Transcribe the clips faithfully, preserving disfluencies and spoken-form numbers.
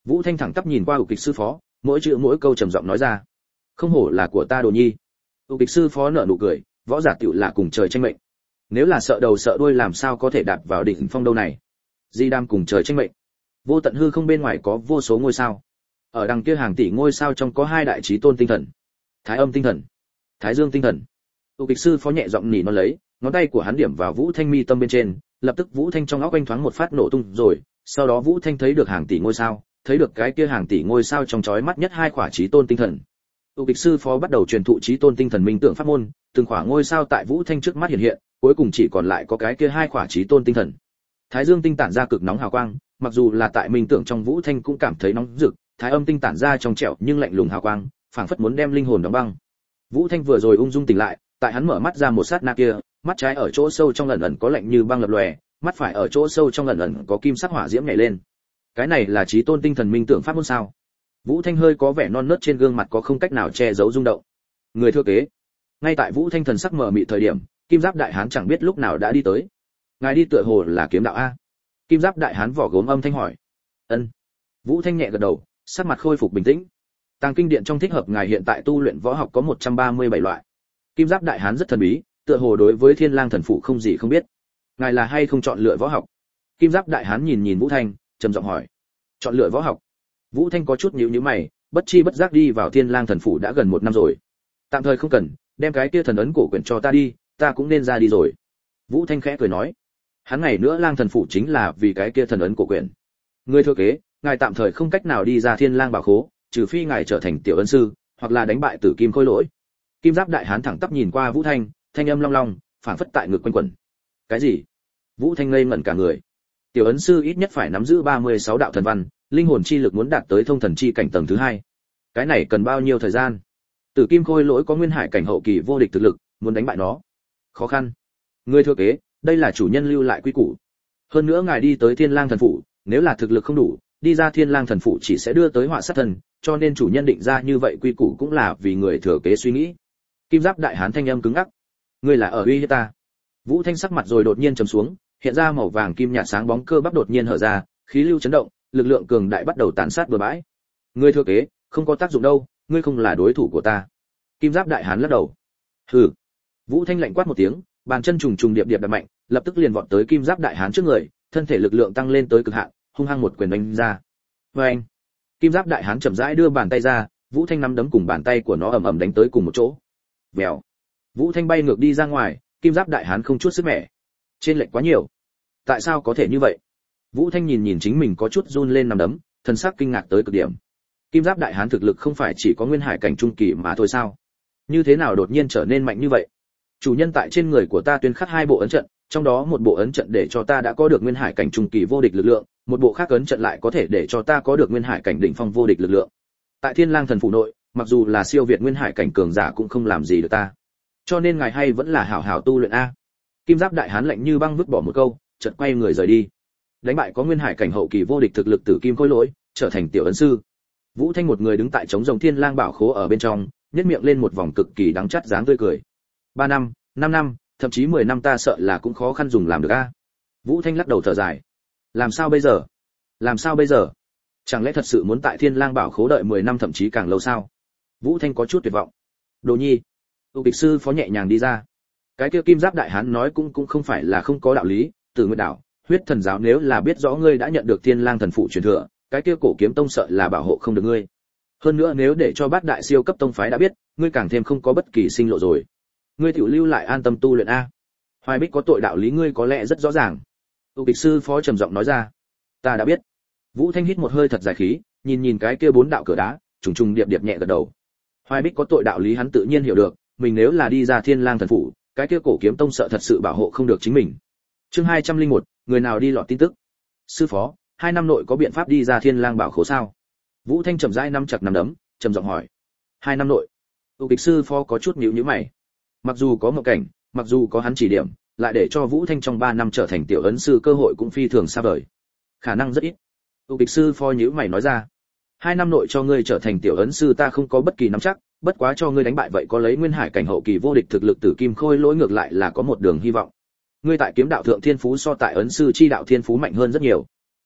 Vũ Thanh thẳng tắp nhìn qua ủ kịch sư phó, mỗi chữ mỗi câu trầm giọng nói ra. Không hổ là của ta Đồ Nhi. ủ kịch sư phó nở nụ cười, võ giả tựu là cùng trời tranh mệnh. Nếu là sợ đầu sợ đuôi làm sao có thể đạp vào đỉnh phong đâu này. Di Đam cùng trời tranh mệnh. Vô tận hư không bên ngoài có vô số ngôi sao. Ở đằng kia hàng tỷ ngôi sao trong có hai đại chí tôn tinh thần. Thái Âm tinh thần, Thái Dương tinh thần. ủ kịch sư phó nhẹ giọng nỉ nó lấy, ngón tay của hắn điểm vào Vũ Thanh mi tâm bên trên, lập tức Vũ Thanh trong óc quanh thoáng một phát nổ tung rồi, sau đó Vũ Thanh thấy được hàng tỷ ngôi sao, thấy được cái kia hàng tỷ ngôi sao trong chói mắt nhất hai quả chí tôn tinh thần. ủ kịch sư phó bắt đầu truyền thụ chí tôn tinh thần minh tượng pháp môn, từng quả ngôi sao tại Vũ Thanh trước mắt hiện hiện, cuối cùng chỉ còn lại có cái kia hai quả chí tôn tinh thần. Thái Dương tinh tản ra cực nóng hào quang, mặc dù là tại minh tượng trong Vũ Thanh cũng cảm thấy nóng rực, Thái Âm tinh tản ra trong trẻo nhưng lạnh lùng hào quang, phảng phất muốn đem linh hồn đóng băng. Vũ Thanh vừa rồi ung dung tỉnh lại, tại hắn mở mắt ra một sát na kia, mắt trái ở chỗ sâu trong ẩn ẩn có lạnh như băng lập lòe, mắt phải ở chỗ sâu trong ẩn ẩn có kim sắc hỏa diễm nhảy lên. Cái này là chí tôn tinh thần minh tượng pháp môn sao? Vũ Thanh hơi có vẻ non nớt trên gương mặt có không cách nào che giấu rung động. Người thừa kế. Ngay tại Vũ Thanh thần sắc mờ mịt thời điểm, Kim Giáp đại hán chẳng biết lúc nào đã đi tới. Ngài đi tựa hồ là kiếm đạo a? Kim Giáp đại hán vỏ gốm âm thanh hỏi. Ân. Vũ Thanh nhẹ gật đầu, sắc mặt khôi phục bình tĩnh. Tàng kinh điện trong thích hợp ngài hiện tại tu luyện võ học có một trăm ba mươi bảy loại. Kim Giáp đại hán rất thần bí, tựa hồ đối với Thiên Lang thần phụ không gì không biết. Ngài là hay không chọn lựa võ học? Kim Giáp đại hán nhìn nhìn Vũ Thanh, trầm giọng hỏi. Chọn lựa võ học? Vũ Thanh có chút nhíu nhíu mày, bất chi bất giác đi vào Thiên Lang thần phủ đã gần một năm rồi. Tạm thời không cần, đem cái kia thần ấn cổ quyển cho ta đi, ta cũng nên ra đi rồi. Vũ Thanh khẽ cười nói. Hắn ngày nữa Lang thần phủ chính là vì cái kia thần ấn cổ quyển. Người thừa kế, ngài tạm thời không cách nào đi ra Thiên Lang bảo khố, trừ phi ngài trở thành tiểu ân sư, hoặc là đánh bại Tử Kim Khôi Lỗi. Kim Giáp đại hán thẳng tắp nhìn qua Vũ Thanh, thanh âm long long, phảng phất tại ngực quanh quẩn. Cái gì? Vũ Thanh ngây ngẩn cả người. Tiểu ấn sư ít nhất phải nắm giữ ba mươi sáu đạo thần văn, linh hồn chi lực muốn đạt tới thông thần chi cảnh tầng thứ hai. Cái này cần bao nhiêu thời gian? Tử Kim Khôi Lỗi có nguyên hải cảnh hậu kỳ vô địch thực lực, muốn đánh bại nó, khó khăn. Người thừa kế, đây là chủ nhân lưu lại quy củ. Hơn nữa ngài đi tới Thiên Lang thần phủ, nếu là thực lực không đủ, đi ra Thiên Lang thần phủ chỉ sẽ đưa tới họa sát thân, cho nên chủ nhân định ra như vậy quy củ cũng là vì người thừa kế suy nghĩ. Kim Giáp đại hán thanh âm cứng ngắc. Ngươi là ở uy hiếp ta? Vũ Thanh sắc mặt rồi đột nhiên trầm xuống, hiện ra màu vàng kim nhạt sáng bóng cơ bắp đột nhiên hở ra, khí lưu chấn động, lực lượng cường đại bắt đầu tàn sát bừa bãi. Ngươi thừa kế, không có tác dụng đâu, ngươi không là đối thủ của ta. Kim Giáp đại hán lắc đầu. Hừ. Vũ Thanh lạnh quát một tiếng, bàn chân trùng trùng điệp điệp đạp mạnh, lập tức liền vọt tới Kim Giáp đại hán trước người, thân thể lực lượng tăng lên tới cực hạn, hung hăng một quyền đánh ra. Oeng! Kim Giáp đại hán chậm rãi đưa bàn tay ra, Vũ Thanh nắm đấm cùng bàn tay của nó ầm ầm đánh tới cùng một chỗ. Bèo! Vũ Thanh bay ngược đi ra ngoài, Kim Giáp đại hán không chút sức mẻ. Trên lệch quá nhiều. Tại sao có thể như vậy? Vũ Thanh nhìn nhìn chính mình có chút run lên nắm đấm, thần sắc kinh ngạc tới cực điểm. Kim Giáp đại hán thực lực không phải chỉ có nguyên hải cảnh trung kỳ mà thôi sao? Như thế nào đột nhiên trở nên mạnh như vậy? Chủ nhân tại trên người của ta tuyên khắc hai bộ ấn trận, trong đó một bộ ấn trận để cho ta đã có được nguyên hải cảnh trung kỳ vô địch lực lượng, một bộ khác ấn trận lại có thể để cho ta có được nguyên hải cảnh đỉnh phong vô địch lực lượng. Tại Thiên Lang thần phủ nội, mặc dù là siêu việt nguyên hải cảnh cường giả cũng không làm gì được ta. Cho nên ngài hay vẫn là hảo hảo tu luyện a. Kim Giáp đại hán lạnh như băng vứt bỏ một câu, chợt quay người rời đi. Đánh bại có nguyên hải cảnh hậu kỳ vô địch thực lực Tử Kim Khôi Lỗi, trở thành tiểu ấn sư. Vũ Thanh một người đứng tại trống rồng Thiên Lang bảo khố ở bên trong, nhếch miệng lên một vòng cực kỳ đắng chát dáng tươi cười. Ba năm, năm năm, thậm chí mười năm ta sợ là cũng khó khăn dùng làm được a. Vũ Thanh lắc đầu thở dài. Làm sao bây giờ? Làm sao bây giờ? Chẳng lẽ thật sự muốn tại Thiên Lang bảo khố đợi mười năm thậm chí càng lâu sao? Vũ Thanh có chút tuyệt vọng. Đồ Nhi, tu kịch sư phó nhẹ nhàng đi ra. Cái kia Kim Giáp đại hán nói cũng cũng không phải là không có đạo lý, Tử Nguyệt đảo, Huyết Thần giáo nếu là biết rõ ngươi đã nhận được Thiên Lang thần phụ truyền thừa, cái kia Cổ Kiếm tông sợ là bảo hộ không được ngươi. Hơn nữa nếu để cho Bát đại siêu cấp tông phái đã biết, ngươi càng thêm không có bất kỳ sinh lộ rồi. Ngươi tiểu lưu lại an tâm tu luyện a. Hoài Bích có tội đạo lý ngươi có lẽ rất rõ ràng. Tu kịch sư phó trầm giọng nói ra. Ta đã biết. Vũ Thanh hít một hơi thật dài khí, nhìn nhìn cái kia bốn đạo cửa đá, trùng trùng điệp điệp nhẹ gật đầu. Hoài Bích có tội đạo lý hắn tự nhiên hiểu được, mình nếu là đi ra Thiên Lang thần phủ, cái kia Cổ Kiếm tông sợ thật sự bảo hộ không được chính mình. Chương hai trăm lẻ một, người nào đi lọt tin tức. Sư phó, hai năm nội có biện pháp đi ra Thiên Lang bảo khố sao? Vũ Thanh chậm rãi nắm chặt nắm đấm, trầm giọng hỏi. Hai năm nội? Tu kịch sư phó có chút nhíu nhíu mày. Mặc dù có một cảnh, mặc dù có hắn chỉ điểm, lại để cho Vũ Thanh trong ba năm trở thành tiểu ấn sư cơ hội cũng phi thường xa vời. Khả năng rất ít. Tu kịch sư phó nhíu mày nói ra. Hai năm nội cho ngươi trở thành tiểu ấn sư ta không có bất kỳ nắm chắc, bất quá cho ngươi đánh bại vậy có lấy nguyên hải cảnh hậu kỳ vô địch thực lực Tử Kim Khôi Lỗi ngược lại là có một đường hy vọng. Ngươi tại kiếm đạo thượng thiên phú so tại ấn sư chi đạo thiên phú mạnh hơn rất nhiều.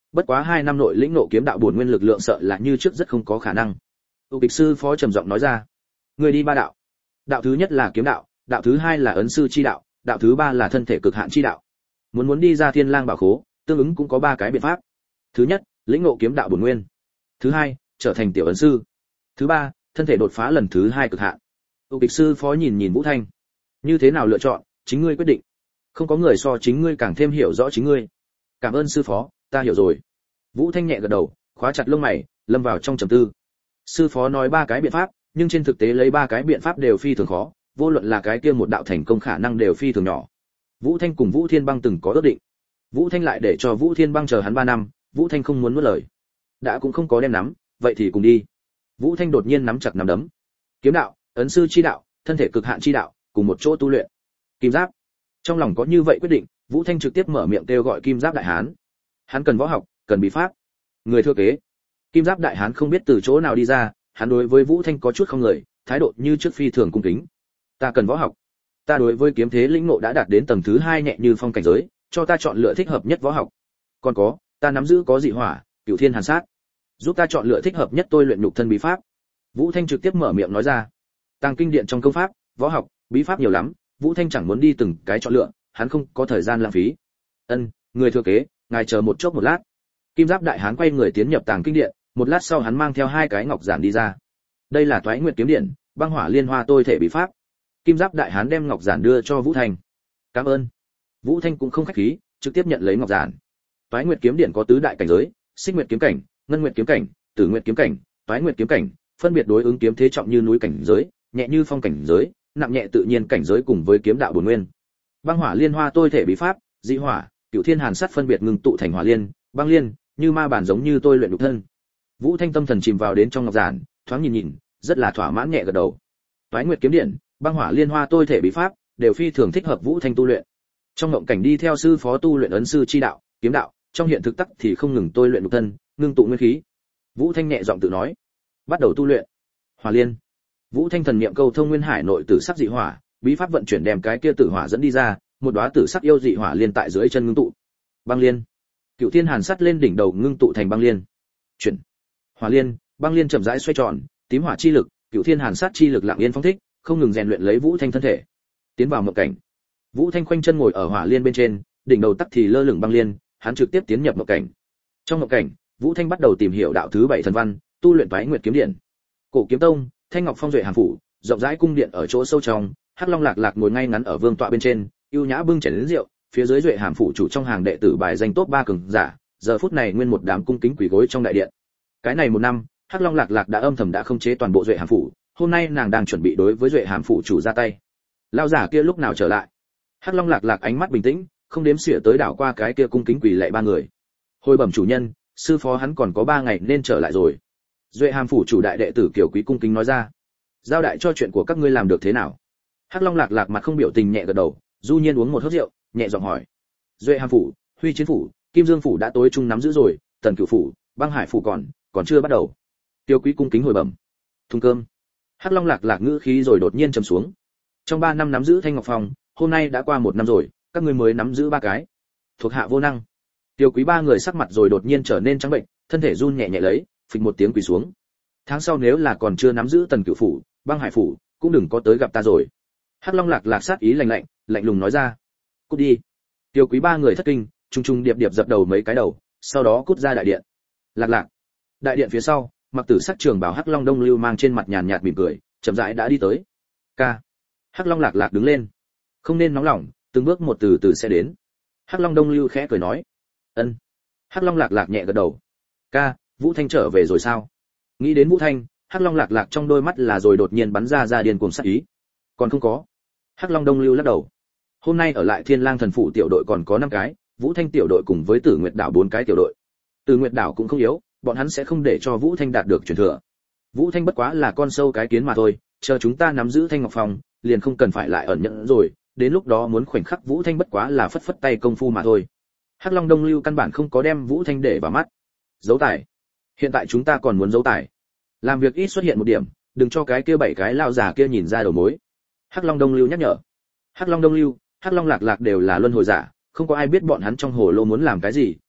bất quá hai năm nội lĩnh ngộ kiếm đạo bổn nguyên lực lượng sợ là như trước rất không có khả năng. Tu kịch sư phó trầm giọng nói ra. Người đi ba đạo. Đạo thứ nhất là kiếm đạo, đạo thứ hai là ấn sư chi đạo, đạo thứ ba là thân thể cực hạn chi đạo. Muốn muốn đi ra Thiên Lang bảo khố, tương ứng cũng có ba cái biện pháp. Thứ nhất, lĩnh ngộ kiếm đạo bổn nguyên. Thứ hai, trở thành tiểu ấn sư. Thứ ba, thân thể đột phá lần thứ hai cực hạn. Tu kịch sư phó nhìn nhìn Vũ Thanh. Như thế nào lựa chọn, chính ngươi quyết định. Không có người so chính ngươi càng thêm hiểu rõ chính ngươi. Cảm ơn sư phó, ta hiểu rồi. Vũ Thanh nhẹ gật đầu, khóa chặt lông mày, lâm vào trong trầm tư. Sư phó nói ba cái biện pháp, nhưng trên thực tế lấy ba cái biện pháp đều phi thường khó, vô luận là cái kia một đạo thành công khả năng đều phi thường nhỏ. Vũ Thanh cùng Vũ Thiên Băng từng có ước định. Vũ Thanh lại để cho Vũ Thiên Băng chờ hắn ba năm, Vũ Thanh không muốn nuốt lời. Đã cũng không có đem nắm, vậy thì cùng đi. Vũ Thanh đột nhiên nắm chặt nắm đấm. Kiếm đạo, ấn sư chi đạo, thân thể cực hạn chi đạo, cùng một chỗ tu luyện. Kim Giáp. Trong lòng có như vậy quyết định, Vũ Thanh trực tiếp mở miệng kêu gọi Kim Giáp đại hán. Hắn cần võ học, cần bí pháp. Người thừa kế. Kim Giáp đại hán không biết từ chỗ nào đi ra, hắn đối với Vũ Thanh có chút không người, thái độ như trước phi thường cung kính. Ta cần võ học. Ta đối với kiếm thế lĩnh ngộ đã đạt đến tầng thứ hai nhẹ như phong cảnh giới, cho ta chọn lựa thích hợp nhất võ học. Còn có, ta nắm giữ có dị hỏa, cửu thiên hàn sát, giúp ta chọn lựa thích hợp nhất tôi luyện nhục thân bí pháp. Vũ Thanh trực tiếp mở miệng nói ra. Tàng kinh điện trong công pháp, võ học, bí pháp nhiều lắm, Vũ Thanh chẳng muốn đi từng cái chọn lựa, hắn không có thời gian lãng phí. Ân, người thừa kế, ngài chờ một chốc một lát. Kim Giáp đại hán quay người tiến nhập tàng kinh điện, một lát sau hắn mang theo hai cái ngọc giản đi ra. Đây là Toái Nguyệt kiếm điện, băng hỏa liên hoa tôi thể bí pháp. Kim Giáp đại hán đem ngọc giản đưa cho Vũ Thanh. Cảm ơn. Vũ Thanh cũng không khách khí, trực tiếp nhận lấy ngọc giản. Toái Nguyệt kiếm điện có tứ đại cảnh giới, Xích Nguyệt kiếm cảnh, Ngân Nguyệt kiếm cảnh, Tử Nguyệt kiếm cảnh, Toái Nguyệt kiếm cảnh, phân biệt đối ứng kiếm thế trọng như núi cảnh giới, nhẹ như phong cảnh giới, nặng nhẹ tự nhiên cảnh giới cùng với kiếm đạo bổn nguyên. Băng hỏa liên hoa tôi thể bí pháp, dị hỏa, cửu thiên hàn sát phân biệt ngưng tụ thành hỏa liên, băng liên, như ma bản giống như tôi luyện nhục thân. Vũ Thanh tâm thần chìm vào đến trong ngọc giản, thoáng nhìn nhìn, rất là thỏa mãn nhẹ gật đầu. Toái Nguyệt kiếm điện, băng hỏa liên hoa tôi thể bí pháp, đều phi thường thích hợp Vũ Thanh tu luyện. Trong ngộng cảnh đi theo sư phó tu luyện ấn sư chi đạo, kiếm đạo, trong hiện thực tắc thì không ngừng tôi luyện nhục thân, ngưng tụ nguyên khí. Vũ Thanh nhẹ giọng tự nói, bắt đầu tu luyện. Hỏa liên. Vũ Thanh thần niệm câu thông nguyên hải nội tử sắc dị hỏa, bí pháp vận chuyển đem cái kia tử hỏa dẫn đi ra, một đóa tử sắc yêu dị hỏa liên tại dưới chân ngưng tụ. Băng liên. Cửu thiên hàn sắt lên đỉnh đầu ngưng tụ thành băng liên. Chuyển. Hỏa liên, băng liên chậm rãi xoay tròn, tím hỏa chi lực, cửu thiên hàn sát chi lực lặng yên phóng thích, không ngừng rèn luyện lấy Vũ Thanh thân thể. Tiến vào mộng cảnh. Vũ Thanh khoanh chân ngồi ở hỏa liên bên trên, đỉnh đầu tắc thì lơ lửng băng liên, hắn trực tiếp tiến nhập mộng cảnh. Trong mộng cảnh, Vũ Thanh bắt đầu tìm hiểu đạo thứ bảy thần văn, tu luyện Toái Nguyệt kiếm điện. Cổ kiếm tông, Thanh Ngọc Phong duệ hàm phủ, rộng rãi cung điện ở chỗ sâu trong, Hắc Long Lạc Lạc ngồi ngay ngắn ở vương tọa bên trên, ưu nhã bưng chén rượu, phía dưới duệ hàm phủ chủ trong hàng đệ tử bài danh top ba cường giả, giờ phút này nguyên một đám cung kính quỳ gối trong đại điện. Cái này một năm, Hắc Long Lạc Lạc đã âm thầm đã không chế toàn bộ duệ hàm phủ, hôm nay nàng đang chuẩn bị đối với duệ hàm phủ chủ ra tay. Lão giả kia lúc nào trở lại? Hắc Long Lạc Lạc ánh mắt bình tĩnh, không đếm xỉa tới đảo qua cái kia cung kính quỳ lạy ba người. Hồi bẩm chủ nhân, sư phó hắn còn có ba ngày nên trở lại rồi. Duệ hàm phủ chủ đại đệ tử Kiều Quý cung kính nói ra. Giao đại cho chuyện của các ngươi làm được thế nào? Hắc Long Lạc Lạc mặt không biểu tình nhẹ gật đầu, du nhiên uống một hớp rượu, nhẹ giọng hỏi. Duệ hàm phủ, Huy Chiến phủ, Kim Dương phủ đã tối chung nắm giữ rồi, Tần Cửu phủ, Băng Hải phủ còn, còn chưa bắt đầu. Kiều Quý cung kính hồi bẩm. Thùng cơm. Hắc Long Lạc Lạc ngữ khí rồi đột nhiên trầm xuống. Trong ba năm nắm giữ Thanh Ngọc Phong, hôm nay đã qua một năm rồi, các ngươi mới nắm giữ ba cái. Thuộc hạ vô năng. Tiêu Quý ba người sắc mặt rồi đột nhiên trở nên trắng bệnh, thân thể run nhẹ nhẹ lấy, phịch một tiếng quỳ xuống. Tháng sau nếu là còn chưa nắm giữ Tần Cửu phủ, Băng Hải phủ, cũng đừng có tới gặp ta rồi. Hắc Long Lạc Lạc sát ý lạnh lạnh, lạnh lùng nói ra. Cút đi. Tiêu Quý ba người thất kinh, trung trung điệp điệp dập đầu mấy cái đầu, sau đó cút ra đại điện. Lạc Lạc. Đại điện phía sau, mặc tử sắc trường bào Hắc Long Đông Lưu mang trên mặt nhàn nhạt mỉm cười, chậm rãi đã đi tới. Ca. Hắc Long Lạc Lạc đứng lên. Không nên nóng lòng, từng bước một từ từ sẽ đến. Hắc Long Đông Lưu khẽ cười nói. Ân. Hắc Long Lạc Lạc nhẹ gật đầu. Ca, Vũ Thanh trở về rồi sao? Nghĩ đến Vũ Thanh, Hắc Long Lạc Lạc trong đôi mắt là rồi đột nhiên bắn ra ra điên cuồng sát ý. Còn không có. Hắc Long Đông Lưu lắc đầu. Hôm nay ở lại Thiên Lang thần phủ tiểu đội còn có năm cái, Vũ Thanh tiểu đội cùng với Tử Nguyệt đảo bốn cái tiểu đội. Tử Nguyệt đảo cũng không yếu, bọn hắn sẽ không để cho Vũ Thanh đạt được truyền thừa. Vũ Thanh bất quá là con sâu cái kiến mà thôi, chờ chúng ta nắm giữ Thanh Ngọc Phong, liền không cần phải lại ẩn nhẫn rồi, đến lúc đó muốn khoảnh khắc Vũ Thanh bất quá là phất phất tay công phu mà thôi. Hắc Long Đông Lưu căn bản không có đem Vũ Thanh để vào mắt. Giấu tài. Hiện tại chúng ta còn muốn giấu tài. Làm việc ít xuất hiện một điểm, đừng cho cái kia bảy cái lao già kia nhìn ra đầu mối. Hắc Long Đông Lưu nhắc nhở. Hắc Long Đông Lưu, Hắc Long Lạc Lạc đều là luân hồi giả, không có ai biết bọn hắn trong hồ lô muốn làm cái gì,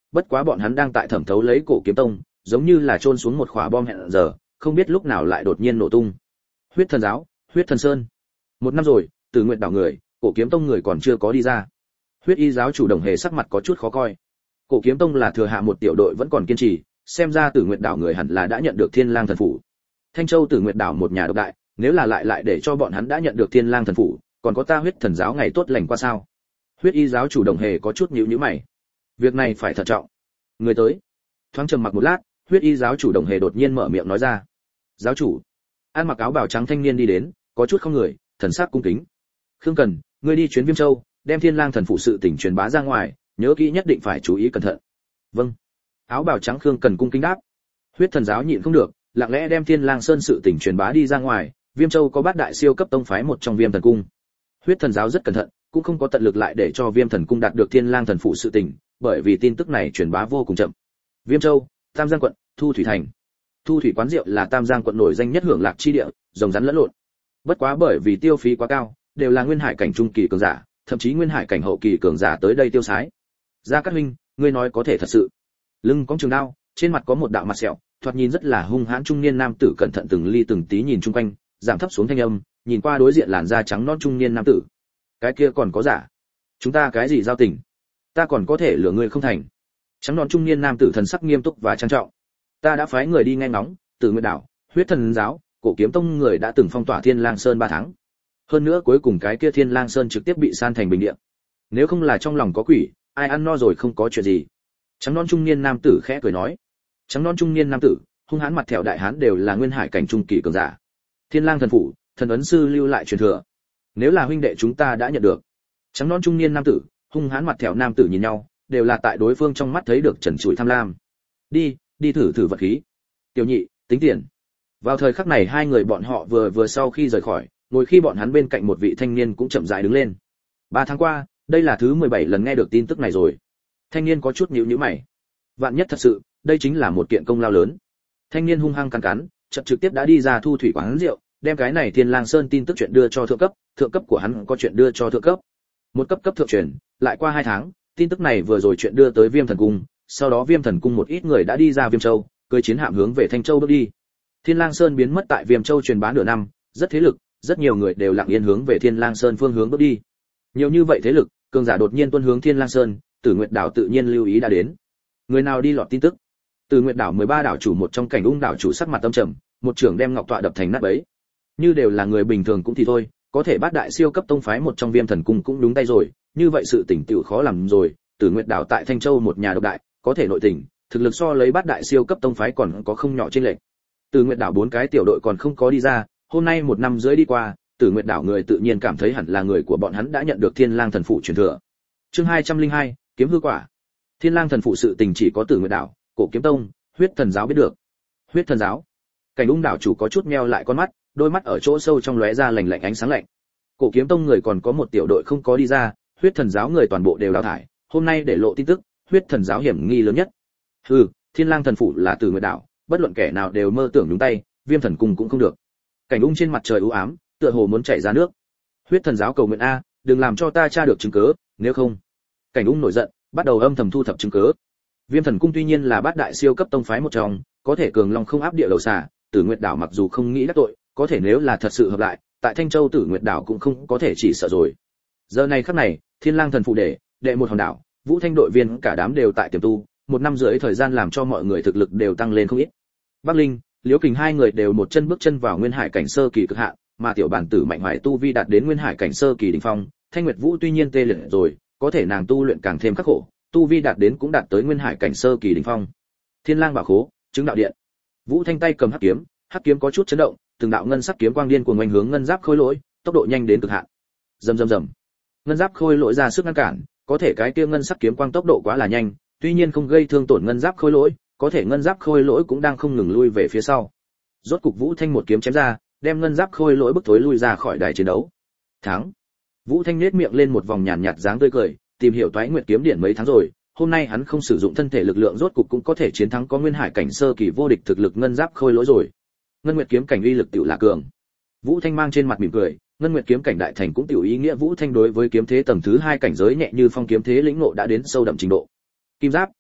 bất quá bọn hắn đang tại thẩm thấu lấy Cổ Kiếm Tông, giống như là chôn xuống một quả bom hẹn giờ, không biết lúc nào lại đột nhiên nổ tung. Huyết Thần giáo, Huyết Thần Sơn. Một năm rồi, Tử Nguyệt đảo người, Cổ Kiếm Tông người còn chưa có đi ra. Huyết Y giáo chủ Đồng Hề sắc mặt có chút khó coi. Cổ Kiếm Tông là thừa hạ một tiểu đội vẫn còn kiên trì, xem ra Tử Nguyệt đảo người hẳn là đã nhận được Thiên Lang thần phủ. Thanh Châu Tử Nguyệt đảo một nhà độc đại, nếu là lại lại để cho bọn hắn đã nhận được Thiên Lang thần phủ, còn có ta Huyết Thần giáo ngày tốt lành qua sao? Huyết Y giáo chủ Đồng Hề có chút nhíu nhíu mày. Việc này phải thận trọng. Người tới. Thoáng trầm mặc một lát, Huyết Y giáo chủ Đồng Hề đột nhiên mở miệng nói ra. Giáo chủ. Ăn mặc áo bào trắng thanh niên đi đến, có chút không người, thần sắc cung kính. Khương Cần, ngươi đi chuyến Viêm Châu, đem Thiên Lang thần phụ sự tình truyền bá ra ngoài, nhớ kỹ nhất định phải chú ý cẩn thận. Vâng. Áo bào trắng Khương Cần cung kính đáp. Huyết Thần giáo nhịn không được, lặng lẽ đem Thiên Lang Sơn sự tình truyền bá đi ra ngoài, Viêm Châu có bát đại siêu cấp tông phái một trong Viêm Thần cung. Huyết Thần giáo rất cẩn thận, cũng không có tận lực lại để cho Viêm Thần cung đạt được Thiên Lang thần phụ sự tình, bởi vì tin tức này truyền bá vô cùng chậm. Viêm Châu, Tam Giang quận, Thu Thủy thành. Thu Thủy quán rượu là Tam Giang quận nổi danh nhất hưởng lạc chi địa, rồng rắn lẫn lộn. Bất quá bởi vì tiêu phí quá cao, đều là nguyên hải cảnh trung kỳ cường giả, thậm chí nguyên hải cảnh hậu kỳ cường giả tới đây tiêu sái. Gia Cát huynh, ngươi nói có thể thật sự? Lưng có trường đao, trên mặt có một đạo mặt sẹo, thoạt nhìn rất là hung hãn trung niên nam tử cẩn thận từng ly từng tí nhìn chung quanh, giảm thấp xuống thanh âm, nhìn qua đối diện làn da trắng nõn trung niên nam tử. Cái kia còn có giả? Chúng ta cái gì giao tình? Ta còn có thể lừa ngươi không thành? Trắng nõn trung niên nam tử thần sắc nghiêm túc và trang trọng. Ta đã phái người đi nghe ngóng, Tử Nguyệt đảo, Huyết Thần giáo, Cổ Kiếm tông người đã từng phong tỏa Thiên Lang Sơn ba tháng. Hơn nữa cuối cùng cái kia Thiên Lang Sơn trực tiếp bị san thành bình địa. Nếu không là trong lòng có quỷ, ai ăn no rồi không có chuyện gì. Trắng non trung niên nam tử khẽ cười nói. Trắng non trung niên nam tử, hung hãn mặt thẹo đại hán đều là nguyên hải cảnh trung kỳ cường giả. Thiên Lang thần phủ, thần ấn sư lưu lại truyền thừa. Nếu là huynh đệ chúng ta đã nhận được. Trắng non trung niên nam tử, hung hãn mặt thẹo nam tử nhìn nhau, đều là tại đối phương trong mắt thấy được trần trụi tham lam. Đi, đi thử thử vật khí. Tiểu nhị, tính tiền. Vào thời khắc này hai người bọn họ vừa vừa sau khi rời khỏi, ngồi khi bọn hắn bên cạnh một vị thanh niên cũng chậm rãi đứng lên. Ba tháng qua, đây là thứ mười bảy lần nghe được tin tức này rồi. Thanh niên có chút nhíu nhíu mày. Vạn nhất thật sự, đây chính là một kiện công lao lớn. Thanh niên hung hăng cắn cắn, chợt trực tiếp đã đi ra Thu Thủy quán rượu, đem cái này Thiên Lang Sơn tin tức chuyện đưa cho thượng cấp, thượng cấp của hắn có chuyện đưa cho thượng cấp. Một cấp cấp thượng truyền, lại qua hai tháng, tin tức này vừa rồi chuyện đưa tới Viêm Thần cung, sau đó Viêm Thần cung một ít người đã đi ra Viêm Châu, cưỡi chiến hạm hướng về Thanh Châu bước đi. Thiên Lang Sơn biến mất tại Viêm Châu truyền bá nửa năm, rất thế lực, rất nhiều người đều lặng yên hướng về Thiên Lang Sơn phương hướng bước đi. Nhiều như vậy thế lực, cường giả đột nhiên tuân hướng Thiên Lang Sơn, Tử Nguyệt đảo tự nhiên lưu ý đã đến. Người nào đi lọt tin tức? Tử Nguyệt đảo mười ba đảo chủ một trong cảnh ung đảo chủ sắc mặt âm trầm, một trưởng đem ngọc tọa đập thành nát bấy. Như đều là người bình thường cũng thì thôi, có thể bắt đại siêu cấp tông phái một trong Viêm Thần cung cũng đúng tay rồi, như vậy sự tỉnh tựu khó làm rồi. Tử Nguyệt đảo tại Thanh Châu một nhà độc đại, có thể nội tình, thực lực so lấy bát đại siêu cấp tông phái còn có không nhỏ trên lệch. Tử Nguyệt đảo bốn cái tiểu đội còn không có đi ra, hôm nay một năm rưỡi đi qua, Tử Nguyệt đảo người tự nhiên cảm thấy hẳn là người của bọn hắn đã nhận được Thiên Lang thần phụ truyền thừa. Chương hai trăm lẻ hai, kiếm hư quả. Thiên Lang thần phụ sự tình chỉ có Tử Nguyệt đảo, Cổ Kiếm tông, Huyết Thần giáo biết được. Huyết Thần giáo. Cảnh Ung đảo chủ có chút meo lại con mắt, đôi mắt ở chỗ sâu trong lóe ra lạnh lạnh ánh sáng lạnh. Cổ Kiếm tông người còn có một tiểu đội không có đi ra, Huyết Thần giáo người toàn bộ đều đào thải, hôm nay để lộ tin tức, Huyết Thần giáo hiểm nghi lớn nhất. Hừ, Thiên Lang thần phụ là Tử Nguyệt đảo, bất luận kẻ nào đều mơ tưởng nhúng tay, Viêm Thần cung cũng không được. Cảnh Ung trên mặt trời u ám, tựa hồ muốn chảy ra nước. Huyết Thần giáo cầu nguyện a, đừng làm cho ta tra được chứng cứ, nếu không. Cảnh Ung nổi giận, bắt đầu âm thầm thu thập chứng cứ. Viêm Thần cung tuy nhiên là bát đại siêu cấp tông phái một trong, có thể cường long không áp địa đầu xà, Tử Nguyệt đảo mặc dù không nghĩ đắc tội, có thể nếu là thật sự hợp lại, tại Thanh Châu Tử Nguyệt đảo cũng không có thể chỉ sợ rồi. Giờ này khắc này, Thiên Lang thần phụ đệ, đệ một hòn đảo, Vũ Thanh đội viên cả đám đều tại tiềm tu, một năm rưỡi thời gian làm cho mọi người thực lực đều tăng lên không ít. Bắc Linh, Liễu Kình hai người đều một chân bước chân vào nguyên hải cảnh sơ kỳ cực hạn, mà tiểu bản tử Mạnh Hoài tu vi đạt đến nguyên hải cảnh sơ kỳ đỉnh phong, Thanh Nguyệt Vũ tuy nhiên tê liệt rồi, có thể nàng tu luyện càng thêm khắc khổ, tu vi đạt đến cũng đạt tới nguyên hải cảnh sơ kỳ đỉnh phong. Thiên Lang bảo khố, chứng đạo điện. Vũ Thanh tay cầm hắc kiếm, hắc kiếm có chút chấn động, từng đạo ngân sắc kiếm quang điên cuồng oanh hướng ngân giáp khôi lỗi, tốc độ nhanh đến cực hạn. Rầm rầm rầm. Ngân giáp khôi lỗi ra sức ngăn cản, có thể cái kia ngân sắc kiếm quang tốc độ quá là nhanh, tuy nhiên không gây thương tổn ngân giáp khôi lỗi, có thể ngân giáp khôi lỗi cũng đang không ngừng lui về phía sau. Rốt cục Vũ Thanh một kiếm chém ra, đem ngân giáp khôi lỗi bức thối lui ra khỏi đài chiến đấu. Thắng. Vũ Thanh nhếch miệng lên một vòng nhàn nhạt dáng tươi cười, tìm hiểu Toái Nguyệt kiếm điển mấy tháng rồi, hôm nay hắn không sử dụng thân thể lực lượng rốt cục cũng có thể chiến thắng có nguyên hải cảnh sơ kỳ vô địch thực lực ngân giáp khôi lỗi rồi. Ngân Nguyệt kiếm cảnh uy lực tiểu là cường. Vũ Thanh mang trên mặt mỉm cười, Ngân Nguyệt kiếm cảnh đại thành cũng tiểu ý nghĩa Vũ Thanh đối với kiếm thế tầng thứ hai cảnh giới nhẹ như phong kiếm thế lĩnh ngộ đã đến sâu đậm trình độ. Kim giáp,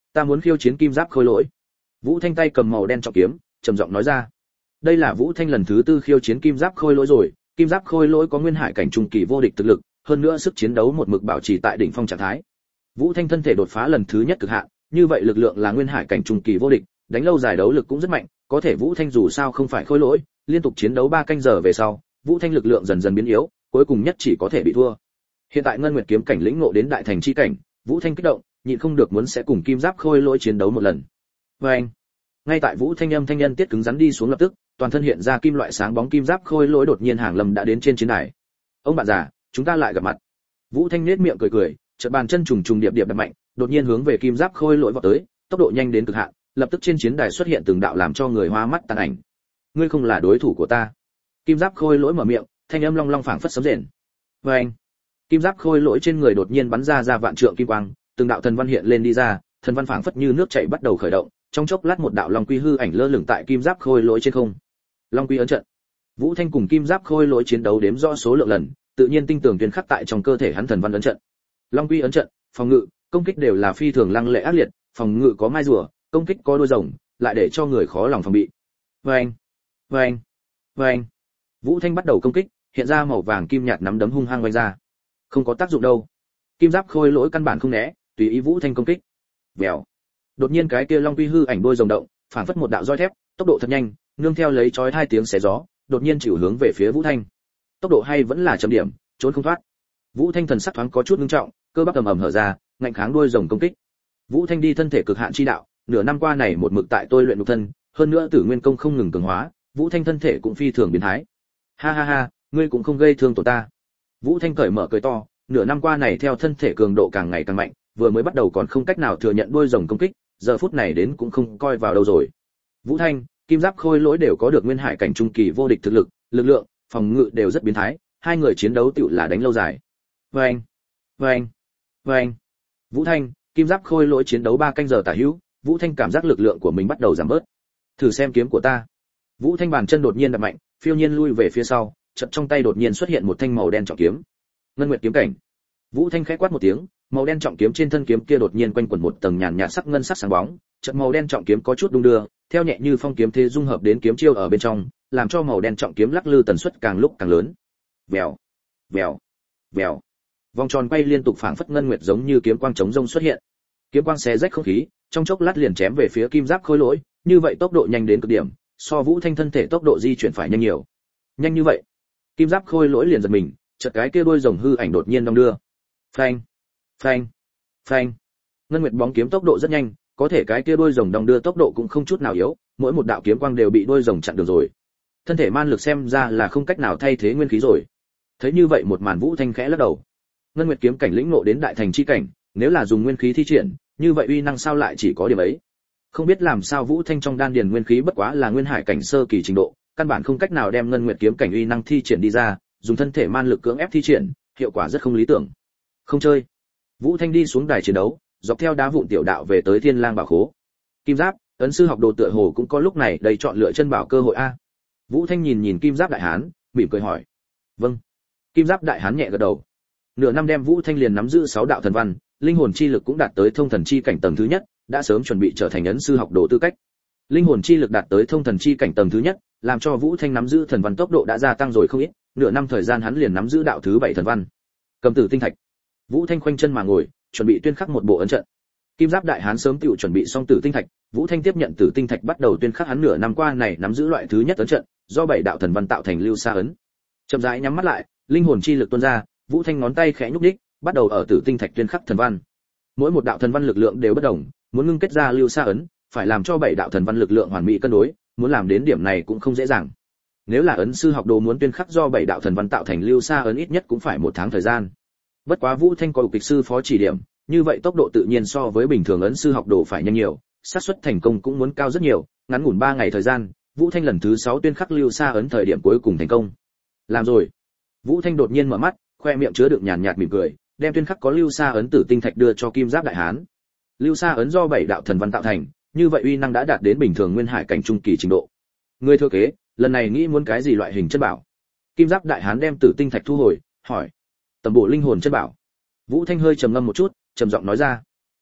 ta muốn khiêu chiến kim giáp khôi lỗi. Vũ Thanh tay cầm màu đen trọng kiếm, trầm giọng nói ra. Đây là Vũ Thanh lần thứ tư khiêu chiến kim giáp khôi lỗi rồi, kim giáp khôi lỗi có nguyên hải cảnh trung kỳ vô địch thực lực, hơn nữa sức chiến đấu một mực bảo trì tại đỉnh phong trạng thái. Vũ Thanh thân thể đột phá lần thứ nhất cực hạn, như vậy lực lượng là nguyên hải cảnh trung kỳ vô địch, đánh lâu dài đấu lực cũng rất mạnh, có thể Vũ Thanh dù sao không phải khôi lỗi, liên tục chiến đấu ba canh giờ về sau, Vũ Thanh lực lượng dần dần biến yếu, cuối cùng nhất chỉ có thể bị thua. Hiện tại Ngân Nguyệt kiếm cảnh lĩnh ngộ đến đại thành chi cảnh, Vũ Thanh kích động, nhịn không được muốn sẽ cùng kim giáp khôi lỗi chiến đấu một lần. Và anh, ngay tại Vũ Thanh âm thanh nhân tiết cứng rắn đi xuống lập tức, toàn thân hiện ra kim loại sáng bóng kim giáp khôi lỗi đột nhiên hàng lâm đã đến trên chiến đài. Ông bạn già, chúng ta lại gặp mặt. Vũ Thanh nhếch miệng cười cười, chợt bàn chân trùng trùng điệp điệp đập mạnh, đột nhiên hướng về kim giáp khôi lỗi vọt tới, tốc độ nhanh đến cực hạn, lập tức trên chiến đài xuất hiện từng đạo làm cho người hoa mắt tàn ảnh. Ngươi không là đối thủ của ta. Kim giáp khôi lỗi mở miệng, thanh âm long long phảng phất sấm rền. Và anh, kim giáp khôi lỗi trên người đột nhiên bắn ra ra vạn trượng kim quang, từng đạo thần văn hiện lên đi ra, thần văn phảng phất như nước chảy bắt đầu khởi động, trong chốc lát một đạo long quy hư ảnh lơ lửng tại kim giáp khôi lỗi trên không. Long quy ấn trận. Vũ Thanh cùng kim giáp khôi lỗi chiến đấu đếm rõ số lượng lần, tự nhiên tinh tường tuyên khắc tại trong cơ thể hắn thần văn ấn trận. Long quy ấn trận, phòng ngự, công kích đều là phi thường lăng lệ ác liệt, phòng ngự có mai rùa, công kích có đuôi rồng, lại để cho người khó lòng phòng bị. Vâng, vâng, vâng. Vũ Thanh bắt đầu công kích, hiện ra màu vàng kim nhạt nắm đấm hung hăng vung ra. Không có tác dụng đâu. Kim giáp khôi lỗi căn bản không né, tùy ý Vũ Thanh công kích. Vèo. Đột nhiên cái kia long quy hư ảnh đuôi rồng động, phản phất một đạo roi thép, tốc độ thật nhanh, nương theo lấy chói hai tiếng xé gió, đột nhiên chịu hướng về phía Vũ Thanh. Tốc độ hay vẫn là chấm điểm, trốn không thoát. Vũ Thanh thần sắc thoáng có chút nghiêm trọng, cơ bắp ầm ầm hở ra, ngạnh kháng đuôi rồng công kích. Vũ Thanh đi thân thể cực hạn chi đạo, nửa năm qua này một mực tại tôi luyện nhục thân, hơn nữa Tử Nguyên công không ngừng cường hóa, Vũ Thanh thân thể cũng phi thường biến thái. Ha ha ha, ngươi cũng không gây thương tổn ta. Vũ Thanh cởi mở cười to, nửa năm qua này theo thân thể cường độ càng ngày càng mạnh, vừa mới bắt đầu còn không cách nào thừa nhận đuôi rồng công kích, giờ phút này đến cũng không coi vào đâu rồi. Vũ Thanh, kim giáp khôi lỗi đều có được nguyên hải cảnh trung kỳ vô địch thực lực, lực lượng, phòng ngự đều rất biến thái, hai người chiến đấu tựu là đánh lâu dài. Vâng, vâng, vâng. Vũ Thanh, kim giáp khôi lỗi chiến đấu ba canh giờ tả hữu, Vũ Thanh cảm giác lực lượng của mình bắt đầu giảm bớt. Thử xem kiếm của ta. Vũ Thanh bàn chân đột nhiên đập mạnh, phiêu nhiên lui về phía sau, chợt trong tay đột nhiên xuất hiện một thanh màu đen trọng kiếm. Ngân Nguyệt kiếm cảnh. Vũ Thanh khẽ quát một tiếng, màu đen trọng kiếm trên thân kiếm kia đột nhiên quanh quẩn một tầng nhàn nhạt sắc ngân sắc sáng bóng, chợt màu đen trọng kiếm có chút đung đưa, theo nhẹ như phong kiếm thế dung hợp đến kiếm chiêu ở bên trong, làm cho màu đen trọng kiếm lắc lư tần suất càng lúc càng lớn. Vèo, vèo, vèo. Vòng tròn quay liên tục phảng phất ngân nguyệt giống như kiếm quang chống rông xuất hiện. Kiếm quang xé rách không khí, trong chốc lát liền chém về phía kim giáp khôi lỗi, như vậy tốc độ nhanh đến cực điểm, so Vũ Thanh thân thể tốc độ di chuyển phải nhanh nhiều. Nhanh như vậy, kim giáp khôi lỗi liền giật mình, chợt cái kia đuôi rồng hư ảnh đột nhiên đong đưa. Phanh, phanh, phanh. Ngân nguyệt bóng kiếm tốc độ rất nhanh, có thể cái kia đuôi rồng đong đưa tốc độ cũng không chút nào yếu, mỗi một đạo kiếm quang đều bị đuôi rồng chặn được rồi. Thân thể man lực xem ra là không cách nào thay thế nguyên khí rồi. Thấy như vậy một màn, Vũ Thanh khẽ lắc đầu. Ngân nguyệt kiếm cảnh lĩnh ngộ đến đại thành chi cảnh, nếu là dùng nguyên khí thi triển, như vậy uy năng sao lại chỉ có điểm ấy. Không biết làm sao Vũ Thanh trong đan điền nguyên khí bất quá là nguyên hải cảnh sơ kỳ trình độ, căn bản không cách nào đem ngân nguyệt kiếm cảnh uy năng thi triển đi ra, dùng thân thể man lực cưỡng ép thi triển, hiệu quả rất không lý tưởng. Không chơi. Vũ Thanh đi xuống đài chiến đấu, dọc theo đá vụn tiểu đạo về tới Thiên Lang bảo khố. Kim Giáp, ấn sư học đồ tựa hồ cũng có lúc này đầy chọn lựa chân bảo cơ hội a. Vũ Thanh nhìn nhìn Kim Giáp đại hán, mỉm cười hỏi. Vâng. Kim Giáp đại hán nhẹ gật đầu. Nửa năm đem Vũ Thanh liền nắm giữ sáu đạo thần văn, linh hồn chi lực cũng đạt tới thông thần chi cảnh tầng thứ nhất, đã sớm chuẩn bị trở thành ấn sư học đồ tư cách. Linh hồn chi lực đạt tới thông thần chi cảnh tầng thứ nhất, làm cho Vũ Thanh nắm giữ thần văn tốc độ đã gia tăng rồi không ít, nửa năm thời gian hắn liền nắm giữ đạo thứ bảy thần văn. Cầm Tử tinh thạch. Vũ Thanh khoanh chân mà ngồi, chuẩn bị tuyên khắc một bộ ấn trận. Kim Giáp đại hán sớm tựu chuẩn bị xong Tử tinh thạch, Vũ Thanh tiếp nhận Tử tinh thạch bắt đầu tuyên khắc hắn nửa năm qua này nắm giữ loại thứ nhất ấn trận, do bảy đạo thần văn tạo thành lưu sa ấn. Chậm rãi nhắm mắt lại, linh hồn chi lực tuôn ra, Vũ Thanh ngón tay khẽ nhúc nhích, bắt đầu ở Tử tinh thạch tuyên khắc thần văn. Mỗi một đạo thần văn lực lượng đều bất đồng, muốn ngưng kết ra lưu sa ấn, phải làm cho bảy đạo thần văn lực lượng hoàn mỹ cân đối, muốn làm đến điểm này cũng không dễ dàng. Nếu là ấn sư học đồ muốn tuyên khắc do bảy đạo thần văn tạo thành lưu sa ấn ít nhất cũng phải một tháng thời gian. Bất quá Vũ Thanh có kịch sư phó chỉ điểm, như vậy tốc độ tự nhiên so với bình thường ấn sư học đồ phải nhanh nhiều, xác suất thành công cũng muốn cao rất nhiều, ngắn ngủn ba ngày thời gian, Vũ Thanh lần thứ sáu tuyên khắc lưu sa ấn thời điểm cuối cùng thành công. Làm rồi. Vũ Thanh đột nhiên mở mắt, khoe miệng chứa đựng nhàn nhạt mỉm cười, đem tuyên khắc có lưu sa ấn Tử tinh thạch đưa cho Kim Giáp đại hán. Lưu sa ấn do bảy đạo thần văn tạo thành, như vậy uy năng đã đạt đến bình thường nguyên hải cảnh trung kỳ trình độ. Người thừa kế, lần này nghĩ muốn cái gì loại hình chân bảo? Kim Giáp đại hán đem Tử tinh thạch thu hồi, hỏi. Tầm bộ linh hồn chân bảo. Vũ Thanh hơi trầm ngâm một chút, trầm giọng nói ra.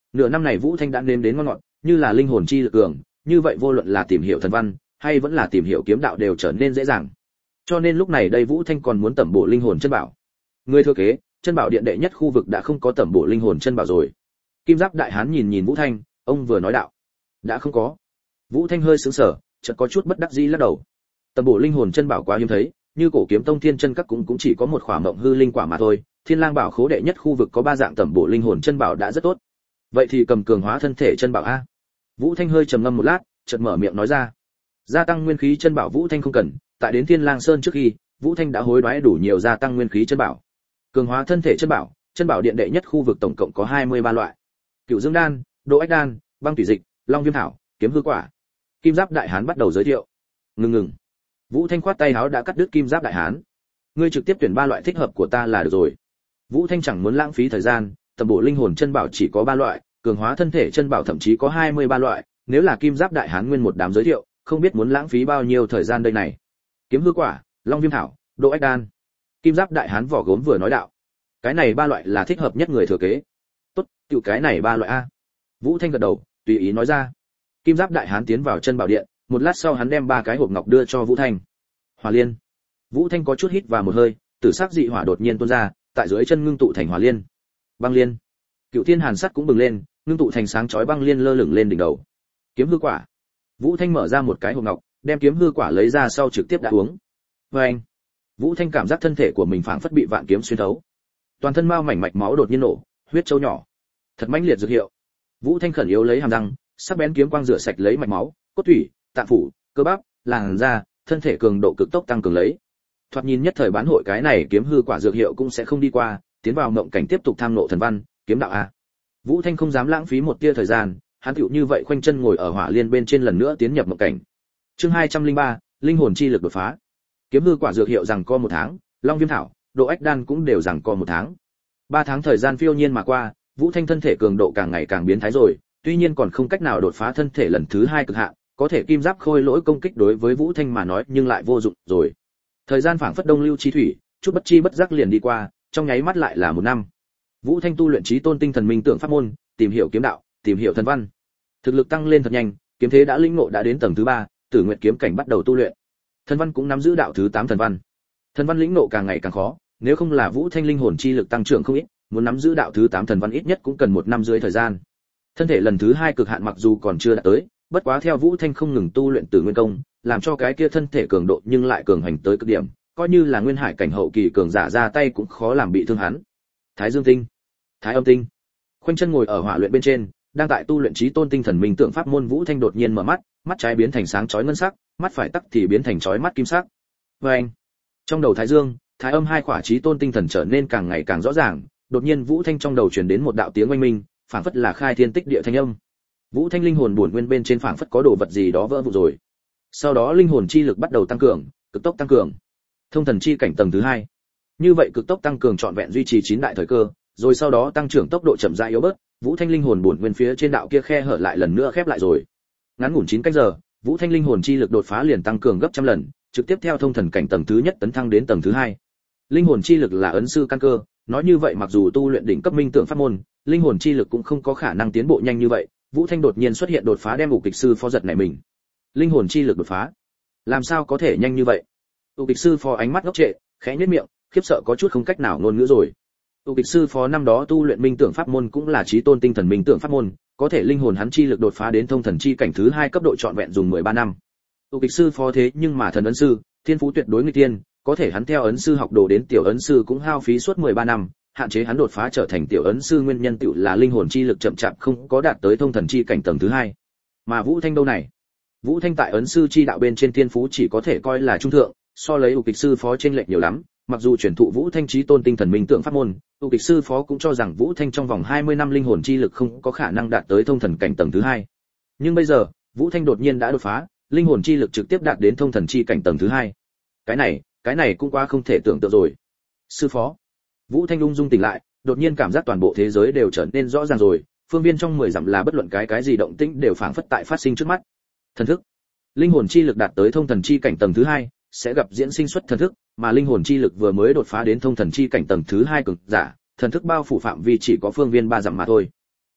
Nửa năm này Vũ Thanh đã nếm đến ngon ngọt, như là linh hồn chi lực cường, như vậy vô luận là tìm hiểu thần văn, hay vẫn là tìm hiểu kiếm đạo đều trở nên dễ dàng. Cho nên lúc này đây Vũ Thanh còn muốn tẩm bổ linh hồn chân bảo. Người thừa kế, chân bảo điện đệ nhất khu vực đã không có tẩm bổ linh hồn chân bảo rồi. Kim Giáp đại hán nhìn nhìn Vũ Thanh, ông vừa nói đạo: đã không có. Vũ Thanh hơi sững sờ, chợt có chút bất đắc dĩ lắc đầu. Tẩm bổ linh hồn chân bảo quá hiếm thấy, như cổ kiếm tông thiên chân các cũng cũng chỉ có một khỏa mộng hư linh quả mà thôi. Thiên Lang bảo khố đệ nhất khu vực có ba dạng tẩm bổ linh hồn chân bảo đã rất tốt. Vậy thì cầm cường hóa thân thể chân bảo a. Vũ Thanh hơi trầm ngâm một lát, chợt mở miệng nói ra. Gia tăng nguyên khí chân bảo Vũ Thanh không cần, tại đến Thiên Lang Sơn trước khi, Vũ Thanh đã hối đoái đủ nhiều gia tăng nguyên khí chân bảo. Cường hóa thân thể chân bảo, chân bảo điện đệ nhất khu vực tổng cộng có hai mươi ba loại. Cựu Dương đan, Độ Ách đan, Băng thủy dịch, Long viêm thảo, Kiếm hư quả. Kim Giáp đại hán bắt đầu giới thiệu. Ngừng ngừng. Vũ Thanh khoát tay áo đã cắt đứt Kim Giáp đại hán. Ngươi trực tiếp tuyển ba loại thích hợp của ta là được rồi. Vũ Thanh chẳng muốn lãng phí thời gian, tầm bổ linh hồn chân bảo chỉ có ba loại, cường hóa thân thể chân bảo thậm chí có hai mươi ba loại, nếu là Kim Giáp đại hán nguyên một đám giới thiệu, không biết muốn lãng phí bao nhiêu thời gian đây này. Kiếm hư quả, Long viêm thảo, Độ Ách đan. Kim Giáp đại hán vỏ gốm vừa nói đạo. Cái này ba loại là thích hợp nhất người thừa kế. Tốt, tiểu cái này ba loại a. Vũ Thanh gật đầu, tùy ý nói ra. Kim Giáp đại hán tiến vào chân bảo điện, một lát sau hắn đem ba cái hộp ngọc đưa cho Vũ Thanh. Hỏa liên. Vũ Thanh có chút hít vào một hơi, tử sắc dị hỏa đột nhiên tuôn ra, tại dưới chân ngưng tụ thành hỏa liên. Băng liên. Cựu Thiên Hàn sắt cũng bừng lên, ngưng tụ thành sáng chói băng liên lơ lửng lên đỉnh đầu. Kiếm hư quả. Vũ Thanh mở ra một cái hộp ngọc, đem kiếm hư quả lấy ra sau trực tiếp đã uống. Và anh. Vũ Thanh cảm giác thân thể của mình phảng phất bị vạn kiếm xuyên thấu. Toàn thân mao mảnh mạch máu đột nhiên nổ, huyết châu nhỏ. Thật mãnh liệt dược hiệu. Vũ Thanh khẩn yếu lấy hàm răng, sắc bén kiếm quang rửa sạch lấy mạch máu, cốt thủy, tạng phủ, cơ bắp, làn da, thân thể cường độ cực tốc tăng cường lấy. Thoạt nhìn nhất thời bán hội cái này kiếm hư quả dược hiệu cũng sẽ không đi qua, tiến vào mộng cảnh tiếp tục tham nộ thần văn, kiếm đạo a. Vũ Thanh không dám lãng phí một tia thời gian, hắn tựu như vậy khoanh chân ngồi ở hỏa liên bên trên lần nữa tiến nhập mộng cảnh. Chương hai trăm linh ba, linh hồn chi lực đột phá. Kiếm hư quả dược hiệu rằng co một tháng, Long viêm thảo, Độ Ách đan cũng đều rằng co một tháng. Ba tháng thời gian phiêu nhiên mà qua, Vũ Thanh thân thể cường độ càng ngày càng biến thái rồi, tuy nhiên còn không cách nào đột phá thân thể lần thứ hai cực hạn, có thể kim giáp khôi lỗi công kích đối với Vũ Thanh mà nói nhưng lại vô dụng rồi. Thời gian phảng phất đông lưu chi thủy, chút bất chi bất giác liền đi qua, trong nháy mắt lại là một năm. Vũ Thanh tu luyện chí tôn tinh thần minh tưởng pháp môn, tìm hiểu kiếm đạo, tìm hiểu thần văn. Thực lực tăng lên thật nhanh, kiếm thế đã lĩnh ngộ đã đến tầng thứ ba, Tử Nguyệt kiếm cảnh bắt đầu tu luyện. Thần văn cũng nắm giữ đạo thứ tám thần văn. Thần văn lĩnh ngộ càng ngày càng khó, nếu không là Vũ Thanh linh hồn chi lực tăng trưởng không ít, muốn nắm giữ đạo thứ tám thần văn ít nhất cũng cần một năm dưới thời gian. Thân thể lần thứ hai cực hạn mặc dù còn chưa đạt tới, bất quá theo Vũ Thanh không ngừng tu luyện Tử Nguyên công, làm cho cái kia thân thể cường độ nhưng lại cường hành tới cực điểm, coi như là nguyên hải cảnh hậu kỳ cường giả ra tay cũng khó làm bị thương hắn. Thái Dương tinh, Thái Âm tinh. Khoanh chân ngồi ở hỏa luyện bên trên, đang tại tu luyện chí tôn tinh thần minh tượng pháp môn. Vũ Thanh đột nhiên mở mắt, mắt trái biến thành sáng chói ngân sắc, mắt phải tắc thì biến thành chói mắt kim sắc. Và anh, trong đầu Thái Dương, Thái Âm hai khỏa chí tôn tinh thần trở nên càng ngày càng rõ ràng, đột nhiên Vũ Thanh trong đầu truyền đến một đạo tiếng oanh minh, phảng phất là khai thiên tích địa thanh âm. Vũ Thanh linh hồn buồn nguyên bên trên phảng phất có đồ vật gì đó vỡ vụn rồi. Sau đó linh hồn chi lực bắt đầu tăng cường, cực tốc tăng cường. Thông thần chi cảnh tầng thứ hai. Như vậy cực tốc tăng cường trọn vẹn duy trì chín đại thời cơ, rồi sau đó tăng trưởng tốc độ chậm rãi yếu bớt, Vũ Thanh linh hồn buồn nguyên phía trên đạo kia khe hở lại lần nữa khép lại rồi. Ngắn ngủn chín canh giờ, Vũ Thanh linh hồn chi lực đột phá liền tăng cường gấp trăm lần, trực tiếp theo thông thần cảnh tầng thứ nhất tấn thăng đến tầng thứ hai. Linh hồn chi lực là ấn sư căn cơ, nói như vậy mặc dù tu luyện đỉnh cấp minh tượng pháp môn, linh hồn chi lực cũng không có khả năng tiến bộ nhanh như vậy. Vũ Thanh đột nhiên xuất hiện đột phá đem Ục Kịch sư phó giật nảy mình. Linh hồn chi lực đột phá, làm sao có thể nhanh như vậy? Ục Kịch sư phó ánh mắt ngốc trệ, khẽ nhếch miệng, khiếp sợ có chút không cách nào ngôn ngữ rồi. Ục Kịch sư phó năm đó tu luyện minh tưởng pháp môn cũng là chí tôn tinh thần minh tưởng pháp môn, có thể linh hồn hắn chi lực đột phá đến thông thần chi cảnh thứ hai cấp độ trọn vẹn dùng mười ba năm. Ục Kịch sư phó thế nhưng mà thần ấn sư, thiên phú tuyệt đối nghịch thiên, có thể hắn theo ấn sư học đồ đến tiểu ấn sư cũng hao phí suốt mười ba năm, hạn chế hắn đột phá trở thành tiểu ấn sư nguyên nhân tựu là linh hồn chi lực chậm chạp không có đạt tới thông thần chi cảnh tầng thứ hai. Mà Vũ Thanh đâu này? Vũ Thanh tại ấn sư chi đạo bên trên thiên phú chỉ có thể coi là trung thượng, so lấy Ục Kịch sư phó chênh lệch nhiều lắm, mặc dù truyền thụ Vũ Thanh chí tôn tinh thần minh tượng pháp môn, Ục Kịch sư phó cũng cho rằng Vũ Thanh trong vòng hai mươi năm linh hồn chi lực không có khả năng đạt tới thông thần cảnh tầng thứ hai. Nhưng bây giờ, Vũ Thanh đột nhiên đã đột phá, linh hồn chi lực trực tiếp đạt đến thông thần chi cảnh tầng thứ hai. Cái này, cái này cũng quá không thể tưởng tượng rồi. Sư phó. Vũ Thanh ung dung tỉnh lại, đột nhiên cảm giác toàn bộ thế giới đều trở nên rõ ràng rồi, phương viên trong mười dặm là bất luận cái cái gì động tĩnh đều phảng phất tại phát sinh trước mắt. Thần thức, linh hồn chi lực đạt tới thông thần chi cảnh tầng thứ hai, sẽ gặp diễn sinh xuất thần thức, mà linh hồn chi lực vừa mới đột phá đến thông thần chi cảnh tầng thứ hai cường giả, thần thức bao phủ phạm vi chỉ có phương viên ba dặm mà thôi.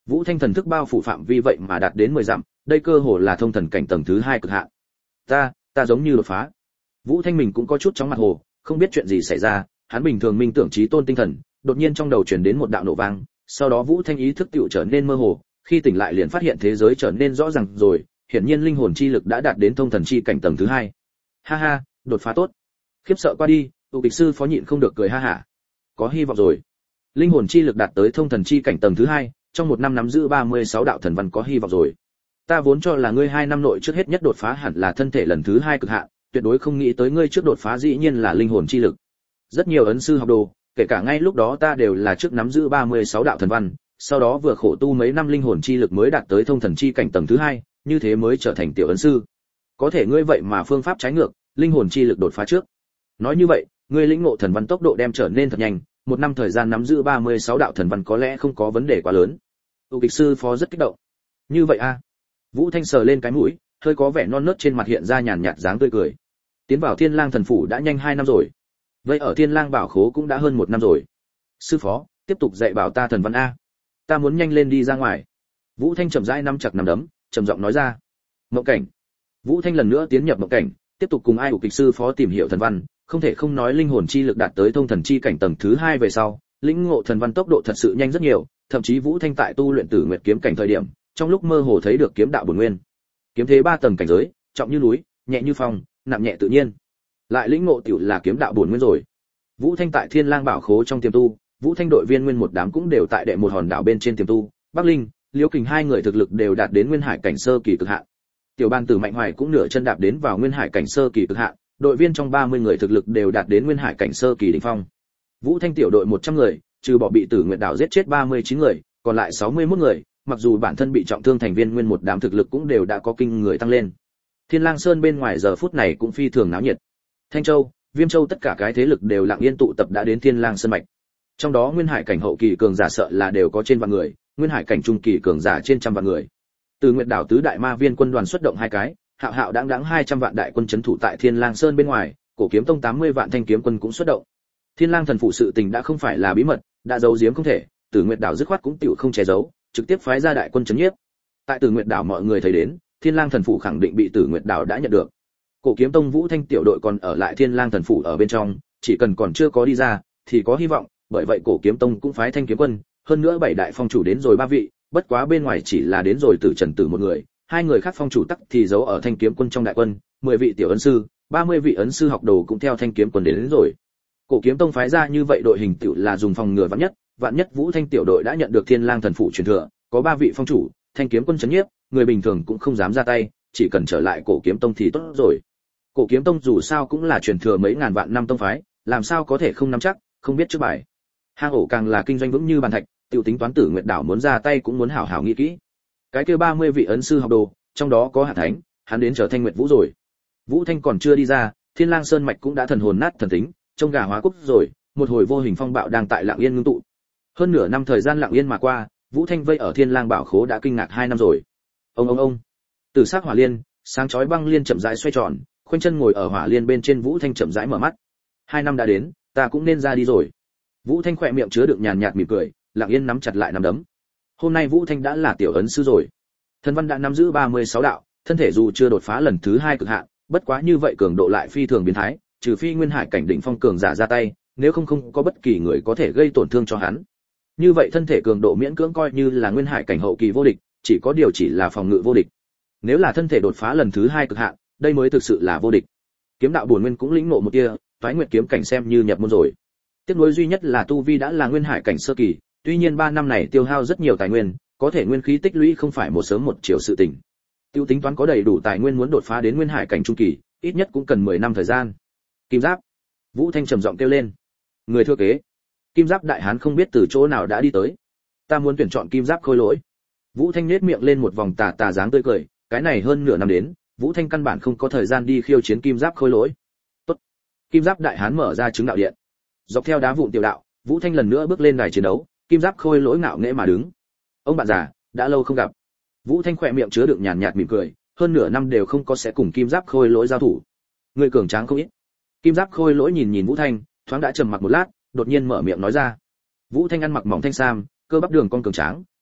Vũ Thanh thần thức bao phủ phạm vi vậy mà đạt đến mười dặm, đây cơ hồ là thông thần cảnh tầng thứ hai cực hạn. Ta, ta giống như đột phá. Vũ Thanh mình cũng có chút chóng mặt hồ, không biết chuyện gì xảy ra, hắn bình thường minh tưởng trí tôn tinh thần, đột nhiên trong đầu truyền đến một đạo nổ vang, sau đó Vũ Thanh ý thức tựu trở nên mơ hồ, khi tỉnh lại liền phát hiện thế giới trở nên rõ ràng rồi, hiển nhiên linh hồn chi lực đã đạt đến thông thần chi cảnh tầng thứ hai. Ha ha, đột phá tốt. Khiếp sợ qua đi, tụ kịch sư phó nhịn không được cười ha hả. Có hy vọng rồi. Linh hồn chi lực đạt tới thông thần chi cảnh tầng thứ hai, trong một năm nắm giữ ba mươi sáu đạo thần văn có hy vọng rồi. Ta vốn cho là ngươi hai năm nội trước hết nhất đột phá hẳn là thân thể lần thứ hai cực hạn, tuyệt đối không nghĩ tới ngươi trước đột phá dĩ nhiên là linh hồn chi lực. Rất nhiều ấn sư học đồ, kể cả ngay lúc đó ta đều là trước nắm giữ ba mươi sáu đạo thần văn, sau đó vừa khổ tu mấy năm linh hồn chi lực mới đạt tới thông thần chi cảnh tầng thứ hai, như thế mới trở thành tiểu ấn sư. Có thể ngươi vậy mà phương pháp trái ngược, linh hồn chi lực đột phá trước. Nói như vậy, ngươi lĩnh ngộ thần văn tốc độ đem trở nên thật nhanh, một năm thời gian nắm giữ ba mươi sáu đạo thần văn có lẽ không có vấn đề quá lớn. Tu kịch sư phó rất kích động. Như vậy a? À? Vũ Thanh sờ lên cái mũi, hơi có vẻ non nớt trên mặt hiện ra nhàn nhạt dáng tươi cười. Tiến vào Thiên Lang thần phủ đã nhanh hai năm rồi. Vậy ở Thiên Lang bảo khố cũng đã hơn một năm rồi. Sư phó, tiếp tục dạy bảo ta thần văn a. Ta muốn nhanh lên đi ra ngoài. Vũ Thanh chậm rãi nắm chặt nắm đấm, trầm giọng nói ra. Mộng cảnh. Vũ Thanh lần nữa tiến nhập mộng cảnh, tiếp tục cùng ai của kịch sư phó tìm hiểu thần văn, không thể không nói linh hồn chi lực đạt tới thông thần chi cảnh tầng thứ hai về sau, lĩnh ngộ thần văn tốc độ thật sự nhanh rất nhiều, thậm chí Vũ Thanh tại tu luyện Tử Nguyệt kiếm cảnh thời điểm, trong lúc mơ hồ thấy được kiếm đạo bổn nguyên. Kiếm thế ba tầng cảnh giới, trọng như núi, nhẹ như phong, nặng nhẹ tự nhiên. Lại lĩnh ngộ tiểu là kiếm đạo bổn nguyên rồi. Vũ Thanh tại Thiên Lang bảo khố trong tiềm tu, Vũ Thanh đội viên nguyên một đám cũng đều tại đệ một hòn đảo bên trên tiềm tu, Bắc Linh, Liễu Kình hai người thực lực đều đạt đến nguyên hải cảnh sơ kỳ cực hạn. Tiểu Ban Tử Mạnh Hoài cũng nửa chân đạp đến vào nguyên hải cảnh sơ kỳ cực hạn, đội viên trong ba mươi người thực lực đều đạt đến nguyên hải cảnh sơ kỳ đỉnh phong. Vũ Thanh tiểu đội một trăm người, trừ bỏ bị Tử Nguyệt đảo giết chết ba mươi chín người, còn lại sáu mươi mốt người, mặc dù bản thân bị trọng thương thành viên nguyên một đám thực lực cũng đều đã có kinh người tăng lên. Thiên Lang Sơn bên ngoài giờ phút này cũng phi thường náo nhiệt. Thanh Châu, Viêm Châu tất cả cái thế lực đều lặng yên tụ tập đã đến Thiên Lang Sơn mạch. Trong đó nguyên hải cảnh hậu kỳ cường giả sợ là đều có trên vạn người, nguyên hải cảnh trung kỳ cường giả trên trăm vạn người. Từ Nguyệt đảo tứ đại ma viên quân đoàn xuất động hai cái, hạo hạo đáng đáng hai trăm vạn đại quân trấn thủ tại Thiên Lang Sơn bên ngoài, Cổ Kiếm Tông tám mươi vạn thanh kiếm quân cũng xuất động. Thiên Lang thần phụ sự tình đã không phải là bí mật, đã giấu giếm không thể, Tử Nguyệt đảo dứt khoát cũng tiểu không che giấu, trực tiếp phái ra đại quân trấn nhiếp. Tại Tử Nguyệt đảo mọi người thấy đến, Thiên Lang thần phụ khẳng định bị Tử Nguyệt đảo đã nhận được. Cổ Kiếm Tông Vũ Thanh tiểu đội còn ở lại Thiên Lang thần phụ ở bên trong, chỉ cần còn chưa có đi ra thì có hy vọng, bởi vậy Cổ Kiếm Tông cũng phái thanh kiếm quân, hơn nữa bảy đại phong chủ đến rồi ba vị, bất quá bên ngoài chỉ là đến rồi Tử Trần Tử một người, hai người khác phong chủ tắc thì giấu ở thanh kiếm quân trong đại quân, mười vị tiểu ấn sư, ba mươi vị ấn sư học đồ cũng theo thanh kiếm quân đến, đến rồi. Cổ Kiếm Tông phái ra như vậy đội hình tiểu là dùng phòng ngừa vạn nhất, vạn nhất Vũ Thanh tiểu đội đã nhận được Thiên Lang thần phụ truyền thừa, có ba vị phong chủ, thanh kiếm quân trấn nhiếp, người bình thường cũng không dám ra tay, chỉ cần trở lại Cổ Kiếm Tông thì tốt rồi. Cổ Kiếm Tông dù sao cũng là truyền thừa mấy ngàn vạn năm tông phái, làm sao có thể không nắm chắc, không biết trước bài. Hang ổ càng là kinh doanh vững như bàn thạch, tiểu tính toán Tử Nguyệt đảo muốn ra tay cũng muốn hảo hảo nghĩ kỹ. Cái kia ba mươi vị ấn sư học đồ, trong đó có Hạ Thánh, hắn đến trở Thanh Nguyệt Vũ rồi. Vũ Thanh còn chưa đi ra, Thiên Lang Sơn mạch cũng đã thần hồn nát thần tính, trông gà hóa quốc rồi, một hồi vô hình phong bạo đang tại Lặng Yên ngưng tụ. Hơn nửa năm thời gian Lặng Yên mà qua, Vũ Thanh vây ở Thiên Lang bảo khố đã kinh ngạc hai năm rồi. Ông ông ông. Tử sắc hỏa liên, sáng chói băng liên chậm rãi xoay tròn, khoanh chân ngồi ở hỏa liên bên trên Vũ Thanh chậm rãi mở mắt. Hai năm đã đến, ta cũng nên ra đi rồi. Vũ Thanh khỏe miệng chứa đựng nhàn nhạt mỉm cười, Lặng Yên nắm chặt lại nắm đấm. Hôm nay Vũ Thanh đã là tiểu ấn sư rồi. Thần văn đã nắm giữ ba mươi sáu đạo, thân thể dù chưa đột phá lần thứ hai cực hạn, bất quá như vậy cường độ lại phi thường biến thái, trừ phi nguyên hải cảnh đỉnh phong cường giả ra tay, nếu không không có bất kỳ người có thể gây tổn thương cho hắn. Như vậy thân thể cường độ miễn cưỡng coi như là nguyên hải cảnh hậu kỳ vô địch, chỉ có điều chỉ là phòng ngự vô địch. Nếu là thân thể đột phá lần thứ hai cực hạn, đây mới thực sự là vô địch. Kiếm đạo bổn nguyên cũng lĩnh ngộ một tia, Toái Nguyệt kiếm cảnh xem như nhập môn rồi. Tiếc nuối duy nhất là tu vi đã là nguyên hải cảnh sơ kỳ, tuy nhiên ba năm này tiêu hao rất nhiều tài nguyên, có thể nguyên khí tích lũy không phải một sớm một chiều sự tình. Tiêu tính toán có đầy đủ tài nguyên muốn đột phá đến nguyên hải cảnh trung kỳ, ít nhất cũng cần mười năm thời gian. Kim Giáp, Vũ Thanh trầm giọng kêu lên. Người thừa kế. Kim Giáp đại hán không biết từ chỗ nào đã đi tới. Ta muốn tuyển chọn Kim Giáp khôi lỗi. Vũ Thanh nhếch miệng lên một vòng tà tà dáng tươi cười, cái này hơn nửa năm đến, Vũ Thanh căn bản không có thời gian đi khiêu chiến Kim Giáp khôi lỗi. Tốt. Kim Giáp đại hán mở ra chứng đạo điện. Dọc theo đá vụn tiểu đạo, Vũ Thanh lần nữa bước lên đài chiến đấu, Kim Giáp khôi lỗi ngạo nghễ mà đứng. Ông bạn già, đã lâu không gặp. Vũ Thanh khỏe miệng chứa đựng nhàn nhạt mỉm cười, hơn nửa năm đều không có sẽ cùng Kim Giáp khôi lỗi giao thủ. Người cường tráng không ít. Kim Giáp khôi lỗi nhìn nhìn Vũ Thanh, thoáng đã trầm mặc một lát, đột nhiên mở miệng nói ra. Vũ Thanh ăn mặc mỏng thanh sam, cơ bắp đường con cường tráng,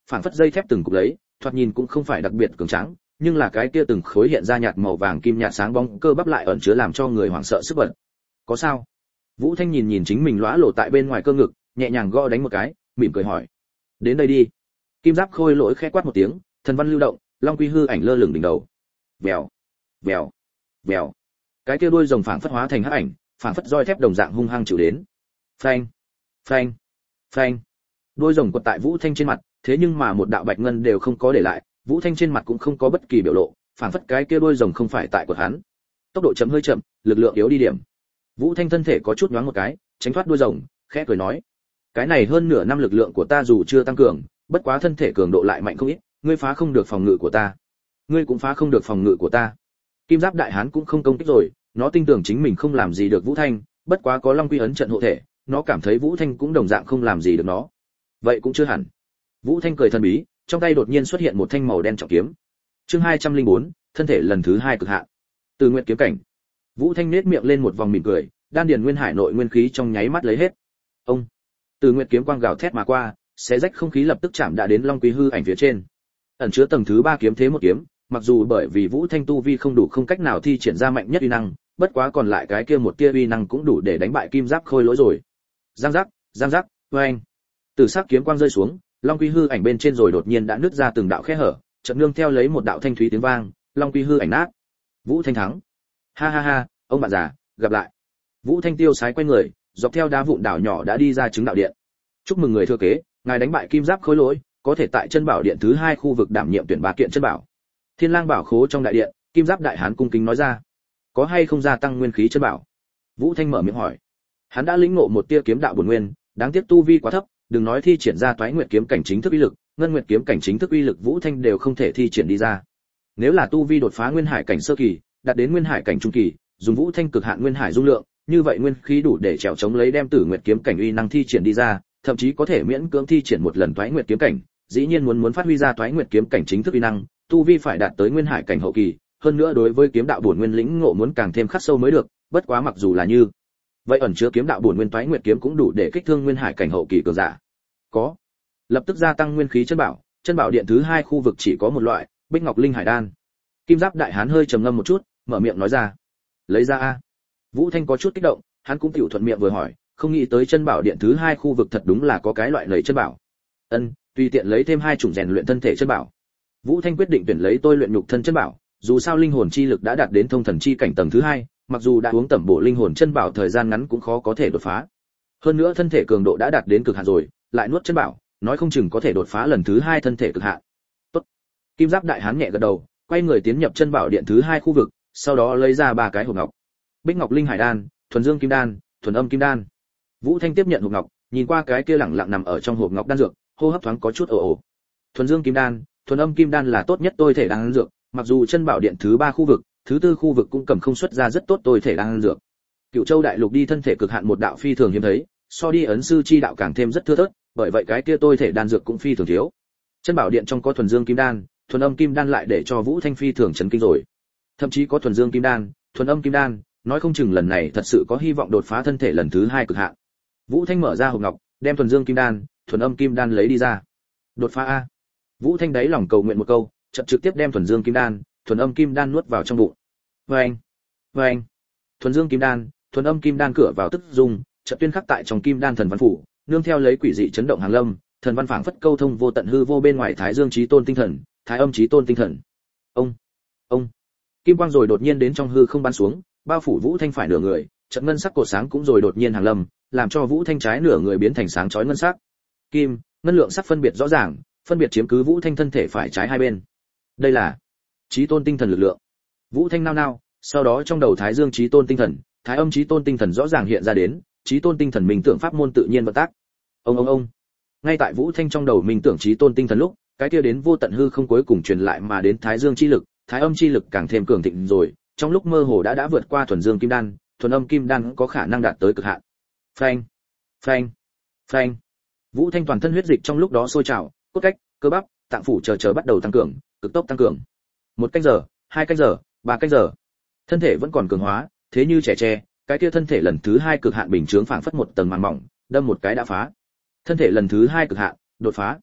phảng phất dây thép từng cục lấy, thoạt nhìn cũng không phải đặc biệt cường tráng, nhưng là cái kia từng khối hiện ra nhạt màu vàng kim nhạt sáng bóng cơ bắp lại ẩn chứa làm cho người hoảng sợ sức bật. Có sao? Vũ Thanh nhìn nhìn chính mình lóa lộ tại bên ngoài cơ ngực, nhẹ nhàng gõ đánh một cái, mỉm cười hỏi. Đến đây đi. Kim Giáp Khôi Lỗi khẽ quát một tiếng, thần văn lưu động, long quy hư ảnh lơ lửng đỉnh đầu. Vèo, vèo, vèo. Cái kia đuôi rồng phảng phất hóa thành hắc ảnh, phảng phất roi thép đồng dạng hung hăng chịu đến. Phanh, phanh, phanh. Đuôi rồng quật tại Vũ Thanh trên mặt, thế nhưng mà một đạo bạch ngân đều không có để lại, Vũ Thanh trên mặt cũng không có bất kỳ biểu lộ, phảng phất cái kia đuôi rồng không phải tại của hắn. Tốc độ chậm hơi chậm, lực lượng yếu đi điểm. Vũ Thanh thân thể có chút nhoáng một cái, tránh thoát đuôi rồng, khẽ cười nói: "Cái này hơn nửa năm lực lượng của ta dù chưa tăng cường, bất quá thân thể cường độ lại mạnh không ít, ngươi phá không được phòng ngự của ta, ngươi cũng phá không được phòng ngự của ta." Kim Giáp Đại Hán cũng không công kích rồi, nó tin tưởng chính mình không làm gì được Vũ Thanh, bất quá có Long Quy ấn trận hộ thể, nó cảm thấy Vũ Thanh cũng đồng dạng không làm gì được nó. Vậy cũng chưa hẳn. Vũ Thanh cười thần bí, trong tay đột nhiên xuất hiện một thanh màu đen trọng kiếm. Chương hai trăm lẻ bốn, thân thể lần thứ hai cực hạn. Từ Nguyệt kiếm cảnh. Vũ Thanh nhếch miệng lên một vòng mỉm cười, đan điền nguyên hải nội nguyên khí trong nháy mắt lấy hết. Ông. Từ Nguyệt kiếm quang gào thét mà qua, xé rách không khí lập tức chạm đã đến Long Quý hư ảnh phía trên. Ẩn chứa tầng thứ ba kiếm thế một kiếm, mặc dù bởi vì Vũ Thanh tu vi không đủ không cách nào thi triển ra mạnh nhất uy năng, bất quá còn lại cái kia một tia uy năng cũng đủ để đánh bại Kim Giáp Khôi Lỗi rồi. Giang giác, giang giác, oeng. Từ sắc kiếm quang rơi xuống, Long Quy hư ảnh bên trên rồi đột nhiên đã nứt ra từng đạo khe hở, chợt nương theo lấy một đạo thanh thúy tiếng vang, Long Quy hư ảnh nát. Vũ Thanh thắng. Ha ha ha, ông bạn già, gặp lại. Vũ Thanh tiêu sái quay người, dọc theo đá vụn đảo nhỏ đã đi ra chứng đạo điện. Chúc mừng người thừa kế, ngài đánh bại Kim Giáp Khôi Lỗi, có thể tại chân bảo điện thứ hai khu vực đảm nhiệm tuyển ba kiện chân bảo. Thiên Lang bảo khố trong đại điện, Kim Giáp Đại Hán cung kính nói ra. Có hay không gia tăng nguyên khí chân bảo? Vũ Thanh mở miệng hỏi. Hắn đã lĩnh ngộ một tia kiếm đạo bổn nguyên, đáng tiếc tu vi quá thấp, đừng nói thi triển ra Toái Nguyệt kiếm cảnh chính thức uy lực, Ngân Nguyệt kiếm cảnh chính thức uy lực Vũ Thanh đều không thể thi triển đi ra. Nếu là tu vi đột phá Nguyên Hải cảnh sơ kỳ, đạt đến Nguyên Hải cảnh trung kỳ, dùng Vũ Thanh cực hạn Nguyên Hải dung lượng, như vậy nguyên khí đủ để trèo chống lấy đem Tử Nguyệt kiếm cảnh uy năng thi triển đi ra, thậm chí có thể miễn cưỡng thi triển một lần Toái Nguyệt kiếm cảnh, dĩ nhiên muốn muốn phát huy ra Toái Nguyệt kiếm cảnh chính thức uy năng, tu vi phải đạt tới Nguyên Hải cảnh hậu kỳ, hơn nữa đối với kiếm đạo bổn nguyên lĩnh ngộ muốn càng thêm khắc sâu mới được, bất quá mặc dù là như vậy ẩn chứa kiếm đạo bổn nguyên Toái Nguyệt kiếm cũng đủ để kích thương Nguyên Hải cảnh hậu kỳ cường giả. Có. Lập tức gia tăng nguyên khí chân bảo, chân bảo điện thứ hai khu vực chỉ có một loại, Bích Ngọc Linh Hải đan. Kim Giáp Đại Hán hơi trầm ngâm một chút, mở miệng nói ra. Lấy ra a. Vũ Thanh có chút kích động, hắn cũng tiểu thuận miệng vừa hỏi, không nghĩ tới chân bảo điện thứ hai khu vực thật đúng là có cái loại lầy chân bảo. Ân, tùy tiện lấy thêm hai chủng rèn luyện thân thể chân bảo. Vũ Thanh quyết định tuyển lấy tôi luyện nhục thân chân bảo, dù sao linh hồn chi lực đã đạt đến thông thần chi cảnh tầng thứ hai, mặc dù đã uống tẩm bổ linh hồn chân bảo thời gian ngắn cũng khó có thể đột phá. Hơn nữa thân thể cường độ đã đạt đến cực hạn rồi, lại nuốt chân bảo, nói không chừng có thể đột phá lần thứ hai thân thể cực hạn. Tốt. Kim Giáp Đại Hán nhẹ gật đầu, quay người tiến nhập chân bảo điện thứ hai khu vực, sau đó lấy ra ba cái hộp ngọc. Bích Ngọc Linh Hải đan, Thuần Dương Kim đan, Thuần Âm Kim đan. Vũ Thanh tiếp nhận hộp ngọc, nhìn qua cái kia lẳng lặng nằm ở trong hộp ngọc đan dược, hô hấp thoáng có chút ồ ồ. Thuần Dương Kim đan, Thuần Âm Kim đan là tốt nhất tôi thể đan dược, mặc dù chân bảo điện thứ ba khu vực, thứ tư khu vực cũng cầm không xuất ra rất tốt tôi thể đan dược. Cựu Châu đại lục đi thân thể cực hạn một đạo phi thường hiếm thấy, so đi ấn sư chi đạo càng thêm rất thưa thớt, bởi vậy cái kia tôi thể đan dược cũng phi thường thiếu. Chân bảo điện trong có Thuần Dương Kim đan, Thuần Âm Kim đan lại để cho Vũ Thanh phi thường chấn kinh rồi. Thậm chí có Thuần Dương Kim đan, Thuần Âm Kim đan, nói không chừng lần này thật sự có hy vọng đột phá thân thể lần thứ hai cực hạn. Vũ Thanh mở ra hộp ngọc, đem Thuần Dương Kim đan, Thuần Âm Kim đan lấy đi ra. Đột phá a. Vũ Thanh đáy lòng cầu nguyện một câu, chợt trực tiếp đem Thuần Dương Kim đan, Thuần Âm Kim đan nuốt vào trong bụng. Oeng, oeng. Thuần Dương Kim đan, Thuần Âm Kim đan cửa vào tức dùng, chợt tuyên khắc tại trong Kim đan thần văn phủ, nương theo lấy quỷ dị chấn động hàng lâm, thần văn phảng phất câu thông vô tận hư vô bên ngoài Thái Dương Chí Tôn tinh thần, Thái Âm Chí Tôn tinh thần. Ông, ông. Kim quang rồi đột nhiên đến trong hư không bắn xuống, bao phủ Vũ Thanh phải nửa người, chợt ngân sắc cột sáng cũng rồi đột nhiên hàng lâm, làm cho Vũ Thanh trái nửa người biến thành sáng chói ngân sắc. Kim, ngân lượng sắc phân biệt rõ ràng, phân biệt chiếm cứ Vũ Thanh thân thể phải trái hai bên. Đây là Chí Tôn tinh thần lực lượng. Vũ Thanh nao nao, sau đó trong đầu Thái Dương Chí Tôn tinh thần, Thái Âm Chí Tôn tinh thần rõ ràng hiện ra đến, Chí Tôn tinh thần minh tưởng pháp môn tự nhiên vận tác. Ông ông ông. Ngay tại Vũ Thanh trong đầu minh tưởng Chí Tôn tinh thần lúc, cái kia đến vô tận hư không cuối cùng truyền lại mà đến Thái Dương chi lực, Thái Âm chi lực càng thêm cường thịnh rồi, trong lúc mơ hồ đã đã vượt qua Thuần Dương Kim đan, Thuần Âm Kim đan có khả năng đạt tới cực hạn. Phanh, phanh, phanh. Vũ Thanh toàn thân huyết dịch trong lúc đó sôi trào, cốt cách, cơ bắp, tạng phủ chờ chờ bắt đầu tăng cường, cực tốc tăng cường. Một canh giờ, hai canh giờ, ba canh giờ. Thân thể vẫn còn cường hóa, thế như trẻ tre, cái kia thân thể lần thứ hai cực hạn bình chướng phảng phất một tầng màng mỏng, đâm một cái đã phá. Thân thể lần thứ hai cực hạn, đột phá.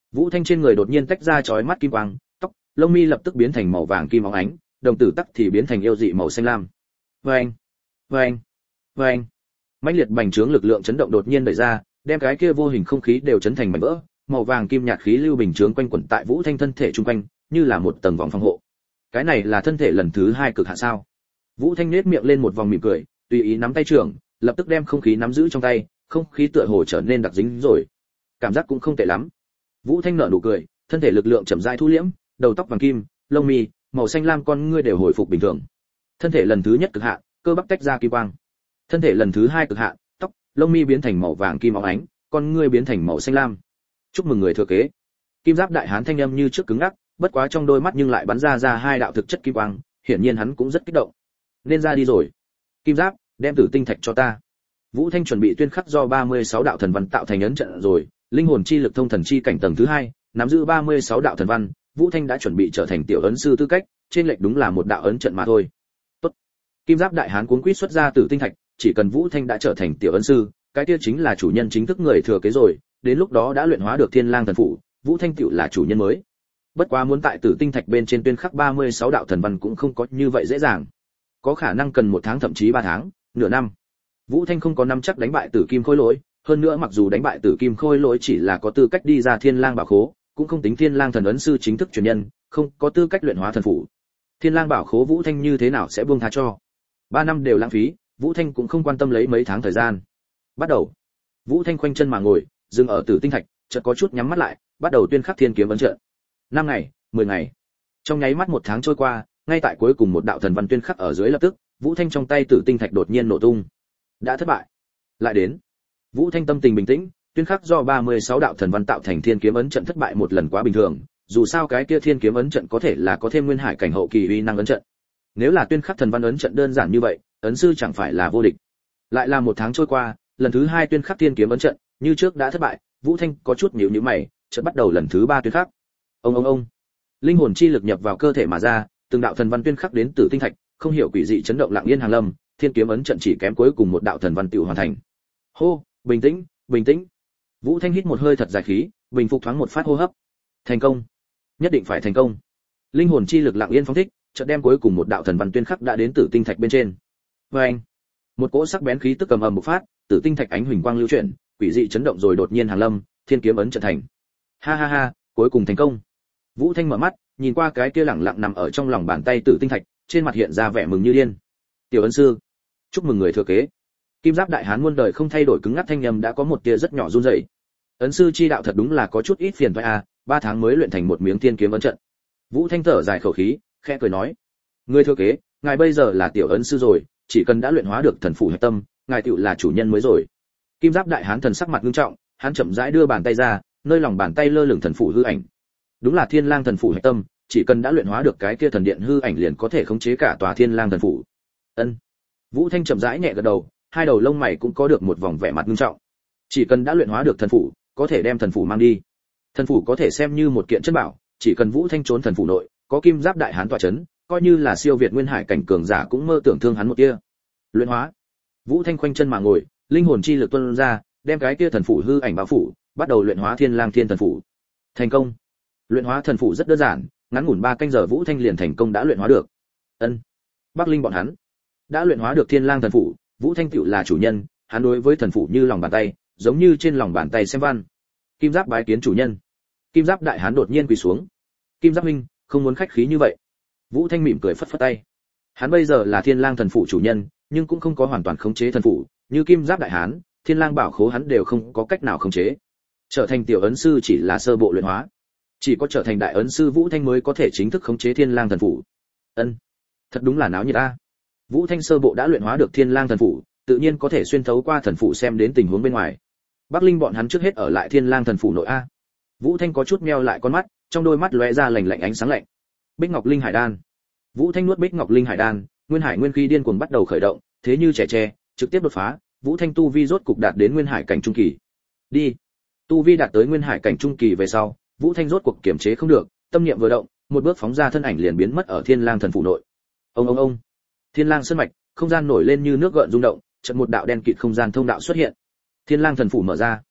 Vũ Thanh trên người đột nhiên tách ra chói mắt kim quang, tóc, lông mi lập tức biến thành màu vàng kim óng ánh, đồng tử tắc thì biến thành yêu dị màu xanh lam. Vâng, vâng, vâng. Mãnh liệt bành trướng lực lượng chấn động đột nhiên đẩy ra, đem cái kia vô hình không khí đều chấn thành mảnh vỡ, màu vàng kim nhạt khí lưu bình trướng quanh quẩn tại Vũ Thanh thân thể trung quanh, như là một tầng vòng phòng hộ. Cái này là thân thể lần thứ hai cực hạn sao? Vũ Thanh nhếch miệng lên một vòng mỉm cười, tùy ý nắm tay trưởng, lập tức đem không khí nắm giữ trong tay, không khí tựa hồ trở nên đặc dính rồi. Cảm giác cũng không tệ lắm. Vũ Thanh nở nụ cười, thân thể lực lượng chậm rãi thu liễm, đầu tóc vàng kim, lông mi, màu xanh lam con ngươi đều hồi phục bình thường. Thân thể lần thứ nhất cực hạn, cơ bắp tách ra kim quang. Thân thể lần thứ hai cực hạn, tóc, lông mi biến thành màu vàng kim óng ánh, con ngươi biến thành màu xanh lam. Chúc mừng người thừa kế. Kim Giáp đại hán thanh âm như trước cứng ngắc, bất quá trong đôi mắt nhưng lại bắn ra ra hai đạo thực chất kim quang, hiển nhiên hắn cũng rất kích động. Nên ra đi rồi. Kim Giáp, đem tử tinh thạch cho ta. Vũ Thanh chuẩn bị tuyên khắc do ba mươi sáu đạo thần văn tạo thành ấn trận rồi, linh hồn chi lực thông thần chi cảnh tầng thứ hai, nắm giữ ba mươi sáu đạo thần văn, Vũ Thanh đã chuẩn bị trở thành tiểu ấn sư tư cách, trên lệch đúng là một đạo ấn trận mà thôi. Tốt. Kim Giáp đại hán cuống quýt xuất ra tử tinh thạch, chỉ cần Vũ Thanh đã trở thành tiểu ấn sư, cái kia chính là chủ nhân chính thức người thừa kế rồi, đến lúc đó đã luyện hóa được Thiên Lang thần phủ, Vũ Thanh tựu là chủ nhân mới. Bất quá muốn tại tử tinh thạch bên trên tuyên khắc ba mươi sáu đạo thần văn cũng không có như vậy dễ dàng. Có khả năng cần một tháng thậm chí ba tháng, nửa năm. Vũ Thanh không có nắm chắc đánh bại Tử Kim Khôi Lỗi, hơn nữa mặc dù đánh bại Tử Kim Khôi Lỗi chỉ là có tư cách đi ra Thiên Lang bảo khố, cũng không tính Thiên Lang thần ấn sư chính thức truyền nhân, không có tư cách luyện hóa thần phủ. Thiên Lang bảo khố Vũ Thanh như thế nào sẽ buông tha cho? Ba năm đều lãng phí, Vũ Thanh cũng không quan tâm lấy mấy tháng thời gian. Bắt đầu. Vũ Thanh khoanh chân mà ngồi, dừng ở tử tinh thạch, chợt có chút nhắm mắt lại, bắt đầu tuyên khắc thiên kiếm ấn trận. Năm ngày, mười ngày. Trong nháy mắt một tháng trôi qua, ngay tại cuối cùng một đạo thần văn tuyên khắc ở dưới lập tức, Vũ Thanh trong tay tử tinh thạch đột nhiên nổ tung. Đã thất bại. Lại đến. Vũ Thanh tâm tình bình tĩnh, tuyên khắc do ba mươi sáu đạo thần văn tạo thành thiên kiếm ấn trận thất bại một lần quá bình thường, dù sao cái kia thiên kiếm ấn trận có thể là có thêm nguyên hải cảnh hậu kỳ uy năng ấn trận. Nếu là tuyên khắc thần văn ấn trận đơn giản như vậy, ấn sư chẳng phải là vô địch. Lại là một tháng trôi qua, lần thứ hai tuyên khắc thiên kiếm ấn trận, như trước đã thất bại, Vũ Thanh có chút nhíu nhíu mày, chợt bắt đầu lần thứ ba tuyên khắc. Ông ông ông. Linh hồn chi lực nhập vào cơ thể mà ra, từng đạo thần văn tuyên khắc đến tử tinh thạch, không hiểu quỷ dị chấn động lặng yên hàng lâm, thiên kiếm ấn trận chỉ kém cuối cùng một đạo thần văn tiểu hoàn thành. Hô, bình tĩnh, bình tĩnh. Vũ Thanh hít một hơi thật dài khí, bình phục thoáng một phát hô hấp. Thành công, nhất định phải thành công. Linh hồn chi lực lặng yên phóng thích, chợt đem cuối cùng một đạo thần văn tuyên khắc đã đến tử tinh thạch bên trên. Và anh, một cỗ sắc bén khí tức cầm ầm một phát, tử tinh thạch ánh huỳnh quang lưu chuyển, quỷ dị chấn động rồi đột nhiên hàng lâm, thiên kiếm ấn trận thành. Ha ha ha, cuối cùng thành công. Vũ Thanh mở mắt, nhìn qua cái kia lẳng lặng nằm ở trong lòng bàn tay tử tinh thạch, trên mặt hiện ra vẻ mừng như điên. Tiểu ấn sư, chúc mừng người thừa kế. Kim Giáp đại hán muôn đời không thay đổi cứng ngắc thanh âm đã có một tia rất nhỏ run rẩy. Ấn sư chi đạo thật đúng là có chút ít phiền toái à, ba tháng mới luyện thành một miếng thiên kiếm ấn trận. Vũ Thanh thở dài khẩu khí, khẽ cười nói: "Người thừa kế, ngài bây giờ là tiểu ấn sư rồi, chỉ cần đã luyện hóa được thần phủ hạch tâm, ngài tựu là chủ nhân mới rồi." Kim Giáp đại hán thần sắc mặt nghiêm trọng, hắn chậm rãi đưa bàn tay ra, nơi lòng bàn tay lơ lửng thần phủ hư ảnh. Đúng là Thiên Lang thần phủ hạch tâm, chỉ cần đã luyện hóa được cái kia thần điện hư ảnh liền có thể khống chế cả tòa Thiên Lang thần phủ. Ân. Vũ Thanh chậm rãi nhẹ gật đầu, hai đầu lông mày cũng có được một vòng vẻ mặt nghiêm trọng. Chỉ cần đã luyện hóa được thần phủ, có thể đem thần phủ mang đi. Thần phủ có thể xem như một kiện chân bảo, chỉ cần Vũ Thanh trốn thần phủ nội, có Kim Giáp đại hán tọa chấn, coi như là siêu việt nguyên hải cảnh cường giả cũng mơ tưởng thương hắn một tia. Luyện hóa. Vũ Thanh khoanh chân mà ngồi, linh hồn chi lực tuôn ra, đem cái kia thần phủ hư ảnh bao phủ, bắt đầu luyện hóa Thiên Lang Thiên thần phủ. Thành công. Luyện hóa thần phủ rất đơn giản, ngắn ngủn ba canh giờ Vũ Thanh liền thành công đã luyện hóa được. Ân. Bắc Linh bọn hắn đã luyện hóa được Thiên Lang thần phủ, Vũ Thanh tựu là chủ nhân, hắn đối với thần phủ như lòng bàn tay, giống như trên lòng bàn tay xem văn. Kim Giáp bái kiến chủ nhân. Kim Giáp đại hán đột nhiên quỳ xuống. Kim Giáp huynh, không muốn khách khí như vậy. Vũ Thanh mỉm cười phất phất tay. Hắn bây giờ là Thiên Lang thần phủ chủ nhân, nhưng cũng không có hoàn toàn khống chế thần phủ, như Kim Giáp đại hán, Thiên Lang bảo khố hắn đều không có cách nào khống chế. Trở thành tiểu ấn sư chỉ là sơ bộ luyện hóa, chỉ có trở thành đại ấn sư Vũ Thanh mới có thể chính thức khống chế Thiên Lang thần phủ. Ân, thật đúng là náo nhiệt ta. Vũ Thanh sơ bộ đã luyện hóa được Thiên Lang thần phủ, tự nhiên có thể xuyên thấu qua thần phủ xem đến tình huống bên ngoài. Bắc Linh bọn hắn trước hết ở lại Thiên Lang thần phủ nội a. Vũ Thanh có chút meo lại con mắt, trong đôi mắt lóe ra lạnh lạnh ánh sáng lạnh. Bích Ngọc Linh Hải đan. Vũ Thanh nuốt Bích Ngọc Linh Hải đan, nguyên hải nguyên khí điên cuồng bắt đầu khởi động, thế như trẻ tre, trực tiếp đột phá, Vũ Thanh tu vi rốt cục đạt đến nguyên hải cảnh trung kỳ. Đi. Tu vi đạt tới nguyên hải cảnh trung kỳ về sau, Vũ Thanh rốt cuộc kiềm chế không được, tâm niệm vừa động, một bước phóng ra thân ảnh liền biến mất ở Thiên Lang thần phủ nội. Ông ông ông. Thiên Lang sơn mạch, không gian nổi lên như nước gợn rung động, chợt một đạo đen kịt không gian thông đạo xuất hiện. Thiên Lang thần phủ mở ra.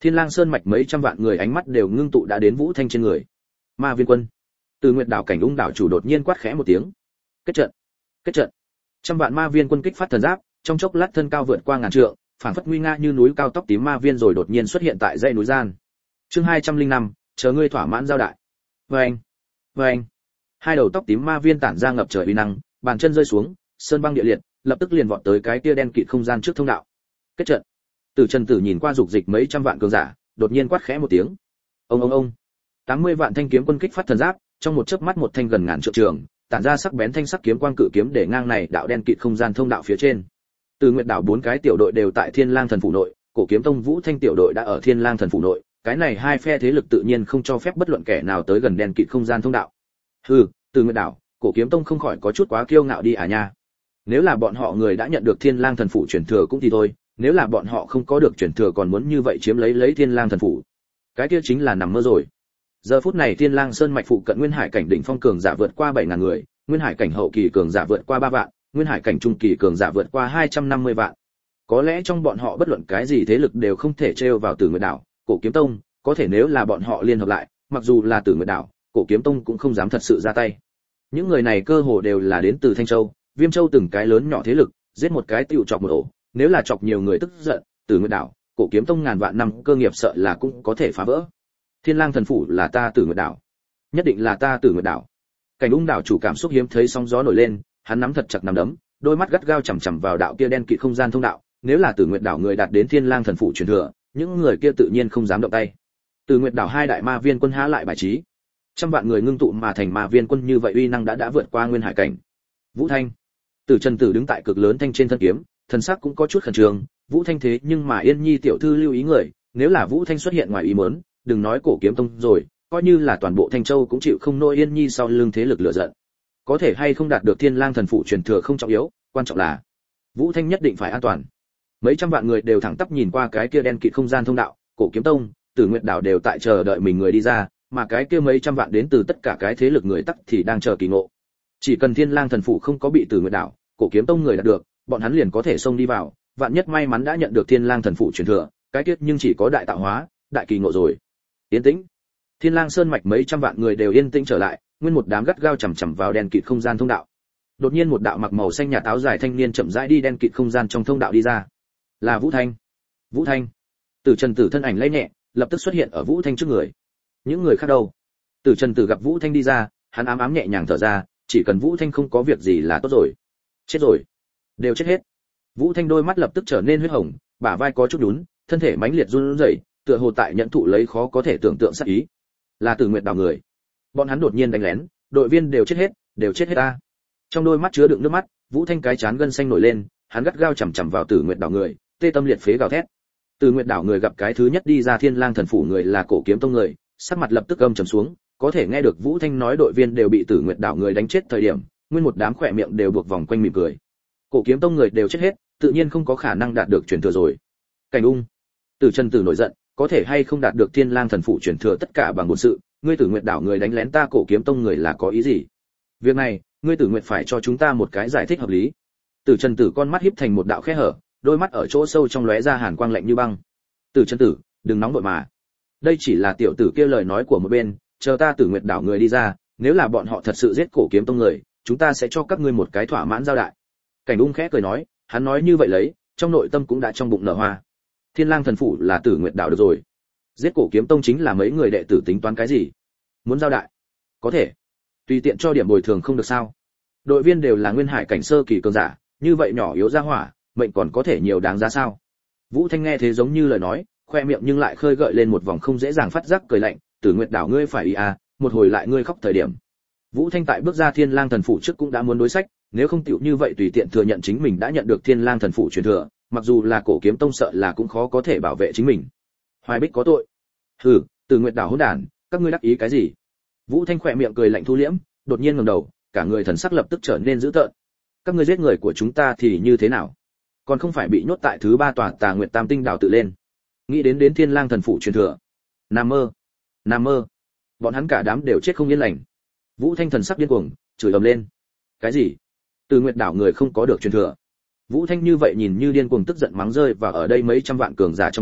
Thiên Lang Sơn mạch mấy trăm vạn người ánh mắt đều ngưng tụ đã đến Vũ Thanh trên người. Ma Viên quân. Từ Nguyệt đảo cảnh ung đảo chủ đột nhiên quát khẽ một tiếng. Kết trận. Kết trận. Trăm vạn ma viên quân kích phát thần giáp, trong chốc lát thân cao vượt qua ngàn trượng, phảng phất nguy nga như núi cao tóc tím ma viên rồi đột nhiên xuất hiện tại dãy núi gian. Chương hai trăm linh năm, chờ ngươi thỏa mãn giao đại. Vâng, vâng. Hai đầu tóc tím ma viên tản ra ngập trời uy năng, bàn chân rơi xuống, sơn băng địa liệt, lập tức liền vọt tới cái kia đen kịt không gian trước thông đạo. Kết trận. Từ Trần Tử nhìn qua dục dịch mấy trăm vạn cường giả, đột nhiên quát khẽ một tiếng. Ông ông ông. tám mươi vạn thanh kiếm quân kích phát thần giáp, trong một chớp mắt một thanh gần ngàn trượng trường, tản ra sắc bén thanh sắc kiếm quang cự kiếm để ngang này đạo đen kịt không gian thông đạo phía trên. Từ Nguyệt đảo bốn cái tiểu đội đều tại Thiên Lang thần phủ nội, Cổ Kiếm Tông Vũ Thanh tiểu đội đã ở Thiên Lang thần phủ nội, cái này hai phe thế lực tự nhiên không cho phép bất luận kẻ nào tới gần đen kịt không gian thông đạo. Hừ, Từ Nguyệt đảo, Cổ Kiếm Tông không khỏi có chút quá kiêu ngạo đi à nha. Nếu là bọn họ người đã nhận được Thiên Lang thần phủ truyền thừa cũng thì thôi, nếu là bọn họ không có được truyền thừa còn muốn như vậy chiếm lấy lấy Thiên Lang thần phủ, cái kia chính là nằm mơ rồi. Giờ phút này Thiên Lang Sơn mạch phụ cận Nguyên Hải cảnh đỉnh phong cường giả vượt qua bảy ngàn người, Nguyên Hải cảnh hậu kỳ cường giả vượt qua ba vạn, Nguyên Hải cảnh trung kỳ cường giả vượt qua hai trăm năm mươi vạn. Có lẽ trong bọn họ bất luận cái gì thế lực đều không thể trêu vào Tử Nguyệt đảo, Cổ Kiếm Tông, có thể nếu là bọn họ liên hợp lại, mặc dù là Tử Nguyệt đảo, Cổ Kiếm Tông cũng không dám thật sự ra tay. Những người này cơ hồ đều là đến từ Thanh Châu, Viêm Châu từng cái lớn nhỏ thế lực, giết một cái tiêu chọc một ổ, nếu là chọc nhiều người tức giận, Tử Nguyệt đảo, Cổ Kiếm Tông ngàn vạn năm cơ nghiệp sợ là cũng có thể phá vỡ. Thiên Lang thần phủ là ta Tử Nguyệt đảo, nhất định là ta Tử Nguyệt đảo. Cảnh Ung đảo chủ cảm xúc hiếm thấy sóng gió nổi lên, hắn nắm thật chặt nắm đấm, đôi mắt gắt gao chằm chằm vào đạo kia đen kịt không gian thông đạo, nếu là Tử Nguyệt đảo người đạt đến Thiên Lang thần phủ truyền thừa, những người kia tự nhiên không dám động tay. Tử Nguyệt đảo hai đại ma viên quân há lại bài trí, trăm vạn người ngưng tụ mà thành ma viên quân như vậy uy năng đã đã vượt qua Nguyên Hải cảnh. Vũ Thanh, Tử Trần Tử đứng tại cực lớn thanh trên thân kiếm, thần sắc cũng có chút khẩn trương. Vũ Thanh thế nhưng mà Yên Nhi tiểu thư lưu ý người, nếu là Vũ Thanh xuất hiện ngoài ý muốn, đừng nói Cổ Kiếm Tông rồi, coi như là toàn bộ Thanh Châu cũng chịu không nổi Yên Nhi sau lưng thế lực lựa giận. Có thể hay không đạt được Thiên Lang thần phủ truyền thừa không trọng yếu, quan trọng là Vũ Thanh nhất định phải an toàn. Mấy trăm vạn người đều thẳng tắp nhìn qua cái kia đen kịt không gian thông đạo, Cổ Kiếm Tông, Tử Nguyệt đảo đều tại chờ đợi mình người đi ra, mà cái kia mấy trăm vạn đến từ tất cả cái thế lực người tắc thì đang chờ kỳ ngộ. Chỉ cần Thiên Lang thần phủ không có bị Tử Nguyệt đảo, Cổ Kiếm Tông người đạt được, bọn hắn liền có thể xông đi vào, vạn nhất may mắn đã nhận được Thiên Lang thần phủ truyền thừa, cái kiết nhưng chỉ có đại tạo hóa, đại kỳ ngộ rồi. Yên tĩnh. Thiên Lang Sơn mạch mấy trăm vạn người đều yên tĩnh trở lại, nguyên một đám gắt gao chằm chằm vào đen kịt không gian thông đạo. Đột nhiên một đạo mặc màu xanh nhạt áo dài thanh niên chậm rãi đi đen kịt không gian trong thông đạo đi ra. Là Vũ Thanh. Vũ Thanh. Tử Trần Tử thân ảnh lay nhẹ, lập tức xuất hiện ở Vũ Thanh trước người. Những người khác đâu? Tử Trần Tử gặp Vũ Thanh đi ra, hắn ám ám nhẹ nhàng thở ra, chỉ cần Vũ Thanh không có việc gì là tốt rồi. Chết rồi. Đều chết hết. Vũ Thanh đôi mắt lập tức trở nên huyết hồng, bả vai có chút đún, thân thể mãnh liệt run rẩy, tựa hồ tại nhận thụ lấy khó có thể tưởng tượng sát ý. Là Tử Nguyệt đảo người. Bọn hắn đột nhiên đánh lén, đội viên đều chết hết, đều chết hết ta. Trong đôi mắt chứa đựng nước mắt, Vũ Thanh cái chán gân xanh nổi lên, hắn gắt gao chằm chằm vào Tử Nguyệt đảo người, tê tâm liệt phế gào thét. Tử Nguyệt đảo người gặp cái thứ nhất đi ra Thiên Lang thần phủ người là Cổ Kiếm Tông người, sắc mặt lập tức âm trầm xuống, có thể nghe được Vũ Thanh nói đội viên đều bị Tử Nguyệt đảo người đánh chết thời điểm, nguyên một đám khỏe miệng đều buộc vòng quanh mỉm cười. Cổ Kiếm Tông người đều chết hết, tự nhiên không có khả năng đạt được truyền thừa rồi. Cảnh Ung, Tử Trần Tử nổi giận, có thể hay không đạt được Thiên Lang thần phủ truyền thừa tất cả bằng bổn sự, ngươi Tử Nguyệt đảo người đánh lén ta Cổ Kiếm Tông người là có ý gì? Việc này, ngươi Tử Nguyệt phải cho chúng ta một cái giải thích hợp lý. Tử Trần Tử con mắt híp thành một đạo khe hở, đôi mắt ở chỗ sâu trong lóe ra hàn quang lạnh như băng. Tử Trần Tử, đừng nóng vội mà. Đây chỉ là tiểu tử kia lời nói của một bên, chờ ta Tử Nguyệt đảo người đi ra, nếu là bọn họ thật sự giết Cổ Kiếm Tông người, chúng ta sẽ cho các ngươi một cái thỏa mãn giao đại. Cảnh Ung khẽ cười nói, hắn nói như vậy lấy, trong nội tâm cũng đã trong bụng nở hoa. Thiên Lang thần phủ là Tử Nguyệt đảo được rồi. Giết Cổ Kiếm Tông chính là mấy người đệ tử tính toán cái gì? Muốn giao đại? Có thể. Tùy tiện cho điểm bồi thường không được sao? Đội viên đều là Nguyên Hải cảnh sơ kỳ cường giả, như vậy nhỏ yếu ra hỏa, mệnh còn có thể nhiều đáng giá sao? Vũ Thanh nghe thế giống như lời nói, khoe miệng nhưng lại khơi gợi lên một vòng không dễ dàng phát giác cười lạnh, Tử Nguyệt đảo ngươi phải ý à, một hồi lại ngươi khóc thời điểm. Vũ Thanh tại bước ra Thiên Lang thần phủ trước cũng đã muốn đối sách, nếu không tiểu như vậy tùy tiện thừa nhận chính mình đã nhận được Thiên Lang thần phủ truyền thừa, mặc dù là Cổ Kiếm Tông sợ là cũng khó có thể bảo vệ chính mình. Hoài Bích có tội. Hừ, Tử Nguyệt đảo hỗn đản, các ngươi đắc ý cái gì? Vũ Thanh khỏe miệng cười lạnh thu liễm, đột nhiên ngẩng đầu, cả người thần sắc lập tức trở nên dữ tợn. Các ngươi giết người của chúng ta thì như thế nào? Còn không phải bị nhốt tại thứ ba tòa Tà Nguyệt Tam Tinh đảo tự lên. Nghĩ đến đến Thiên Lang thần phủ truyền thừa. Nam mơ, nam mơ. Bọn hắn cả đám đều chết không yên lành. Vũ Thanh thần sắc điên cuồng, chửi ầm lên. Cái gì? Từ Nguyệt đảo người không có được truyền thừa? Vũ Thanh như vậy nhìn như điên cuồng tức giận mắng rơi và ở đây mấy trăm vạn cường giả trong hai,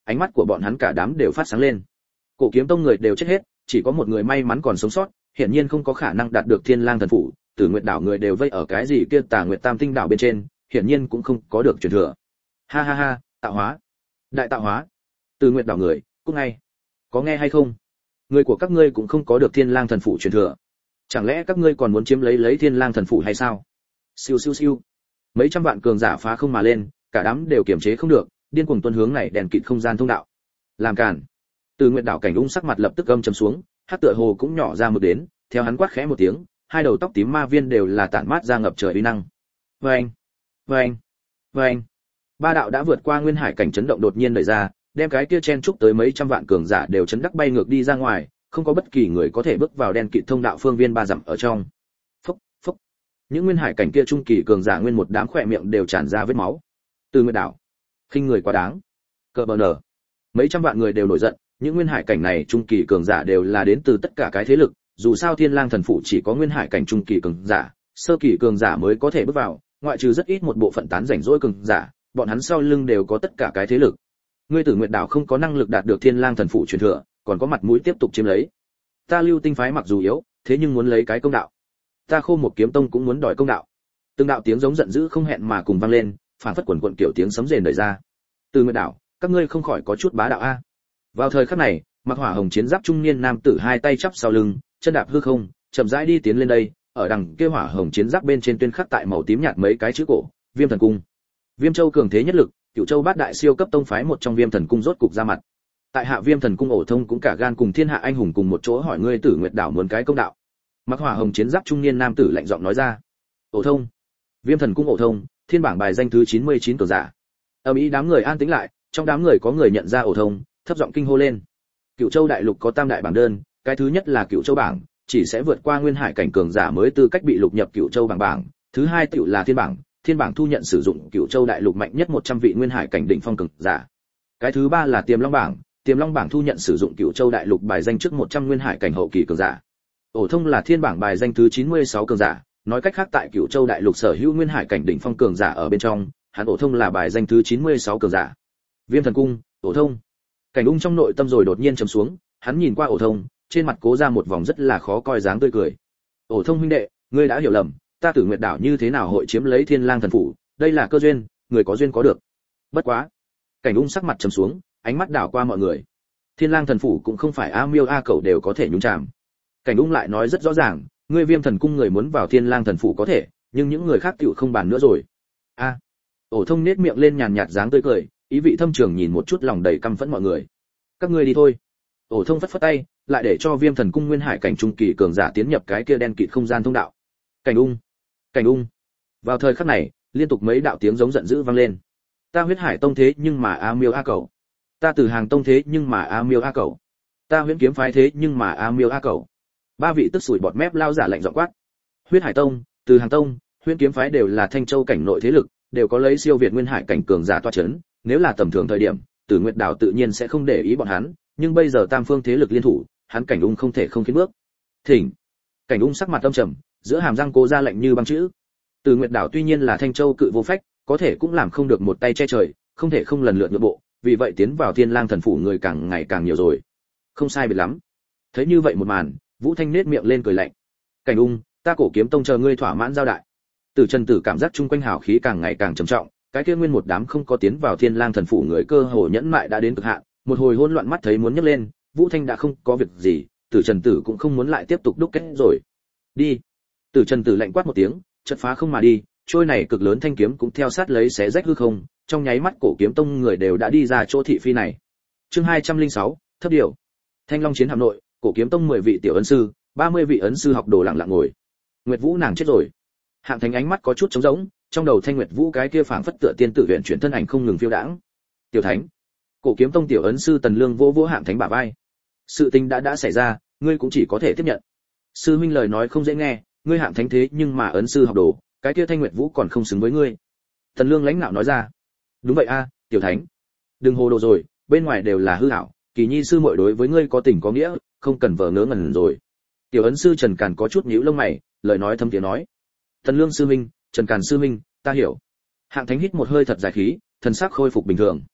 ánh mắt của bọn hắn cả đám đều phát sáng lên. Cổ Kiếm Tông người đều chết hết, chỉ có một người may mắn còn sống sót, hiển nhiên không có khả năng đạt được Thiên Lang thần phủ. Tử Nguyệt đảo người đều vây ở cái gì kia Tà Nguyệt Tam tinh đảo bên trên, hiển nhiên cũng không có được truyền thừa. Ha ha ha, tạo hóa, đại tạo hóa. Tử Nguyệt đảo người, cũng ngay. Có nghe hay không? Người của các ngươi cũng không có được Thiên Lang thần phủ truyền thừa. Chẳng lẽ các ngươi còn muốn chiếm lấy lấy Thiên Lang thần phủ hay sao? Siêu siêu siêu. Mấy trăm vạn cường giả phá không mà lên, cả đám đều kiềm chế không được, điên cuồng tuân hướng này đèn kịt không gian thông đạo. Làm cản. Từ Nguyệt đảo cảnh ung sắc mặt lập tức gầm trầm xuống, hắc tựa hồ cũng nhỏ ra một đến, theo hắn quát khẽ một tiếng, hai đầu tóc tím ma viên đều là tản mát ra ngập trời uy năng. Vâng, vâng, vâng. Ba đạo đã vượt qua nguyên hải cảnh chấn động đột nhiên đẩy ra, đem cái kia chen chúc tới mấy trăm vạn cường giả đều chấn đắc bay ngược đi ra ngoài, không có bất kỳ người có thể bước vào đen kịt thông đạo phương viên ba dặm ở trong. Phốc, phốc. Những nguyên hải cảnh kia trung kỳ cường giả nguyên một đám khỏe miệng đều tràn ra vết máu. Từ Nguyệt đảo, khinh người quá đáng. Cờ bờ nở. Mấy trăm vạn người đều nổi giận, những nguyên hải cảnh này trung kỳ cường giả đều là đến từ tất cả cái thế lực, dù sao Thiên Lang thần phủ chỉ có nguyên hải cảnh trung kỳ cường giả, sơ kỳ cường giả mới có thể bước vào, ngoại trừ rất ít một bộ phận tán rảnh rỗi cường giả, bọn hắn sau lưng đều có tất cả cái thế lực. Ngươi Tử Nguyệt đảo không có năng lực đạt được Thiên Lang thần phủ truyền thừa, còn có mặt mũi tiếp tục chiếm lấy. Ta Lưu Tinh phái mặc dù yếu, thế nhưng muốn lấy cái công đạo. Ta Khô một kiếm tông cũng muốn đòi công đạo. Từng đạo tiếng giống giận dữ không hẹn mà cùng vang lên, phản phất quần quần kiểu tiếng sấm rền đời ra. Tử Nguyệt đảo, các ngươi không khỏi có chút bá đạo a. Vào thời khắc này, mặc hỏa hồng chiến giáp trung niên nam tử hai tay chắp sau lưng, chân đạp hư không, chậm rãi đi tiến lên đây, ở đằng kia hỏa hồng chiến giáp bên trên tuyên khắc tại màu tím nhạt mấy cái chữ cổ, Viêm Thần Cung. Viêm Châu cường thế nhất lực, Cửu Châu bát đại siêu cấp tông phái một trong Viêm Thần Cung rốt cục ra mặt. Tại hạ Viêm Thần Cung ổ thông cũng cả gan cùng thiên hạ anh hùng cùng một chỗ hỏi ngươi Tử Nguyệt đảo muốn cái công đạo. Mặc hỏa hồng chiến giáp trung niên nam tử lạnh giọng nói ra. Ổ thông, Viêm Thần Cung ổ thông, thiên bảng bài danh thứ chín mươi chín cường giả. Ở Mỹ đám người an tĩnh lại, trong đám người có người nhận ra ổ thông, thấp giọng kinh hô lên. Cửu Châu đại lục có tam đại bảng đơn, cái thứ nhất là Cửu Châu bảng, chỉ sẽ vượt qua nguyên hải cảnh cường giả mới tư cách bị lục nhập Cửu Châu bảng bảng, thứ hai tựu là thiên bảng, thiên bảng thu nhận sử dụng Cửu Châu đại lục mạnh nhất một trăm vị nguyên hải cảnh đỉnh phong cường giả. Cái thứ ba là Tiềm Long bảng, Tiềm Long bảng thu nhận sử dụng Cửu Châu đại lục bài danh trước một trăm nguyên hải cảnh hậu kỳ cường giả. Ổ thông là thiên bảng bài danh thứ chín mươi sáu cường giả, nói cách khác tại Cửu Châu đại lục sở hữu nguyên hải cảnh đỉnh phong cường giả ở bên trong, hắn ổ thông là bài danh thứ chín mươi sáu cường giả. Viêm Thần Cung, ổ thông. Cảnh ung trong nội tâm rồi đột nhiên trầm xuống, hắn nhìn qua ổ thông, trên mặt cố ra một vòng rất là khó coi dáng tươi cười. Ổ thông huynh đệ, ngươi đã hiểu lầm, ta Tử Nguyệt đảo như thế nào hội chiếm lấy Thiên Lang thần phủ, đây là cơ duyên, người có duyên có được. Bất quá, Cảnh ung sắc mặt trầm xuống, ánh mắt đảo qua mọi người. Thiên Lang thần phủ cũng không phải a miêu a cẩu đều có thể nhúng chàm. Cảnh ung lại nói rất rõ ràng, ngươi Viêm Thần Cung người muốn vào Thiên Lang thần phủ có thể, nhưng những người khác tựu không bàn nữa rồi. A. Ổ thông nét miệng lên nhàn nhạt dáng tươi cười, ý vị thâm trường nhìn một chút lòng đầy căm phẫn mọi người. Các ngươi đi thôi. Ổ thông phất phất tay, lại để cho Viêm Thần Cung nguyên hải cảnh trung kỳ cường giả tiến nhập cái kia đen kịt không gian thông đạo. Cảnh ung, cảnh ung. Vào thời khắc này, liên tục mấy đạo tiếng giống giận dữ vang lên. Ta Huyết Hải Tông thế nhưng mà a miêu a cẩu. Ta Tử Hàng Tông thế nhưng mà a miêu a cẩu. Ta Huyễn Kiếm phái thế nhưng mà a miêu a cẩu. Ba vị tức sủi bọt mép lao giả lạnh giọng quát. Huyết Hải Tông, Tử Hàng Tông, Huyễn Kiếm phái đều là Thanh Châu cảnh nội thế lực, đều có lấy siêu việt nguyên hải cảnh cường giả toa chấn, nếu là tầm thường thời điểm, Tử Nguyệt đảo tự nhiên sẽ không để ý bọn hắn, nhưng bây giờ tam phương thế lực liên thủ, hắn Cảnh ung không thể không khiến bước. Thỉnh. Cảnh ung sắc mặt âm trầm, giữa hàm răng cố ra lạnh như băng chữ. Tử Nguyệt đảo tuy nhiên là Thanh Châu cự vô phách, có thể cũng làm không được một tay che trời, không thể không lần lượt nhượng bộ, vì vậy tiến vào Thiên Lang thần phủ người càng ngày càng nhiều rồi. Không sai biệt lắm. Thấy như vậy một màn, Vũ Thanh nết miệng lên cười lạnh. Cảnh ung, ta Cổ Kiếm Tông chờ ngươi thỏa mãn giao đại. Tử Trần Tử cảm giác chung quanh hào khí càng ngày càng trầm trọng, cái kia nguyên một đám không có tiến vào Thiên Lang thần phủ người cơ hồ nhẫn mại đã đến cực hạn, một hồi hỗn loạn mắt thấy muốn nhấc lên, Vũ Thanh đã không có việc gì, Tử Trần Tử cũng không muốn lại tiếp tục đúc kết rồi. Đi. Tử Trần Tử lạnh quát một tiếng, chợt phá không mà đi, trôi này cực lớn thanh kiếm cũng theo sát lấy xé rách hư không, trong nháy mắt Cổ Kiếm Tông người đều đã đi ra chỗ thị phi này. Chương hai trăm lẻ sáu, thấp điều. Thanh Long chiến hạm nội, Cổ Kiếm Tông mười vị tiểu ấn sư, ba mươi vị ấn sư học đồ lặng lặng ngồi. Nguyệt Vũ nàng chết rồi. Hạng Thánh ánh mắt có chút trống rỗng, trong đầu Thanh Nguyệt Vũ cái kia phảng phất tựa tiên tử huyền chuyển thân ảnh không ngừng phiêu đãng. Tiểu Thánh. Cổ Kiếm Tông tiểu ấn sư Tần Lương vỗ vỗ Hạng Thánh bả vai. Sự tình đã đã xảy ra, ngươi cũng chỉ có thể tiếp nhận. Sư huynh lời nói không dễ nghe, ngươi Hạng Thánh thế nhưng mà ấn sư học đồ, cái kia Thanh Nguyệt Vũ còn không xứng với ngươi. Tần Lương lãnh nạo nói ra. Đúng vậy a, Tiểu Thánh. Đừng hồ đồ rồi, bên ngoài đều là hư ảo, Kỳ Nhi sư muội đối với ngươi có tình có nghĩa, không cần vờ ngớ ngẩn rồi. Tiểu ấn sư Trần Càn có chút nhíu lông mày, lời nói thâm tiếng nói. Tần Lương sư huynh, Trần Càn sư huynh, ta hiểu. Hạng Thánh hít một hơi thật dài khí, thần sắc khôi phục bình thường.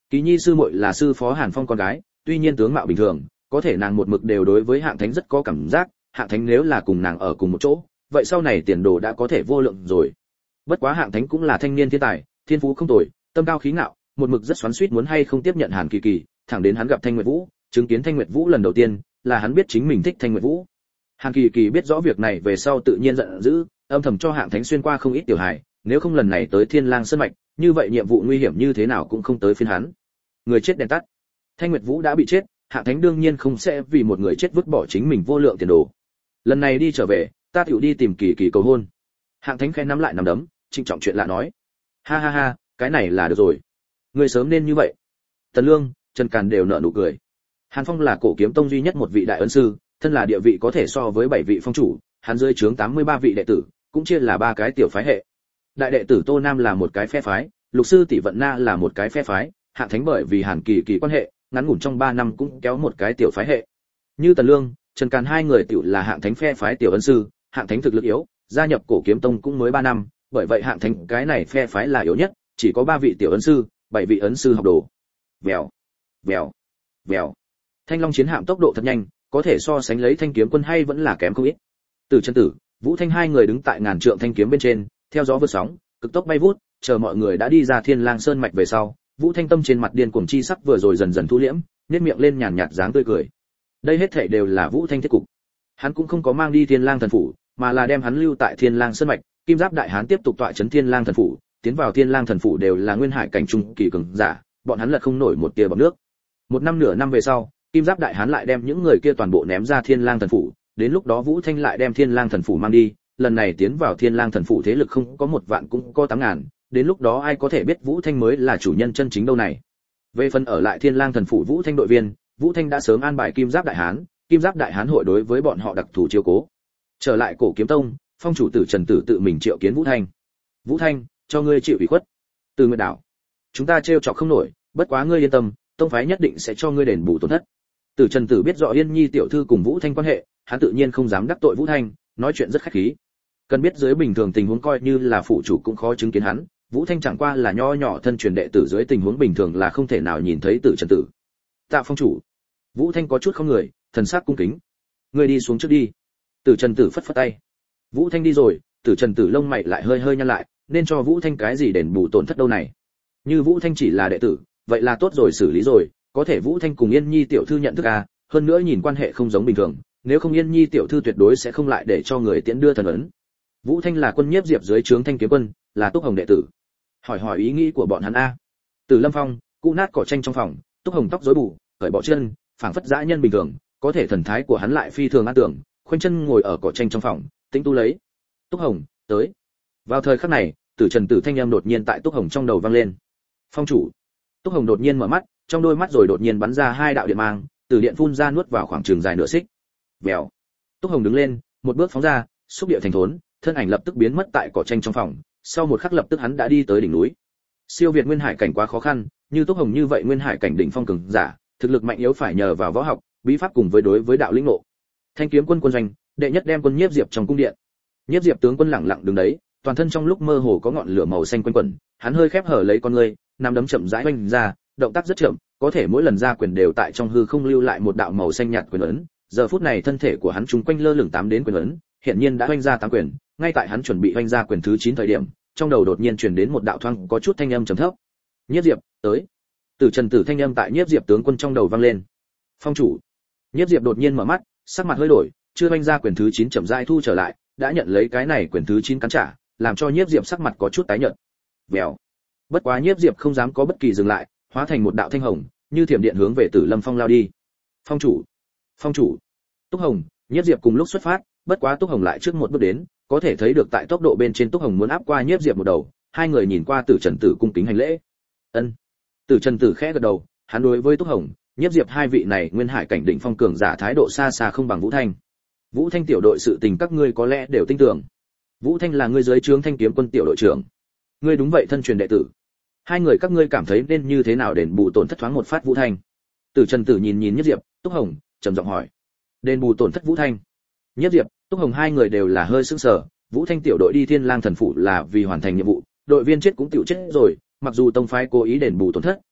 Kỳ Nhi sư muội là sư phó Hàn Phong con gái, tuy nhiên tướng mạo bình thường, có thể nàng một mực đều đối với Hạng Thánh rất có cảm giác, Hạng Thánh nếu là cùng nàng ở cùng một chỗ, vậy sau này tiền đồ đã có thể vô lượng rồi. Bất quá Hạng Thánh cũng là thanh niên thiên tài, thiên phú không tồi, tâm cao khí ngạo, một mực rất xoắn xuýt muốn hay không tiếp nhận Hàn Kỳ Kỳ, thẳng đến hắn gặp Thanh Nguyệt Vũ, chứng kiến Thanh Nguyệt Vũ lần đầu tiên, là hắn biết chính mình thích Thanh Nguyệt Vũ. Hàn Kỳ Kỳ biết rõ việc này về sau tự nhiên giận dữ, âm thầm cho Hạng Thánh xuyên qua không ít tiểu hài, nếu không lần này tới Thiên Lang Sơn mạch, như vậy nhiệm vụ nguy hiểm như thế nào cũng không tới phiên hắn. Người chết đèn tắt. Thanh Nguyệt Vũ đã bị chết, Hạng Thánh đương nhiên không sẽ vì một người chết vứt bỏ chính mình vô lượng tiền đồ. Lần này đi trở về, ta tiểu đi tìm Kỳ Kỳ cầu hôn. Hạng Thánh khẽ nắm lại nắm đấm, trịnh trọng chuyện lạ nói. Ha ha ha, cái này là được rồi. Người sớm nên như vậy. Tần Lương, Trần Càn đều nở nụ cười. Hàn Phong là Cổ Kiếm Tông duy nhất một vị đại ấn sư, thân là địa vị có thể so với bảy vị phong chủ, hắn dưới trướng tám mươi ba vị đệ tử, cũng chia là ba cái tiểu phái hệ. Đại đệ tử Tô Nam là một cái phe phái, Lục sư tỷ Vận Na là một cái phe phái, Hạng Thánh bởi vì Hàn Kỳ Kỳ quan hệ, ngắn ngủn trong ba năm cũng kéo một cái tiểu phái hệ. Như Tần Lương, Trần Càn hai người tiểu là Hạng Thánh phe phái tiểu ấn sư, Hạng Thánh thực lực yếu, gia nhập Cổ Kiếm Tông cũng mới ba năm, bởi vậy Hạng Thánh cái này phe phái là yếu nhất, chỉ có ba vị tiểu ấn sư, bảy vị ấn sư học đồ. Vèo, vèo, vèo. Thanh Long chiến hạm tốc độ thật nhanh, có thể so sánh lấy Thanh Kiếm quân hay vẫn là kém không ít. Từ Chân Tử, Vũ Thanh hai người đứng tại ngàn trượng thanh kiếm bên trên, theo gió vượt sóng, cực tốc bay vút, chờ mọi người đã đi ra Thiên Lang Sơn mạch về sau, Vũ Thanh tâm trên mặt điên cuồng chi sắc vừa rồi dần dần thu liễm, nhếch miệng lên nhàn nhạt dáng tươi cười. Đây hết thảy đều là Vũ Thanh thiết cục. Hắn cũng không có mang đi Thiên Lang thần phủ, mà là đem hắn lưu tại Thiên Lang Sơn mạch, Kim Giáp đại hán tiếp tục tọa trấn Thiên Lang thần phủ, tiến vào Thiên Lang thần phủ đều là nguyên hải cảnh trung kỳ cường giả, bọn hắn lật không nổi một tia bọt nước. Một năm nửa năm về sau, Kim Giáp đại hán lại đem những người kia toàn bộ ném ra Thiên Lang thần phủ, đến lúc đó Vũ Thanh lại đem Thiên Lang thần phủ mang đi, lần này tiến vào Thiên Lang thần phủ thế lực không có một vạn cũng có tám ngàn, đến lúc đó ai có thể biết Vũ Thanh mới là chủ nhân chân chính đâu này. Về phần ở lại Thiên Lang thần phủ Vũ Thanh đội viên, Vũ Thanh đã sớm an bài Kim Giáp đại hán, Kim Giáp đại hán hội đối với bọn họ đặc thù chiếu cố. Trở lại Cổ Kiếm Tông, phong chủ tử Trần Tử tự mình triệu kiến Vũ Thanh. Vũ Thanh, cho ngươi chịu ủy khuất. Từ Nguyệt đảo, chúng ta trêu chọc không nổi, bất quá ngươi yên tâm, tông phái nhất định sẽ cho ngươi đền bù tổn thất. Tử Trần Tử biết rõ Yên Nhi tiểu thư cùng Vũ Thanh quan hệ, hắn tự nhiên không dám đắc tội Vũ Thanh, nói chuyện rất khách khí. Cần biết dưới bình thường tình huống coi như là phụ chủ cũng khó chứng kiến hắn, Vũ Thanh chẳng qua là nho nhỏ thân truyền đệ tử dưới tình huống bình thường là không thể nào nhìn thấy Tử Trần Tử. Tạ phong chủ. Vũ Thanh có chút không người, thần sắc cung kính. Ngươi đi xuống trước đi. Tử Trần Tử phất phất tay. Vũ Thanh đi rồi, Tử Trần Tử lông mày lại hơi hơi nhăn lại, nên cho Vũ Thanh cái gì đền bù tổn thất đâu này. Như Vũ Thanh chỉ là đệ tử, vậy là tốt rồi xử lý rồi, có thể Vũ Thanh cùng Yên Nhi tiểu thư nhận thức à, hơn nữa nhìn quan hệ không giống bình thường, nếu không Yên Nhi tiểu thư tuyệt đối sẽ không lại để cho người tiễn đưa thần ấn. Vũ Thanh là quân nhiếp diệp dưới trướng Thanh Kiếm quân, là Túc Hồng đệ tử. Hỏi hỏi ý nghĩ của bọn hắn a. Từ Lâm Phong, cụ nát cỏ tranh trong phòng, Túc Hồng tóc rối bù, cởi bỏ chân, phảng phất dã nhân bình thường, có thể thần thái của hắn lại phi thường an tưởng, khoanh chân ngồi ở cỏ tranh trong phòng, tĩnh tu lấy. Túc Hồng, tới. Vào thời khắc này, Tử Trần Tử thanh âm đột nhiên tại Túc Hồng trong đầu vang lên. Phong chủ. Túc Hồng đột nhiên mở mắt, trong đôi mắt rồi đột nhiên bắn ra hai đạo điện mang, từ điện phun ra nuốt vào khoảng trường dài nửa xích. Vèo. Túc Hồng đứng lên, một bước phóng ra, xúc địa thành thốn, thân ảnh lập tức biến mất tại cỏ tranh trong phòng, sau một khắc lập tức hắn đã đi tới đỉnh núi. Siêu việt nguyên hải cảnh quá khó khăn, như Túc Hồng như vậy nguyên hải cảnh đỉnh phong cường giả, thực lực mạnh yếu phải nhờ vào võ học, bí pháp cùng với đối với đạo lĩnh ngộ. Thanh Kiếm quân quân doanh, đệ nhất đem quân nhiếp diệp trong cung điện. Nhiếp diệp tướng quân lẳng lặng đứng đấy, toàn thân trong lúc mơ hồ có ngọn lửa màu xanh quanh quẩn, hắn hơi khép hở lấy con ngươi, nắm đấm chậm rãi vung ra, động tác rất chậm, có thể mỗi lần ra quyền đều tại trong hư không lưu lại một đạo màu xanh nhạt quyền ấn. Giờ phút này thân thể của hắn trung quanh lơ lửng tám đến quyền ấn, hiện nhiên đã vung ra tám quyền, ngay tại hắn chuẩn bị vung ra quyền thứ chín thời điểm, trong đầu đột nhiên truyền đến một đạo thoáng có chút thanh âm trầm thấp. Nhiếp diệp, tới. Tử Trần Tử thanh âm tại Nhiếp diệp tướng quân trong đầu vang lên. Phong chủ. Nhiếp diệp đột nhiên mở mắt, sắc mặt hơi đổi, chưa vung ra quyền thứ chín chậm rãi thu trở lại, đã nhận lấy cái này quyền thứ chín cắn trả, làm cho Nhiếp diệp sắc mặt có chút tái nhợt. Vèo. Bất quá Nhiếp diệp không dám có bất kỳ dừng lại, hóa thành một đạo thanh hồng, như thiểm điện hướng về Tử Lâm Phong lao đi. Phong chủ. Phong chủ. Túc Hồng, Nhiếp diệp cùng lúc xuất phát, bất quá Túc Hồng lại trước một bước đến, có thể thấy được tại tốc độ bên trên Túc Hồng muốn áp qua Nhiếp diệp một đầu, hai người nhìn qua Tử Trần Tử cung kính hành lễ. Ân. Tử Trần Tử khẽ gật đầu, hắn đối với Túc Hồng, Nhiếp diệp hai vị này nguyên hải cảnh đỉnh phong cường giả thái độ xa xa không bằng Vũ Thanh. Vũ Thanh tiểu đội sự tình các ngươi có lẽ đều tin tưởng. Vũ Thanh là ngươi dưới trướng Thanh Kiếm quân tiểu đội trưởng. Ngươi đúng vậy thân truyền đệ tử. Hai người các ngươi cảm thấy nên như thế nào đền bù tổn thất thoáng một phát Vũ Thanh? Tử Trần Tử nhìn nhìn Nhiếp diệp, Túc Hồng, trầm giọng hỏi. Đền bù tổn thất Vũ Thanh. Nhiếp diệp, Túc Hồng hai người đều là hơi sững sờ, Vũ Thanh tiểu đội đi Thiên Lang thần phủ là vì hoàn thành nhiệm vụ, đội viên chết cũng tiểu chết rồi, mặc dù tông phái cố ý đền bù tổn thất,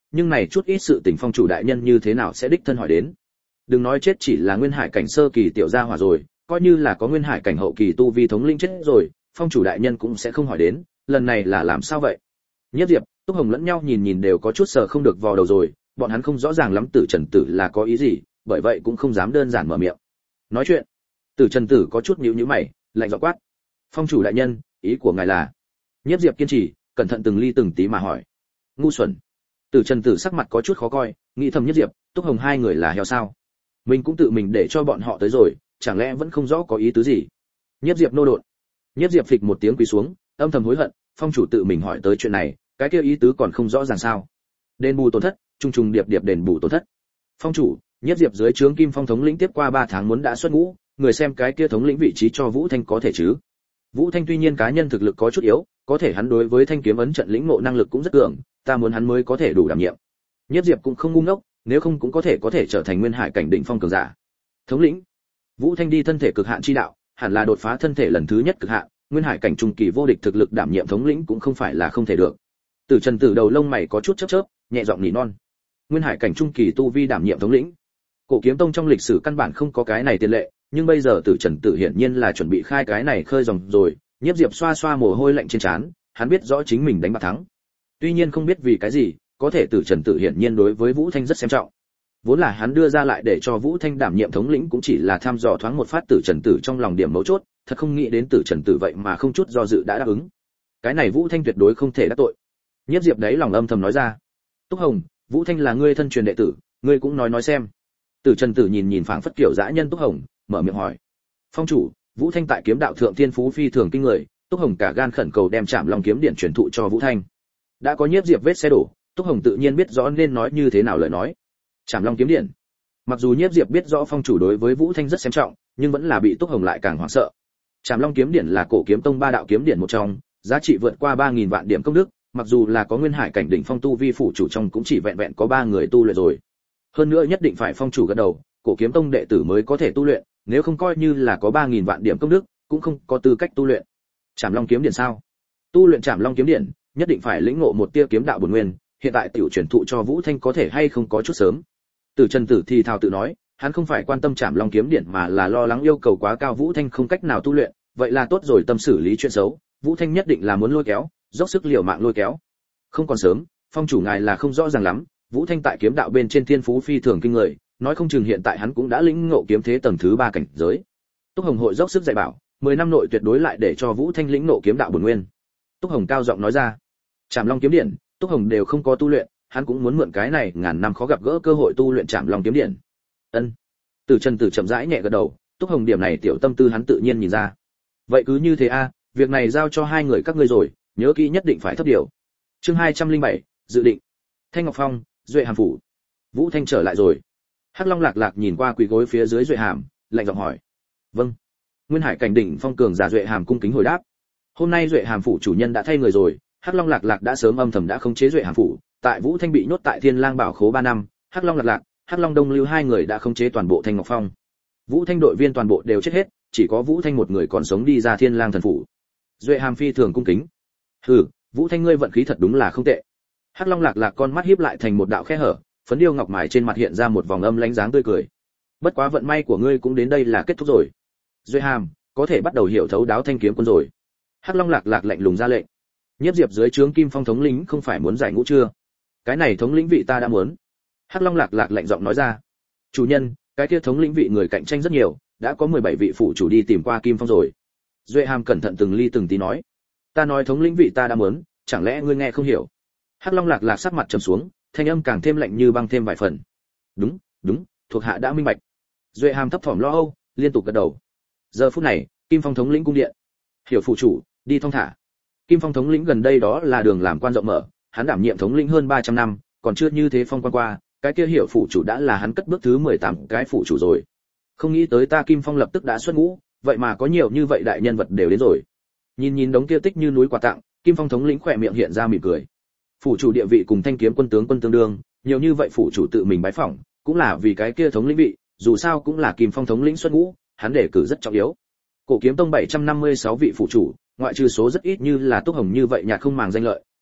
nhưng này chút ít sự tình phong chủ đại nhân như thế nào sẽ đích thân hỏi đến. Đừng nói chết chỉ là nguyên hải cảnh sơ kỳ tiểu gia hỏa rồi, coi như là có nguyên hải cảnh hậu kỳ tu vi thống lĩnh chết rồi, phong chủ đại nhân cũng sẽ không hỏi đến, lần này là làm sao vậy? Nhiếp Diệp, Túc Hồng lẫn nhau nhìn nhìn đều có chút sợ không được vào đầu rồi, bọn hắn không rõ ràng lắm Tử Trần Tử là có ý gì, bởi vậy cũng không dám đơn giản mở miệng. Nói chuyện. Tử Trần Tử có chút nhíu nhíu mày, lạnh giọng quát. Phong chủ đại nhân, ý của ngài là? Nhiếp Diệp kiên trì, cẩn thận từng ly từng tí mà hỏi. Ngu xuẩn. Tử Trần Tử sắc mặt có chút khó coi, nghĩ thầm Nhiếp Diệp, Túc Hồng hai người là heo sao? Mình cũng tự mình để cho bọn họ tới rồi, chẳng lẽ vẫn không rõ có ý tứ gì? Nhiếp Diệp nô độn. Nhiếp Diệp phịch một tiếng quỳ xuống, âm thầm hối hận, phong chủ tự mình hỏi tới chuyện này, cái kia ý tứ còn không rõ ràng sao? Đền bù tổn thất, trung trùng điệp điệp đền bù tổn thất. Phong chủ, Nhiếp Diệp dưới trướng Kim Phong thống lĩnh tiếp qua ba tháng muốn đã xuất ngũ, người xem cái kia thống lĩnh vị trí cho Vũ Thanh có thể chứ? Vũ Thanh tuy nhiên cá nhân thực lực có chút yếu, có thể hắn đối với thanh kiếm ấn trận lĩnh ngộ năng lực cũng rất cường, ta muốn hắn mới có thể đủ đảm nhiệm. Nhiếp Diệp cũng không ngu ngốc, nếu không cũng có thể có thể trở thành nguyên hải cảnh đỉnh phong cường giả. Thống lĩnh. Vũ Thanh đi thân thể cực hạn chi đạo, hẳn là đột phá thân thể lần thứ nhất cực hạn, nguyên hải cảnh trung kỳ vô địch thực lực đảm nhiệm thống lĩnh cũng không phải là không thể được. Tử Trần Tử đầu lông mày có chút chớp chớp, nhẹ giọng nỉ non. Nguyên hải cảnh trung kỳ tu vi đảm nhiệm thống lĩnh. Cổ Kiếm Tông trong lịch sử căn bản không có cái này tiền lệ, nhưng bây giờ Tử Trần Tử hiển nhiên là chuẩn bị khai cái này khơi dòng rồi. Nhiếp Diệp xoa xoa mồ hôi lạnh trên trán, hắn biết rõ chính mình đánh bạc thắng. Tuy nhiên không biết vì cái gì, có thể Tử Trần Tử hiển nhiên đối với Vũ Thanh rất xem trọng. Vốn là hắn đưa ra lại để cho Vũ Thanh đảm nhiệm thống lĩnh cũng chỉ là thăm dò thoáng một phát Tử Trần Tử trong lòng điểm mấu chốt, thật không nghĩ đến Tử Trần Tử vậy mà không chút do dự đã đáp ứng. Cái này Vũ Thanh tuyệt đối không thể đắc tội. Nhiếp Diệp đấy lòng âm thầm nói ra. Túc Hồng, Vũ Thanh là ngươi thân truyền đệ tử, ngươi cũng nói nói xem. Tử Trần Tử nhìn nhìn phảng phất kiểu dã nhân Túc Hồng, mở miệng hỏi. Phong chủ, Vũ Thanh tại kiếm đạo thượng thiên phú phi thường kinh người, Túc Hồng cả gan khẩn cầu đem Trảm Long kiếm điện truyền thụ cho Vũ Thanh. Đã có Nhiếp Diệp vết xe đổ, Túc Hồng tự nhiên biết rõ nên nói như thế nào lời nói. Trảm Long kiếm điện. Mặc dù Nhiếp Diệp biết rõ phong chủ đối với Vũ Thanh rất xem trọng, nhưng vẫn là bị Túc Hồng lại càng hoảng sợ. Trảm Long kiếm điện là Cổ Kiếm Tông ba đạo kiếm điện một trong, giá trị vượt qua ba nghìn vạn điểm công đức, mặc dù là có nguyên hải cảnh đỉnh phong tu vi phụ chủ trong cũng chỉ vẹn vẹn có ba người tu luyện rồi. Hơn nữa nhất định phải phong chủ gật đầu, Cổ Kiếm Tông đệ tử mới có thể tu luyện, nếu không coi như là có ba nghìn vạn điểm công đức, cũng không có tư cách tu luyện. Trảm Long kiếm điện sao? Tu luyện Trảm Long kiếm điện, nhất định phải lĩnh ngộ một tia kiếm đạo bổn nguyên, hiện tại tiểu truyền thụ cho Vũ Thanh có thể hay không có chút sớm. Tử Trần Tử thì thào tự nói, hắn không phải quan tâm Trảm Long kiếm điện mà là lo lắng yêu cầu quá cao Vũ Thanh không cách nào tu luyện, vậy là tốt rồi tâm xử lý chuyện xấu, Vũ Thanh nhất định là muốn lôi kéo, dốc sức liều mạng lôi kéo. Không còn sớm, phong chủ ngài là không rõ ràng lắm, Vũ Thanh tại kiếm đạo bên trên thiên phú phi thường kinh người, nói không chừng hiện tại hắn cũng đã lĩnh ngộ kiếm thế tầng thứ ba cảnh giới. Túc Hồng hội dốc sức dạy bảo, mười năm nội tuyệt đối lại để cho Vũ Thanh lĩnh ngộ kiếm đạo bổn nguyên. Túc Hồng cao giọng nói ra. Trảm Long kiếm điện, Túc Hồng đều không có tu luyện, hắn cũng muốn mượn cái này ngàn năm khó gặp gỡ cơ hội tu luyện Trảm Long kiếm điện. Ân. Tử Trần Tử chậm rãi nhẹ gật đầu, Túc Hồng điểm này tiểu tâm tư hắn tự nhiên nhìn ra. Vậy cứ như thế a, việc này giao cho hai người các ngươi rồi, nhớ kỹ nhất định phải thấp điều. Chương hai trăm lẻ bảy, dự định. Thanh Ngọc Phong, Duệ Hàm phủ. Vũ Thanh trở lại rồi. Hắc Long Lạc Lạc nhìn qua quỳ gối phía dưới Duệ Hàm, lạnh giọng hỏi. Vâng. Nguyên Hải cảnh đỉnh phong cường giả Duệ Hàm cung kính hồi đáp. Hôm nay Duệ Hàm phủ chủ nhân đã thay người rồi, Hắc Long Lạc Lạc đã sớm âm thầm đã khống chế Duệ Hàm phủ, tại Vũ Thanh bị nhốt tại Thiên Lang Bảo Khố ba năm, Hắc Long Lạc Lạc, Hắc Long Đông Lưu hai người đã khống chế toàn bộ Thanh Ngọc Phong. Vũ Thanh đội viên toàn bộ đều chết hết, chỉ có Vũ Thanh một người còn sống đi ra Thiên Lang thần phủ. Duệ Hàm phi thường cung kính. Hừ, Vũ Thanh ngươi vận khí thật đúng là không tệ. Hắc Long Lạc Lạc con mắt híp lại thành một đạo khe hở, phấn điêu ngọc mài trên mặt hiện ra một vòng âm lãnh dáng tươi cười. Bất quá vận may của ngươi cũng đến đây là kết thúc rồi. Duệ Hàm, có thể bắt đầu hiểu thấu đáo thanh kiếm quân rồi. Hắc Long Lạc Lạc lạnh lùng ra lệnh. Nhiếp Diệp dưới trướng Kim Phong thống lĩnh không phải muốn giải ngũ chưa? Cái này thống lĩnh vị ta đã muốn. Hắc Long Lạc Lạc lạnh giọng nói ra. Chủ nhân, cái kia thống lĩnh vị người cạnh tranh rất nhiều, đã có mười bảy vị phụ chủ đi tìm qua Kim Phong rồi. Duệ Hàm cẩn thận từng ly từng tí nói. Ta nói thống lĩnh vị ta đã muốn, chẳng lẽ ngươi nghe không hiểu? Hắc Long Lạc Lạc sắc mặt trầm xuống, thanh âm càng thêm lạnh như băng thêm vài phần. Đúng, đúng, thuộc hạ đã minh bạch. Duệ Hàm thấp thỏm lo âu, liên tục gật đầu. Giờ phút này, Kim Phong thống lĩnh cung điện. Hiểu phụ chủ, đi thong thả. Kim Phong thống lĩnh gần đây đó là đường làm quan rộng mở, hắn đảm nhiệm thống lĩnh hơn ba trăm năm, còn chưa như thế phong quan qua, cái kia hiểu phụ chủ đã là hắn cất bước thứ mười tám cái phụ chủ rồi. Không nghĩ tới ta Kim Phong lập tức đã xuất ngũ, vậy mà có nhiều như vậy đại nhân vật đều đến rồi. Nhìn nhìn đống kia tích như núi quà tặng, Kim Phong thống lĩnh khỏe miệng hiện ra mỉm cười. Phụ chủ địa vị cùng Thanh kiếm quân tướng quân tương đương, nhiều như vậy phụ chủ tự mình bái phỏng, cũng là vì cái kia thống lĩnh vị, dù sao cũng là Kim Phong thống lĩnh xuất ngũ, hắn đề cử rất trọng yếu. Cổ Kiếm Tông bảy trăm năm mươi sáu vị phụ chủ, ngoại trừ số rất ít như là Túc Hồng như vậy nhạt không màng danh lợi,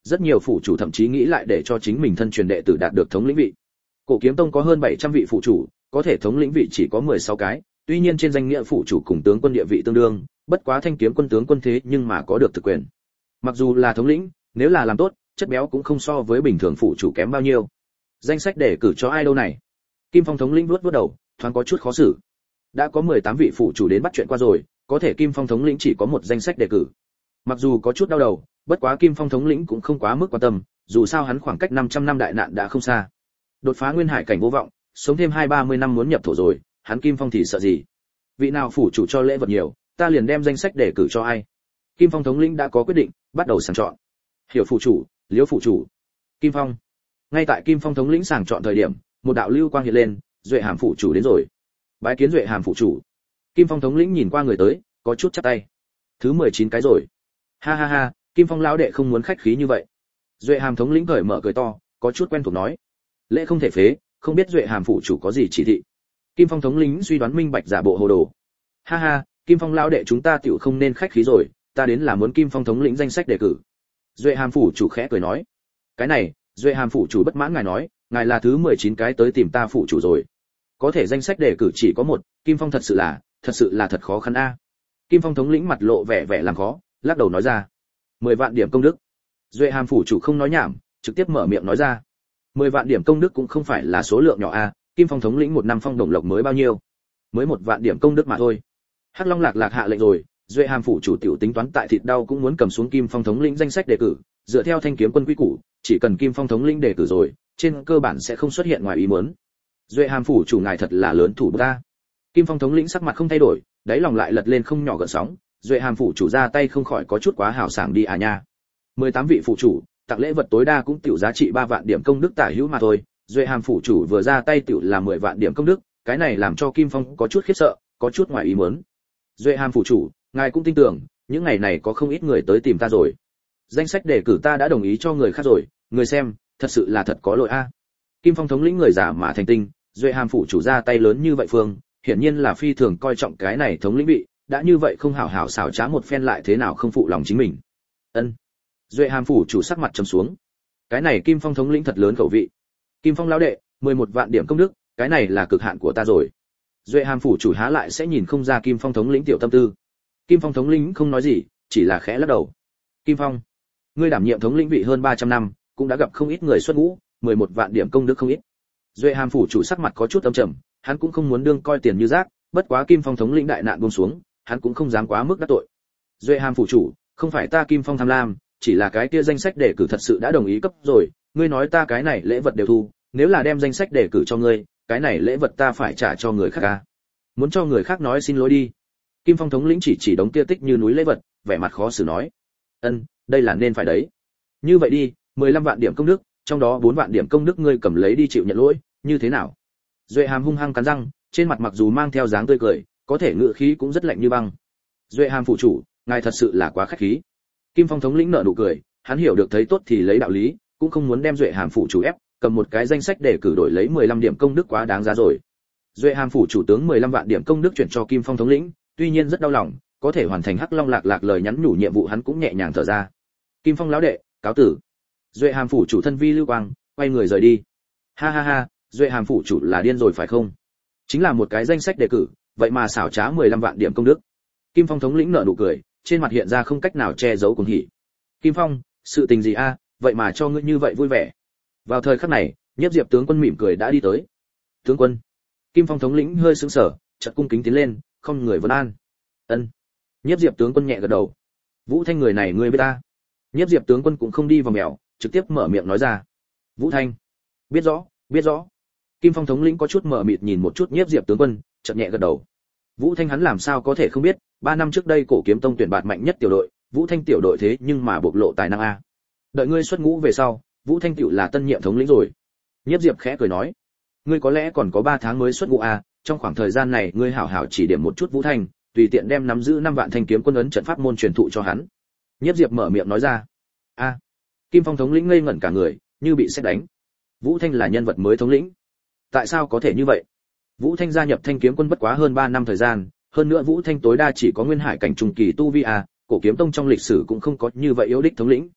rất nhiều phụ chủ thậm chí nghĩ lại để cho chính mình thân truyền đệ tử đạt được thống lĩnh vị. Cổ Kiếm Tông có hơn bảy trăm vị phụ chủ, có thể thống lĩnh vị chỉ có mười sáu cái, tuy nhiên trên danh nghĩa phụ chủ cùng tướng quân địa vị tương đương, bất quá Thanh Kiếm Quân tướng quân thế nhưng mà có được thực quyền. Mặc dù là thống lĩnh, nếu là làm tốt, chất béo cũng không so với bình thường phụ chủ kém bao nhiêu. Danh sách để cử cho ai đâu này? Kim Phong thống lĩnh vuốt vuốt đầu, thoáng có chút khó xử. Đã có mười tám vị phụ chủ đến bắt chuyện qua rồi, có thể Kim Phong thống lĩnh chỉ có một danh sách đề cử. Mặc dù có chút đau đầu, bất quá Kim Phong thống lĩnh cũng không quá mức quan tâm, dù sao hắn khoảng cách năm trăm năm đại nạn đã không xa. Đột phá nguyên hải cảnh vô vọng, sống thêm hai ba mươi năm muốn nhập thổ rồi, hắn Kim Phong thì sợ gì? Vị nào phủ chủ cho lễ vật nhiều, ta liền đem danh sách đề cử cho ai. Kim Phong thống lĩnh đã có quyết định, bắt đầu sàng chọn. Hiểu phủ chủ, Liễu phủ chủ, Kim Phong. Ngay tại Kim Phong thống lĩnh sàng chọn thời điểm, một đạo lưu quang hiện lên, Duệ Hàm phủ chủ đến rồi. Bái kiến Duệ Hàm phủ chủ. Kim Phong thống lĩnh nhìn qua người tới, có chút chắp tay. Thứ mười chín cái rồi. Ha ha ha, Kim Phong lão đệ không muốn khách khí như vậy. Duệ Hàm thống lĩnh cởi mở cười to, có chút quen thuộc nói. Lễ không thể phế, không biết Duệ Hàm phủ chủ có gì chỉ thị. Kim Phong thống lĩnh suy đoán minh bạch giả bộ hồ đồ. Ha ha, Kim Phong lão đệ chúng ta tiểu không nên khách khí rồi, ta đến là muốn Kim Phong thống lĩnh danh sách đề cử. Duệ Hàm phủ chủ khẽ cười nói. Cái này, Duệ Hàm phủ chủ bất mãn ngài nói, ngài là thứ mười chín cái tới tìm ta phủ chủ rồi. Có thể danh sách đề cử chỉ có một, Kim Phong thật sự là, thật sự là thật khó khăn a. Kim Phong thống lĩnh mặt lộ vẻ vẻ làm khó, lắc đầu nói ra. mười vạn điểm công đức. Duệ Hàm phủ chủ không nói nhảm, trực tiếp mở miệng nói ra. mười vạn điểm công đức cũng không phải là số lượng nhỏ a, Kim Phong thống lĩnh một năm phong đồng lộc mới bao nhiêu? Mới một vạn điểm công đức mà thôi. Hắc Long Lạc Lạc hạ lệnh rồi, Duệ Hàm phủ chủ tiểu tính toán tại thịt đau cũng muốn cầm xuống Kim Phong thống lĩnh danh sách đề cử, dựa theo Thanh Kiếm Quân quy củ, chỉ cần Kim Phong thống lĩnh đề cử rồi, trên cơ bản sẽ không xuất hiện ngoài ý muốn. Duệ Hàm phủ chủ ngài thật là lớn thủ ta. Kim Phong thống lĩnh sắc mặt không thay đổi, đáy lòng lại lật lên không nhỏ gợn sóng, Duệ Hàm phủ chủ ra tay không khỏi có chút quá hào sảng đi à nha. mười tám vị phụ chủ, tặng lễ vật tối đa cũng tiểu giá trị ba vạn điểm công đức tả hữu mà thôi, Duệ Hàm phủ chủ vừa ra tay tiểu là mười vạn điểm công đức, cái này làm cho Kim Phong có chút khiếp sợ, có chút ngoài ý muốn. Duệ Hàm phủ chủ, ngài cũng tin tưởng, những ngày này có không ít người tới tìm ta rồi. Danh sách đề cử ta đã đồng ý cho người khác rồi, người xem, thật sự là thật có lỗi a. Kim Phong thống lĩnh người giả mà thành tinh, Duệ Hàm phủ chủ ra tay lớn như vậy phương, hiển nhiên là phi thường coi trọng cái này thống lĩnh vị, đã như vậy không hảo hảo xảo trá một phen lại thế nào không phụ lòng chính mình. Ân. Duệ Hàm phủ chủ sắc mặt trầm xuống. Cái này Kim Phong thống lĩnh thật lớn khẩu vị. Kim Phong lão đệ, mười một vạn điểm công đức, cái này là cực hạn của ta rồi. Duệ Hàm phủ chủ há lại sẽ nhìn không ra Kim Phong thống lĩnh tiểu tâm tư. Kim Phong thống lĩnh không nói gì, chỉ là khẽ lắc đầu. Kim Phong, ngươi đảm nhiệm thống lĩnh vị hơn ba trăm năm, cũng đã gặp không ít người xuất ngũ, mười một vạn điểm công đức không ít. Duệ Hàm phủ chủ sắc mặt có chút âm trầm, hắn cũng không muốn đương coi tiền như rác, bất quá Kim Phong thống lĩnh đại nạn buông xuống, hắn cũng không dám quá mức đắc tội. Duệ Hàm phủ chủ, không phải ta Kim Phong tham lam, chỉ là cái kia danh sách đề cử thật sự đã đồng ý cấp rồi, ngươi nói ta cái này lễ vật đều thu, nếu là đem danh sách đề cử cho ngươi, cái này lễ vật ta phải trả cho người khác à? Muốn cho người khác nói xin lỗi đi. Kim Phong thống lĩnh chỉ chỉ đống kia tích như núi lễ vật, vẻ mặt khó xử nói. Ân, đây là nên phải đấy. Như vậy đi, mười lăm vạn điểm công đức, trong đó bốn vạn điểm công đức ngươi cầm lấy đi chịu nhận lỗi, như thế nào? Duệ Hàm hung hăng cắn răng, trên mặt mặc dù mang theo dáng tươi cười, có thể ngữ khí cũng rất lạnh như băng. Duệ Hàm phủ chủ, ngài thật sự là quá khách khí. Kim Phong thống lĩnh nở nụ cười, hắn hiểu được thấy tốt thì lấy đạo lý, cũng không muốn đem Duệ Hàm phủ chủ ép, cầm một cái danh sách để cử đổi lấy mười lăm điểm công đức quá đáng giá rồi. Duệ Hàm phủ chủ tướng mười lăm vạn điểm công đức chuyển cho Kim Phong thống lĩnh, tuy nhiên rất đau lòng, có thể hoàn thành Hắc Long Lạc Lạc lời nhắn nhủ nhiệm vụ hắn cũng nhẹ nhàng thở ra. Kim Phong lão đệ, cáo tử. Duệ Hàm phủ chủ thân vi lưu quang, quay người rời đi. Ha ha ha, Duệ Hàm phủ chủ là điên rồi phải không? Chính là một cái danh sách đề cử, vậy mà xảo trá mười lăm vạn điểm công đức. Kim Phong thống lĩnh nở nụ cười, trên mặt hiện ra không cách nào che giấu cuồng hỉ. Kim Phong, sự tình gì a, vậy mà cho ngươi như vậy vui vẻ. Vào thời khắc này, Nhiếp Diệp tướng quân mỉm cười đã đi tới. Tướng quân. Kim Phong thống lĩnh hơi sững sờ, chợt cung kính tiến lên, không người vân an. Ân. Nhiếp Diệp tướng quân nhẹ gật đầu. Vũ Thanh người này ngươi biết ta? Nhiếp Diệp tướng quân cũng không đi vào mèo, trực tiếp mở miệng nói ra. Vũ Thanh. Biết rõ, biết rõ. Kim Phong thống lĩnh có chút mở mịt nhìn một chút Nhiếp Diệp tướng quân, chợt nhẹ gật đầu. Vũ Thanh hắn làm sao có thể không biết, ba năm trước đây Cổ Kiếm Tông tuyển bạt mạnh nhất tiểu đội, Vũ Thanh tiểu đội thế nhưng mà bộc lộ tài năng a. Đợi ngươi xuất ngũ về sau, Vũ Thanh tiểu là tân nhiệm thống lĩnh rồi. Nhiếp Diệp khẽ cười nói, ngươi có lẽ còn có ba tháng mới xuất ngũ a, trong khoảng thời gian này ngươi hảo hảo chỉ điểm một chút Vũ Thanh, tùy tiện đem nắm giữ năm vạn thanh kiếm quân ấn trận pháp môn truyền thụ cho hắn. Nhiếp Diệp mở miệng nói ra. A. Kim Phong thống lĩnh ngây ngẩn cả người, như bị sét đánh. Vũ Thanh là nhân vật mới thống lĩnh. Tại sao có thể như vậy? Vũ Thanh gia nhập Thanh kiếm quân bất quá hơn ba năm thời gian, hơn nữa Vũ Thanh tối đa chỉ có nguyên hải cảnh trung kỳ tu vi a, Cổ Kiếm Tông trong lịch sử cũng không có như vậy yếu đích thống lĩnh.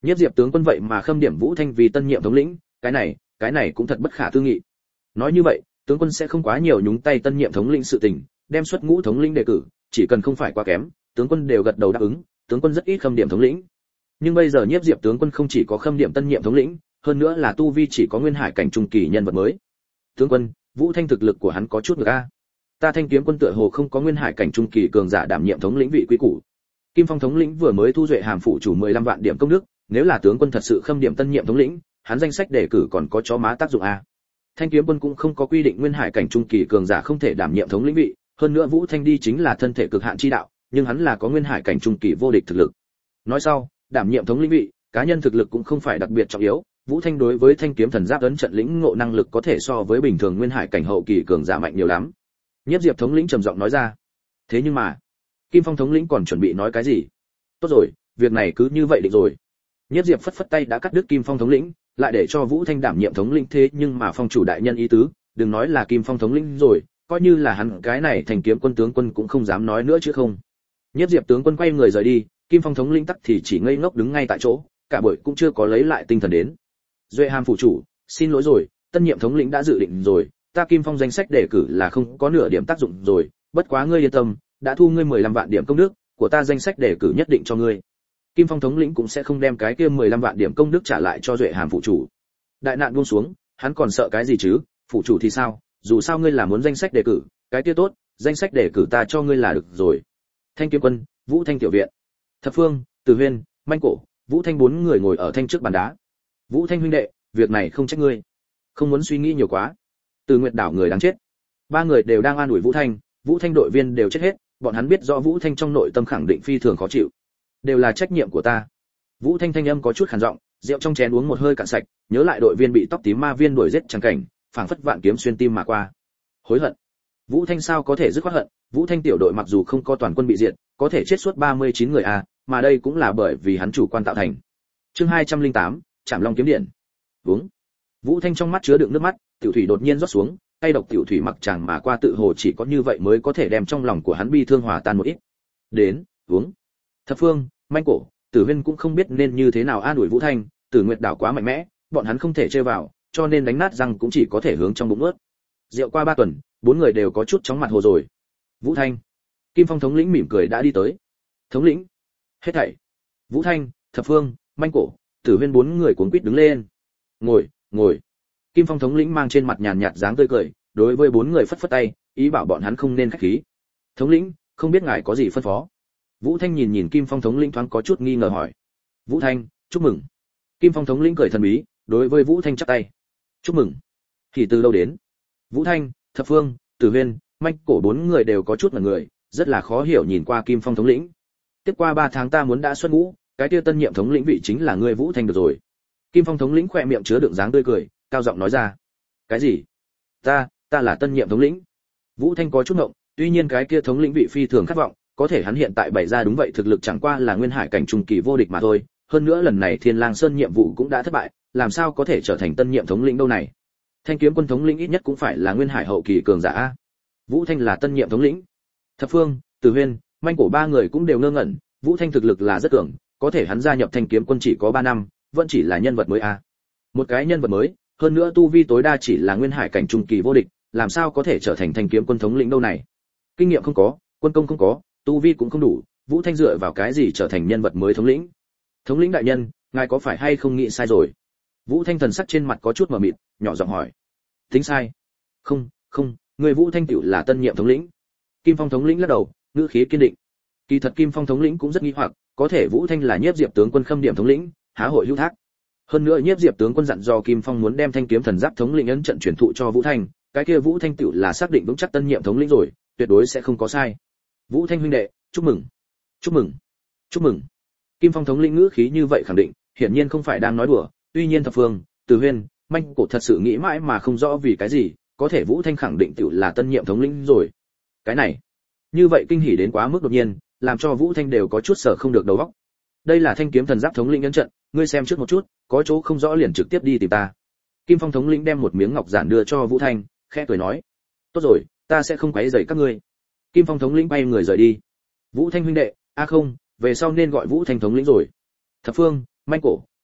Nhiếp Diệp tướng quân vậy mà khâm điểm Vũ Thanh vì tân nhiệm thống lĩnh, cái này, cái này cũng thật bất khả tư nghị. Nói như vậy, tướng quân sẽ không quá nhiều nhúng tay tân nhiệm thống lĩnh sự tình, đem xuất ngũ thống lĩnh đề cử, chỉ cần không phải quá kém, tướng quân đều gật đầu đáp ứng, tướng quân rất ít khâm điểm thống lĩnh. Nhưng bây giờ Nhiếp Diệp tướng quân không chỉ có khâm điểm tân nhiệm thống lĩnh, hơn nữa là tu vi chỉ có nguyên hải cảnh trung kỳ nhân vật mới. Tướng quân, Vũ Thanh thực lực của hắn có chút ngược a. Ta Thanh kiếm quân tựa hồ không có nguyên hải cảnh trung kỳ cường giả đảm nhiệm thống lĩnh vị quý củ. Kim Phong thống lĩnh vừa mới thu duệ hàm phụ chủ mười lăm vạn điểm công đức, nếu là tướng quân thật sự khâm điểm tân nhiệm thống lĩnh, hắn danh sách đề cử còn có chó má tác dụng a. Thanh kiếm quân cũng không có quy định nguyên hải cảnh trung kỳ cường giả không thể đảm nhiệm thống lĩnh vị, hơn nữa Vũ Thanh đi chính là thân thể cực hạn chi đạo, nhưng hắn là có nguyên hải cảnh trung kỳ vô địch thực lực. Nói sau, đảm nhiệm thống lĩnh vị, cá nhân thực lực cũng không phải đặc biệt trọng yếu, Vũ Thanh đối với thanh kiếm thần giáp ấn trận lĩnh ngộ năng lực có thể so với bình thường nguyên hải cảnh hậu kỳ cường giả mạnh nhiều lắm. Nhiếp Diệp thống lĩnh trầm giọng nói ra. Thế nhưng mà, Kim Phong thống lĩnh còn chuẩn bị nói cái gì? Tốt rồi, việc này cứ như vậy định rồi. Nhiếp Diệp phất phất tay đã cắt đứt Kim Phong thống lĩnh, lại để cho Vũ Thanh đảm nhiệm thống lĩnh, thế nhưng mà phong chủ đại nhân ý tứ, đừng nói là Kim Phong thống lĩnh rồi, coi như là hắn cái này thành kiếm quân tướng quân cũng không dám nói nữa chứ không. Nhiếp Diệp tướng quân quay người rời đi, Kim Phong thống lĩnh tắc thì chỉ ngây ngốc đứng ngay tại chỗ, cả buổi cũng chưa có lấy lại tinh thần đến. Duệ Hàm phủ chủ, xin lỗi rồi, tân nhiệm thống lĩnh đã dự định rồi, ta Kim Phong danh sách đề cử là không có nửa điểm tác dụng rồi, bất quá ngươi yên tâm, đã thu ngươi mười lăm vạn điểm công đức, của ta danh sách đề cử nhất định cho ngươi. Kim Phong thống lĩnh cũng sẽ không đem cái kia mười lăm vạn điểm công đức trả lại cho Duệ Hàm phủ chủ. Đại nạn buông xuống, hắn còn sợ cái gì chứ, phủ chủ thì sao, dù sao ngươi là muốn danh sách đề cử, cái kia tốt, danh sách đề cử ta cho ngươi là được rồi. Thanh kiếm quân, Vũ Thanh tiểu viện. Thập Phương, Từ Huyên, Manh Cổ, Vũ Thanh bốn người ngồi ở thanh trước bàn đá. Vũ Thanh huynh đệ, việc này không trách ngươi, không muốn suy nghĩ nhiều quá. Từ Nguyệt đảo người đáng chết. Ba người đều đang an ủi Vũ Thanh, Vũ Thanh đội viên đều chết hết, bọn hắn biết rõ Vũ Thanh trong nội tâm khẳng định phi thường khó chịu. Đều là trách nhiệm của ta. Vũ Thanh thanh âm có chút khàn giọng, rượu trong chén uống một hơi cạn sạch, nhớ lại đội viên bị tóc tím ma viên đuổi giết chẳng cảnh, phảng phất vạn kiếm xuyên tim mà qua. Hối hận. Vũ Thanh sao có thể dứt khoát hận, Vũ Thanh tiểu đội mặc dù không có toàn quân bị diệt, có thể chết suốt ba mươi chín người a, mà đây cũng là bởi vì hắn chủ quan tạo thành. Chương hai trăm lẻ tám, Trảm Long kiếm điện. Uống. Vũ Thanh trong mắt chứa đựng nước mắt, tiểu thủy đột nhiên rót xuống, tay độc tiểu thủy mặc chàng mà qua tự hồ chỉ có như vậy mới có thể đem trong lòng của hắn bi thương hòa tan một ít. Đến, uống. Thập Phương, Manh Cổ, Tử Huyên cũng không biết nên như thế nào an ủi Vũ Thanh, Tử Nguyệt đảo quá mạnh mẽ, bọn hắn không thể chơi vào, cho nên đánh nát răng cũng chỉ có thể hướng trong bụng nuốt. Rượu qua ba tuần, bốn người đều có chút chóng mặt hồ rồi. Vũ Thanh, Kim Phong thống lĩnh mỉm cười đã đi tới. Thống lĩnh, hết thảy. Vũ Thanh, Thập Phương, Manh Cổ, Tử Huyên bốn người cuống quýt đứng lên. Ngồi, ngồi. Kim Phong thống lĩnh mang trên mặt nhàn nhạt dáng tươi cười, đối với bốn người phất phất tay, ý bảo bọn hắn không nên khách khí. Thống lĩnh, không biết ngài có gì phân phó? Vũ Thanh nhìn nhìn Kim Phong thống lĩnh thoáng có chút nghi ngờ hỏi. Vũ Thanh, chúc mừng. Kim Phong thống lĩnh cười thần bí, đối với Vũ Thanh chắp tay. Chúc mừng. Thì từ đâu đến? Vũ Thanh, Thập Phương, Tử Huyên, Manh Cổ bốn người đều có chút mặt người, rất là khó hiểu nhìn qua Kim Phong thống lĩnh. Tiếp qua ba tháng ta muốn đã xuất ngũ, cái tiêu tân nhiệm thống lĩnh vị chính là ngươi Vũ Thanh được rồi. Kim Phong thống lĩnh khỏe miệng chứa đựng dáng tươi cười, cao giọng nói ra. Cái gì? Ta, ta là tân nhiệm thống lĩnh. Vũ Thanh có chút ngộng, tuy nhiên cái kia thống lĩnh vị phi thường khát vọng, có thể hắn hiện tại bày ra đúng vậy thực lực chẳng qua là nguyên hải cảnh trung kỳ vô địch mà thôi, hơn nữa lần này Thiên Lang Sơn nhiệm vụ cũng đã thất bại, làm sao có thể trở thành tân nhiệm thống lĩnh đâu này? Thanh kiếm quân thống lĩnh ít nhất cũng phải là nguyên hải hậu kỳ cường giả a. Vũ Thanh là tân nhiệm thống lĩnh. Thập Phương, Từ Huyên, Manh Cổ ba người cũng đều ngơ ngẩn, Vũ Thanh thực lực là rất cường, có thể hắn gia nhập Thanh kiếm quân chỉ có ba năm, vẫn chỉ là nhân vật mới a. Một cái nhân vật mới, hơn nữa tu vi tối đa chỉ là nguyên hải cảnh trung kỳ vô địch, làm sao có thể trở thành Thanh kiếm quân thống lĩnh đâu này? Kinh nghiệm không có, quân công không có, tu vi cũng không đủ, Vũ Thanh dựa vào cái gì trở thành nhân vật mới thống lĩnh? Thống lĩnh đại nhân, ngài có phải hay không nghĩ sai rồi? Vũ Thanh thần sắc trên mặt có chút mờ mịt, nhỏ giọng hỏi. Tính sai? Không, không, người Vũ Thanh tiểu là tân nhiệm thống lĩnh. Kim Phong thống lĩnh lắc đầu, ngữ khí kiên định. Kỳ thật Kim Phong thống lĩnh cũng rất nghi hoặc, có thể Vũ Thanh là Nhiếp Diệp tướng quân khâm điểm thống lĩnh, há hội hữu thác. Hơn nữa Nhiếp Diệp tướng quân dặn dò Kim Phong muốn đem Thanh kiếm thần giáp thống lĩnh ấn trận truyền thụ cho Vũ Thanh, cái kia Vũ Thanh tiểu là xác định vững chắc tân nhiệm thống lĩnh rồi, tuyệt đối sẽ không có sai. Vũ Thanh huynh đệ, chúc mừng, chúc mừng, chúc mừng. Kim Phong thống lĩnh ngữ khí như vậy khẳng định, hiển nhiên không phải đang nói đùa, tuy nhiên Thập Phương, Từ Huyên, Manh Cổ thật sự nghĩ mãi mà không rõ vì cái gì, có thể Vũ Thanh khẳng định tiểu là tân nhiệm thống lĩnh rồi. Cái này, như vậy kinh hỉ đến quá mức đột nhiên, làm cho Vũ Thanh đều có chút sở không được đầu óc. Đây là Thanh kiếm thần giáp thống lĩnh ấn trận, ngươi xem trước một chút, có chỗ không rõ liền trực tiếp đi tìm ta. Kim Phong thống lĩnh đem một miếng ngọc giản đưa cho Vũ Thanh, khẽ cười nói: "Tốt rồi, ta sẽ không quấy rầy các ngươi." Kim Phong thống lĩnh bay người rời đi. Vũ Thanh huynh đệ, a không, về sau nên gọi Vũ Thanh thống lĩnh rồi. Thập Phương, Manh Cổ,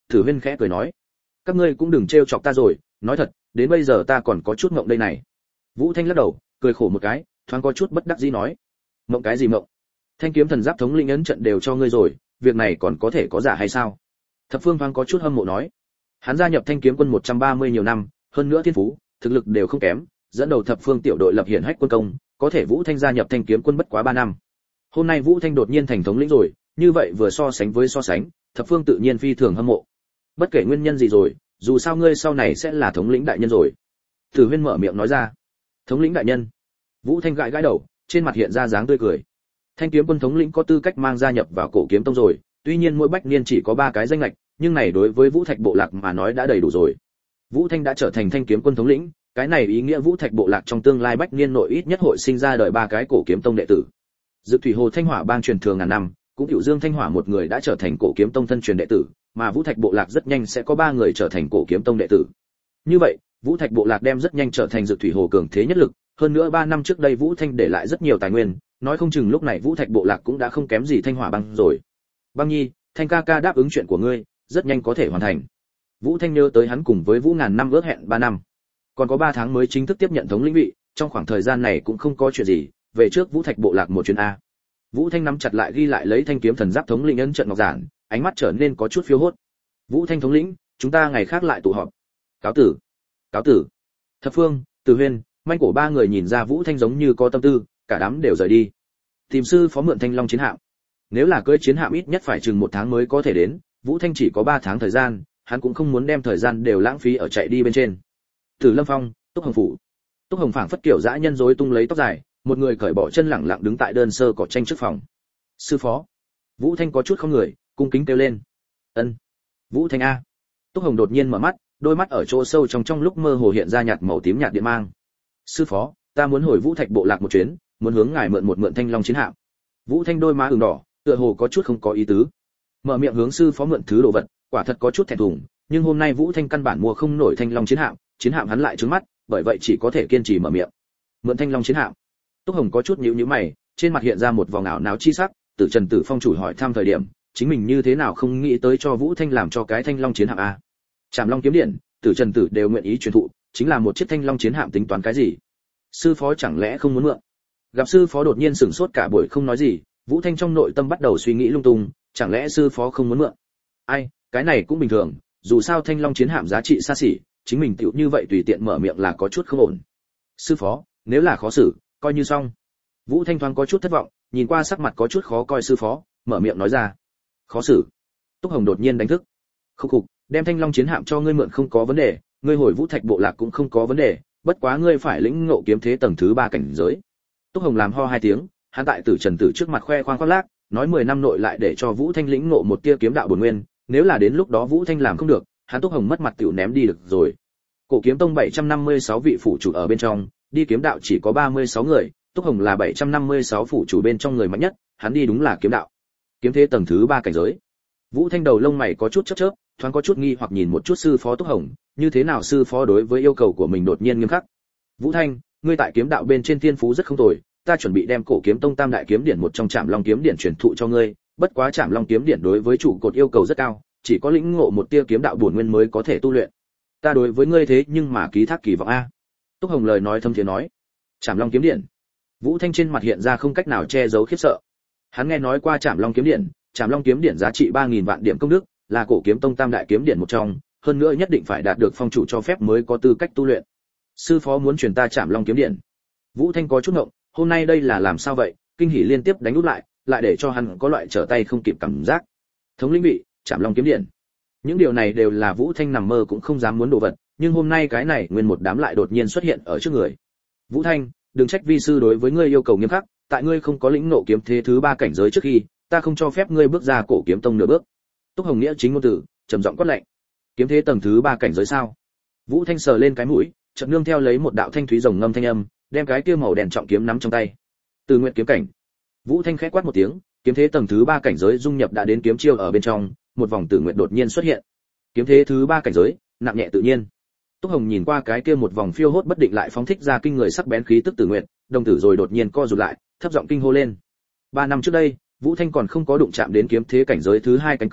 Tử Huyên khẽ cười nói, các ngươi cũng đừng trêu chọc ta rồi, nói thật, đến bây giờ ta còn có chút ngộng đây này. Vũ Thanh lắc đầu, cười khổ một cái, thoáng có chút bất đắc dĩ nói, ngộng cái gì ngộng? Thanh kiếm thần giáp thống lĩnh ấn trận đều cho ngươi rồi, việc này còn có thể có giả hay sao? Thập Phương thoáng có chút hâm mộ nói, hắn gia nhập Thanh kiếm quân một trăm ba mươi nhiều năm, hơn nữa thiên phú, thực lực đều không kém, dẫn đầu Thập Phương tiểu đội lập hiển hách quân công, có thể Vũ Thanh gia nhập Thanh kiếm quân bất quá ba năm. Hôm nay Vũ Thanh đột nhiên thành thống lĩnh rồi, như vậy vừa so sánh với so sánh, Thập Phương tự nhiên phi thường hâm mộ. Bất kể nguyên nhân gì rồi, dù sao ngươi sau này sẽ là thống lĩnh đại nhân rồi. Tử Huyên mở miệng nói ra. Thống lĩnh đại nhân. Vũ Thanh gãi gãi đầu, trên mặt hiện ra dáng tươi cười. Thanh kiếm quân thống lĩnh có tư cách mang gia nhập vào Cổ Kiếm Tông rồi, tuy nhiên mỗi bách niên chỉ có ba cái danh lệch, nhưng này đối với Vũ Thạch bộ lạc mà nói đã đầy đủ rồi. Vũ Thanh đã trở thành Thanh kiếm quân thống lĩnh, cái này ý nghĩa Vũ Thạch bộ lạc trong tương lai bách niên nội ít nhất hội sinh ra đời ba cái Cổ Kiếm Tông đệ tử. Dực Thủy Hồ Thanh Hỏa bang truyền thừa ngàn năm, cũng Cửu Dương Thanh Hỏa một người đã trở thành Cổ Kiếm Tông thân truyền đệ tử, mà Vũ Thạch bộ lạc rất nhanh sẽ có ba người trở thành Cổ Kiếm Tông đệ tử. Như vậy, Vũ Thạch bộ lạc đem rất nhanh trở thành Dực Thủy Hồ cường thế nhất lực, hơn nữa ba năm trước đây Vũ Thanh để lại rất nhiều tài nguyên, nói không chừng lúc này Vũ Thạch bộ lạc cũng đã không kém gì Thanh Hỏa bang rồi. Băng Nhi, Thanh ca ca đáp ứng chuyện của ngươi, rất nhanh có thể hoàn thành. Vũ Thanh nhớ tới hắn cùng với Vũ Ngàn năm ước hẹn ba năm, còn có ba tháng mới chính thức tiếp nhận thống lĩnh vị, trong khoảng thời gian này cũng không có chuyện gì, về trước Vũ Thạch bộ lạc một chuyến a. Vũ Thanh nắm chặt lại ghi lại lấy Thanh kiếm thần giáp thống lĩnh ấn trận ngọc giản, ánh mắt trở nên có chút phiêu hốt. Vũ Thanh thống lĩnh, chúng ta ngày khác lại tụ họp. Cáo tử. Cáo tử. Thập Phương, Từ Huyên, Manh Cổ ba người nhìn ra Vũ Thanh giống như có tâm tư, cả đám đều rời đi. Tìm sư phó mượn Thanh Long chiến hạm. Nếu là cưỡi chiến hạm ít nhất phải chừng một tháng mới có thể đến, Vũ Thanh chỉ có ba tháng thời gian, hắn cũng không muốn đem thời gian đều lãng phí ở chạy đi bên trên. Từ Lâm Phong, Túc Hồng phủ. Túc Hồng phảng phất kiểu dã nhân rối tung lấy tóc dài, một người cởi bỏ chân lẳng lặng đứng tại đơn sơ cỏ tranh trước phòng. Sư phó. Vũ Thanh có chút không người, cung kính kêu lên. Ân. Vũ Thanh a. Túc Hồng đột nhiên mở mắt, đôi mắt ở chỗ sâu trong trong lúc mơ hồ hiện ra nhạt màu tím nhạt điện mang. Sư phó, ta muốn hồi Vũ Thạch bộ lạc một chuyến, muốn hướng ngài mượn một mượn Thanh Long chiến hạm. Vũ Thanh đôi má ửng đỏ, tựa hồ có chút không có ý tứ. Mở miệng hướng sư phó mượn thứ đồ vật, quả thật có chút thẹn thùng, nhưng hôm nay Vũ Thanh căn bản mua không nổi Thanh Long chiến hạm, chiến hạm hắn lại trướng mắt, bởi vậy chỉ có thể kiên trì mở miệng. Mượn Thanh Long chiến hạm. Túc Hồng có chút nhíu nhíu mày, trên mặt hiện ra một vòng ảo não chi sắc, Tử Trần Tử Phong chủ hỏi thăm thời điểm, chính mình như thế nào không nghĩ tới cho Vũ Thanh làm cho cái Thanh Long chiến hạm a. Trảm Long kiếm điện, Tử Trần Tử đều nguyện ý truyền thụ, chính là một chiếc Thanh Long chiến hạm tính toán cái gì? Sư phó chẳng lẽ không muốn mượn? Gặp sư phó đột nhiên sửng sốt cả buổi không nói gì, Vũ Thanh trong nội tâm bắt đầu suy nghĩ lung tung, chẳng lẽ sư phó không muốn mượn? Ai, cái này cũng bình thường, dù sao Thanh Long chiến hạm giá trị xa xỉ, chính mình tiểu như vậy tùy tiện mở miệng là có chút không ổn. Sư phó, nếu là khó xử, coi như xong. Vũ Thanh thoáng có chút thất vọng, nhìn qua sắc mặt có chút khó coi sư phó, mở miệng nói ra. Khó xử. Túc Hồng đột nhiên đánh thức. Khúc khục, đem Thanh Long chiến hạm cho ngươi mượn không có vấn đề, ngươi hồi Vũ Thạch bộ lạc cũng không có vấn đề, bất quá ngươi phải lĩnh ngộ kiếm thế tầng thứ ba cảnh giới. Túc Hồng làm ho hai tiếng, hắn tại Tử Trần Tử trước mặt khoe khoang khoác lác, nói mười năm nội lại để cho Vũ Thanh lĩnh ngộ một tia kiếm đạo bổn nguyên, nếu là đến lúc đó Vũ Thanh làm không được, hắn Túc Hồng mất mặt tiểu ném đi được rồi. Cổ Kiếm Tông bảy trăm năm mươi sáu vị phụ chủ ở bên trong, đi kiếm đạo chỉ có ba mươi sáu người, Túc Hồng là bảy trăm năm mươi sáu phụ chủ bên trong người mạnh nhất, hắn đi đúng là kiếm đạo. Kiếm thế tầng thứ ba cảnh giới. Vũ Thanh đầu lông mày có chút chớp chớp, thoáng có chút nghi hoặc nhìn một chút sư phó Túc Hồng, như thế nào sư phó đối với yêu cầu của mình đột nhiên nghiêm khắc. Vũ Thanh, ngươi tại kiếm đạo bên trên thiên phú rất không tồi, ta chuẩn bị đem Cổ Kiếm Tông Tam đại kiếm điển một trong Trảm Long kiếm điển truyền thụ cho ngươi, bất quá Trảm Long kiếm điển đối với chủ cột yêu cầu rất cao, chỉ có lĩnh ngộ một tia kiếm đạo bổn nguyên mới có thể tu luyện. Ta đối với ngươi thế nhưng mà ký thác kỳ vọng a. Túc Hồng lời nói thâm thiế nói. Trảm Long kiếm điển. Vũ Thanh trên mặt hiện ra không cách nào che giấu khiếp sợ. Hắn nghe nói qua Trảm Long kiếm điển, Trảm Long kiếm điển giá trị ba nghìn vạn điểm công đức, là Cổ Kiếm Tông Tam đại kiếm điển một trong, hơn nữa nhất định phải đạt được phong chủ cho phép mới có tư cách tu luyện. Sư phó muốn truyền ta Trảm Long kiếm điển. Vũ Thanh có chút ngộng, hôm nay đây là làm sao vậy, kinh hỉ liên tiếp đánh úp lại, lại để cho hắn có loại trở tay không kịp cảm giác. Thống lĩnh vị, Trảm Long kiếm điển. Những điều này đều là Vũ Thanh nằm mơ cũng không dám muốn đồ vật, nhưng hôm nay cái này nguyên một đám lại đột nhiên xuất hiện ở trước người. Vũ Thanh, đừng trách vi sư đối với ngươi yêu cầu nghiêm khắc, tại ngươi không có lĩnh ngộ kiếm thế thứ ba cảnh giới trước khi, ta không cho phép ngươi bước ra Cổ Kiếm Tông nửa bước. Túc Hồng nghĩa chính ngôn tử, trầm giọng quát lệnh. Kiếm thế tầng thứ ba cảnh giới sao? Vũ Thanh sờ lên cái mũi, chợt nương theo lấy một đạo thanh thúy rồng ngâm thanh âm, đem cái kia màu đen trọng kiếm nắm trong tay. Từ Nguyệt kiếm cảnh. Vũ Thanh khẽ quát một tiếng, kiếm thế tầng thứ ba cảnh giới dung nhập đã đến kiếm chiêu ở bên trong, một vòng tử nguyệt đột nhiên xuất hiện. Kiếm thế thứ ba cảnh giới, nặng nhẹ tự nhiên. Túc Hồng nhìn qua cái kia một vòng phiêu hốt bất định lại phóng thích ra kinh người sắc bén khí tức tử nguyệt, đồng tử rồi đột nhiên co rụt lại, thấp giọng kinh hô lên. Ba năm trước đây, Vũ Thanh còn không có đụng chạm đến kiếm thế cảnh giới thứ hai cánh cửa,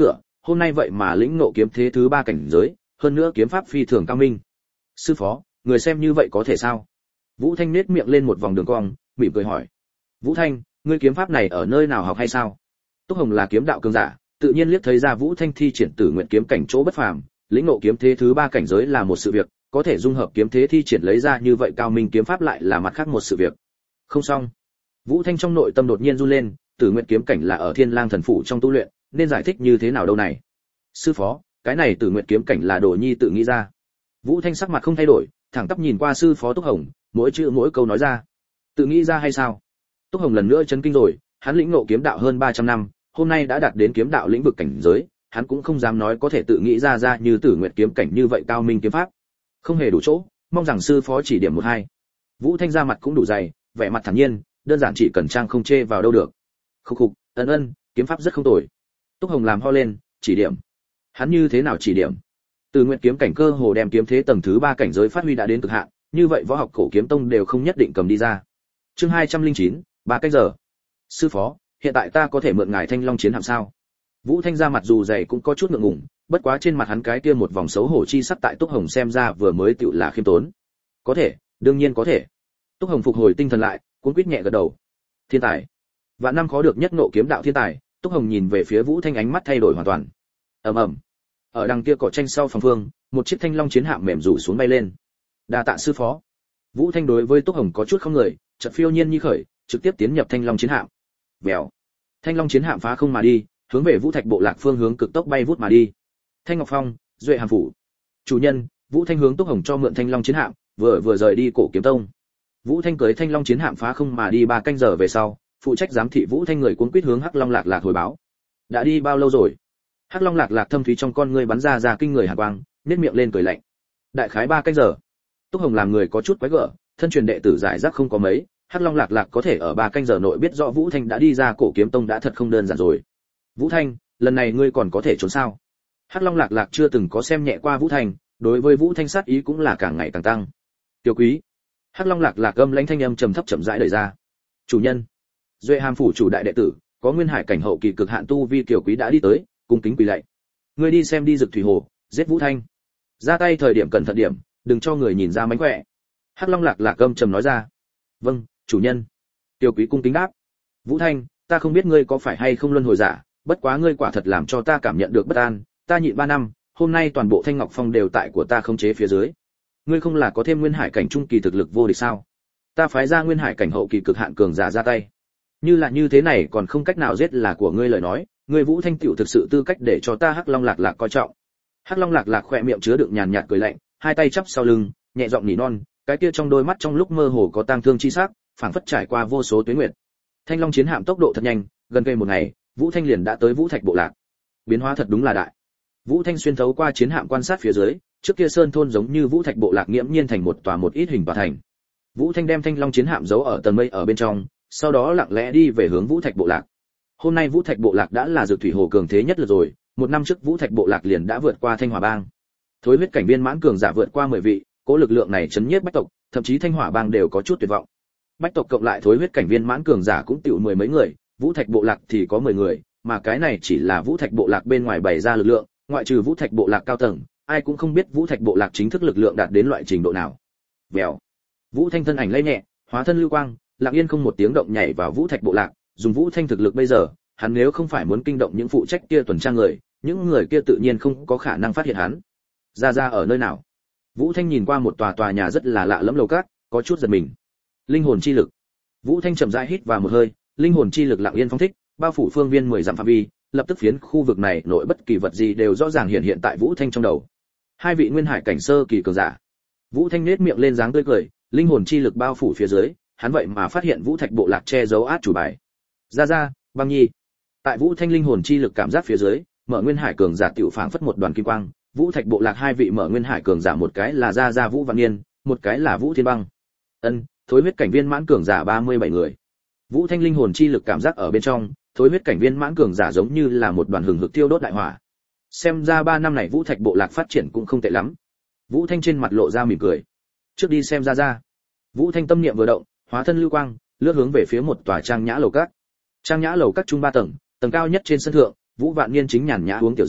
hôm nay vậy mà lĩnh ngộ kiếm thế thứ ba cảnh giới, hơn nữa kiếm pháp phi thường cao minh. Sư phó, người xem như vậy có thể sao? Vũ Thanh nết miệng lên một vòng đường cong, mỉm cười hỏi. Vũ Thanh, ngươi kiếm pháp này ở nơi nào học hay sao? Túc Hồng là kiếm đạo cường giả, tự nhiên liếc thấy ra Vũ Thanh thi triển Tử Nguyện kiếm cảnh chỗ bất phàm, lĩnh ngộ kiếm thế thứ ba cảnh giới là một sự việc, có thể dung hợp kiếm thế thi triển lấy ra như vậy cao minh kiếm pháp lại là mặt khác một sự việc. Không xong. Vũ Thanh trong nội tâm đột nhiên run lên, Tử Nguyện kiếm cảnh là ở Thiên Lang thần phủ trong tu luyện, nên giải thích như thế nào đâu này? Sư phó, cái này Tử Nguyện kiếm cảnh là Đồ Nhi tự nghĩ ra. Vũ Thanh sắc mặt không thay đổi, thẳng tắp nhìn qua sư phó Túc Hồng, mỗi chữ mỗi câu nói ra. Tự nghĩ ra hay sao? Túc Hồng lần nữa chấn kinh rồi, hắn lĩnh ngộ kiếm đạo hơn ba trăm năm, hôm nay đã đạt đến kiếm đạo lĩnh vực cảnh giới, hắn cũng không dám nói có thể tự nghĩ ra ra như Tử Nguyệt kiếm cảnh như vậy cao minh kiếm pháp. Không hề đủ chỗ, mong rằng sư phó chỉ điểm một hai. Vũ Thanh ra mặt cũng đủ dày, vẻ mặt thản nhiên, đơn giản chỉ cần trang không chê vào đâu được. Khục khục, ân ân, kiếm pháp rất không tồi. Túc Hồng làm ho lên, chỉ điểm. Hắn như thế nào chỉ điểm? Từ Nguyệt kiếm cảnh cơ hồ đem kiếm thế tầng thứ ba cảnh giới phát huy đã đến cực hạn, như vậy võ học cổ kiếm tông đều không nhất định cầm đi ra. Chương hai trăm lẻ chín, ba cách giờ. Sư phó, hiện tại ta có thể mượn ngài Thanh Long chiến hạm sao? Vũ Thanh ra mặt dù dày cũng có chút ngượng ngùng, bất quá trên mặt hắn cái kia một vòng xấu hổ chi sắc tại Túc Hồng xem ra vừa mới tựu là khiêm tốn. Có thể, đương nhiên có thể. Túc Hồng phục hồi tinh thần lại, cuống quýt nhẹ gật đầu. Thiên tài, vạn năm khó được nhất nộ kiếm đạo thiên tài. Túc Hồng nhìn về phía Vũ Thanh, ánh mắt thay đổi hoàn toàn. Ầm ầm. Ở đằng kia cỏ tranh sau phòng phương, một chiếc Thanh Long chiến hạm mềm rủ xuống bay lên. Đa tạ sư phó. Vũ Thanh đối với Túc Hồng có chút không người, chợt phiêu nhiên như khởi, trực tiếp tiến nhập Thanh Long chiến hạm. Vèo. Thanh Long chiến hạm phá không mà đi, hướng về Vũ Thạch bộ lạc phương hướng cực tốc bay vút mà đi. Thanh Ngọc Phong, Duệ Hàm phủ. Chủ nhân, Vũ Thanh hướng Túc Hồng cho mượn Thanh Long chiến hạm, vừa vừa rời đi Cổ Kiếm Tông. Vũ Thanh cưới Thanh Long chiến hạm phá không mà đi ba canh giờ về sau, phụ trách giám thị Vũ Thanh người cuống quýt hướng Hắc Long Lạc Lạc hồi báo. Đã đi bao lâu rồi? Hắc Long Lạc Lạc thâm thúy trong con ngươi bắn ra ra kinh người hàn quang, nhếch miệng lên cười lạnh. Đại khái ba canh giờ. Túc Hồng làm người có chút quái gở, thân truyền đệ tử giải rác không có mấy, Hắc Long Lạc Lạc có thể ở ba canh giờ nội biết rõ Vũ Thanh đã đi ra Cổ Kiếm Tông đã thật không đơn giản rồi. Vũ Thanh, lần này ngươi còn có thể trốn sao? Hắc Long Lạc Lạc chưa từng có xem nhẹ qua Vũ Thanh, đối với Vũ Thanh sát ý cũng là càng ngày càng tăng. Tiểu quý. Hắc Long Lạc Lạc âm lãnh thanh âm trầm thấp chậm rãi đẩy ra. Chủ nhân. Duệ Hàm phủ chủ đại đệ tử, có nguyên hải cảnh hậu kỳ cực hạn tu vi Tiểu quý đã đi tới, cung kính quỳ lạy. Ngươi đi xem đi Dực Thủy Hồ, giết Vũ Thanh. Ra tay thời điểm cẩn thận điểm, đừng cho người nhìn ra mánh khỏe. Hắc Long Lạc Lạc âm trầm nói ra. Vâng, chủ nhân. Tiểu quý cung kính đáp. Vũ Thanh, ta không biết ngươi có phải hay không luân hồi giả, bất quá ngươi quả thật làm cho ta cảm nhận được bất an, ta nhịn ba năm, hôm nay toàn bộ Thanh Ngọc Phong đều tại của ta khống chế phía dưới. Ngươi không là có thêm nguyên hải cảnh trung kỳ thực lực vô địch sao? Ta phái ra nguyên hải cảnh hậu kỳ cực hạn cường giả ra tay. Như là như thế này còn không cách nào giết là của ngươi lời nói, ngươi Vũ Thanh tiểu thực sự tư cách để cho ta Hắc Long Lạc Lạc coi trọng. Hắc Long Lạc Lạc khỏe miệng chứa đựng nhàn nhạt cười lạnh, hai tay chắp sau lưng, nhẹ giọng nỉ non, cái kia trong đôi mắt trong lúc mơ hồ có tang thương chi sắc, phảng phất trải qua vô số tuế nguyệt. Thanh Long chiến hạm tốc độ thật nhanh, gần cây một ngày, Vũ Thanh liền đã tới Vũ Thạch bộ lạc. Biến hóa thật đúng là đại. Vũ Thanh xuyên thấu qua chiến hạm quan sát phía dưới, trước kia sơn thôn giống như Vũ Thạch bộ lạc nghiễm nhiên thành một tòa một ít hình tòa thành. Vũ Thanh đem Thanh Long chiến hạm giấu ở tầng mây ở bên trong, sau đó lặng lẽ đi về hướng Vũ Thạch bộ lạc. Hôm nay Vũ Thạch bộ lạc đã là Dược Thủy Hồ cường thế nhất lượt rồi, một năm trước Vũ Thạch bộ lạc liền đã vượt qua Thanh Hỏa bang. Thối huyết cảnh viên mãn cường giả vượt qua mười vị, cố lực lượng này chấn nhiếp bách tộc, thậm chí Thanh Hỏa bang đều có chút tuyệt vọng. Bách tộc cộng lại thối huyết cảnh viên mãn cường giả cũng tiểu mười mấy người, Vũ Thạch bộ lạc thì có mười người, mà cái này chỉ là Vũ Thạch bộ lạc bên ngoài bày ra lực lượng, ngoại trừ Vũ Thạch bộ lạc cao tầng, ai cũng không biết Vũ Thạch bộ lạc chính thức lực lượng đạt đến loại trình độ nào. Vèo. Vũ Thanh thân ảnh lay nhẹ, hóa thân lưu quang, lặng yên không một tiếng động nhảy vào Vũ Thạch bộ lạc, dùng Vũ Thanh thực lực bây giờ, hắn nếu không phải muốn kinh động những phụ trách kia tuần tra người, những người kia tự nhiên không có khả năng phát hiện hắn. Ra ra ở nơi nào? Vũ Thanh nhìn qua một tòa tòa nhà rất là lạ lẫm lầu cát, có chút giật mình. Linh hồn chi lực. Vũ Thanh chậm rãi hít vào một hơi, linh hồn chi lực lặng yên phóng thích, bao phủ phương viên mười dặm phạm vi, lập tức phiến khu vực này nội bất kỳ vật gì đều rõ ràng hiện hiện tại Vũ Thanh trong đầu. Hai vị nguyên hải cảnh sơ kỳ cường giả. Vũ Thanh nhếch miệng lên dáng tươi cười, linh hồn chi lực bao phủ phía dưới, hắn vậy mà phát hiện Vũ Thạch bộ lạc che giấu át chủ bài. Ra ra, Băng Nhi. Tại Vũ Thanh linh hồn chi lực cảm giác phía dưới, mở nguyên hải cường giả tiểu phảng phất một đoàn kim quang, Vũ Thạch bộ lạc hai vị mở nguyên hải cường giả một cái là ra ra Vũ Văn Niên, một cái là Vũ Thiên Băng. Ân, thối huyết cảnh viên mãn cường giả ba mươi bảy người. Vũ Thanh linh hồn chi lực cảm giác ở bên trong, thối huyết cảnh viên mãn cường giả giống như là một đoàn hừng hực tiêu đốt đại hỏa. Xem ra ba năm này Vũ Thạch bộ lạc phát triển cũng không tệ lắm. Vũ Thanh trên mặt lộ ra mỉm cười. Trước đi xem ra ra. Vũ Thanh tâm niệm vừa động, hóa thân lưu quang, lướt hướng về phía một tòa trang nhã lầu các. Trang nhã lầu các trung ba tầng, tầng cao nhất trên sân thượng, Vũ Vạn Niên chính nhàn nhã uống tiểu rượu,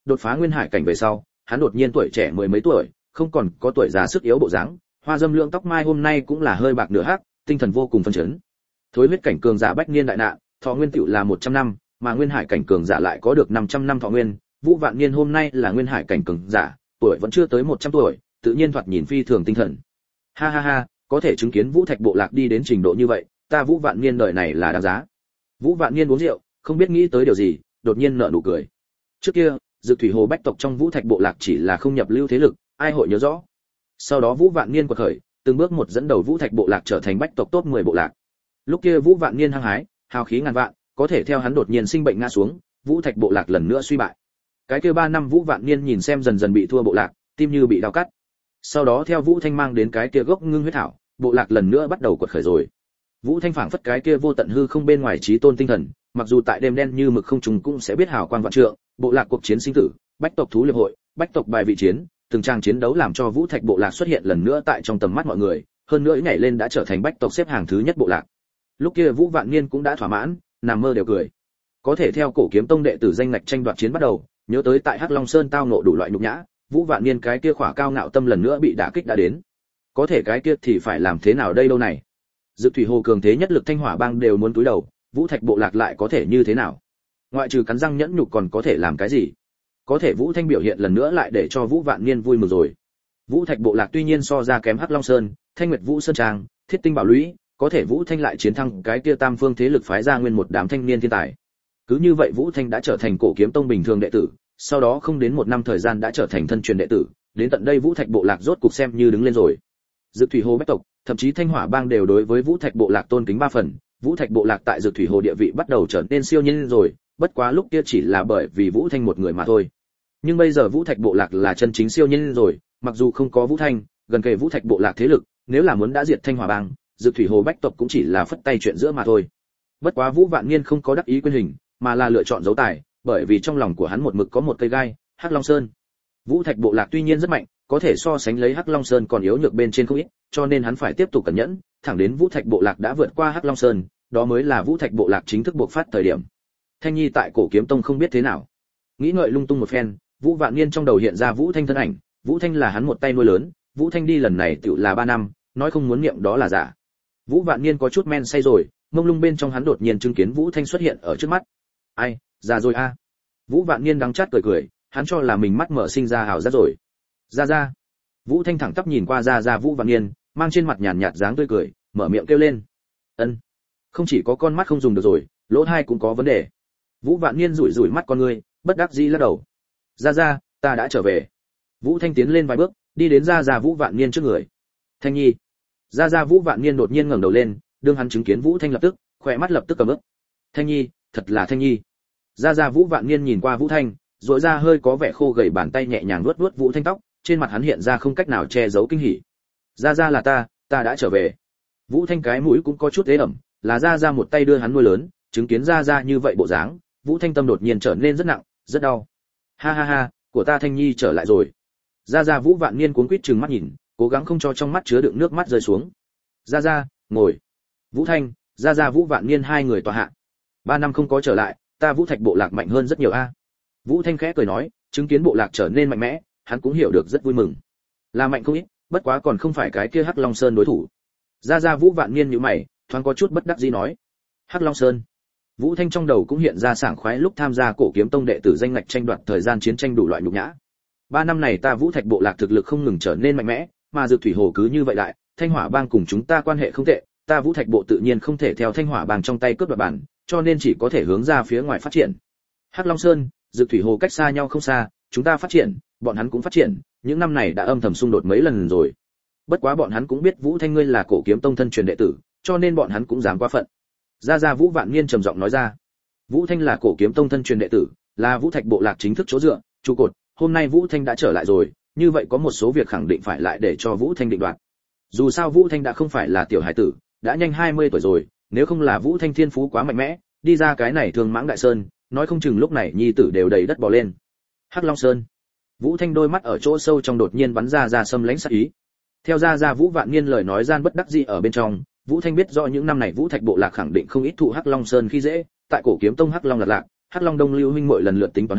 đột phá nguyên hải cảnh về sau, hắn đột nhiên tuổi trẻ mười mấy tuổi, không còn có tuổi già sức yếu bộ dáng, hoa dâm lượng tóc mai hôm nay cũng là hơi bạc nửa hắc, tinh thần vô cùng phấn chấn. Thối huyết cảnh cường giả bách niên đại nạn, thọ nguyên tựu là một trăm năm, mà nguyên hải cảnh cường giả lại có được năm trăm năm thọ nguyên, Vũ Vạn Niên hôm nay là nguyên hải cảnh cường giả, tuổi vẫn chưa tới một trăm tuổi, tự nhiên thoạt nhìn phi thường tinh thần. Ha ha ha, có thể chứng kiến Vũ Thạch bộ lạc đi đến trình độ như vậy, ta Vũ Vạn Niên đời này là đáng giá. Vũ Vạn Niên uống rượu, không biết nghĩ tới điều gì, đột nhiên nở nụ cười. Trước kia, Dực Thủy Hồ bách tộc trong Vũ Thạch bộ lạc chỉ là không nhập lưu thế lực, ai hội nhớ rõ. Sau đó Vũ Vạn Niên quật khởi, từng bước một dẫn đầu Vũ Thạch bộ lạc trở thành bách tộc top mười bộ lạc. Lúc kia Vũ Vạn Niên hăng hái, hào khí ngàn vạn, có thể theo hắn đột nhiên sinh bệnh ngã xuống, Vũ Thạch bộ lạc lần nữa suy bại. Cái kia ba năm Vũ Vạn Niên nhìn xem dần dần bị thua bộ lạc, tim như bị đau cắt. Sau đó theo Vũ Thanh mang đến cái kia gốc ngưng huyết thảo, bộ lạc lần nữa bắt đầu quật khởi rồi. Vũ Thanh phảng phất cái kia vô tận hư không bên ngoài trí tôn tinh thần, mặc dù tại đêm đen như mực không trùng cũng sẽ biết hào quang vạn trượng, bộ lạc cuộc chiến sinh tử, bách tộc thú liệp hội, bách tộc bài vị chiến, từng trang chiến đấu làm cho Vũ Thạch bộ lạc xuất hiện lần nữa tại trong tầm mắt mọi người, hơn nữa nhảy lên đã trở thành bách tộc xếp hàng thứ nhất bộ lạc. Lúc kia Vũ Vạn Niên cũng đã thỏa mãn, nằm mơ đều cười. Có thể theo cổ kiếm tông đệ tử danh ngạch tranh đoạt chiến bắt đầu, nhớ tới tại Hắc Long Sơn tao ngộ đủ loại nhục nhã, Vũ Vạn Niên cái kia khỏa cao ngạo tâm lần nữa bị đả kích đã đến. Có thể cái kia thì phải làm thế nào đây đâu này? Dực Thủy Hồ cường thế nhất lực Thanh Hỏa bang đều muốn túi đầu, Vũ Thạch bộ lạc lại có thể như thế nào? Ngoại trừ cắn răng nhẫn nhục còn có thể làm cái gì? Có thể Vũ Thanh biểu hiện lần nữa lại để cho Vũ Vạn Niên vui mừng rồi. Vũ Thạch bộ lạc tuy nhiên so ra kém Hắc Long Sơn, Thanh Nguyệt Vũ Sơn Trang, Thiết Tinh Bảo Lũy, có thể Vũ Thanh lại chiến thắng cái kia tam phương thế lực phái ra nguyên một đám thanh niên thiên tài. Cứ như vậy Vũ Thanh đã trở thành cổ kiếm tông bình thường đệ tử, sau đó không đến một năm thời gian đã trở thành thân truyền đệ tử, đến tận đây Vũ Thạch bộ lạc rốt cục xem như đứng lên rồi. Dực Thủy Hồ bách tộc, thậm chí Thanh Hỏa bang đều đối với Vũ Thạch bộ lạc tôn kính ba phần, Vũ Thạch bộ lạc tại Dực Thủy Hồ địa vị bắt đầu trở nên siêu nhiên rồi, bất quá lúc kia chỉ là bởi vì Vũ Thanh một người mà thôi. Nhưng bây giờ Vũ Thạch bộ lạc là chân chính siêu nhiên rồi, mặc dù không có Vũ Thanh, gần kề Vũ Thạch bộ lạc thế lực, nếu là muốn đã diệt Thanh Hỏa bang, Dực Thủy Hồ bách tộc cũng chỉ là phất tay chuyện giữa mà thôi. Bất quá Vũ Vạn Niên không có đắc ý quyên hình, mà là lựa chọn giấu tài, bởi vì trong lòng của hắn một mực có một cây gai, Hắc Long Sơn. Vũ Thạch bộ lạc tuy nhiên rất mạnh, có thể so sánh lấy Hắc Long Sơn còn yếu nhược bên trên không ít, cho nên hắn phải tiếp tục cẩn nhẫn, thẳng đến Vũ Thạch bộ lạc đã vượt qua Hắc Long Sơn, đó mới là Vũ Thạch bộ lạc chính thức bộc phát thời điểm. Thanh Nhi tại Cổ Kiếm Tông không biết thế nào. Nghĩ ngợi lung tung một phen, Vũ Vạn Niên trong đầu hiện ra Vũ Thanh thân ảnh, Vũ Thanh là hắn một tay nuôi lớn, Vũ Thanh đi lần này tựu là ba năm, nói không muốn niệm đó là giả. Vũ Vạn Niên có chút men say rồi, mông lung bên trong hắn đột nhiên chứng kiến Vũ Thanh xuất hiện ở trước mắt. Ai, già rồi a. Vũ Vạn Niên đắng chát cười cười, hắn cho là mình mắt mở sinh ra hào giác rồi. Ra ra. Vũ Thanh thẳng tắp nhìn qua ra ra Vũ Vạn Niên, mang trên mặt nhàn nhạt dáng tươi cười, mở miệng kêu lên. Ân. Không chỉ có con mắt không dùng được rồi, lỗ tai cũng có vấn đề. Vũ Vạn Niên rủi rủi mắt con ngươi, bất đắc dĩ lắc đầu. Ra ra, ta đã trở về. Vũ Thanh tiến lên vài bước, đi đến ra ra Vũ Vạn Niên trước người. Thanh Nhi. Ra ra Vũ Vạn Niên đột nhiên ngẩng đầu lên, đương hắn chứng kiến Vũ Thanh lập tức, khỏe mắt lập tức cầm ướp. Thanh Nhi, thật là Thanh Nhi. Ra ra Vũ Vạn Niên nhìn qua Vũ Thanh, rỗi ra hơi có vẻ khô gầy bàn tay nhẹ nhàng vuốt vuốt Vũ Thanh tóc, trên mặt hắn hiện ra không cách nào che giấu kinh hỉ. Ra ra là ta, ta đã trở về. Vũ Thanh cái mũi cũng có chút ế ẩm, là ra ra một tay đưa hắn nuôi lớn, chứng kiến ra ra như vậy bộ dáng, Vũ Thanh tâm đột nhiên trở nên rất nặng, rất đau. Ha ha ha, của ta Thanh Nhi trở lại rồi. Ra ra Vũ Vạn Niên cuống quýt trừng mắt nhìn, cố gắng không cho trong mắt chứa đựng nước mắt rơi xuống. Ra ra, ngồi. Vũ Thanh, ra ra Vũ Vạn Niên hai người tòa hạ. Ba năm không có trở lại, ta Vũ Thạch bộ lạc mạnh hơn rất nhiều a. Vũ Thanh khẽ cười nói, chứng kiến bộ lạc trở nên mạnh mẽ, hắn cũng hiểu được rất vui mừng. Là mạnh không ít, bất quá còn không phải cái kia Hắc Long Sơn đối thủ. Ra ra Vũ Vạn Niên nhíu mày, thoáng có chút bất đắc dĩ nói. Hắc Long Sơn. Vũ Thanh trong đầu cũng hiện ra sảng khoái lúc tham gia Cổ Kiếm Tông đệ tử danh ngạch tranh đoạt thời gian chiến tranh đủ loại nhục nhã. Ba năm này ta Vũ Thạch bộ lạc thực lực không ngừng trở nên mạnh mẽ, mà Dược Thủy Hồ cứ như vậy đại, Thanh Hỏa bang cùng chúng ta quan hệ không tệ, ta Vũ Thạch bộ tự nhiên không thể theo Thanh Hỏa bang trong tay cướp đoạt bản, cho nên chỉ có thể hướng ra phía ngoài phát triển. Hắc Long Sơn, Dược Thủy Hồ cách xa nhau không xa, chúng ta phát triển, bọn hắn cũng phát triển, những năm này đã âm thầm xung đột mấy lần rồi. Bất quá bọn hắn cũng biết Vũ Thanh ngươi là Cổ Kiếm Tông thân truyền đệ tử, cho nên bọn hắn cũng dám quá phận. Ra ra Vũ Vạn Niên trầm giọng nói ra. Vũ Thanh là Cổ Kiếm Tông thân truyền đệ tử, là Vũ Thạch bộ lạc chính thức chỗ dựa, trụ cột, hôm nay Vũ Thanh đã trở lại rồi, như vậy có một số việc khẳng định phải lại để cho Vũ Thanh định đoạt. Dù sao Vũ Thanh đã không phải là tiểu hải tử, đã nhanh hai mươi tuổi rồi, nếu không là Vũ Thanh thiên phú quá mạnh mẽ, đi ra cái này Thương Mãng Đại Sơn, nói không chừng lúc này nhi tử đều đầy đất bò lên. Hắc Long Sơn. Vũ Thanh đôi mắt ở chỗ sâu trong đột nhiên bắn ra ra xâm lãnh sát ý. Theo ra ra Vũ Vạn Niên lời nói gian bất đắc dĩ ở bên trong, Vũ Thanh biết rõ những năm này Vũ Thạch bộ lạc khẳng định không ít thụ Hắc Long Sơn khi dễ, tại Cổ Kiếm Tông Hắc Long lạc lạc, Hắc Long Đông Lưu huynh muội lần lượt tính toán hắn,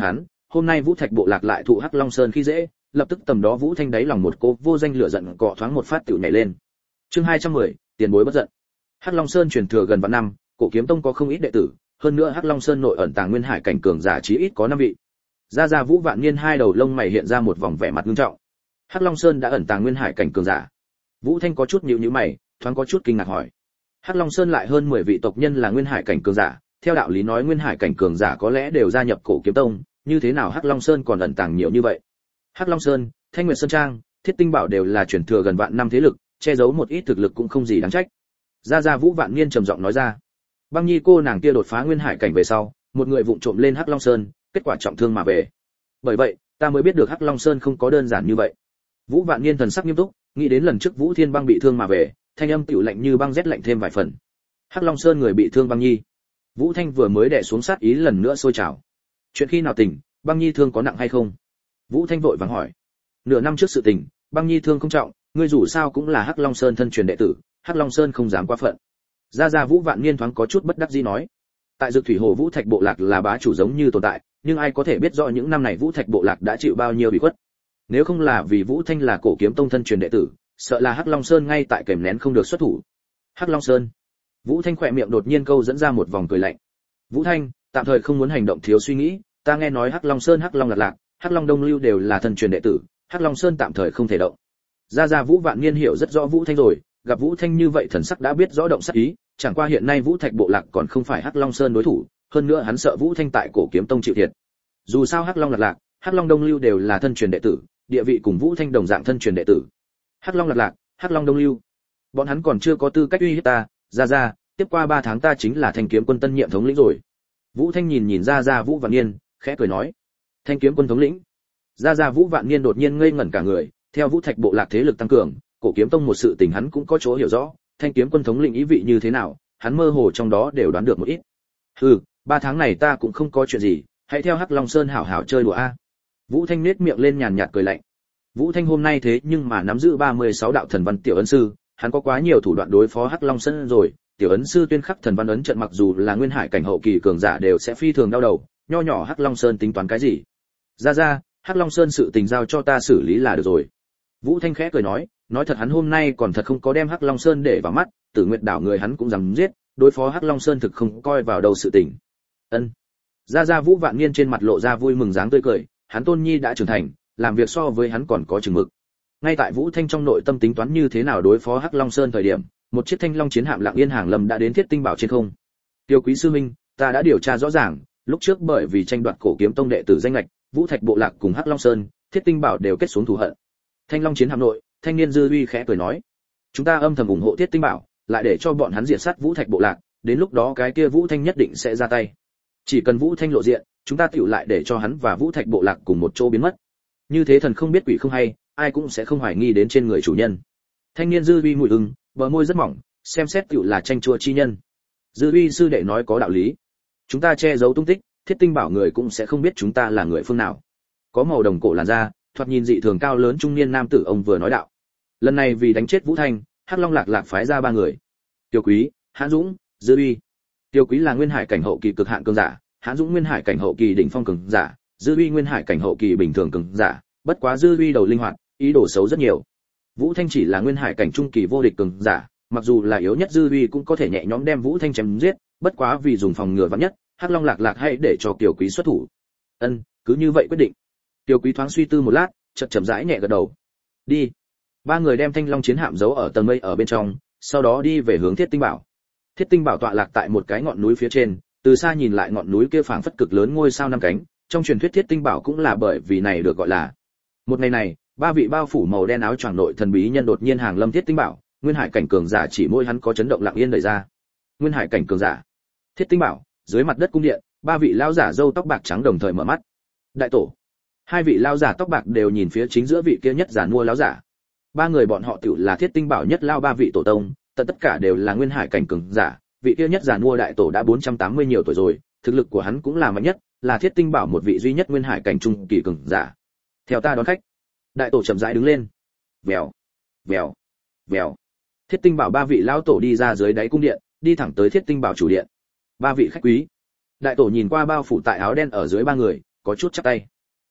hôm nay Vũ Thạch bộ lạc lại thụ Hắc Long Sơn khi dễ, lập tức tầm đó Vũ Thanh đáy lòng một cô vô danh lửa giận cọ thoáng một phát tiểu nhảy lên. Chương hai trăm mười, tiền bối bất giận. Hắc Long Sơn truyền thừa gần vạn năm, Cổ Kiếm Tông có không ít đệ tử, hơn nữa Hắc Long Sơn nội ẩn tàng nguyên hải cảnh cường giả chí ít có năm vị. Ra ra Vũ Vạn Niên hai đầu lông mày hiện ra một vòng vẻ mặt nghiêm trọng. Hắc Long Sơn đã ẩn tàng nguyên hải cảnh cường giả. Vũ Thanh có chút nhíu nhíu mày, thoáng có chút kinh ngạc hỏi: Hắc Long Sơn lại hơn mười vị tộc nhân là nguyên hải cảnh cường giả, theo đạo lý nói nguyên hải cảnh cường giả có lẽ đều gia nhập Cổ Kiếm Tông, như thế nào Hắc Long Sơn còn ẩn tàng nhiều như vậy? Hắc Long Sơn, Thanh Nguyệt Sơn Trang, Thiết Tinh Bảo đều là truyền thừa gần vạn năm thế lực, che giấu một ít thực lực cũng không gì đáng trách. Gia Gia Vũ Vạn Niên trầm giọng nói ra. Băng Nhi cô nàng kia đột phá nguyên hải cảnh về sau, một người vụng trộm lên Hắc Long Sơn, kết quả trọng thương mà về. Bởi vậy, ta mới biết được Hắc Long Sơn không có đơn giản như vậy. Vũ Vạn Niên thần sắc nghiêm túc, nghĩ đến lần trước Vũ Thiên Băng bị thương mà về, thanh âm tiểu lạnh như băng rét lạnh thêm vài phần. Hắc Long Sơn người bị thương Băng Nhi. Vũ Thanh vừa mới đè xuống sát ý lần nữa sôi trào. Chuyện khi nào tỉnh, Băng Nhi thương có nặng hay không? Vũ Thanh vội vàng hỏi. Nửa năm trước sự tình, Băng Nhi thương không trọng, ngươi dù sao cũng là Hắc Long Sơn thân truyền đệ tử, Hắc Long Sơn không dám quá phận. Gia Gia Vũ Vạn Niên thoáng có chút bất đắc dĩ nói. Tại Dược Thủy Hồ Vũ Thạch bộ lạc là bá chủ giống như tồn tại, nhưng ai có thể biết rõ những năm này Vũ Thạch bộ lạc đã chịu bao nhiêu bị khuất. Nếu không là vì Vũ Thanh là Cổ Kiếm Tông thân truyền đệ tử, sợ là Hắc Long Sơn ngay tại kềm nén không được xuất thủ. Hắc Long Sơn. Vũ Thanh khỏe miệng đột nhiên câu dẫn ra một vòng cười lạnh. Vũ Thanh, tạm thời không muốn hành động thiếu suy nghĩ, ta nghe nói Hắc Long Sơn, Hắc Long Lạc Lạc, Hắc Long Đông Lưu đều là thân truyền đệ tử, Hắc Long Sơn tạm thời không thể động. Gia Gia Vũ Vạn Niên hiểu rất rõ Vũ Thanh rồi, gặp Vũ Thanh như vậy thần sắc đã biết rõ động sát ý, chẳng qua hiện nay Vũ Thạch bộ lạc còn không phải Hắc Long Sơn đối thủ, hơn nữa hắn sợ Vũ Thanh tại Cổ Kiếm Tông chịu thiệt. Dù sao Hắc Long Lạc Lạc, Hắc Long Đông Lưu đều là thân truyền đệ tử, địa vị cùng Vũ Thanh đồng dạng thân truyền đệ tử. Hắc Long Lạc Lạc, Hắc Long Đông Lưu, bọn hắn còn chưa có tư cách uy hiếp ta, Gia Gia, tiếp qua ba tháng ta chính là Thanh Kiếm Quân tân nhiệm thống lĩnh rồi. Vũ Thanh nhìn nhìn Gia Gia Vũ Vạn Niên, khẽ cười nói: Thanh Kiếm Quân thống lĩnh. Gia Gia Vũ Vạn Niên đột nhiên ngây ngẩn cả người, theo Vũ Thạch bộ lạc thế lực tăng cường, Cổ Kiếm Tông một sự tình hắn cũng có chỗ hiểu rõ, Thanh Kiếm Quân thống lĩnh ý vị như thế nào, hắn mơ hồ trong đó đều đoán được một ít. Hừ, ba tháng này ta cũng không có chuyện gì, hãy theo Hắc Long Sơn hảo hảo chơi đùa a. Vũ Thanh nết miệng lên nhàn nhạt cười lạnh. Vũ Thanh hôm nay thế nhưng mà nắm giữ ba mươi sáu đạo thần văn tiểu ấn sư, hắn có quá nhiều thủ đoạn đối phó Hắc Long Sơn rồi, tiểu ấn sư tuyên khắc thần văn ấn trận mặc dù là nguyên hải cảnh hậu kỳ cường giả đều sẽ phi thường đau đầu, nho nhỏ Hắc Long Sơn tính toán cái gì? Ra ra, Hắc Long Sơn sự tình giao cho ta xử lý là được rồi. Vũ Thanh khẽ cười nói, nói thật hắn hôm nay còn thật không có đem Hắc Long Sơn để vào mắt, Tử Nguyệt đảo người hắn cũng dám giết, đối phó Hắc Long Sơn thực không coi vào đâu sự tình. Ân. Ra ra Vũ Vạn Niên trên mặt lộ ra vui mừng dáng tươi cười, hắn tôn nhi đã trưởng thành, làm việc so với hắn còn có chừng mực. Ngay tại Vũ Thanh trong nội tâm tính toán như thế nào đối phó Hắc Long Sơn thời điểm, một chiếc Thanh Long chiến hạm lặng yên hàng lâm đã đến Thiết Tinh Bảo trên không. Tiêu quý sư minh, ta đã điều tra rõ ràng, lúc trước bởi vì tranh đoạt Cổ Kiếm Tông đệ tử danh ngạch, Vũ Thạch bộ lạc cùng Hắc Long Sơn, Thiết Tinh Bảo đều kết xuống thù hận. Thanh Long chiến hạm nội, thanh niên Dư Uy khẽ cười nói, chúng ta âm thầm ủng hộ Thiết Tinh Bảo, lại để cho bọn hắn diệt sát Vũ Thạch bộ lạc, đến lúc đó cái kia Vũ Thanh nhất định sẽ ra tay. Chỉ cần Vũ Thanh lộ diện, chúng ta tựu lại để cho hắn và Vũ Thạch bộ lạc cùng một chỗ biến mất. Như thế thần không biết quỷ không hay, ai cũng sẽ không hoài nghi đến trên người chủ nhân. Thanh niên Dư Uy mùi ưng, bờ môi rất mỏng, xem xét tựu là tranh chua chi nhân. Dư Uy sư đệ nói có đạo lý. Chúng ta che giấu tung tích, Thiết Tinh Bảo người cũng sẽ không biết chúng ta là người phương nào. Có màu đồng cổ làn da, thoạt nhìn dị thường cao lớn trung niên nam tử ông vừa nói đạo. Lần này vì đánh chết Vũ Thanh, Hắc Long Lạc Lạc phái ra ba người. Tiêu Quý, Hãn Dũng, Dư Uy. Tiêu Quý là nguyên hải cảnh hậu kỳ cực hạn cường giả, Hãn Dũng nguyên hải cảnh hậu kỳ đỉnh phong cường giả, Dư Uy nguyên hải cảnh hậu kỳ bình thường cường giả, bất quá Dư Uy đầu linh hoạt, ý đồ xấu rất nhiều. Vũ Thanh chỉ là nguyên hải cảnh trung kỳ vô địch cường giả, mặc dù là yếu nhất Dư Uy cũng có thể nhẹ nhõm đem Vũ Thanh chém giết, bất quá vì dùng phòng ngừa vạn nhất, Hắc Long Lạc Lạc hãy để cho Tiêu Quý xuất thủ. Ân, cứ như vậy quyết định. Tiêu Quý thoáng suy tư một lát, chợt chậm rãi nhẹ gật đầu. Đi. Ba người đem Thanh Long chiến hạm giấu ở tầng mây ở bên trong, sau đó đi về hướng Thiết Tinh Bảo. Thiết Tinh Bảo tọa lạc tại một cái ngọn núi phía trên, từ xa nhìn lại ngọn núi kia phảng phất cực lớn ngôi sao năm cánh, trong truyền thuyết Thiết Tinh Bảo cũng là bởi vì này được gọi là. Một ngày này, ba vị bao phủ màu đen áo choàng nội thần bí nhân đột nhiên hàng lâm Thiết Tinh Bảo, nguyên hải cảnh cường giả chỉ môi hắn có chấn động lặng yên đẩy ra. Nguyên hải cảnh cường giả. Thiết Tinh Bảo, dưới mặt đất cung điện, ba vị lão giả râu tóc bạc trắng đồng thời mở mắt. Đại tổ. Hai vị lão giả tóc bạc đều nhìn phía chính giữa vị kia nhất giả mua lão giả. Ba người bọn họ tiểu là Thiết Tinh Bảo nhất lao ba vị tổ tông, tận tất cả đều là nguyên hải cảnh cường giả, vị kia nhất giả mua đại tổ đã bốn trăm tám mươi nhiều tuổi rồi, thực lực của hắn cũng là mạnh nhất, là Thiết Tinh Bảo một vị duy nhất nguyên hải cảnh trung kỳ cường giả. Theo ta đón khách. Đại tổ chậm rãi đứng lên. Vèo, vèo, vèo. Thiết Tinh Bảo ba vị lão tổ đi ra dưới đáy cung điện, đi thẳng tới Thiết Tinh Bảo chủ điện. Ba vị khách quý. Đại tổ nhìn qua bao phủ tại áo đen ở dưới ba người, có chút chắp tay.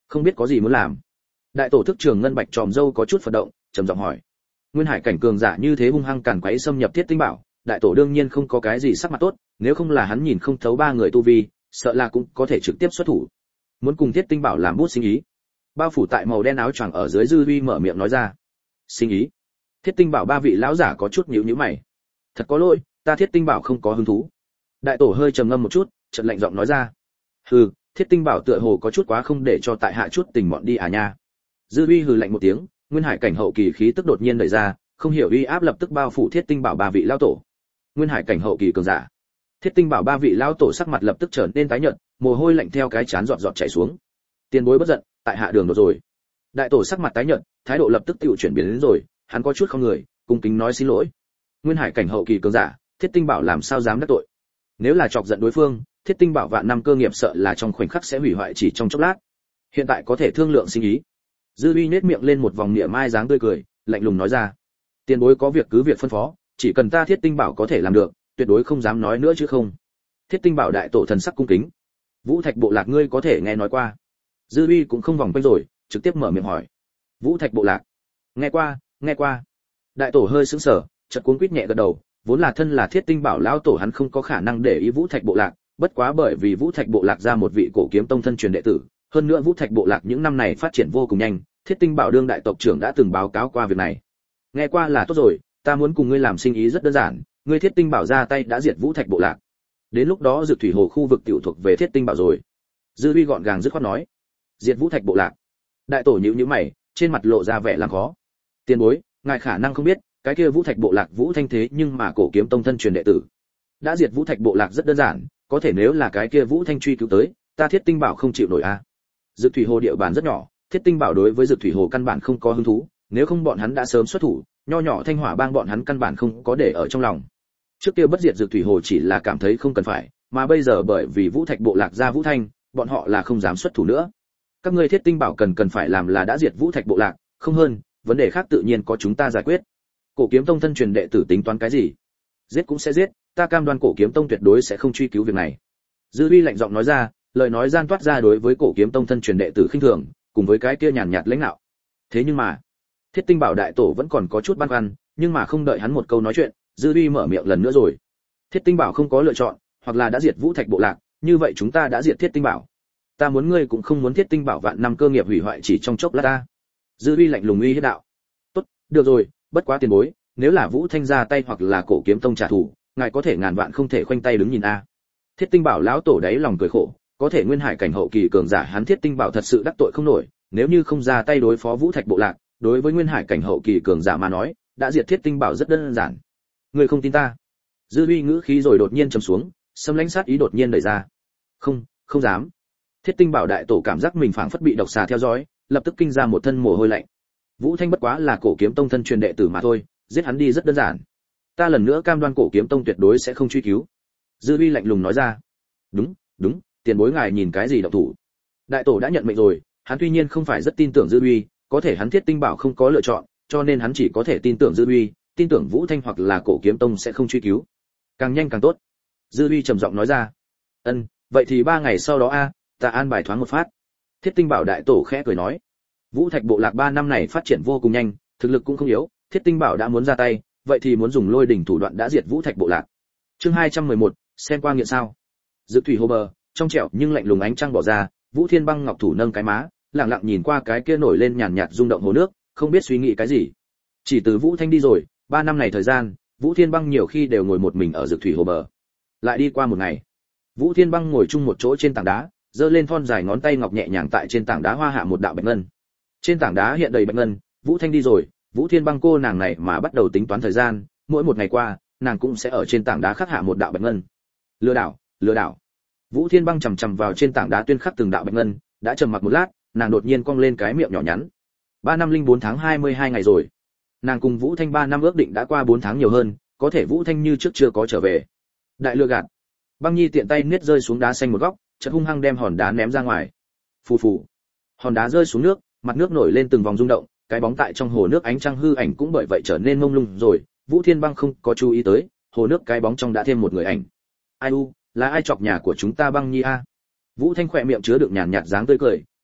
không biết có gì muốn làm. Đại tổ thức trưởng ngân bạch tròm dâu có chút phật động, trầm giọng hỏi. Nguyên hải cảnh cường giả như thế hung hăng càn quấy xâm nhập Thiết Tinh Bảo, đại tổ đương nhiên không có cái gì sắc mặt tốt, nếu không là hắn nhìn không thấu ba người tu vi, sợ là cũng có thể trực tiếp xuất thủ. Muốn cùng Thiết Tinh Bảo làm bút sinh ý. Bao phủ tại màu đen áo choàng ở dưới Dư Uy mở miệng nói ra. Sinh ý? Thiết Tinh Bảo ba vị lão giả có chút nhíu nhíu mày. Thật có lỗi, ta Thiết Tinh Bảo không có hứng thú. Đại tổ hơi trầm ngâm một chút, chợt lạnh giọng nói ra. Hừ, Thiết Tinh Bảo tựa hồ có chút quá không để cho tại hạ chút tình mọn đi à nha. Dư Uy hừ lạnh một tiếng, nguyên hải cảnh hậu kỳ khí tức đột nhiên đẩy ra, không hiểu uy áp lập tức bao phủ Thiết Tinh Bảo ba vị lão tổ. Nguyên hải cảnh hậu kỳ cường giả. Thiết Tinh Bảo ba vị lão tổ sắc mặt lập tức trở nên tái nhợt, mồ hôi lạnh theo cái chán giọt giọt chảy xuống. Tiền bối bất giận, tại hạ đường đột rồi. Đại tổ sắc mặt tái nhợt, thái độ lập tức tiểu chuyển biến đến rồi, hắn có chút không người, cung kính nói xin lỗi. Nguyên hải cảnh hậu kỳ cường giả, Thiết Tinh Bảo làm sao dám đắc tội? Nếu là chọc giận đối phương, Thiết Tinh Bảo vạn năm cơ nghiệp sợ là trong khoảnh khắc sẽ hủy hoại chỉ trong chốc lát. Hiện tại có thể thương lượng sinh ý. Dư Uy nhếch miệng lên một vòng mỉa mai dáng tươi cười, lạnh lùng nói ra: tiền bối có việc cứ việc phân phó, chỉ cần ta Thiết Tinh Bảo có thể làm được, tuyệt đối không dám nói nữa chứ không. Thiết Tinh Bảo đại tổ thần sắc cung kính. Vũ Thạch bộ lạc ngươi có thể nghe nói qua? Dư Uy cũng không vòng quanh rồi, trực tiếp mở miệng hỏi. Vũ Thạch bộ lạc? Nghe qua, nghe qua. Đại tổ hơi sững sờ, chợt cuống quýt nhẹ gật đầu, vốn là thân là Thiết Tinh Bảo lão tổ hắn không có khả năng để ý Vũ Thạch bộ lạc, bất quá bởi vì Vũ Thạch bộ lạc ra một vị cổ kiếm tông thân truyền đệ tử, hơn nữa Vũ Thạch bộ lạc những năm này phát triển vô cùng nhanh, Thiết Tinh Bảo đương đại tộc trưởng đã từng báo cáo qua việc này. Nghe qua là tốt rồi, ta muốn cùng ngươi làm sinh ý rất đơn giản, ngươi Thiết Tinh Bảo ra tay đã diệt Vũ Thạch bộ lạc. Đến lúc đó Dược Thủy Hồ khu vực tiểu thuộc về Thiết Tinh Bảo rồi. Dư Uy gọn gàng dứt khoát nói. Diệt Vũ Thạch bộ lạc. Đại tổ nhíu nhíu mày, trên mặt lộ ra vẻ làm khó. Tiền bối, ngài khả năng không biết, cái kia Vũ Thạch bộ lạc Vũ Thanh thế nhưng mà cổ kiếm tông thân truyền đệ tử. Đã diệt Vũ Thạch bộ lạc rất đơn giản, có thể nếu là cái kia Vũ Thanh truy cứu tới, ta Thiết Tinh Bảo không chịu nổi a. À. Dược Thủy Hồ địa bàn rất nhỏ, Thiết Tinh Bảo đối với Dược Thủy Hồ căn bản không có hứng thú, nếu không bọn hắn đã sớm xuất thủ, nho nhỏ Thanh Hỏa bang bọn hắn căn bản không có để ở trong lòng. Trước kia bất diệt Dược Thủy Hồ chỉ là cảm thấy không cần phải, mà bây giờ bởi vì Vũ Thạch bộ lạc ra Vũ Thanh, bọn họ là không dám xuất thủ nữa. Các ngươi Thiết Tinh Bảo cần cần phải làm là đã diệt Vũ Thạch bộ lạc, không hơn, vấn đề khác tự nhiên có chúng ta giải quyết. Cổ Kiếm Tông thân truyền đệ tử tính toán cái gì? Giết cũng sẽ giết, ta cam đoan Cổ Kiếm Tông tuyệt đối sẽ không truy cứu việc này. Dư Uy lạnh giọng nói ra, lời nói gian toát ra đối với Cổ Kiếm Tông thân truyền đệ tử khinh thường, cùng với cái kia nhàn nhạt lãnh đạo. Thế nhưng mà, Thiết Tinh Bảo đại tổ vẫn còn có chút băn khoăn, nhưng mà không đợi hắn một câu nói chuyện, Dư Uy mở miệng lần nữa rồi. Thiết Tinh Bảo không có lựa chọn, hoặc là đã diệt Vũ Thạch bộ lạc, như vậy chúng ta đã diệt Thiết Tinh Bảo. Ta muốn ngươi cũng không muốn Thiết Tinh Bảo vạn năm cơ nghiệp hủy hoại chỉ trong chốc lát ta. Dư Uy lạnh lùng uy hiếp đạo. Tốt, được rồi, bất quá tiền bối, nếu là Vũ Thanh ra tay hoặc là Cổ Kiếm Tông trả thù, ngài có thể ngàn vạn không thể khoanh tay đứng nhìn a. Thiết Tinh Bảo lão tổ đáy lòng cười khổ, có thể nguyên hải cảnh hậu kỳ cường giả hắn Thiết Tinh Bảo thật sự đắc tội không nổi, nếu như không ra tay đối phó Vũ Thạch bộ lạc, đối với nguyên hải cảnh hậu kỳ cường giả mà nói, đã diệt Thiết Tinh Bảo rất đơn giản. Ngươi không tin ta? Dư Uy ngữ khí rồi đột nhiên trầm xuống, xâm lãnh sát ý đột nhiên đẩy ra. Không, không dám. Thiết Tinh Bảo đại tổ cảm giác mình phảng phất bị độc xà theo dõi, lập tức kinh ra một thân mồ hôi lạnh. Vũ Thanh bất quá là Cổ Kiếm Tông thân truyền đệ tử mà thôi, giết hắn đi rất đơn giản. Ta lần nữa cam đoan Cổ Kiếm Tông tuyệt đối sẽ không truy cứu. Dư Uy lạnh lùng nói ra. Đúng, đúng, tiền bối ngài nhìn cái gì động thủ? Đại tổ đã nhận mệnh rồi, hắn tuy nhiên không phải rất tin tưởng Dư Uy, có thể hắn Thiết Tinh Bảo không có lựa chọn, cho nên hắn chỉ có thể tin tưởng Dư Uy, tin tưởng Vũ Thanh hoặc là Cổ Kiếm Tông sẽ không truy cứu. Càng nhanh càng tốt. Dư Uy trầm giọng nói ra. Ân, vậy thì ba ngày sau đó a, ta an bài thoáng một phát. Thiết Tinh Bảo đại tổ khẽ cười nói. Vũ Thạch bộ lạc ba năm này phát triển vô cùng nhanh, thực lực cũng không yếu, Thiết Tinh Bảo đã muốn ra tay, vậy thì muốn dùng lôi đỉnh thủ đoạn đã diệt Vũ Thạch bộ lạc. Chương hai trăm mười một, xem qua nghiện sao. Dược Thủy Hồ bờ, trong trẻo nhưng lạnh lùng ánh trăng bỏ ra, Vũ Thiên Băng ngọc thủ nâng cái má, lặng lặng nhìn qua cái kia nổi lên nhàn nhạt rung động hồ nước, không biết suy nghĩ cái gì. Chỉ từ Vũ Thanh đi rồi, ba năm này thời gian, Vũ Thiên Băng nhiều khi đều ngồi một mình ở Dược Thủy Hồ bờ. Lại đi qua một ngày, Vũ Thiên Băng ngồi chung một chỗ trên tảng đá, giơ lên thon dài ngón tay ngọc nhẹ nhàng tại trên tảng đá hoa hạ một đạo bạch ngân. Trên tảng đá hiện đầy bạch ngân, Vũ Thanh đi rồi, Vũ Thiên Băng cô nàng này mà bắt đầu tính toán thời gian, mỗi một ngày qua, nàng cũng sẽ ở trên tảng đá khắc hạ một đạo bạch ngân. Lừa đảo, lừa đảo. Vũ Thiên Băng chằm chằm vào trên tảng đá tuyên khắc từng đạo bạch ngân, đã trầm mặc một lát, nàng đột nhiên cong lên cái miệng nhỏ nhắn. ba năm linh bốn tháng hai mươi hai ngày rồi. Nàng cùng Vũ Thanh ba năm ước định đã qua bốn tháng nhiều hơn, có thể Vũ Thanh như trước chưa có trở về. Đại lừa gạt. Băng Nhi tiện tay niết rơi xuống đá xanh một góc, chợt hung hăng đem hòn đá ném ra ngoài. Phù phù. Hòn đá rơi xuống nước, mặt nước nổi lên từng vòng rung động, cái bóng tại trong hồ nước ánh trăng hư ảnh cũng bởi vậy trở nên mông lung rồi. Vũ Thiên Băng không có chú ý tới, hồ nước cái bóng trong đã thêm một người ảnh. Ai u, là ai chọc nhà của chúng ta Băng Nhi a? Vũ Thanh khỏe miệng chứa đựng nhàn nhạt dáng tươi cười,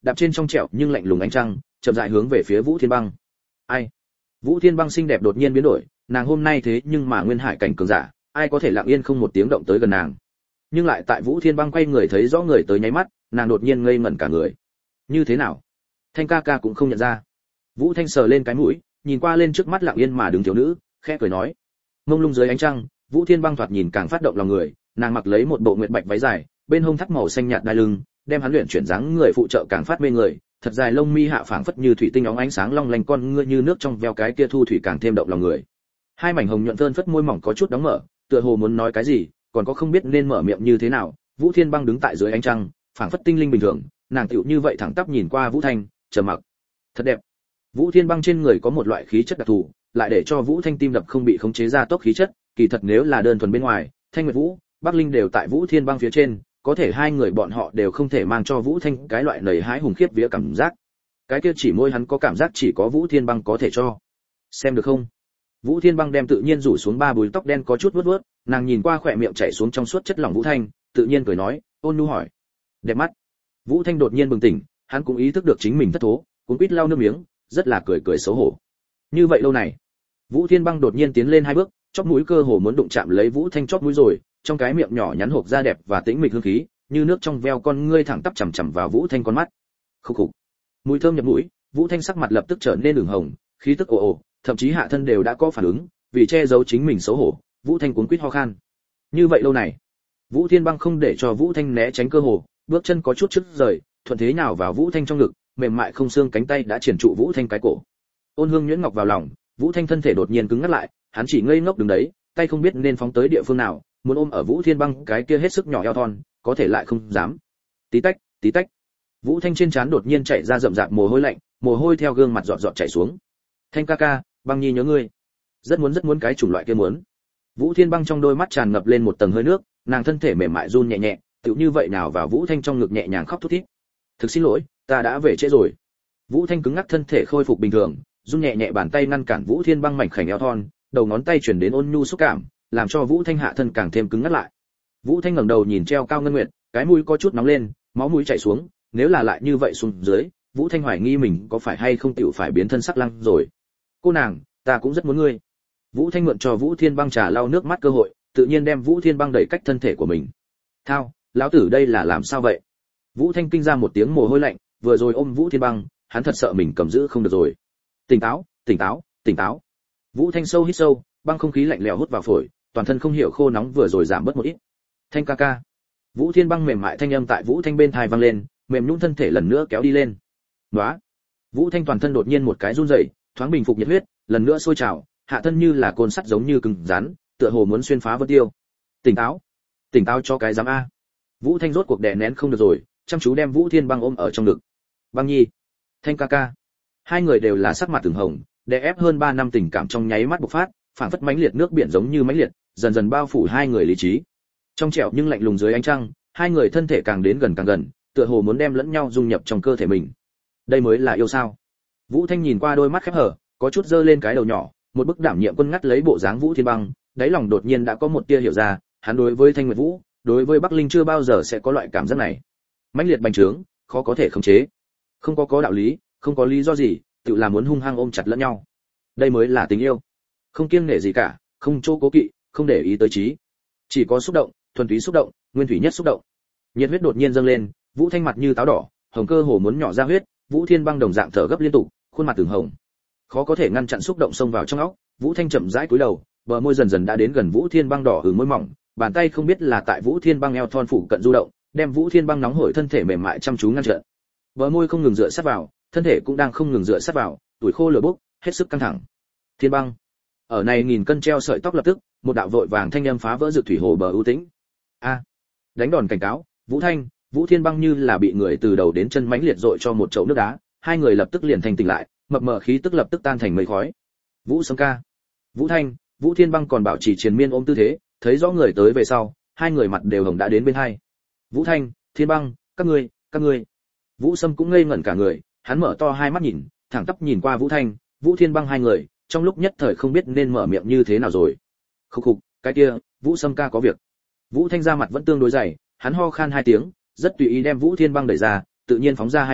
đạp trên trong trẻo nhưng lạnh lùng ánh trăng, chậm rãi hướng về phía Vũ Thiên Băng. Ai? Vũ Thiên Băng xinh đẹp đột nhiên biến đổi, nàng hôm nay thế nhưng mà nguyên hải cảnh cường giả, ai có thể lặng yên không một tiếng động tới gần nàng. Nhưng lại tại Vũ Thiên Băng quay người thấy rõ người tới nháy mắt, nàng đột nhiên ngây ngẩn cả người. Như thế nào? Thanh ca ca cũng không nhận ra. Vũ Thanh sờ lên cái mũi, nhìn qua lên trước mắt lặng yên mà đứng thiếu nữ, khẽ cười nói. Mông lung dưới ánh trăng, Vũ Thiên Băng thoạt nhìn càng phát động lòng người, nàng mặc lấy một bộ nguyệt bạch váy dài, bên hông thắt màu xanh nhạt đai lưng, đem hắn luyện chuyển dáng người phụ trợ càng phát mê người, thật dài lông mi hạ phảng phất như thủy tinh óng ánh sáng long lanh, con ngươi như nước trong veo cái kia thu thủy càng thêm động lòng người. Hai mảnh hồng nhuận thơn phất môi mỏng có chút đóng mở, tựa hồ muốn nói cái gì, còn có không biết nên mở miệng như thế nào. Vũ Thiên Băng đứng tại dưới ánh trăng, phảng phất tinh linh bình thường, nàng tựu như vậy thẳng tắp nhìn qua Vũ Thanh, trầm mặc. Thật đẹp. Vũ Thiên Băng trên người có một loại khí chất đặc thù, lại để cho Vũ Thanh tim đập không bị khống chế ra tốc khí chất, kỳ thật nếu là đơn thuần bên ngoài, Thanh Nguyệt Vũ, Bắc Linh đều tại Vũ Thiên Băng phía trên, có thể hai người bọn họ đều không thể mang cho Vũ Thanh cái loại nảy hái hùng khiếp vía cảm giác. Cái kia chỉ môi hắn có cảm giác chỉ có Vũ Thiên Băng có thể cho. Xem được không? Vũ Thiên Băng đem tự nhiên rủ xuống ba búi tóc đen có chút vuốt vuốt, nàng nhìn qua khỏe miệng chảy xuống trong suốt chất lỏng Vũ Thanh, tự nhiên cười nói, ôn nhu hỏi. Đẹp mắt. Vũ Thanh đột nhiên bừng tỉnh, hắn cũng ý thức được chính mình thất thố, cũng quýt lau nước miếng, rất là cười cười xấu hổ. Như vậy lâu này, Vũ Thiên Băng đột nhiên tiến lên hai bước, chóp mũi cơ hồ muốn đụng chạm lấy Vũ Thanh chóp mũi rồi, trong cái miệng nhỏ nhắn hộp da đẹp và tĩnh mịch hương khí, như nước trong veo con ngươi thẳng tắp chằm chằm vào Vũ Thanh con mắt. Khục khục. Mùi thơm nhập mũi, Vũ Thanh sắc mặt lập tức trở nên ửng hồng, khí tức ồ ồ, thậm chí hạ thân đều đã có phản ứng, vì che giấu chính mình xấu hổ, Vũ Thanh cuống quýt ho khan. Như vậy lâu này, Vũ Thiên Băng không để cho Vũ Thanh né tránh cơ hồ, bước chân có chút trước rời, thuận thế nào vào Vũ Thanh trong ngực, mềm mại không xương cánh tay đã triển trụ Vũ Thanh cái cổ. Ôn hương nhuyễn ngọc vào lòng, Vũ Thanh thân thể đột nhiên cứng ngắt lại, hắn chỉ ngây ngốc đứng đấy, tay không biết nên phóng tới địa phương nào, muốn ôm ở Vũ Thiên Băng cái kia hết sức nhỏ eo thon, có thể lại không dám. Tí tách, tí tách. Vũ Thanh trên trán đột nhiên chảy ra rậm rạp mồ hôi lạnh, mồ hôi theo gương mặt giọt giọt chảy xuống. Thanh ca ca, Băng Nhi nhớ ngươi. Rất muốn rất muốn cái chủng loại kia muốn. Vũ Thiên Băng trong đôi mắt tràn ngập lên một tầng hơi nước, nàng thân thể mềm mại run nhẹ nhẹ, tựu như vậy nào vào Vũ Thanh trong ngực nhẹ nhàng khóc thút thít. Thực xin lỗi, ta đã về trễ rồi. Vũ Thanh cứng ngắc thân thể khôi phục bình thường, run nhẹ nhẹ bàn tay ngăn cản Vũ Thiên Băng mảnh khảnh eo thon, đầu ngón tay truyền đến ôn nhu xúc cảm, làm cho Vũ Thanh hạ thân càng thêm cứng ngắc lại. Vũ Thanh ngẩng đầu nhìn treo cao ngân nguyệt, cái mũi có chút nóng lên, máu mũi chảy xuống, nếu là lại như vậy xuống dưới, Vũ Thanh hoài nghi mình có phải hay không tiểu phải biến thân sắc lăng rồi. Cô nàng, ta cũng rất muốn ngươi. Vũ Thanh mượn cho Vũ Thiên Băng trà lau nước mắt cơ hội, tự nhiên đem Vũ Thiên Băng đẩy cách thân thể của mình. Thao, lão tử đây là làm sao vậy? Vũ Thanh kinh ra một tiếng mồ hôi lạnh, vừa rồi ôm Vũ Thiên Băng, hắn thật sợ mình cầm giữ không được rồi. Tỉnh táo, tỉnh táo, tỉnh táo. Vũ Thanh sâu hít sâu, băng không khí lạnh lẽo hút vào phổi, toàn thân không hiểu khô nóng vừa rồi giảm bớt một ít. Thanh ca ca. Vũ Thiên Băng mềm mại thanh âm tại Vũ Thanh bên tai vang lên, mềm nhũn thân thể lần nữa kéo đi lên. Nóa. Vũ Thanh toàn thân đột nhiên một cái run rẩy, thoáng bình phục nhiệt huyết, lần nữa sôi trào, hạ thân như là côn sắt giống như cứng rắn, tựa hồ muốn xuyên phá vân tiêu. Tỉnh táo, tỉnh táo cho cái dám a. Vũ Thanh rốt cuộc đè nén không được rồi, chăm chú đem Vũ Thiên Băng ôm ở trong ngực. Băng Nhi, Thanh ca ca. Hai người đều là sắc mặt từng hồng, đè ép hơn ba năm tình cảm trong nháy mắt bộc phát, phảng phất mãnh liệt nước biển giống như mãnh liệt, dần dần bao phủ hai người lý trí. Trong trẻo nhưng lạnh lùng dưới ánh trăng, hai người thân thể càng đến gần càng gần, tựa hồ muốn đem lẫn nhau dung nhập trong cơ thể mình. Đây mới là yêu sao? Vũ Thanh nhìn qua đôi mắt khép hờ, có chút dơ lên cái đầu nhỏ, một bức đảm nhiệm quân ngắt lấy bộ dáng Vũ Thiên Băng, đáy lòng đột nhiên đã có một tia hiểu ra, hắn đối với Thanh Nguyệt Vũ, đối với Bắc Linh chưa bao giờ sẽ có loại cảm giác này. Mãnh liệt bành trướng, khó có thể khống chế. Không có có đạo lý, không có lý do gì, tự là muốn hung hăng ôm chặt lẫn nhau. Đây mới là tình yêu. Không kiêng nể gì cả, không chỗ cố kỵ, không để ý tới trí. Chỉ có xúc động, thuần túy xúc động, nguyên thủy nhất xúc động. Nhiệt huyết đột nhiên dâng lên, Vũ Thanh mặt như táo đỏ, hồng cơ hồ muốn nhỏ ra huyết, Vũ Thiên Băng đồng dạng thở gấp liên tục, khuôn mặt từng hồng. Khó có thể ngăn chặn xúc động xông vào trong óc, Vũ Thanh chậm rãi cúi đầu, bờ môi dần dần đã đến gần Vũ Thiên Băng đỏ hửng môi mỏng, bàn tay không biết là tại Vũ Thiên Băng eo thon phủ cận du động, đem Vũ Thiên Băng nóng hổi thân thể mềm mại chăm chú ngăn chặn. Bờ môi không ngừng dựa sát vào, thân thể cũng đang không ngừng dựa sát vào, tuổi khô lửa bốc, hết sức căng thẳng. Thiên Băng, ở này nghìn cân treo sợi tóc lập tức, một đạo vội vàng thanh âm phá vỡ dược thủy hồ bờ ưu tĩnh. A, đánh đòn cảnh cáo, Vũ Thanh, Vũ Thiên Băng như là bị người từ đầu đến chân mãnh liệt dội cho một chậu nước đá, hai người lập tức liền thanh tỉnh lại, mập mờ khí tức lập tức tan thành mây khói. Vũ Sâm ca, Vũ Thanh, Vũ Thiên Băng còn bảo trì triền miên ôm tư thế, thấy rõ người tới về sau, hai người mặt đều hồng đã đến bên hai. Vũ Thanh, Thiên Băng, các ngươi, các ngươi. Vũ Sâm cũng ngây ngẩn cả người, hắn mở to hai mắt nhìn, thẳng tắp nhìn qua Vũ Thanh, Vũ Thiên Băng hai người, trong lúc nhất thời không biết nên mở miệng như thế nào rồi. Khục khục, cái kia, Vũ Sâm ca có việc. Vũ Thanh ra mặt vẫn tương đối dày, hắn ho khan hai tiếng, rất tùy ý đem Vũ Thiên Băng đẩy ra, tự nhiên phóng ra hai bước,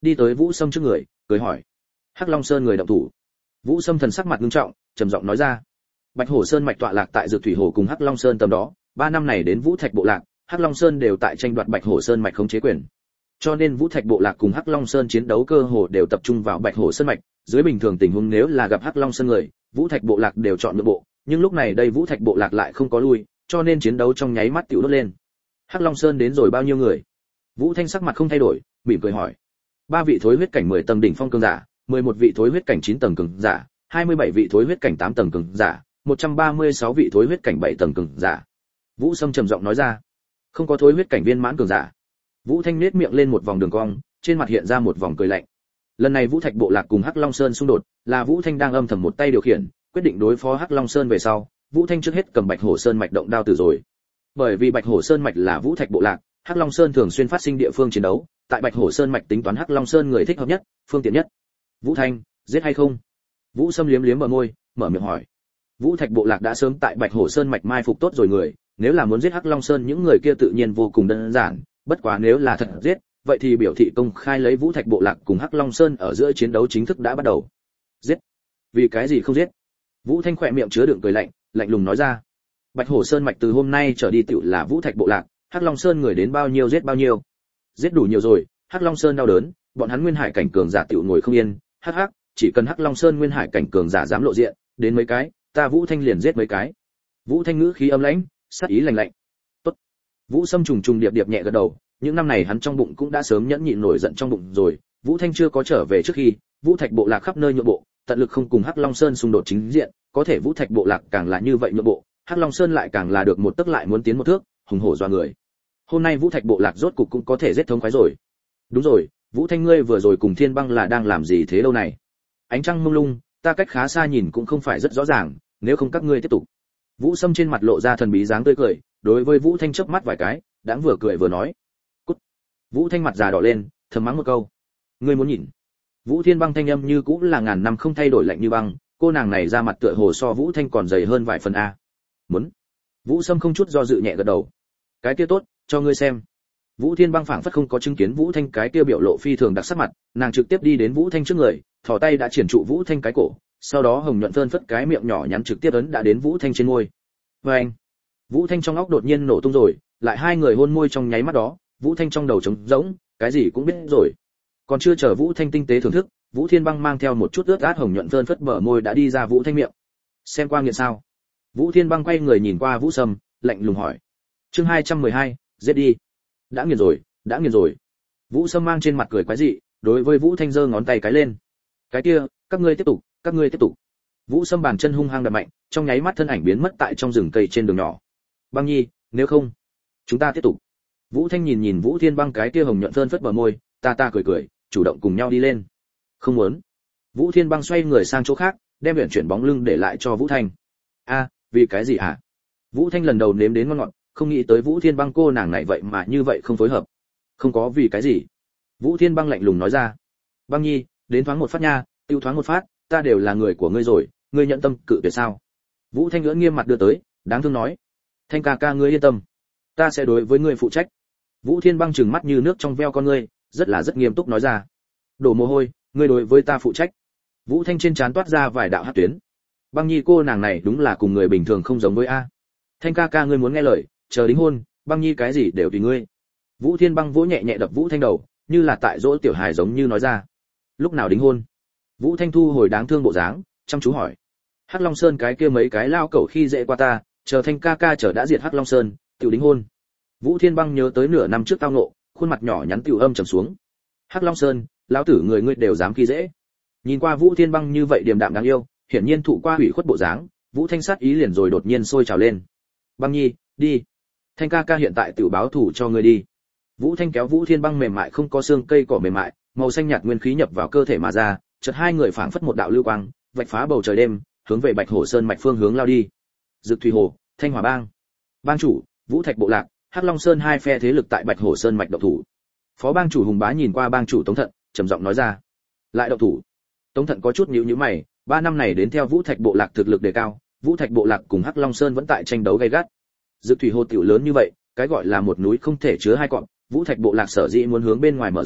đi tới Vũ Sâm trước người, cười hỏi: "Hắc Long Sơn người động thủ?" Vũ Sâm thần sắc mặt nghiêm trọng, trầm giọng nói ra: "Bạch Hổ Sơn mạch tọa lạc tại Dược Thủy Hồ cùng Hắc Long Sơn tầm đó, ba năm này đến Vũ Thạch bộ lạc, Hắc Long Sơn đều tại tranh đoạt Bạch Hổ Sơn mạch khống chế quyền. Cho nên Vũ Thạch bộ lạc cùng Hắc Long Sơn chiến đấu cơ hồ đều tập trung vào Bạch Hổ Sơn mạch, dưới bình thường tình huống nếu là gặp Hắc Long Sơn người, Vũ Thạch bộ lạc đều chọn nhượng bộ, nhưng lúc này đây Vũ Thạch bộ lạc lại không có lui, cho nên chiến đấu trong nháy mắt tiểu đốt lên. Hắc Long Sơn đến rồi bao nhiêu người?" Vũ Thanh sắc mặt không thay đổi, mỉm cười hỏi: "Ba vị thối huyết cảnh mười tầng đỉnh phong cường giả, mười một vị thối huyết cảnh chín tầng cường giả, hai mươi bảy vị thối huyết cảnh tám tầng cường giả, một trăm ba mươi sáu vị thối huyết cảnh bảy tầng cường giả." Vũ Sâm trầm giọng nói ra: "Không có thối huyết cảnh viên mãn cường giả." Vũ Thanh nhếch miệng lên một vòng đường cong, trên mặt hiện ra một vòng cười lạnh. Lần này Vũ Thạch bộ lạc cùng Hắc Long Sơn xung đột, là Vũ Thanh đang âm thầm một tay điều khiển, quyết định đối phó Hắc Long Sơn về sau, Vũ Thanh trước hết cầm Bạch Hổ Sơn mạch động đao tử rồi. Bởi vì Bạch Hổ Sơn mạch là Vũ Thạch bộ lạc, Hắc Long Sơn thường xuyên phát sinh địa phương chiến đấu, tại Bạch Hổ Sơn mạch tính toán Hắc Long Sơn người thích hợp nhất, phương tiện nhất. "Vũ Thanh, giết hay không?" Vũ Sâm liếm liếm bờ môi, mở miệng hỏi. Vũ Thạch bộ lạc đã sớm tại Bạch Hổ Sơn mạch mai phục tốt rồi người, nếu là muốn giết Hắc Long Sơn những người kia tự nhiên vô cùng đơn giản, bất quá nếu là thật giết, vậy thì biểu thị công khai lấy Vũ Thạch bộ lạc cùng Hắc Long Sơn ở giữa chiến đấu chính thức đã bắt đầu. "Giết? Vì cái gì không giết?" Vũ Thanh khỏe miệng chứa đựng cười lạnh, lạnh lùng nói ra: "Bạch Hổ Sơn mạch từ hôm nay trở đi tựu là Vũ Thạch bộ lạc, Hắc Long Sơn người đến bao nhiêu giết bao nhiêu. Giết đủ nhiều rồi, Hắc Long Sơn đau đớn, bọn hắn nguyên hải cảnh cường giả tựu ngồi không yên, hắc hắc, chỉ cần Hắc Long Sơn nguyên hải cảnh cường giả dám lộ diện, đến mấy cái, ta Vũ Thanh liền giết mấy cái." Vũ Thanh ngữ khí âm lãnh, sát ý lạnh lạnh. "Tốt." Vũ Sâm trùng trùng điệp điệp nhẹ gật đầu, những năm này hắn trong bụng cũng đã sớm nhẫn nhịn nổi giận trong bụng rồi, Vũ Thanh chưa có trở về trước khi, Vũ Thạch bộ lạc khắp nơi nhượng bộ, tận lực không cùng Hắc Long Sơn xung đột chính diện, có thể Vũ Thạch bộ lạc càng là như vậy nhượng bộ, Hắc Long Sơn lại càng là được một tức lại muốn tiến một thước, hùng hổ doa người. Hôm nay Vũ Thạch bộ lạc rốt cục cũng có thể giết thống khoái rồi. "Đúng rồi, Vũ Thanh ngươi vừa rồi cùng Thiên Băng là đang làm gì thế lâu này?" Ánh trăng mông lung, ta cách khá xa nhìn cũng không phải rất rõ ràng, nếu không các ngươi tiếp tục. Vũ Sâm trên mặt lộ ra thần bí dáng tươi cười, đối với Vũ Thanh chớp mắt vài cái, đãng vừa cười vừa nói: "Cút." Vũ Thanh mặt già đỏ lên, thầm mắng một câu: "Ngươi muốn nhìn?" Vũ Thiên Băng thanh âm như cũng là ngàn năm không thay đổi lạnh như băng, cô nàng này ra mặt tựa hồ so Vũ Thanh còn dày hơn vài phần a. "Muốn." Vũ Sâm không chút do dự nhẹ gật đầu. "Cái kia tốt, cho ngươi xem." Vũ Thiên Băng phảng phất không có chứng kiến Vũ Thanh cái kia biểu lộ phi thường đặc sắc mặt, nàng trực tiếp đi đến Vũ Thanh trước người, thò tay đã triển trụ Vũ Thanh cái cổ, sau đó hồng nhuận phơn phất cái miệng nhỏ nhắn trực tiếp ấn đã đến Vũ Thanh trên môi. Oeng! Vũ Thanh trong óc đột nhiên nổ tung rồi, lại hai người hôn môi trong nháy mắt đó, Vũ Thanh trong đầu trống rỗng, cái gì cũng biết rồi. Còn chưa chờ Vũ Thanh tinh tế thưởng thức, Vũ Thiên Băng mang theo một chút ướt át hồng nhuận phơn phất bờ môi đã đi ra Vũ Thanh miệng. "Xem qua nghiện sao?" Vũ Thiên Băng quay người nhìn qua Vũ Sâm, lạnh lùng hỏi. Chương hai trăm mười hai, giết đi. "Đã nghiền rồi, đã nghiền rồi." Vũ Sâm mang trên mặt cười quái dị, đối với Vũ Thanh giơ ngón tay cái lên. "Cái kia, các ngươi tiếp tục, các ngươi tiếp tục." Vũ Sâm bàn chân hung hăng đạp mạnh, trong nháy mắt thân ảnh biến mất tại trong rừng cây trên đường nhỏ. "Băng Nhi, nếu không, chúng ta tiếp tục." Vũ Thanh nhìn nhìn Vũ Thiên Băng cái kia hồng nhuận phơn phất bờ môi, ta ta cười cười, chủ động cùng nhau đi lên. "Không muốn." Vũ Thiên Băng xoay người sang chỗ khác, đem luyện chuyển bóng lưng để lại cho Vũ Thanh. "A, vì cái gì hả?" Vũ Thanh lần đầu nếm đến ngon ngọt, không nghĩ tới Vũ Thiên Băng cô nàng này vậy mà như vậy không phối hợp. "Không có vì cái gì." Vũ Thiên Băng lạnh lùng nói ra. "Băng Nhi, đến thoáng một phát nha, tiêu thoáng một phát, ta đều là người của ngươi rồi, ngươi nhận tâm cự tuyệt sao?" Vũ Thanh ngỡ nghiêm mặt đưa tới, đáng thương nói. "Thanh ca ca ngươi yên tâm, ta sẽ đối với ngươi phụ trách." Vũ Thiên Băng trừng mắt như nước trong veo con ngươi, rất là rất nghiêm túc nói ra. "Đổ mồ hôi, ngươi đối với ta phụ trách." Vũ Thanh trên trán toát ra vài đạo hắc tuyến. Băng Nhi cô nàng này đúng là cùng người bình thường không giống với a. "Thanh ca ca ngươi muốn nghe lời, chờ đính hôn, Băng Nhi cái gì đều tùy ngươi." Vũ Thiên Băng vỗ nhẹ nhẹ đập Vũ Thanh đầu, như là tại dỗ tiểu hài giống như nói ra. "Lúc nào đính hôn?" Vũ Thanh thu hồi đáng thương bộ dáng, chăm chú hỏi. "Hắc Long Sơn cái kia mấy cái lao cẩu khi dễ qua ta, chờ Thanh ca ca chờ đã diệt Hắc Long Sơn, tiểu đính hôn." Vũ Thiên Băng nhớ tới nửa năm trước tao ngộ, khuôn mặt nhỏ nhắn tiểu âm trầm xuống. "Hắc Long Sơn, lão tử người ngươi đều dám khi dễ." Nhìn qua Vũ Thiên Băng như vậy điềm đạm đáng yêu, hiển nhiên thụ qua hủy khuất bộ dáng, Vũ Thanh sát ý liền rồi đột nhiên sôi trào lên. "Băng Nhi, đi. Thanh ca ca hiện tại tiểu báo thủ cho ngươi đi." Vũ Thanh kéo Vũ Thiên Băng mềm mại không có xương cây cỏ mềm mại, màu xanh nhạt nguyên khí nhập vào cơ thể mà ra, chợt hai người phảng phất một đạo lưu quang, vạch phá bầu trời đêm, hướng về Bạch Hổ Sơn mạch phương hướng lao đi. Dực Thủy Hồ, Thanh Hỏa Bang. Bang chủ, Vũ Thạch bộ lạc, Hắc Long Sơn hai phe thế lực tại Bạch Hổ Sơn mạch động thủ. Phó bang chủ Hùng Bá nhìn qua bang chủ Tống Thận, trầm giọng nói ra. "Lại động thủ?" Tống Thận có chút nhíu nhíu mày, ba năm này đến theo Vũ Thạch bộ lạc thực lực đề cao, Vũ Thạch bộ lạc cùng Hắc Long Sơn vẫn tại tranh đấu gay gắt. Dực Thủy Hồ tiểu lớn như vậy, cái gọi là một núi không thể chứa hai cọp, Vũ Thạch bộ lạc sở dĩ muốn hướng bên ngoài mở rộng,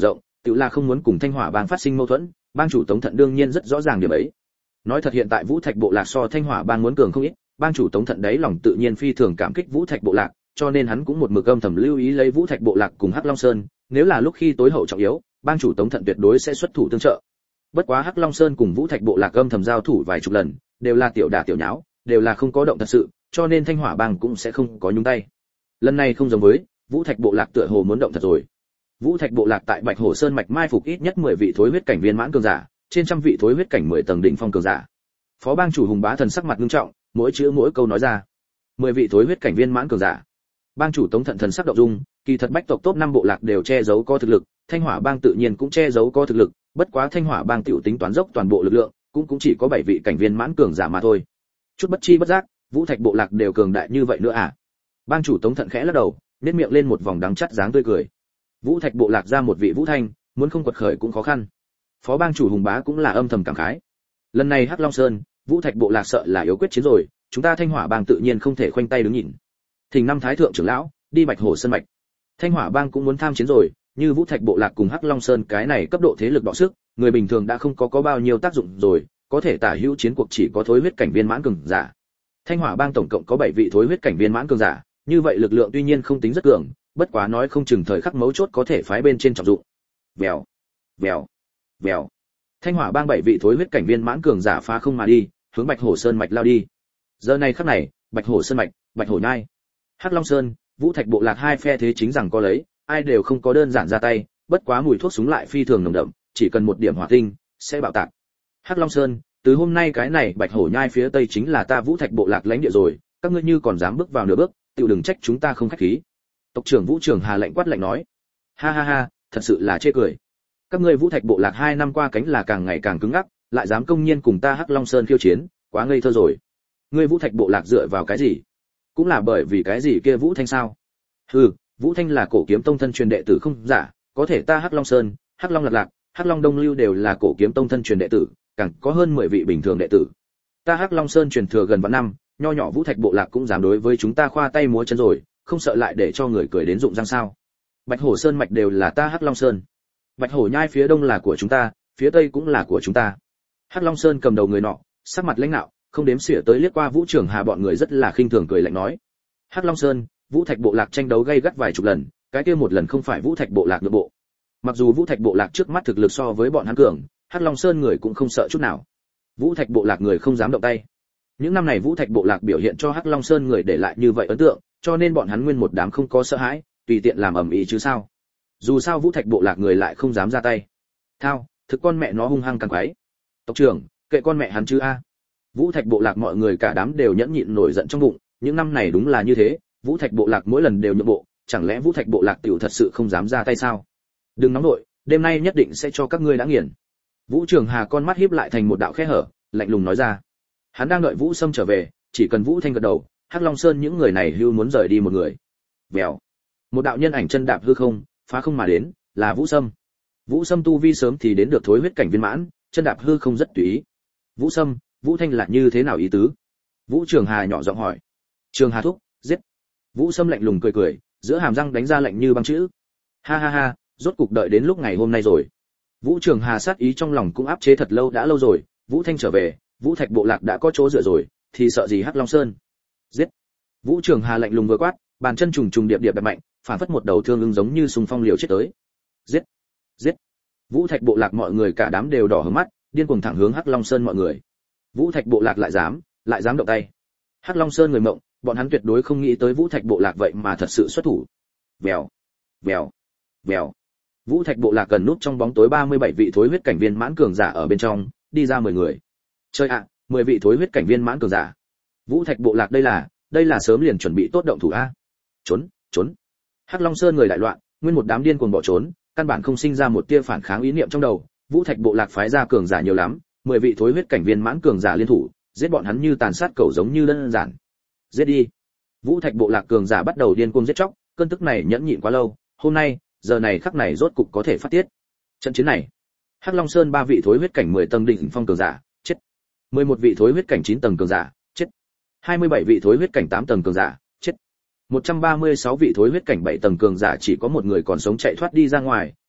tự là không muốn cùng Thanh Hỏa bang phát sinh mâu thuẫn, bang chủ Tống Thận đương nhiên rất rõ ràng điểm ấy. Nói thật hiện tại Vũ Thạch bộ lạc so Thanh Hỏa bang muốn cường không ít, bang chủ Tống Thận đấy lòng tự nhiên phi thường cảm kích Vũ Thạch bộ lạc, cho nên hắn cũng một mực âm thầm lưu ý lấy Vũ Thạch bộ lạc cùng Hắc Long Sơn, nếu là lúc khi tối hậu trọng yếu, bang chủ Tống Thận tuyệt đối sẽ xuất thủ tương trợ. Bất quá Hắc Long Sơn cùng Vũ Thạch bộ lạc âm thầm giao thủ vài chục lần, đều là tiểu đả tiểu nháo, đều là không có động thật sự, cho nên Thanh Hỏa bang cũng sẽ không có nhúng tay. Lần này không giống với, Vũ Thạch bộ lạc tựa hồ muốn động thật rồi. Vũ Thạch bộ lạc tại Bạch Hổ Sơn mạch mai phục ít nhất mười vị thối huyết cảnh viên mãn cường giả, trên trăm vị thối huyết cảnh mười tầng đỉnh phong cường giả. Phó bang chủ Hùng Bá Thần sắc mặt nghiêm trọng, mỗi chữ mỗi câu nói ra. mười vị thối huyết cảnh viên mãn cường giả. Bang chủ Tống Thận thần sắc động dung, kỳ thật bách tộc top năm bộ lạc đều che giấu có thực lực, Thanh Hỏa bang tự nhiên cũng che giấu có thực lực, bất quá Thanh Hỏa bang tiểu tính toán dốc toàn bộ lực lượng, cũng cũng chỉ có bảy vị cảnh viên mãn cường giả mà thôi. Chút bất chi bất giác, Vũ Thạch bộ lạc đều cường đại như vậy nữa à? Bang chủ Tống Thận khẽ lắc đầu, nhếch miệng lên một vòng đắng chát dáng tươi cười. Vũ Thạch bộ lạc ra một vị Vũ Thanh, muốn không quật khởi cũng khó khăn. Phó bang chủ Hùng Bá cũng là âm thầm cảm khái. Lần này Hắc Long Sơn, Vũ Thạch bộ lạc sợ là yếu quyết chiến rồi, chúng ta Thanh Hỏa bang tự nhiên không thể khoanh tay đứng nhìn. Thỉnh năm thái thượng trưởng lão, đi Bạch Hổ Sơn mạch. Thanh Hỏa bang cũng muốn tham chiến rồi, như Vũ Thạch bộ lạc cùng Hắc Long Sơn cái này cấp độ thế lực đọ sức, người bình thường đã không có có bao nhiêu tác dụng rồi, có thể tả hữu chiến cuộc chỉ có thối huyết cảnh viên mãn cường giả. Thanh Hỏa bang tổng cộng có bảy vị thối huyết cảnh viên mãn cường giả, như vậy lực lượng tuy nhiên không tính rất cường, bất quá nói không chừng thời khắc mấu chốt có thể phái bên trên trọng dụng. Vèo, vèo, vèo. Thanh Hỏa bang bảy vị thối huyết cảnh viên mãn cường giả phá không mà đi, hướng Bạch Hổ Sơn mạch lao đi. Giờ này khắc này, Bạch Hổ Sơn mạch, Bạch Hổ nhai, Hắc Long Sơn, Vũ Thạch bộ lạc hai phe thế chính rằng có lấy, ai đều không có đơn giản ra tay, bất quá mùi thuốc súng lại phi thường nồng đậm, chỉ cần một điểm hỏa tinh sẽ bạo tạc. Hắc Long Sơn, từ hôm nay cái này Bạch Hổ nhai phía tây chính là ta Vũ Thạch bộ lạc lãnh địa rồi, các ngươi như còn dám bước vào nửa bước, tự đừng trách chúng ta không khách khí. Tộc trưởng Vũ Trường Hà lạnh quát lạnh nói. Ha ha ha, thật sự là chê cười. Các ngươi Vũ Thạch bộ lạc hai năm qua cánh là càng ngày càng cứng ngắc, lại dám công nhiên cùng ta Hắc Long Sơn khiêu chiến, quá ngây thơ rồi. Ngươi Vũ Thạch bộ lạc dựa vào cái gì? Cũng là bởi vì cái gì kia Vũ Thanh sao? Hừ, Vũ Thanh là cổ kiếm tông thân truyền đệ tử không giả, có thể ta Hắc Long Sơn, Hắc Long Lạc Lạc, Hắc Long Đông Lưu đều là cổ kiếm tông thân truyền đệ tử, càng có hơn mười vị bình thường đệ tử. Ta Hắc Long Sơn truyền thừa gần vạn năm, nho nhỏ Vũ Thạch bộ lạc cũng dám đối với chúng ta khoa tay múa chân rồi, không sợ lại để cho người cười đến rụng răng sao? Bạch Hổ Sơn mạch đều là ta Hắc Long Sơn. Bạch Hổ nhai phía đông là của chúng ta, phía tây cũng là của chúng ta. Hắc Long Sơn cầm đầu người nọ, sắc mặt lãnh nạo, không đếm xỉa tới liếc qua Vũ Trường Hà bọn người rất là khinh thường cười lạnh nói. Hắc Long Sơn, Vũ Thạch bộ lạc tranh đấu gay gắt vài chục lần, cái kia một lần không phải Vũ Thạch bộ lạc nội bộ. Mặc dù Vũ Thạch bộ lạc trước mắt thực lực so với bọn hắn cường, Hắc Long Sơn người cũng không sợ chút nào. Vũ Thạch bộ lạc người không dám động tay. Những năm này Vũ Thạch bộ lạc biểu hiện cho Hắc Long Sơn người để lại như vậy ấn tượng, cho nên bọn hắn nguyên một đám không có sợ hãi, tùy tiện làm ầm ĩ chứ sao. Dù sao Vũ Thạch bộ lạc người lại không dám ra tay. Thao, thực con mẹ nó hung hăng càng quái. Tộc trưởng, kệ con mẹ hắn chứ a. Vũ Thạch bộ lạc mọi người cả đám đều nhẫn nhịn nổi giận trong bụng, những năm này đúng là như thế, Vũ Thạch bộ lạc mỗi lần đều nhượng bộ, chẳng lẽ Vũ Thạch bộ lạc tiểu thật sự không dám ra tay sao? Đừng nóng nội, đêm nay nhất định sẽ cho các ngươi đã nghiền. Vũ Trường Hà con mắt híp lại thành một đạo khe hở, lạnh lùng nói ra. Hắn đang đợi Vũ Sâm trở về, chỉ cần Vũ Thanh gật đầu, Hắc Long Sơn những người này hưu muốn rời đi một người. Vèo. Một đạo nhân ảnh chân đạp hư không, phá không mà đến, là Vũ Sâm. Vũ Sâm tu vi sớm thì đến được thối huyết cảnh viên mãn, chân đạp hư không rất tùy ý. Vũ Sâm, Vũ Thanh là như thế nào ý tứ? Vũ Trường Hà nhỏ giọng hỏi. Trường Hà thúc, giết. Vũ Sâm lạnh lùng cười cười, giữa hàm răng đánh ra lạnh như băng chữ. Ha ha ha, rốt cục đợi đến lúc ngày hôm nay rồi. Vũ Trường Hà sát ý trong lòng cũng áp chế thật lâu đã lâu rồi, Vũ Thanh trở về, Vũ Thạch bộ lạc đã có chỗ dựa rồi, thì sợ gì Hắc Long Sơn? Giết. Vũ Trường Hà lạnh lùng vừa quát, bàn chân trùng trùng điệp điệp đập mạnh, phản phất một đầu thương ưng giống như xung phong liều chết tới. Giết. Giết. Vũ Thạch bộ lạc mọi người cả đám đều đỏ hừng mắt, điên cuồng thẳng hướng Hắc Long Sơn mọi người. Vũ Thạch bộ lạc lại dám, lại dám động tay. Hắc Long Sơn người mộng, bọn hắn tuyệt đối không nghĩ tới Vũ Thạch bộ lạc vậy mà thật sự xuất thủ. Vèo, vèo, vèo. Vũ Thạch bộ lạc cần núp trong bóng tối ba mươi bảy vị thối huyết cảnh viên mãn cường giả ở bên trong, đi ra mười người. Chơi ạ, à, mười vị thối huyết cảnh viên mãn cường giả. Vũ Thạch bộ lạc đây là, đây là sớm liền chuẩn bị tốt động thủ a. Trốn, trốn. Hắc Long Sơn người đại loạn, nguyên một đám điên cuồng bỏ trốn, căn bản không sinh ra một tia phản kháng ý niệm trong đầu. Vũ Thạch bộ lạc phái ra cường giả nhiều lắm, mười vị thối huyết cảnh viên mãn cường giả liên thủ, giết bọn hắn như tàn sát cẩu giống như đơn giản. Giết đi. Vũ Thạch bộ lạc cường giả bắt đầu điên cuồng giết chóc, cơn tức này nhẫn nhịn quá lâu, hôm nay, giờ này khắc này rốt cục có thể phát tiết. Trận chiến này, Hắc Long Sơn ba vị thối huyết cảnh mười tầng đỉnh phong cường giả, chết. mười một vị thối huyết cảnh chín tầng cường giả, chết. hai mươi bảy vị thối huyết cảnh tám tầng cường giả, chết. một trăm ba mươi sáu vị thối huyết cảnh bảy tầng cường giả chỉ có một người còn sống chạy thoát đi ra ngoài,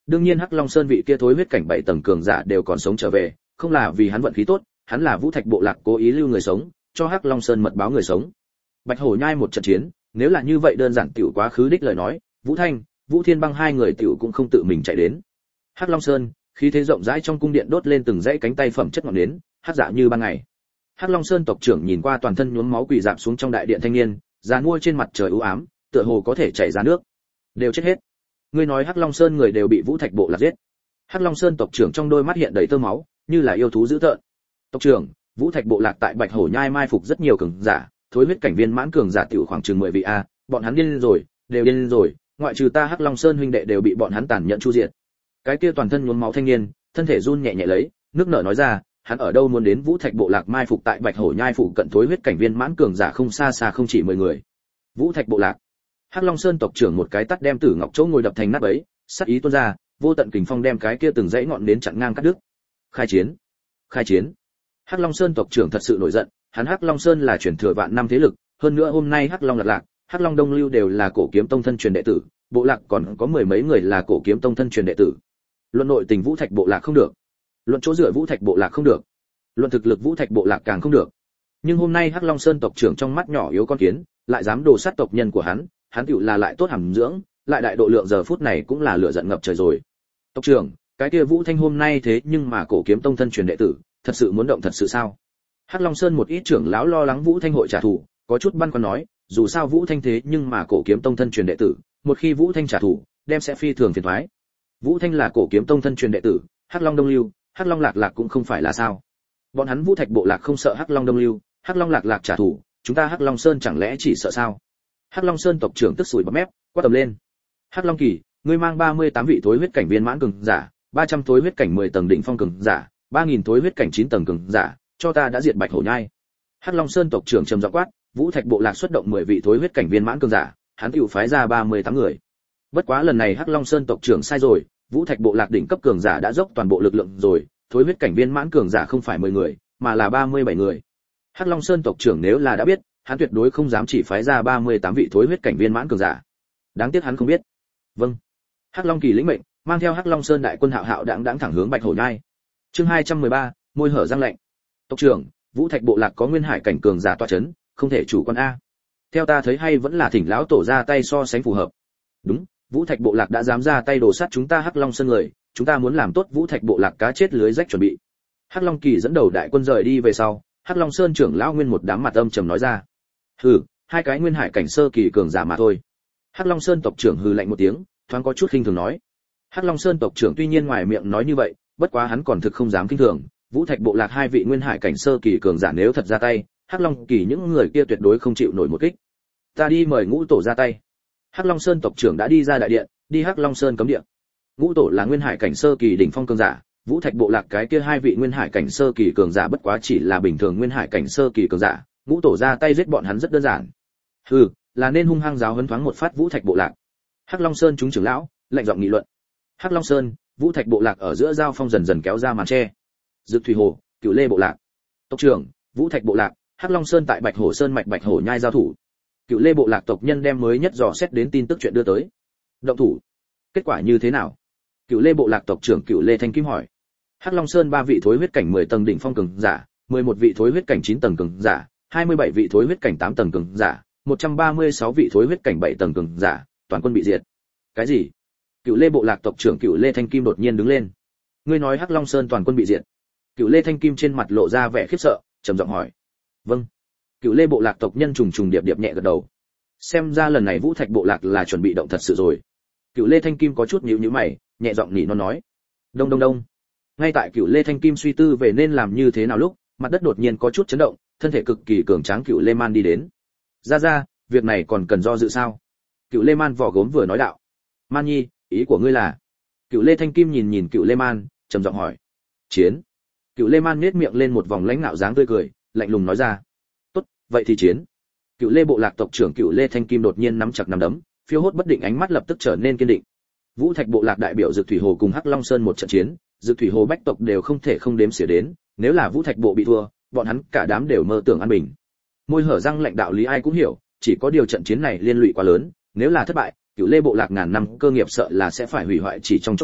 đương nhiên Hắc Long Sơn vị kia thối huyết cảnh bảy tầng cường giả đều còn sống trở về, không là vì hắn vận khí tốt, hắn là Vũ Thạch bộ lạc cố ý lưu người sống, cho Hắc Long Sơn mật báo người sống. Bạch Hổ Nhai một trận chiến, nếu là như vậy đơn giản tiểu quá khứ đích lời nói, Vũ Thanh, Vũ Thiên Băng hai người tiểu cũng không tự mình chạy đến. Hắc Long Sơn, khí thế rộng rãi trong cung điện đốt lên từng dãy cánh tay phẩm chất ngọn nến, hắc dạ như ban ngày. Hắc Long Sơn tộc trưởng nhìn qua toàn thân nhuốm máu quỳ rạp xuống trong đại điện thanh niên, già nuôi trên mặt trời u ám, tựa hồ có thể chảy ra nước. Đều chết hết. Ngươi nói Hắc Long Sơn người đều bị Vũ Thạch bộ lạc giết. Hắc Long Sơn tộc trưởng trong đôi mắt hiện đầy tơ máu, như là yêu thú dữ tợn. Tộc trưởng, Vũ Thạch bộ lạc tại Bạch Hổ Nhai mai phục rất nhiều cường giả, thối huyết cảnh viên mãn cường giả tiểu khoảng chừng mười vị a, bọn hắn điên rồi, đều điên rồi, ngoại trừ ta Hắc Long Sơn huynh đệ đều bị bọn hắn tàn nhẫn chu diệt. Cái kia toàn thân nhuốm máu thanh niên, thân thể run nhẹ nhẹ lấy, nước nở nói ra, hắn ở đâu muốn đến Vũ Thạch bộ lạc mai phục tại Bạch Hổ Nhai phụ cận thối huyết cảnh viên mãn cường giả không xa xa không chỉ mười người. Vũ Thạch bộ lạc. Hắc Long Sơn tộc trưởng một cái tát đem Tử Ngọc chỗ ngồi đập thành nát bấy, sát ý tuôn ra, vô tận kình phong đem cái kia từng dãy ngọn nến chặn ngang cắt đứt. Khai chiến, khai chiến. Hắc Long Sơn tộc trưởng thật sự nổi giận, hắn Hắc Long Sơn là truyền thừa vạn năm thế lực, hơn nữa hôm nay Hắc Long Lạc Lạc, Hắc Long Đông Lưu đều là Cổ Kiếm Tông thân truyền đệ tử, bộ lạc còn có mười mấy người là Cổ Kiếm Tông thân truyền đệ tử. Luận nội tình Vũ Thạch bộ lạc không được, luận chỗ dựa Vũ Thạch bộ lạc không được, luận thực lực Vũ Thạch bộ lạc càng không được. Nhưng hôm nay Hắc Long Sơn tộc trưởng trong mắt nhỏ yếu con kiến, lại dám đồ sát tộc nhân của hắn, hắn tựu là lại tốt hàm dưỡng, lại đại độ lượng giờ phút này cũng là lửa giận ngập trời rồi. Tộc trưởng, cái kia Vũ Thanh hôm nay thế nhưng mà Cổ Kiếm Tông thân truyền đệ tử, thật sự muốn động thật sự sao? Hắc Long Sơn một ít trưởng lão lo lắng Vũ Thanh hội trả thù, có chút băn khoăn nói, dù sao Vũ Thanh thế nhưng mà Cổ Kiếm Tông thân truyền đệ tử, một khi Vũ Thanh trả thù, đem sẽ phi thường phiền toái. Vũ Thanh là Cổ Kiếm Tông thân truyền đệ tử, Hắc Long Đông Lưu, Hắc Long Lạc Lạc cũng không phải là sao? Bọn hắn Vũ Thạch bộ lạc không sợ Hắc Long Đông Lưu, Hắc Long Lạc Lạc trả thù, chúng ta Hắc Long Sơn chẳng lẽ chỉ sợ sao? Hắc Long Sơn tộc trưởng tức sủi bọt mép, quát tầm lên. Hắc Long Kỳ, ngươi mang ba mươi tám vị thối huyết cảnh viên mãn cường giả, ba trăm thối huyết cảnh mười tầng đỉnh phong cường giả, ba nghìn thối huyết cảnh chín tầng cường giả, cho ta đã diệt Bạch Hổ Nhai. Hắc Long Sơn tộc trưởng trầm giọng quát, Vũ Thạch bộ lạc xuất động mười vị thối huyết cảnh viên mãn cường giả, hắn tiểu phái ra ba mươi tám người. Bất quá lần này Hắc Long Sơn tộc trưởng sai rồi, Vũ Thạch bộ lạc đỉnh cấp cường giả đã dốc toàn bộ lực lượng rồi, thối huyết cảnh viên mãn cường giả không phải mười người, mà là ba mươi bảy người. Hắc Long Sơn tộc trưởng nếu là đã biết, hắn tuyệt đối không dám chỉ phái ra ba mươi tám vị thối huyết cảnh viên mãn cường giả. Đáng tiếc hắn không biết. Vâng. Hắc Long Kỳ lĩnh mệnh, mang theo Hắc Long Sơn đại quân hạo hạo đãng đãng thẳng hướng Bạch Hổ Nhai. Chương hai trăm mười ba, môi hở răng lạnh. Tộc trưởng, Vũ Thạch bộ lạc có nguyên hải cảnh cường giả tọa chấn, không thể chủ quan a. Theo ta thấy hay vẫn là thỉnh lão tổ ra tay so sánh phù hợp. Đúng, Vũ Thạch bộ lạc đã dám ra tay đổ sát chúng ta Hắc Long Sơn người, chúng ta muốn làm tốt Vũ Thạch bộ lạc cá chết lưới rách chuẩn bị. Hắc Long Kỳ dẫn đầu đại quân rời đi về sau, Hắc Long Sơn trưởng lão nguyên một đám mặt âm trầm nói ra. Hừ, hai cái nguyên hải cảnh sơ kỳ cường giả mà thôi. Hắc Long Sơn tộc trưởng hừ lạnh một tiếng, thoáng có chút khinh thường nói. Hắc Long Sơn tộc trưởng tuy nhiên ngoài miệng nói như vậy, bất quá hắn còn thực không dám khinh thường, Vũ Thạch bộ lạc hai vị nguyên hải cảnh sơ kỳ cường giả nếu thật ra tay, Hắc Long Kỳ những người kia tuyệt đối không chịu nổi một kích. Ta đi mời Ngũ tổ ra tay. Hắc Long Sơn tộc trưởng đã đi ra đại điện, đi Hắc Long Sơn cấm địa. Ngũ tổ là nguyên hải cảnh sơ kỳ đỉnh phong cường giả, Vũ Thạch bộ lạc cái kia hai vị nguyên hải cảnh sơ kỳ cường giả bất quá chỉ là bình thường nguyên hải cảnh sơ kỳ cường giả, Ngũ tổ ra tay giết bọn hắn rất đơn giản. Hừ, là nên hung hăng giáo huấn thoáng một phát Vũ Thạch bộ lạc. Hắc Long Sơn chúng trưởng lão lạnh giọng nghị luận. Hắc Long Sơn, Vũ Thạch bộ lạc ở giữa giao phong dần dần kéo ra màn che. Dực Thủy Hồ, Cửu Lê bộ lạc. Tộc trưởng, Vũ Thạch bộ lạc, Hắc Long Sơn tại Bạch Hổ Sơn mạch Bạch Hổ Nhai giao thủ. Cửu Lê bộ lạc tộc nhân đem mới nhất dò xét đến tin tức chuyện đưa tới. Động thủ. Kết quả như thế nào? Cửu Lê bộ lạc tộc trưởng Cửu Lê Thanh Kim hỏi. Hắc Long Sơn ba vị thối huyết cảnh mười tầng đỉnh phong cường giả, mười một vị thối huyết cảnh chín tầng cường giả, hai mươi bảy vị thối huyết cảnh tám tầng cường giả, một trăm ba mươi sáu vị thối huyết cảnh bảy tầng cường giả, toàn quân bị diệt. Cái gì? Cửu Lê bộ lạc tộc trưởng Cửu Lê Thanh Kim đột nhiên đứng lên. Ngươi nói Hắc Long Sơn toàn quân bị diệt? Cửu Lê Thanh Kim trên mặt lộ ra vẻ khiếp sợ, trầm giọng hỏi. Vâng. Cửu Lê bộ lạc tộc nhân trùng trùng điệp điệp nhẹ gật đầu. Xem ra lần này Vũ Thạch bộ lạc là chuẩn bị động thật sự rồi. Cửu Lê Thanh Kim có chút nhíu nhíu mày, nhẹ giọng nỉ non nói. Đông đông đông. Ngay tại Cửu Lê Thanh Kim suy tư về nên làm như thế nào lúc, mặt đất đột nhiên có chút chấn động, thân thể cực kỳ cường tráng Cửu Lê Man đi đến. Ra ra, việc này còn cần do dự sao? Cửu Lê Man vò gốm vừa nói đạo. Man Nhi, ý của ngươi là? Cửu Lê Thanh Kim nhìn nhìn Cửu Lê Man, trầm giọng hỏi. Chiến. Cửu Lê Man nhếch miệng lên một vòng lãnh nạo dáng tươi cười, lạnh lùng nói ra. Tốt, vậy thì chiến. Cửu Lê bộ lạc tộc trưởng Cửu Lê Thanh Kim đột nhiên nắm chặt nắm đấm, phiêu hốt bất định ánh mắt lập tức trở nên kiên định. Vũ Thạch bộ lạc đại biểu Dực Thủy Hồ cùng Hắc Long Sơn một trận chiến, Dực Thủy Hồ bách tộc đều không thể không đếm xỉa đến, nếu là Vũ Thạch bộ bị thua, bọn hắn cả đám đều mơ tưởng an bình. Môi hở răng lạnh đạo lý ai cũng hiểu, chỉ có điều trận chiến này liên lụy quá lớn, nếu là thất bại, Cửu Lê bộ lạc ngàn năm cơ nghiệp sợ là sẽ phải hủy hoại chỉ trong chốc lát,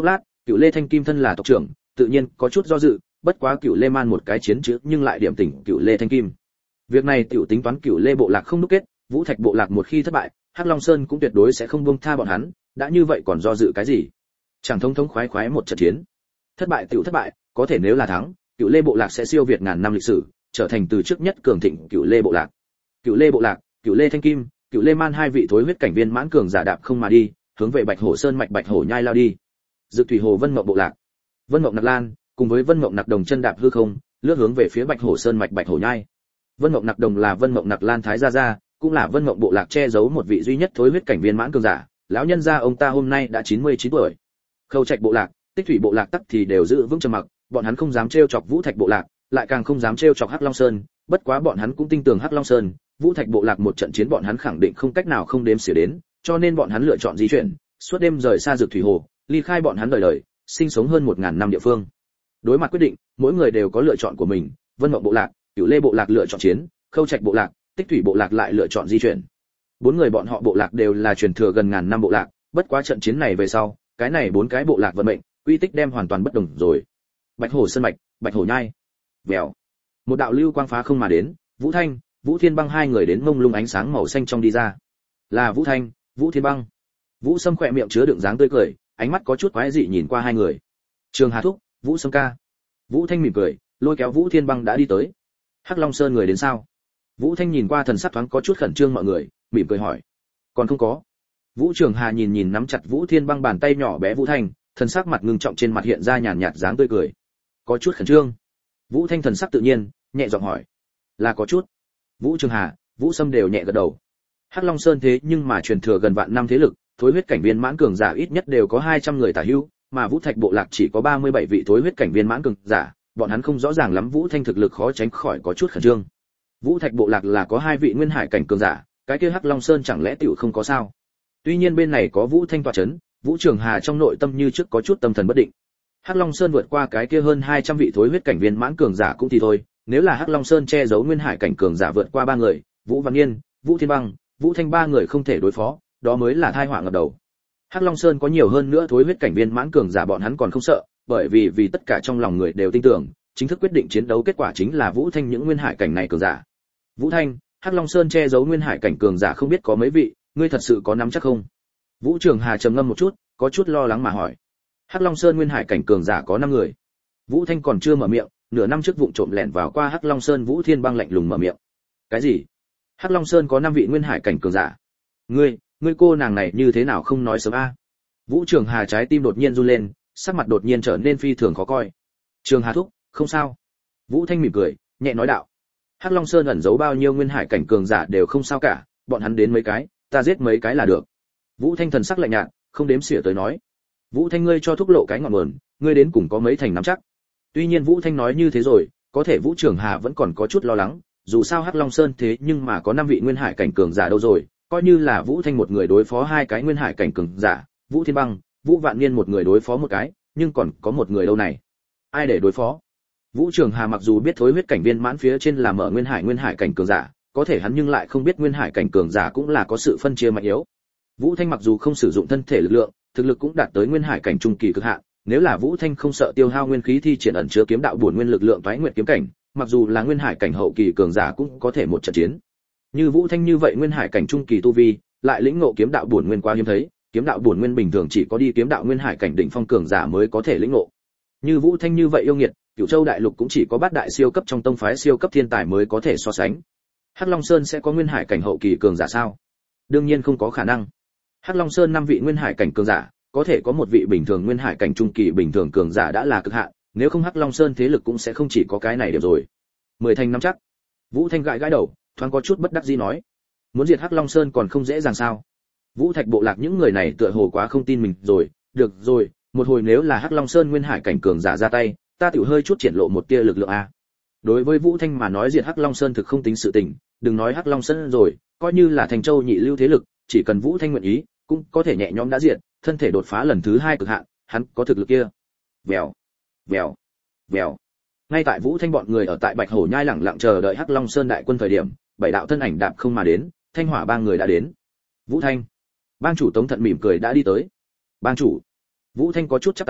Cựu Lê Thanh Kim thân là tộc trưởng, tự nhiên có chút do dự, bất quá Cựu Lê Man một cái chiến chữ nhưng lại điểm tỉnh Cựu Lê Thanh Kim. Việc này tiểu tính toán Cựu Lê bộ lạc không đúc kết, Vũ Thạch bộ lạc một khi thất bại, Hắc Long Sơn cũng tuyệt đối sẽ không buông tha bọn hắn, đã như vậy còn do dự cái gì? Chẳng thông thống khoái khoái một trận chiến. Thất bại tiểu thất bại, có thể nếu là thắng, Cựu Lê bộ lạc sẽ siêu việt ngàn năm lịch sử, trở thành từ trước nhất cường thịnh Cựu Lê bộ lạc. Cựu Lê bộ lạc, Cựu Lê Thanh Kim, Cựu Lê Man hai vị thối huyết cảnh viên mãn cường giả đạp không mà đi, hướng về Bạch Hổ Sơn mạch Bạch Hổ nhai lao đi. Dự Thủy Hồ Vân Mộng bộ lạc, Vân Mộng Nặc Lan cùng với Vân Mộng Nặc Đồng chân đạp hư không, lướt hướng về phía Bạch Hổ Sơn mạch Bạch Hổ nhai. Vân Mộng Nặc Đồng là Vân Mộng Nặc Lan thái gia gia, cũng là Vân Mộng bộ lạc che giấu một vị duy nhất thối huyết cảnh viên mãn cường giả, lão nhân gia ông ta hôm nay đã chín mươi chín tuổi. Khâu Trạch bộ lạc, Tích Thủy bộ lạc tắc thì đều giữ vững trầm mặc, bọn hắn không dám trêu chọc Vũ Thạch bộ lạc, lại càng không dám trêu chọc Hắc Long Sơn, bất quá bọn hắn cũng tin tưởng Hắc Long Sơn, Vũ Thạch bộ lạc một trận chiến bọn hắn khẳng định không cách nào không đếm xỉa đến, cho nên bọn hắn lựa chọn di chuyển, suốt đêm rời xa Dược Thủy Hồ, ly khai bọn hắn đời đời, sinh sống hơn một ngàn năm địa phương. Đối mặt quyết định, mỗi người đều có lựa chọn của mình, Vân Mộng bộ lạc, Cửu Lê bộ lạc lựa chọn chiến, Khâu Trạch bộ lạc, Tích Thủy bộ lạc lại lựa chọn di chuyển. Bốn người bọn họ bộ lạc đều là truyền thừa gần ngàn năm bộ lạc, bất quá trận chiến này về sau, cái này bốn cái bộ lạc vận mệnh, quy tích đem hoàn toàn bất đồng rồi. Bạch Hổ Sơn mạch, Bạch Hổ nhai. Vèo. Một đạo lưu quang phá không mà đến, Vũ Thanh, Vũ Thiên Băng hai người đến mông lung ánh sáng màu xanh trong đi ra. Là Vũ Thanh, Vũ Thiên Băng. Vũ Sâm khỏe miệng chứa đựng dáng tươi cười, ánh mắt có chút quái dị nhìn qua hai người. Trường Hà thúc, Vũ Sâm ca. Vũ Thanh mỉm cười, lôi kéo Vũ Thiên Băng đã đi tới. Hắc Long Sơn người đến sao? Vũ Thanh nhìn qua thần sắc thoáng có chút khẩn trương mọi người, mỉm cười hỏi. Còn không có. Vũ Trường Hà nhìn nhìn nắm chặt Vũ Thiên Băng bàn tay nhỏ bé Vũ Thanh, thần sắc mặt ngưng trọng trên mặt hiện ra nhàn nhạt dáng tươi cười. Có chút khẩn trương. Vũ Thanh thần sắc tự nhiên, nhẹ giọng hỏi. Là có chút. Vũ Trường Hà, Vũ Sâm đều nhẹ gật đầu. Hắc Long Sơn thế nhưng mà truyền thừa gần vạn năm thế lực, thối huyết cảnh viên mãn cường giả ít nhất đều có hai trăm người tả hữu, mà Vũ Thạch bộ lạc chỉ có ba mươi bảy vị thối huyết cảnh viên mãn cường giả, bọn hắn không rõ ràng lắm Vũ Thanh thực lực khó tránh khỏi có chút khẩn trương. Vũ Thạch bộ lạc là có hai vị nguyên hải cảnh cường giả, cái kia Hắc Long Sơn chẳng lẽ tiểu không có sao? Tuy nhiên bên này có Vũ Thanh tọa chấn, Vũ Trường Hà trong nội tâm như trước có chút tâm thần bất định. Hắc Long Sơn vượt qua cái kia hơn hai trăm vị thối huyết cảnh viên mãn cường giả cũng thì thôi, nếu là Hắc Long Sơn che giấu nguyên hải cảnh cường giả vượt qua ba người, Vũ Văn Nghiên, Vũ Thiên Băng, Vũ Thanh ba người không thể đối phó, đó mới là tai họa ngập đầu. Hắc Long Sơn có nhiều hơn nữa thối huyết cảnh viên mãn cường giả bọn hắn còn không sợ, bởi vì vì tất cả trong lòng người đều tin tưởng, chính thức quyết định chiến đấu kết quả chính là Vũ Thanh những nguyên hải cảnh này cường giả. Vũ Thanh, Hắc Long Sơn che giấu nguyên hải cảnh cường giả không biết có mấy vị, ngươi thật sự có nắm chắc không? Vũ Trường Hà trầm ngâm một chút, có chút lo lắng mà hỏi. Hắc Long Sơn nguyên hải cảnh cường giả có năm người. Vũ Thanh còn chưa mở miệng, nửa năm trước vụng trộm lẻn vào qua Hắc Long Sơn, Vũ Thiên Băng lạnh lùng mở miệng. Cái gì? Hắc Long Sơn có năm vị nguyên hải cảnh cường giả? Ngươi, ngươi cô nàng này như thế nào không nói sớm a? Vũ Trường Hà trái tim đột nhiên run lên, sắc mặt đột nhiên trở nên phi thường khó coi. Trường Hà thúc, không sao. Vũ Thanh mỉm cười, nhẹ nói đạo. Hắc Long Sơn ẩn giấu bao nhiêu nguyên hải cảnh cường giả đều không sao cả, bọn hắn đến mấy cái, ta giết mấy cái là được. Vũ Thanh thần sắc lạnh nhạt, không đếm xỉa tới nói. Vũ Thanh ngươi cho thúc lộ cái ngọn nguồn, ngươi đến cùng có mấy thành nắm chắc. Tuy nhiên Vũ Thanh nói như thế rồi, có thể Vũ Trường Hà vẫn còn có chút lo lắng, dù sao Hắc Long Sơn thế nhưng mà có năm vị nguyên hải cảnh cường giả đâu rồi, coi như là Vũ Thanh một người đối phó hai cái nguyên hải cảnh cường giả, Vũ Thiên Băng, Vũ Vạn Niên một người đối phó một cái, nhưng còn có một người đâu này. Ai để đối phó? Vũ Trường Hà mặc dù biết thối huyết cảnh viên mãn phía trên là mở nguyên hải nguyên hải cảnh cường giả, có thể hắn nhưng lại không biết nguyên hải cảnh cường giả cũng là có sự phân chia mạnh yếu. Vũ Thanh mặc dù không sử dụng thân thể lực lượng, thực lực cũng đạt tới nguyên hải cảnh trung kỳ cực hạn, nếu là Vũ Thanh không sợ tiêu hao nguyên khí thi triển ẩn chứa kiếm đạo bổn nguyên lực lượng toái nguyệt kiếm cảnh, mặc dù là nguyên hải cảnh hậu kỳ cường giả cũng có thể một trận chiến. Như Vũ Thanh như vậy nguyên hải cảnh trung kỳ tu vi, lại lĩnh ngộ kiếm đạo bổn nguyên quá hiếm thấy, kiếm đạo bổn nguyên bình thường chỉ có đi kiếm đạo nguyên hải cảnh đỉnh phong cường giả mới có thể lĩnh ngộ. Như Vũ Thanh như vậy yêu nghiệt, Cửu Châu đại lục cũng chỉ có bát đại siêu cấp trong tông phái siêu cấp thiên tài mới có thể so sánh. Hắc Long Sơn sẽ có nguyên hải cảnh hậu kỳ cường giả sao? Đương nhiên không có khả năng. Hắc Long Sơn năm vị nguyên hải cảnh cường giả, có thể có một vị bình thường nguyên hải cảnh trung kỳ bình thường cường giả đã là cực hạn, nếu không Hắc Long Sơn thế lực cũng sẽ không chỉ có cái này được rồi. Mười thành năm chắc. Vũ Thanh gãi gãi đầu, thoáng có chút bất đắc dĩ nói, muốn diệt Hắc Long Sơn còn không dễ dàng sao? Vũ Thạch bộ lạc những người này tựa hồ quá không tin mình rồi, được rồi, một hồi nếu là Hắc Long Sơn nguyên hải cảnh cường giả ra tay, ta tiểu hơi chút triển lộ một tia lực lượng a. Đối với Vũ Thanh mà nói diệt Hắc Long Sơn thực không tính sự tình, đừng nói Hắc Long Sơn rồi, coi như là Thành Châu nhị lưu thế lực, chỉ cần Vũ Thanh nguyện ý, cũng có thể nhẹ nhõm đã diệt, thân thể đột phá lần thứ hai cực hạn, hắn có thực lực kia. Vèo, vèo, vèo. Ngay tại Vũ Thanh bọn người ở tại Bạch Hổ Nhai lẳng lặng chờ đợi Hắc Long Sơn đại quân thời điểm, bảy đạo thân ảnh đạp không mà đến, Thanh Hỏa ba người đã đến. Vũ Thanh, bang chủ Tống Thận mỉm cười đã đi tới. Bang chủ. Vũ Thanh có chút chắp tay,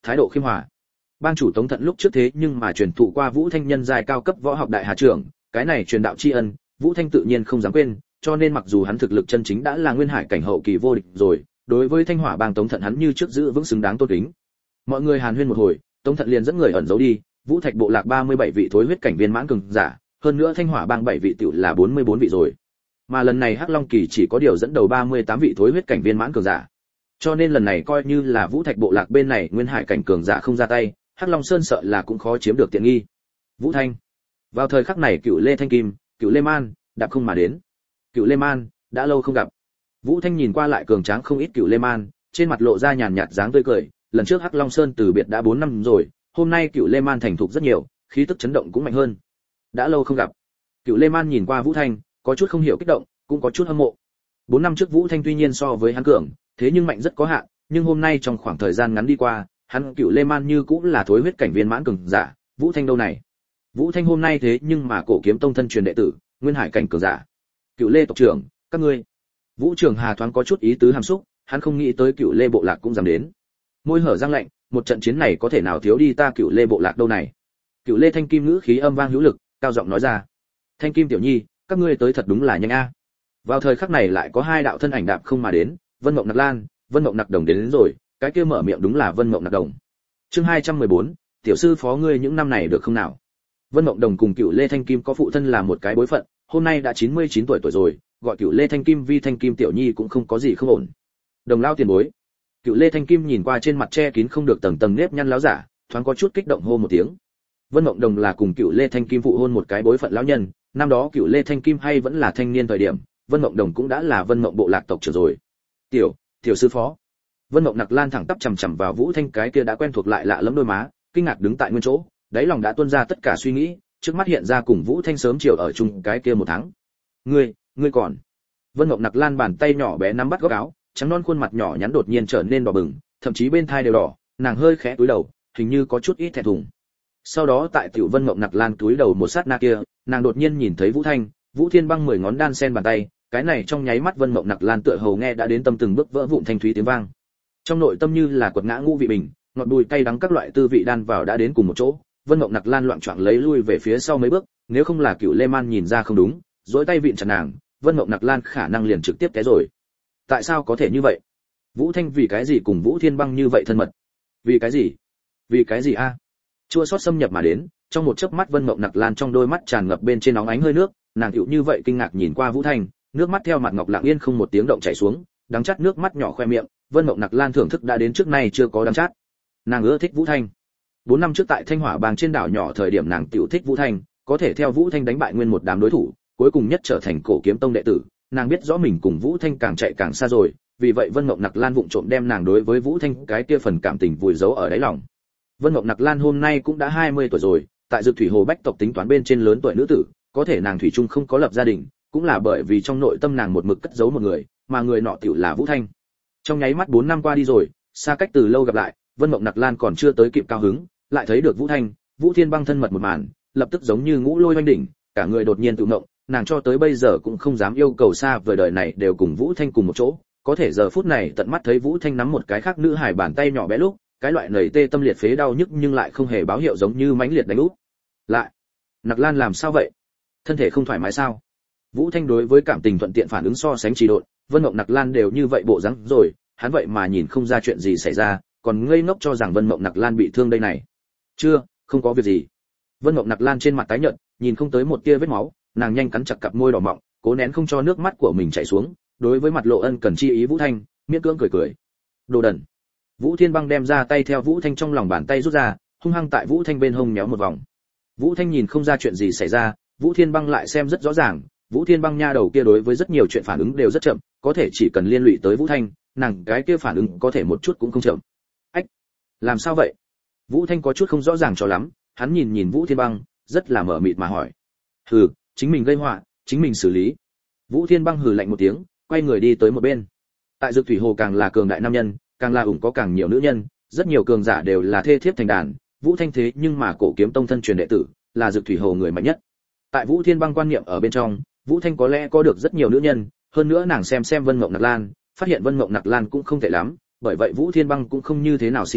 thái độ khiêm hòa. Bang chủ Tống Thận lúc trước thế nhưng mà truyền thụ qua Vũ Thanh nhân giai cao cấp võ học đại hà trưởng, cái này truyền đạo tri ân, Vũ Thanh tự nhiên không dám quên, cho nên mặc dù hắn thực lực chân chính đã là nguyên hải cảnh hậu kỳ vô địch rồi, đối với Thanh Hỏa bang Tống Thận hắn như trước giữ vững xứng đáng tôn kính. Mọi người hàn huyên một hồi, Tống Thận liền dẫn người ẩn giấu đi, Vũ Thạch bộ lạc ba mươi bảy vị thối huyết cảnh viên mãn cường giả, hơn nữa Thanh Hỏa bang bảy vị tiểu là bốn mươi bốn vị rồi. Mà lần này Hắc Long Kỳ chỉ có điều dẫn đầu ba mươi tám vị thối huyết cảnh viên mãn cường giả. Cho nên lần này coi như là Vũ Thạch bộ lạc bên này nguyên hải cảnh cường giả không ra tay, Hắc Long Sơn sợ là cũng khó chiếm được tiện nghi. Vũ Thanh. Vào thời khắc này Cựu Lê Thanh Kim, Cựu Lê Man đạp không mà đến. Cựu Lê Man, đã lâu không gặp. Vũ Thanh nhìn qua lại cường tráng không ít Cựu Lê Man, trên mặt lộ ra nhàn nhạt dáng tươi cười, lần trước Hắc Long Sơn từ biệt đã bốn năm rồi, hôm nay Cựu Lê Man thành thục rất nhiều, khí tức chấn động cũng mạnh hơn. Đã lâu không gặp. Cựu Lê Man nhìn qua Vũ Thanh, có chút không hiểu kích động, cũng có chút hâm mộ. Bốn năm trước Vũ Thanh tuy nhiên so với hắn cường, thế nhưng mạnh rất có hạn, nhưng hôm nay trong khoảng thời gian ngắn đi qua, hắn Cựu Lê Man như cũng là thối huyết cảnh viên mãn cường giả, Vũ Thanh đâu này? Vũ Thanh hôm nay thế nhưng mà Cổ Kiếm Tông thân truyền đệ tử, nguyên hải cảnh cường giả. Cựu Lê tộc trưởng, các ngươi. Vũ Trường Hà thoáng có chút ý tứ hàm xúc, hắn không nghĩ tới Cựu Lê bộ lạc cũng dám đến. Môi hở răng lạnh, một trận chiến này có thể nào thiếu đi ta Cựu Lê bộ lạc đâu này? Cựu Lê Thanh Kim ngữ khí âm vang hữu lực, cao giọng nói ra. Thanh Kim tiểu nhi, các ngươi tới thật đúng là nhanh a. Vào thời khắc này lại có hai đạo thân ảnh đạp không mà đến, Vân Mộng Nặc Lan, Vân Mộng Nặc Đồng đến, đến rồi, cái kia mở miệng đúng là Vân Mộng Nặc Đồng. Chương hai trăm mười bốn, tiểu sư phó ngươi những năm này được không nào? Vân Mộng Đồng cùng Cựu Lê Thanh Kim có phụ thân là một cái bối phận, hôm nay đã chín mươi chín tuổi tuổi rồi, gọi Cựu Lê Thanh Kim vi Thanh Kim tiểu nhi cũng không có gì không ổn. Đồng lao tiền bối. Cựu Lê Thanh Kim nhìn qua trên mặt che kín không được tầng tầng nếp nhăn láo giả, thoáng có chút kích động hô một tiếng. Vân Mộng Đồng là cùng Cựu Lê Thanh Kim phụ hôn một cái bối phận lão nhân, năm đó Cựu Lê Thanh Kim hay vẫn là thanh niên thời điểm, Vân Mộng Đồng cũng đã là Vân Mộng bộ lạc tộc trưởng rồi. Tiểu, tiểu sư phó. Vân Mộng Nặc Lan thẳng tắp chằm chằm vào Vũ Thanh cái kia đã quen thuộc lại lạ lẫm đôi má, kinh ngạc đứng tại nguyên chỗ, đáy lòng đã tuôn ra tất cả suy nghĩ, trước mắt hiện ra cùng Vũ Thanh sớm chiều ở chung cái kia một tháng. Ngươi, ngươi còn. Vân Mộng Nặc Lan bàn tay nhỏ bé nắm bắt góc áo, trắng non khuôn mặt nhỏ nhắn đột nhiên trở nên đỏ bừng, thậm chí bên thai đều đỏ, nàng hơi khẽ cúi đầu, hình như có chút ít thẹn thùng. Sau đó tại Tiểu Vân Mộng Nặc Lan cúi đầu một sát na kia, nàng đột nhiên nhìn thấy Vũ Thanh, Vũ Thiên Băng mười ngón đan sen bàn tay, cái này trong nháy mắt Vân Mộng Nặc Lan tựa hồ nghe đã đến tâm từng bước vỡ vụn thanh thúy tiếng vang. Trong nội tâm như là quật ngã ngũ vị bình, ngọt bùi cay đắng các loại tư vị đan vào đã đến cùng một chỗ, Vân Mộng Nặc Lan loạng choạng lấy lui về phía sau mấy bước, nếu không là Cựu Lê Man nhìn ra không đúng, duỗi tay vịn chặt nàng, Vân Mộng Nặc Lan khả năng liền trực tiếp té rồi. Tại sao có thể như vậy? Vũ Thanh vì cái gì cùng Vũ Thiên Băng như vậy thân mật? Vì cái gì? Vì cái gì a? Chua xót xâm nhập mà đến, trong một chớp mắt Vân Mộng Nặc Lan trong đôi mắt tràn ngập bên trên nóng ánh hơi nước, nàng hữu như vậy kinh ngạc nhìn qua Vũ Thanh, nước mắt theo mặt ngọc lặng yên không một tiếng động chảy xuống, đắng chát nước mắt nhỏ khoe miệng, Vân Mộng Nặc Lan thưởng thức đã đến trước nay chưa có đắng chát. Nàng ưa thích Vũ Thanh. Bốn năm trước tại Thanh Hỏa bang trên đảo nhỏ thời điểm nàng tiểu thích Vũ Thanh, có thể theo Vũ Thanh đánh bại nguyên một đám đối thủ, cuối cùng nhất trở thành Cổ Kiếm Tông đệ tử, nàng biết rõ mình cùng Vũ Thanh càng chạy càng xa rồi, vì vậy Vân Mộng Nặc Lan vụng trộm đem nàng đối với Vũ Thanh cái kia phần cảm tình vùi giấu ở đáy lòng. Vân Mộng Nặc Lan hôm nay cũng đã hai mươi tuổi rồi, tại Dược Thủy Hồ Bách tộc tính toán bên trên lớn tuổi nữ tử, có thể nàng thủy chung không có lập gia đình, cũng là bởi vì trong nội tâm nàng một mực cất giấu một người, mà người nọ tiểu là Vũ Thanh. Trong nháy mắt bốn năm qua đi rồi, xa cách từ lâu gặp lại, Vân Mộng Nặc Lan còn chưa tới kịp cao hứng, lại thấy được Vũ Thanh, Vũ Thiên Băng thân mật một màn, lập tức giống như ngũ lôi oanh đỉnh, cả người đột nhiên tự ngộng, nàng cho tới bây giờ cũng không dám yêu cầu xa vời đời này đều cùng Vũ Thanh cùng một chỗ, có thể giờ phút này tận mắt thấy Vũ Thanh nắm một cái khác nữ hài bàn tay nhỏ bé lúc, cái loại nảy tê tâm liệt phế đau nhức nhưng lại không hề báo hiệu giống như mãnh liệt đánh úp. Lại, Nặc Lan làm sao vậy? Thân thể không thoải mái sao? Vũ Thanh đối với cảm tình thuận tiện phản ứng so sánh trì độn, Vân Mộng Nặc Lan đều như vậy bộ dáng rồi, hắn vậy mà nhìn không ra chuyện gì xảy ra, còn ngây ngốc cho rằng Vân Mộng Nặc Lan bị thương đây này. Chưa, không có việc gì. Vân Mộng Nặc Lan trên mặt tái nhợt, nhìn không tới một tia vết máu, nàng nhanh cắn chặt cặp môi đỏ mọng, cố nén không cho nước mắt của mình chảy xuống, đối với mặt lộ ân cần chi ý Vũ Thanh, miễn cưỡng cười cười. Đồ đần. Vũ Thiên Băng đem ra tay theo Vũ Thanh trong lòng bàn tay rút ra, hung hăng tại Vũ Thanh bên hông nhéo một vòng. Vũ Thanh nhìn không ra chuyện gì xảy ra, Vũ Thiên Băng lại xem rất rõ ràng, Vũ Thiên Băng nha đầu kia đối với rất nhiều chuyện phản ứng đều rất chậm, có thể chỉ cần liên lụy tới Vũ Thanh, nàng cái kia phản ứng có thể một chút cũng không chậm. Ách, làm sao vậy? Vũ Thanh có chút không rõ ràng cho lắm, hắn nhìn nhìn Vũ Thiên Băng, rất là mở mịt mà hỏi. Hừ, chính mình gây họa, chính mình xử lý. Vũ Thiên Băng hừ lạnh một tiếng, quay người đi tới một bên. Tại Dược Thủy Hồ càng là cường đại nam nhân, càng là ủng có càng nhiều nữ nhân, rất nhiều cường giả đều là thê thiếp thành đàn, Vũ Thanh thế nhưng mà Cổ Kiếm Tông thân truyền đệ tử, là Dược Thủy Hồ người mạnh nhất. Tại Vũ Thiên Băng quan niệm ở bên trong, Vũ Thanh có lẽ có được rất nhiều nữ nhân, hơn nữa nàng xem xem Vân Mộng Nặc Lan, phát hiện Vân Mộng Nặc Lan cũng không tệ lắm, bởi vậy Vũ Thiên Băng cũng không như thế nào sinh khí,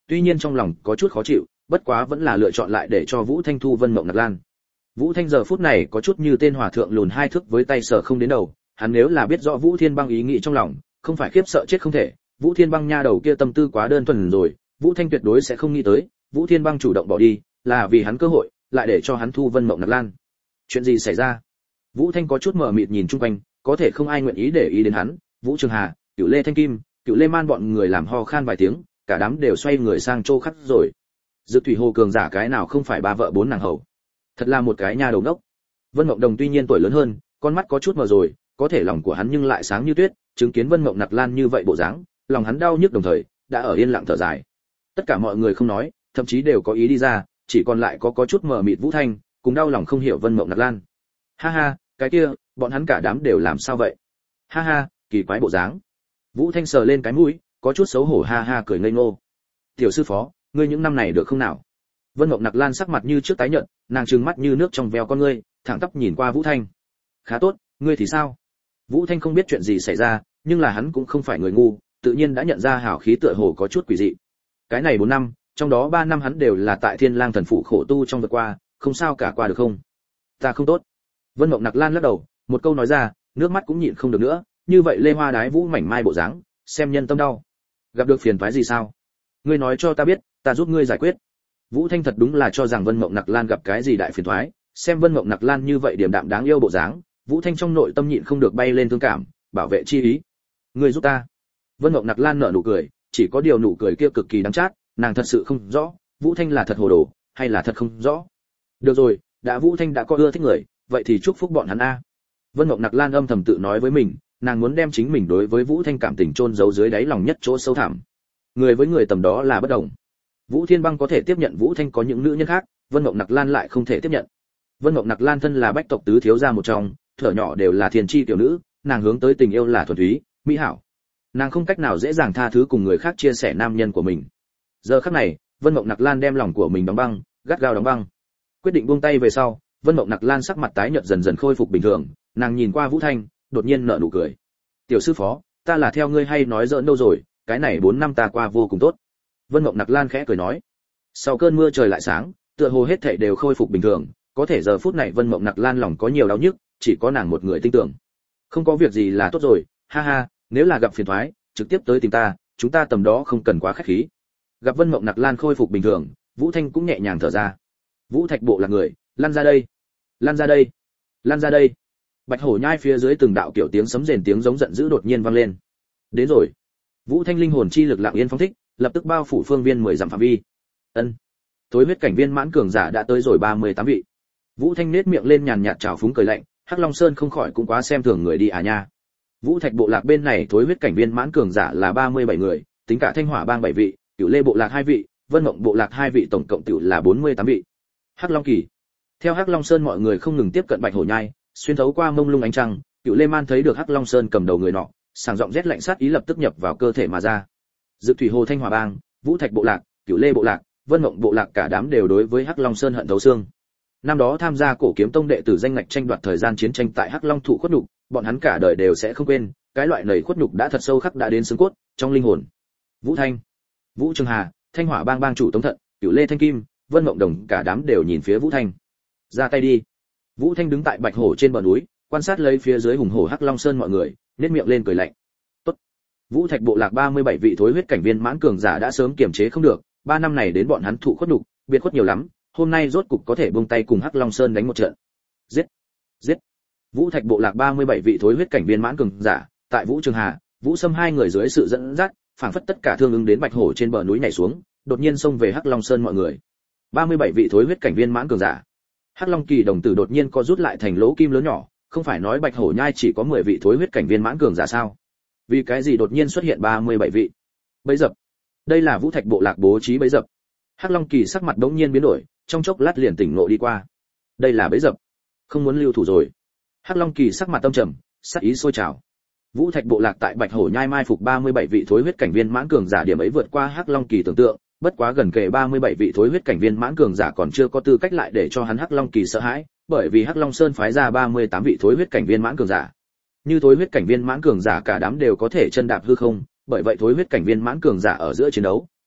tuy nhiên trong lòng có chút khó chịu, bất quá vẫn là lựa chọn lại để cho Vũ Thanh thu Vân Mộng Nặc Lan. Vũ Thanh giờ phút này có chút như tên hòa thượng lùn hai thước với tay sờ không đến đầu, hắn nếu là biết rõ Vũ Thiên Băng ý nghĩ trong lòng, không phải khiếp sợ chết không thể. Vũ Thiên Băng nha đầu kia tâm tư quá đơn thuần rồi, Vũ Thanh tuyệt đối sẽ không nghĩ tới, Vũ Thiên Băng chủ động bỏ đi, là vì hắn cơ hội, lại để cho hắn thu Vân Mộng Nặc Lan. Chuyện gì xảy ra? Vũ Thanh có chút mờ mịt nhìn chung quanh, có thể không ai nguyện ý để ý đến hắn. Vũ Trường Hà, Cửu Lê Thanh Kim, Cửu Lê Man bọn người làm ho khan vài tiếng, cả đám đều xoay người sang chỗ khác rồi. Dược Thủy Hồ cường giả cái nào không phải ba vợ bốn nàng hầu, thật là một cái nha đầu ngốc. Vân Mộng Đồng tuy nhiên tuổi lớn hơn, con mắt có chút mờ rồi, có thể lòng của hắn nhưng lại sáng như tuyết, chứng kiến Vân Mộng Nặc Lan như vậy bộ dáng, lòng hắn đau nhức đồng thời đã ở yên lặng thở dài. Tất cả mọi người không nói, thậm chí đều có ý đi ra, chỉ còn lại có có chút mờ mịt Vũ Thanh, cùng đau lòng không hiểu Vân Mộng Nặc Lan. Ha ha, cái kia, bọn hắn cả đám đều làm sao vậy? Ha ha, kỳ quái bộ dáng. Vũ Thanh sờ lên cái mũi, có chút xấu hổ ha ha cười ngây ngô. Tiểu sư phó, ngươi những năm này được không nào? Vân Mộng Nặc Lan sắc mặt như trước tái nhợt, nàng trừng mắt như nước trong veo con ngươi, thẳng tắp nhìn qua Vũ Thanh. Khá tốt, ngươi thì sao? Vũ Thanh không biết chuyện gì xảy ra, nhưng là hắn cũng không phải người ngu, tự nhiên đã nhận ra hảo khí tựa hồ có chút quỷ dị. Cái này bốn năm, trong đó ba năm hắn đều là tại Thiên Lang thần phủ khổ tu trong vượt qua, không sao cả qua được không? Ta không tốt. Vân Mộng Nặc Lan lắc đầu, một câu nói ra, nước mắt cũng nhịn không được nữa, như vậy Lê Hoa Đái Vũ mảnh mai bộ dáng, xem nhân tâm đau. Gặp được phiền toái gì sao? Ngươi nói cho ta biết, ta giúp ngươi giải quyết. Vũ Thanh thật đúng là cho rằng Vân Mộng Nặc Lan gặp cái gì đại phiền toái, xem Vân Mộng Nặc Lan như vậy điềm đạm đáng yêu bộ dáng, Vũ Thanh trong nội tâm nhịn không được bay lên thương cảm, bảo vệ chi ý. Ngươi giúp ta. Vân Mộng Nặc Lan nở nụ cười, chỉ có điều nụ cười kia cực kỳ đắng chát, nàng thật sự không rõ, Vũ Thanh là thật hồ đồ, hay là thật không rõ. Được rồi, đã Vũ Thanh đã có ưa thích người, vậy thì chúc phúc bọn hắn a. Vân Mộng Nặc Lan âm thầm tự nói với mình, nàng muốn đem chính mình đối với Vũ Thanh cảm tình chôn giấu dưới đáy lòng nhất chỗ sâu thẳm. Người với người tầm đó là bất đồng. Vũ Thiên Băng có thể tiếp nhận Vũ Thanh có những nữ nhân khác, Vân Mộng Nặc Lan lại không thể tiếp nhận. Vân Mộng Nặc Lan thân là bách tộc tứ thiếu gia một trong, thở nhỏ đều là thiên chi tiểu nữ, nàng hướng tới tình yêu là thuần túy, mỹ hảo. Nàng không cách nào dễ dàng tha thứ cùng người khác chia sẻ nam nhân của mình. Giờ khắc này, Vân Mộng Nặc Lan đem lòng của mình đóng băng, gắt gao đóng băng. Quyết định buông tay về sau, Vân Mộng Nặc Lan sắc mặt tái nhợt dần dần khôi phục bình thường, nàng nhìn qua Vũ Thanh, đột nhiên nở nụ cười. "Tiểu sư phó, ta là theo ngươi hay nói giỡn đâu rồi, cái này bốn năm ta qua vô cùng tốt." Vân Mộng Nặc Lan khẽ cười nói. Sau cơn mưa trời lại sáng, tựa hồ hết thảy đều khôi phục bình thường, có thể giờ phút này Vân Mộng Nặc Lan lòng có nhiều đau nhức, chỉ có nàng một người tin tưởng. Không có việc gì là tốt rồi, ha ha, nếu là gặp phiền toái, trực tiếp tới tìm ta, chúng ta tầm đó không cần quá khách khí. Gặp Vân Mộng Nặc Lan khôi phục bình thường, Vũ Thanh cũng nhẹ nhàng thở ra. Vũ Thạch Bộ là người, lăn ra đây, lăn ra đây, lăn ra đây. Bạch Hổ Nhai phía dưới từng đạo kiểu tiếng sấm rền tiếng giống giận dữ đột nhiên vang lên. Đến rồi. Vũ Thanh linh hồn chi lực lặng yên phóng thích, lập tức bao phủ phương viên mười dặm phạm vi. Ân. Tối huyết cảnh viên mãn cường giả đã tới rồi ba mươi tám vị. Vũ Thanh nết miệng lên nhàn nhạt trào phúng cười lạnh, Hắc Long Sơn không khỏi cũng quá xem thường người đi à nha. Vũ Thạch Bộ lạc bên này tối huyết cảnh viên mãn cường giả là ba mươi bảy người, tính cả Thanh Hỏa bang bảy vị, Cửu Lê Bộ lạc hai vị, Vân Mộng Bộ lạc hai vị, tổng cộng tiểu là bốn mươi tám vị. Hắc Long Kỳ. Theo Hắc Long Sơn mọi người không ngừng tiếp cận Bạch Hổ Nhai, xuyên thấu qua mông lung ánh trăng, Cửu Lê Man thấy được Hắc Long Sơn cầm đầu người nọ, sảng giọng rét lạnh sát ý lập tức nhập vào cơ thể mà ra. Dược Thủy Hồ Thanh Hỏa bang, Vũ Thạch Bộ lạc, Cửu Lê Bộ lạc, Vân Mộng Bộ lạc cả đám đều đối với Hắc Long Sơn hận thấu xương. Năm đó tham gia Cổ Kiếm Tông đệ tử danh ngạch tranh đoạt thời gian chiến tranh tại Hắc Long thụ khuất nhục, bọn hắn cả đời đều sẽ không quên, cái loại nảy khuất nhục đã thật sâu khắc đã đến xương cốt, trong linh hồn. Vũ Thanh, Vũ Trường Hà, Thanh Hỏa bang bang chủ Tống Thận, Cửu Lê Thanh Kim, Vân Mộng Đồng cả đám đều nhìn phía Vũ Thanh. Ra tay đi. Vũ Thanh đứng tại Bạch Hổ trên bờ núi, quan sát lấy phía dưới hùng hổ Hắc Long Sơn mọi người, nhếch miệng lên cười lạnh. Tốt. Vũ Thạch Bộ lạc ba mươi bảy vị thối huyết cảnh viên mãn cường giả đã sớm kiềm chế không được, ba năm này đến bọn hắn thụ khuất nhục, biệt khuất nhiều lắm, hôm nay rốt cục có thể buông tay cùng Hắc Long Sơn đánh một trận. Giết, giết. Vũ Thạch Bộ lạc ba mươi bảy vị thối huyết cảnh viên mãn cường giả, tại Vũ Trường Hà, Vũ Sâm hai người dưới sự dẫn dắt, phảng phất tất cả thương ứng đến Bạch Hổ trên bờ núi nhảy xuống, đột nhiên xông về Hắc Long Sơn mọi người. ba mươi bảy vị thối huyết cảnh viên mãn cường giả. Hắc Long Kỳ đồng tử đột nhiên co rút lại thành lỗ kim lớn nhỏ, không phải nói Bạch Hổ Nhai chỉ có mười vị thối huyết cảnh viên mãn cường giả sao? Vì cái gì đột nhiên xuất hiện ba mươi bảy vị? Bẫy dập. Đây là Vũ Thạch Bộ lạc bố trí bẫy dập. Hắc Long Kỳ sắc mặt đống nhiên biến đổi, trong chốc lát liền tỉnh ngộ đi qua. Đây là bẫy dập, không muốn lưu thủ rồi. Hắc Long Kỳ sắc mặt tâm trầm, sát ý sôi trào. Vũ Thạch Bộ lạc tại Bạch Hổ Nhai mai phục ba mươi bảy vị thối huyết cảnh viên mãn cường giả, điểm ấy vượt qua Hắc Long Kỳ tưởng tượng, bất quá gần kề ba mươi bảy vị thối huyết cảnh viên mãn cường giả còn chưa có tư cách lại để cho hắn Hắc Long Kỳ sợ hãi, bởi vì Hắc Long Sơn phái ra ba mươi tám vị thối huyết cảnh viên mãn cường giả. Như thối huyết cảnh viên mãn cường giả cả đám đều có thể chân đạp hư không, bởi vậy thối huyết cảnh viên mãn cường giả ở giữa chiến đấu,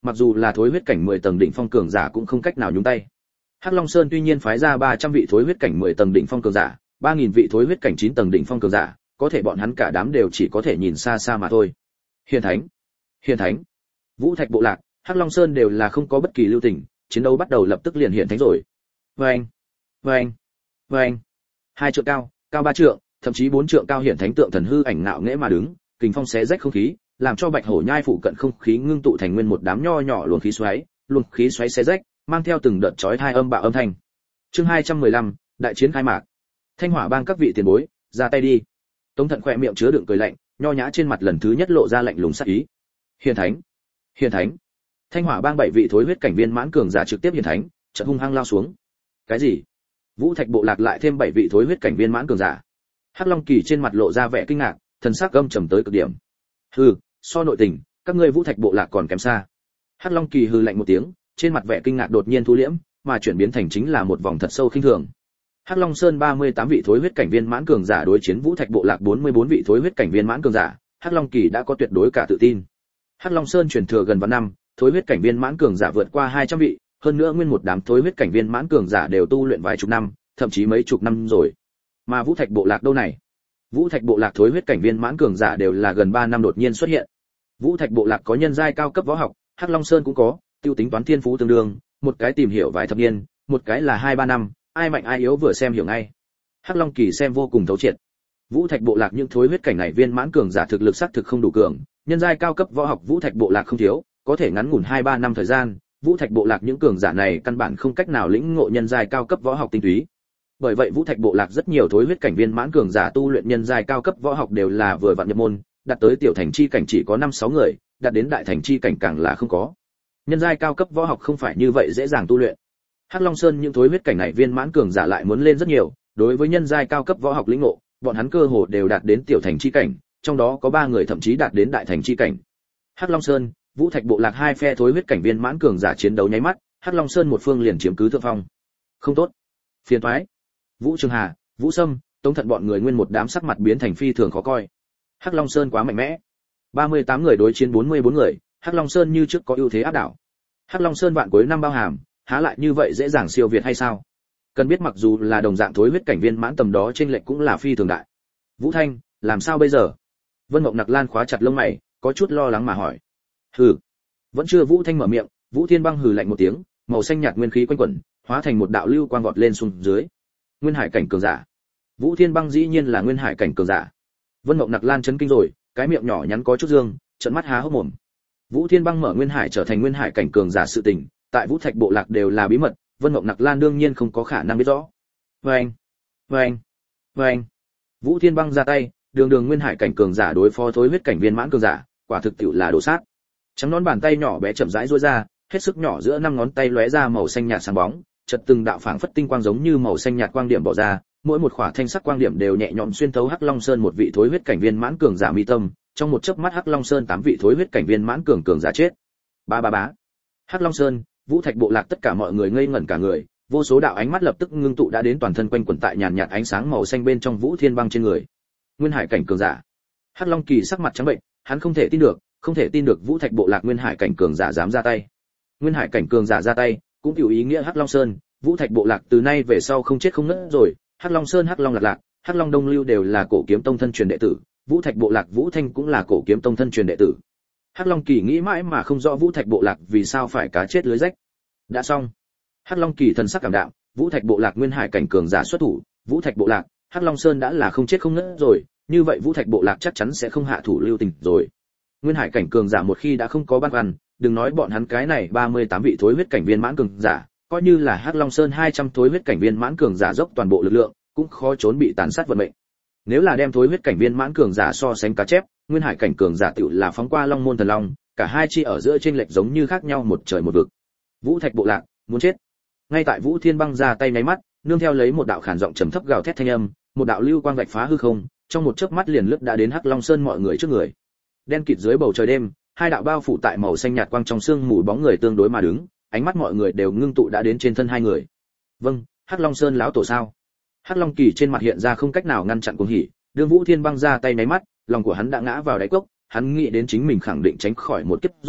mặc dù là thối huyết cảnh mười tầng đỉnh phong cường giả cũng không cách nào nhúng tay. Hắc Long Sơn tuy nhiên phái ra ba trăm vị thối huyết cảnh mười tầng đỉnh phong cường giả, ba nghìn vị thối huyết cảnh chín tầng đỉnh phong cường giả, có thể bọn hắn cả đám đều chỉ có thể nhìn xa xa mà thôi. Hiền Thánh, Hiền Thánh, Vũ Thạch bộ lạc, Hắc Long Sơn đều là không có bất kỳ lưu tình, chiến đấu bắt đầu lập tức liền hiện thánh rồi. Vâng, vâng, vâng. Hai trượng cao, cao ba trượng, thậm chí bốn trượng cao hiển thánh tượng thần hư ảnh ngạo nghễ mà đứng, kình phong xé rách không khí, làm cho Bạch Hổ nhai phụ cận không khí ngưng tụ thành nguyên một đám nho nhỏ luồng khí xoáy, luồng khí xoáy xé rách, mang theo từng đợt chói tai âm bạo âm thanh. Chương hai trăm mười lăm, đại chiến khai mạc. Thanh Hỏa Bang các vị tiền bối, ra tay đi. Tống Thận khỏe miệng chứa đựng cười lạnh, nho nhã trên mặt lần thứ nhất lộ ra lạnh lùng sắc ý. Hiền Thánh, Hiền Thánh. Thanh Hỏa Bang bảy vị thối huyết cảnh viên mãn cường giả trực tiếp hiền thánh, chợt hung hăng lao xuống. Cái gì? Vũ Thạch bộ lạc lại thêm bảy vị thối huyết cảnh viên mãn cường giả. Hắc Long Kỳ trên mặt lộ ra vẻ kinh ngạc, thần sắc âm trầm tới cực điểm. Hừ, so nội tình, các ngươi Vũ Thạch bộ lạc còn kém xa. Hắc Long Kỳ hừ lạnh một tiếng, trên mặt vẻ kinh ngạc đột nhiên thu liễm, mà chuyển biến thành chính là một vòng thật sâu khinh thường. Hắc Long Sơn ba mươi tám vị thối huyết cảnh viên mãn cường giả đối chiến Vũ Thạch bộ lạc bốn mươi bốn vị thối huyết cảnh viên mãn cường giả, Hắc Long Kỳ đã có tuyệt đối cả tự tin. Hắc Long Sơn truyền thừa gần vạn năm, thối huyết cảnh viên mãn cường giả vượt qua hai trăm vị, hơn nữa nguyên một đám thối huyết cảnh viên mãn cường giả đều tu luyện vài chục năm, thậm chí mấy chục năm rồi. Mà Vũ Thạch bộ lạc đâu này? Vũ Thạch bộ lạc thối huyết cảnh viên mãn cường giả đều là gần ba năm đột nhiên xuất hiện. Vũ Thạch bộ lạc có nhân giai cao cấp võ học, Hắc Long Sơn cũng có, tiêu tính toán thiên phú tương đương, một cái tìm hiểu vài thập niên, một cái là hai ba năm, ai mạnh ai yếu vừa xem hiểu ngay. Hắc Long Kỳ xem vô cùng thấu triệt. Vũ Thạch bộ lạc những thối huyết cảnh này viên mãn cường giả thực lực xác thực không đủ cường, nhân giai cao cấp võ học Vũ Thạch bộ lạc không thiếu, có thể ngắn ngủn hai ba năm thời gian, Vũ Thạch bộ lạc những cường giả này căn bản không cách nào lĩnh ngộ nhân giai cao cấp võ học tinh túy. Bởi vậy Vũ Thạch bộ lạc rất nhiều thối huyết cảnh viên mãn cường giả tu luyện nhân giai cao cấp võ học đều là vừa vặn nhập môn, đạt tới tiểu thành chi cảnh chỉ có năm sáu người, đạt đến đại thành chi cảnh càng là không có. Nhân giai cao cấp võ học không phải như vậy dễ dàng tu luyện. Hắc Long Sơn những thối huyết cảnh này viên mãn cường giả lại muốn lên rất nhiều, đối với nhân giai cao cấp võ học lĩnh ngộ, bọn hắn cơ hồ đều đạt đến tiểu thành chi cảnh, trong đó có ba người thậm chí đạt đến đại thành chi cảnh. Hắc Long Sơn, Vũ Thạch bộ lạc hai phe thối huyết cảnh viên mãn cường giả chiến đấu nháy mắt, Hắc Long Sơn một phương liền chiếm cứ thượng phong. Không tốt, phiền toái. Vũ Trường Hà, Vũ Sâm, Tống Thận bọn người nguyên một đám sắc mặt biến thành phi thường khó coi. Hắc Long Sơn quá mạnh mẽ. ba mươi tám người đối chiến bốn mươi bốn người, Hắc Long Sơn như trước có ưu thế áp đảo. Hắc Long Sơn vạn cuối năm bao hàm, há lại như vậy dễ dàng siêu việt hay sao? Cần biết mặc dù là đồng dạng thối huyết cảnh viên mãn tầm đó trên lệnh cũng là phi thường đại. Vũ Thanh, làm sao bây giờ? Vân Mộng Nặc Lan khóa chặt lông mày, có chút lo lắng mà hỏi. Hừ. Vẫn chưa Vũ Thanh mở miệng, Vũ Thiên Băng hừ lạnh một tiếng, màu xanh nhạt nguyên khí quanh quẩn, hóa thành một đạo lưu quang vọt lên xuống dưới. Nguyên hải cảnh cường giả. Vũ Thiên Băng dĩ nhiên là nguyên hải cảnh cường giả. Vân Mộng Nặc Lan chấn kinh rồi, cái miệng nhỏ nhắn có chút dương, trợn mắt há hốc mồm. Vũ Thiên Băng mở nguyên hải trở thành nguyên hải cảnh cường giả sự tình, tại Vũ Thạch bộ lạc đều là bí mật, Vân Mộng Nặc Lan đương nhiên không có khả năng biết rõ. Vâng, vâng, vâng. Vũ Thiên Băng ra tay, đường đường nguyên hải cảnh cường giả đối phó thối huyết cảnh viên mãn cường giả, quả thực tiệu là đổ sát. Trắng nón bàn tay nhỏ bé chậm rãi duỗi ra, hết sức nhỏ giữa năm ngón tay lóe ra màu xanh nhạt sáng bóng, chợt từng đạo phảng phất tinh quang giống như màu xanh nhạt quang điểm bỏ ra, mỗi một khỏa thanh sắc quang điểm đều nhẹ nhõm xuyên thấu Hắc Long Sơn một vị thối huyết cảnh viên mãn cường giả mi tâm, trong một chớp mắt Hắc Long Sơn tám vị thối huyết cảnh viên mãn cường cường giả chết. Ba ba bá. Hắc Long Sơn, Vũ Thạch bộ lạc tất cả mọi người ngây ngẩn cả người, vô số đạo ánh mắt lập tức ngưng tụ đã đến toàn thân quanh quẩn tại nhàn nhạt ánh sáng màu xanh bên trong Vũ Thiên Băng trên người. Nguyên hải cảnh cường giả. Hắc Long Kỳ sắc mặt trắng bệnh, hắn không thể tin được, không thể tin được Vũ Thạch bộ lạc nguyên hải cảnh cường giả dám ra tay. Nguyên hải cảnh cường giả ra tay, cũng hiểu ý nghĩa Hắc Long Sơn, Vũ Thạch bộ lạc từ nay về sau không chết không ngất rồi. Hắc Long Sơn, Hắc Long Lạc Lạc, Hắc Long Đông Lưu đều là cổ kiếm tông thân truyền đệ tử, Vũ Thạch bộ lạc Vũ Thanh cũng là cổ kiếm tông thân truyền đệ tử. Hắc Long Kỳ nghĩ mãi mà không rõ Vũ Thạch bộ lạc vì sao phải cá chết lưới rách. Đã xong. Hắc Long Kỳ thần sắc cảm đạm, Vũ Thạch bộ lạc nguyên hải cảnh cường giả xuất thủ, Vũ Thạch bộ lạc, Hắc Long Sơn đã là không chết không ngất rồi, như vậy Vũ Thạch bộ lạc chắc chắn sẽ không hạ thủ lưu tình rồi. Nguyên hải cảnh cường giả một khi đã không có băn khoăn, đừng nói bọn hắn cái này ba mươi tám vị thối huyết cảnh viên mãn cường giả, coi như là Hắc Long Sơn hai trăm thối huyết cảnh viên mãn cường giả dốc toàn bộ lực lượng, cũng khó trốn bị tàn sát vận mệnh. Nếu là đem thối huyết cảnh viên mãn cường giả so sánh cá chép, nguyên hải cảnh cường giả tựu là phóng qua Long môn thần long, cả hai chi ở giữa chênh lệch giống như khác nhau một trời một vực. Vũ Thạch bộ lạc, muốn chết. Ngay tại Vũ Thiên Băng ra tay nháy mắt, nương theo lấy một đạo khản giọng trầm thấp gào thét thanh âm, một đạo lưu quang vạch phá hư không, trong một chớp mắt liền lướt đã đến Hắc Long Sơn mọi người trước người. Đen kịt dưới bầu trời đêm, hai đạo bao phủ tại màu xanh nhạt quang trong sương mù bóng người tương đối mà đứng, ánh mắt mọi người đều ngưng tụ đã đến trên thân hai người. Vâng, Hắc Long Sơn lão tổ sao? Hắc Long Kỳ trên mặt hiện ra không cách nào ngăn chặn cuồng hỉ, đương Vũ Thiên Băng ra tay nháy mắt, lòng của hắn đã ngã vào đáy cốc, hắn nghĩ đến chính mình khẳng định tránh khỏi một kiếp rồi,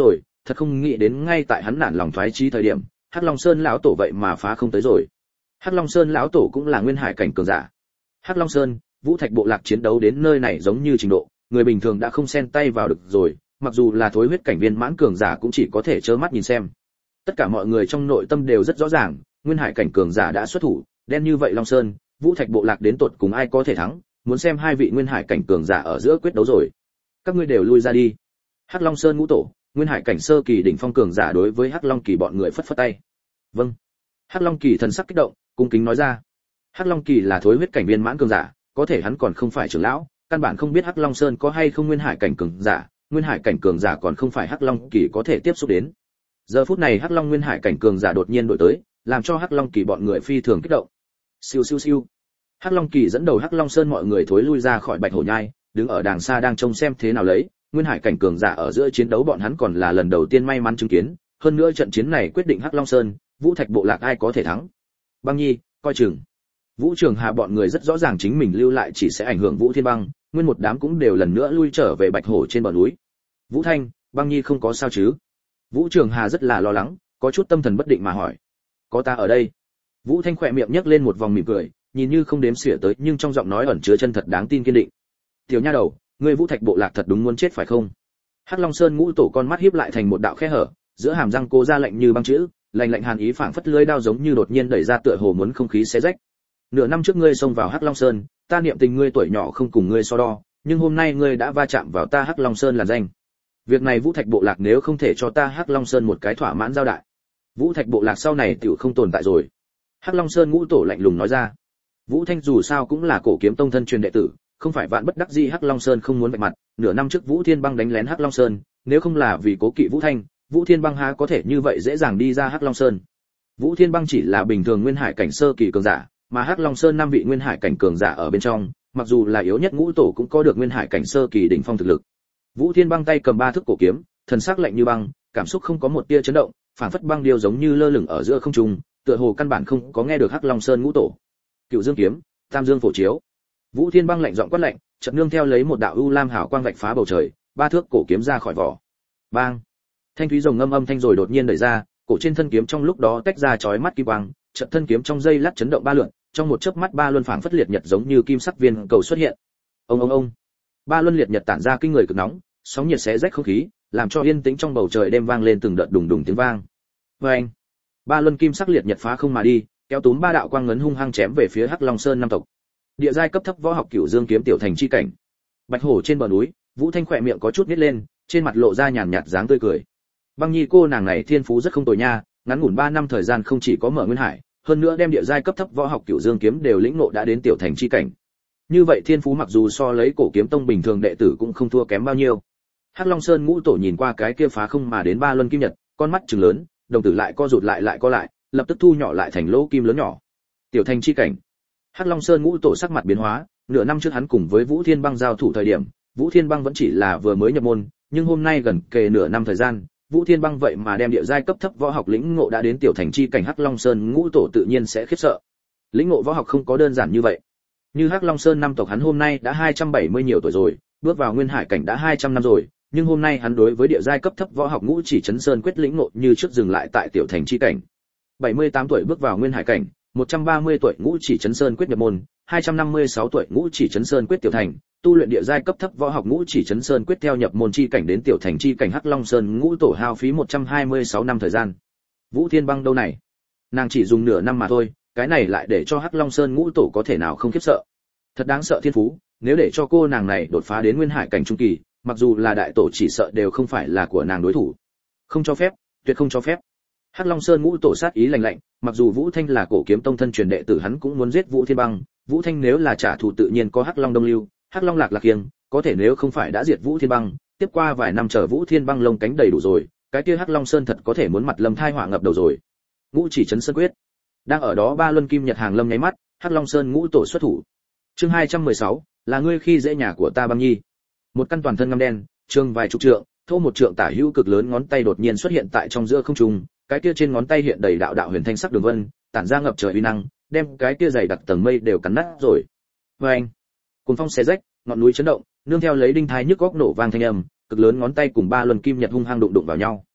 thật không nghĩ đến ngay tại hắn nản lòng thoái chí thời điểm, Hắc Long Sơn lão tổ vậy mà phá không tới rồi. Hắc Long Sơn lão tổ cũng là nguyên hải cảnh cường giả. Hắc Long Sơn, Vũ Thạch bộ lạc chiến đấu đến nơi này giống như trình độ, người bình thường đã không xen tay vào được rồi, mặc dù là thối huyết cảnh viên mãn cường giả cũng chỉ có thể trơ mắt nhìn xem. Tất cả mọi người trong nội tâm đều rất rõ ràng, nguyên hải cảnh cường giả đã xuất thủ, đen như vậy Long Sơn, Vũ Thạch bộ lạc đến tột cùng ai có thể thắng, muốn xem hai vị nguyên hải cảnh cường giả ở giữa quyết đấu rồi. Các ngươi đều lui ra đi. Hắc Long Sơn ngũ tổ, nguyên hải cảnh sơ kỳ đỉnh phong cường giả đối với Hắc Long Kỳ bọn người phất phất tay. Vâng. Hắc Long Kỳ thần sắc kích động, cung kính nói ra. Hắc Long Kỳ là thối huyết cảnh viên mãn cường giả, có thể hắn còn không phải trưởng lão, căn bản không biết Hắc Long Sơn có hay không nguyên hải cảnh cường giả, nguyên hải cảnh cường giả còn không phải Hắc Long Kỳ có thể tiếp xúc đến. Giờ phút này Hắc Long nguyên hải cảnh cường giả đột nhiên đổi tới, làm cho Hắc Long Kỳ bọn người phi thường kích động. Siêu siêu siêu. Hắc Long Kỳ dẫn đầu Hắc Long Sơn mọi người thối lui ra khỏi Bạch Hổ Nhai, đứng ở đàng xa đang trông xem thế nào lấy, nguyên hải cảnh cường giả ở giữa chiến đấu bọn hắn còn là lần đầu tiên may mắn chứng kiến, hơn nữa trận chiến này quyết định Hắc Long Sơn, Vũ Thạch bộ lạc ai có thể thắng. Băng Nhi, coi chừng. Vũ Trường Hà bọn người rất rõ ràng chính mình lưu lại chỉ sẽ ảnh hưởng Vũ Thiên Băng, nguyên một đám cũng đều lần nữa lui trở về Bạch Hổ trên bờ núi. Vũ Thanh, Băng Nhi không có sao chứ? Vũ Trường Hà rất là lo lắng, có chút tâm thần bất định mà hỏi. Có ta ở đây. Vũ Thanh khỏe miệng nhếch lên một vòng mỉm cười, nhìn như không đếm xỉa tới nhưng trong giọng nói ẩn chứa chân thật đáng tin kiên định. Tiểu nha đầu, ngươi Vũ Thạch bộ lạc thật đúng muốn chết phải không? Hắc Long Sơn ngũ tổ con mắt híp lại thành một đạo khe hở, giữa hàm răng cố ra lạnh như băng chữ, lạnh lạnh hàn ý phảng phất lưỡi đao giống như đột nhiên đẩy ra tựa hồ muốn không khí xé rách. Nửa năm trước ngươi xông vào Hắc Long Sơn, ta niệm tình ngươi tuổi nhỏ không cùng ngươi so đo, nhưng hôm nay ngươi đã va chạm vào ta Hắc Long Sơn là danh. Việc này Vũ Thạch bộ lạc nếu không thể cho ta Hắc Long Sơn một cái thỏa mãn giao đại, Vũ Thạch bộ lạc sau này tiểu không tồn tại rồi. Hắc Long Sơn ngũ tổ lạnh lùng nói ra. Vũ Thanh dù sao cũng là cổ kiếm tông thân truyền đệ tử, không phải vạn bất đắc dĩ Hắc Long Sơn không muốn vạch mặt, nửa năm trước Vũ Thiên Băng đánh lén Hắc Long Sơn, nếu không là vì cố kỵ Vũ Thanh, Vũ Thiên Băng há có thể như vậy dễ dàng đi ra Hắc Long Sơn. Vũ Thiên Băng chỉ là bình thường nguyên hải cảnh sơ kỳ cường giả, mà Hắc Long Sơn năm vị nguyên hải cảnh cường giả ở bên trong, mặc dù là yếu nhất ngũ tổ cũng có được nguyên hải cảnh sơ kỳ đỉnh phong thực lực. Vũ Thiên Băng tay cầm ba thước cổ kiếm, thần sắc lạnh như băng, cảm xúc không có một tia chấn động, phản phất băng điêu giống như lơ lửng ở giữa không trung, tựa hồ căn bản không có nghe được Hắc Long Sơn ngũ tổ. Cựu Dương kiếm, Tam Dương phổ chiếu. Vũ Thiên Băng lạnh giọng quát lạnh, chợt nương theo lấy một đạo u lam hào quang vạch phá bầu trời, ba thước cổ kiếm ra khỏi vỏ. Bang! Thanh thúy rồng ngâm âm thanh rồi đột nhiên đẩy ra, cổ trên thân kiếm trong lúc đó tách ra chói mắt kim quang, chợt thân kiếm trong dây lát chấn động ba lượn, trong một chớp mắt ba luân phảng phất liệt nhật giống như kim sắc viên cầu xuất hiện. Ông ông ông. Ba luân liệt nhật tản ra kinh người cực nóng, sóng nhiệt xé rách không khí, làm cho yên tĩnh trong bầu trời đêm vang lên từng đợt đùng đùng tiếng vang. Oeng! Ba luân kim sắc liệt nhật phá không mà đi, kéo túm ba đạo quang ngấn hung hăng chém về phía Hắc Long Sơn năm tộc. Địa giai cấp thấp võ học Cửu Dương kiếm tiểu thành chi cảnh. Bạch Hổ trên bờ núi, Vũ Thanh khỏe miệng có chút nhếch lên, trên mặt lộ ra nhàn nhạt dáng tươi cười. Băng Nhi cô nàng này thiên phú rất không tồi nha, ngắn ngủn ba năm thời gian không chỉ có mở nguyên hải, hơn nữa đem địa giai cấp thấp võ học Cửu Dương kiếm đều lĩnh ngộ đã đến tiểu thành chi cảnh. Như vậy thiên phú mặc dù so lấy cổ kiếm tông bình thường đệ tử cũng không thua kém bao nhiêu. Hắc Long Sơn ngũ tổ nhìn qua cái kia phá không mà đến ba luân kim nhật, con mắt trừng lớn, đồng tử lại co rụt lại lại co lại, lập tức thu nhỏ lại thành lỗ kim lớn nhỏ. Tiểu thành chi cảnh. Hắc Long Sơn ngũ tổ sắc mặt biến hóa, nửa năm trước hắn cùng với Vũ Thiên Băng giao thủ thời điểm, Vũ Thiên Băng vẫn chỉ là vừa mới nhập môn, nhưng hôm nay gần kề nửa năm thời gian, Vũ Thiên Băng vậy mà đem địa giai cấp thấp võ học lĩnh ngộ đã đến tiểu thành chi cảnh, Hắc Long Sơn ngũ tổ tự nhiên sẽ khiếp sợ. Lĩnh ngộ võ học không có đơn giản như vậy. Như Hắc Long Sơn năm tộc hắn hôm nay đã hai trăm bảy mươi nhiều tuổi rồi, bước vào nguyên hải cảnh đã hai trăm năm rồi, nhưng hôm nay hắn đối với địa giai cấp thấp võ học ngũ chỉ chấn sơn quyết lĩnh ngộ như trước dừng lại tại tiểu thành chi cảnh. bảy mươi tám tuổi bước vào nguyên hải cảnh, một trăm ba mươi tuổi ngũ chỉ chấn sơn quyết nhập môn, hai trăm năm mươi sáu tuổi ngũ chỉ chấn sơn quyết tiểu thành, tu luyện địa giai cấp thấp võ học ngũ chỉ chấn sơn quyết theo nhập môn chi cảnh đến tiểu thành chi cảnh. Hắc Long Sơn ngũ tổ hao phí một trăm hai mươi sáu năm thời gian. Vũ Thiên Băng đâu này? Nàng chỉ dùng nửa năm mà thôi, cái này lại để cho Hắc Long Sơn ngũ tổ có thể nào không khiếp sợ. Thật đáng sợ thiên phú, nếu để cho cô nàng này đột phá đến nguyên hải cảnh trung kỳ, mặc dù là đại tổ chỉ sợ đều không phải là của nàng đối thủ. Không cho phép, tuyệt không cho phép. Hắc Long Sơn ngũ tổ sát ý lạnh lạnh, mặc dù Vũ Thanh là cổ kiếm tông thân truyền đệ tử hắn cũng muốn giết Vũ Thiên Băng, Vũ Thanh nếu là trả thù tự nhiên có Hắc Long Đông Lưu, Hắc Long Lạc Lạc Kiêng, có thể nếu không phải đã diệt Vũ Thiên Băng, tiếp qua vài năm chờ Vũ Thiên Băng lông cánh đầy đủ rồi, cái kia Hắc Long Sơn thật có thể muốn mặt lâm thai họa ngập đầu rồi. Ngũ chỉ chấn sơn quyết. Đang ở đó ba luân kim nhật hàng lâm nháy mắt, Hắc Long Sơn ngũ tổ xuất thủ. Chương hai trăm mười sáu, là ngươi khi dễ nhà của ta Băng Nhi. Một căn toàn thân ngăm đen, trường vài chục trượng, thô một trượng tả hữu cực lớn ngón tay đột nhiên xuất hiện tại trong giữa không trung, cái kia trên ngón tay hiện đầy đạo đạo huyền thanh sắc đường vân, tản ra ngập trời uy năng, đem cái kia dày đặc tầng mây đều cắn nát rồi. Oeng! Cuồng phong xé rách, ngọn núi chấn động, nương theo lấy đinh thái nhức góc nổ vang thanh âm, cực lớn ngón tay cùng ba luân kim nhật hung hăng đụng đụng vào nhau.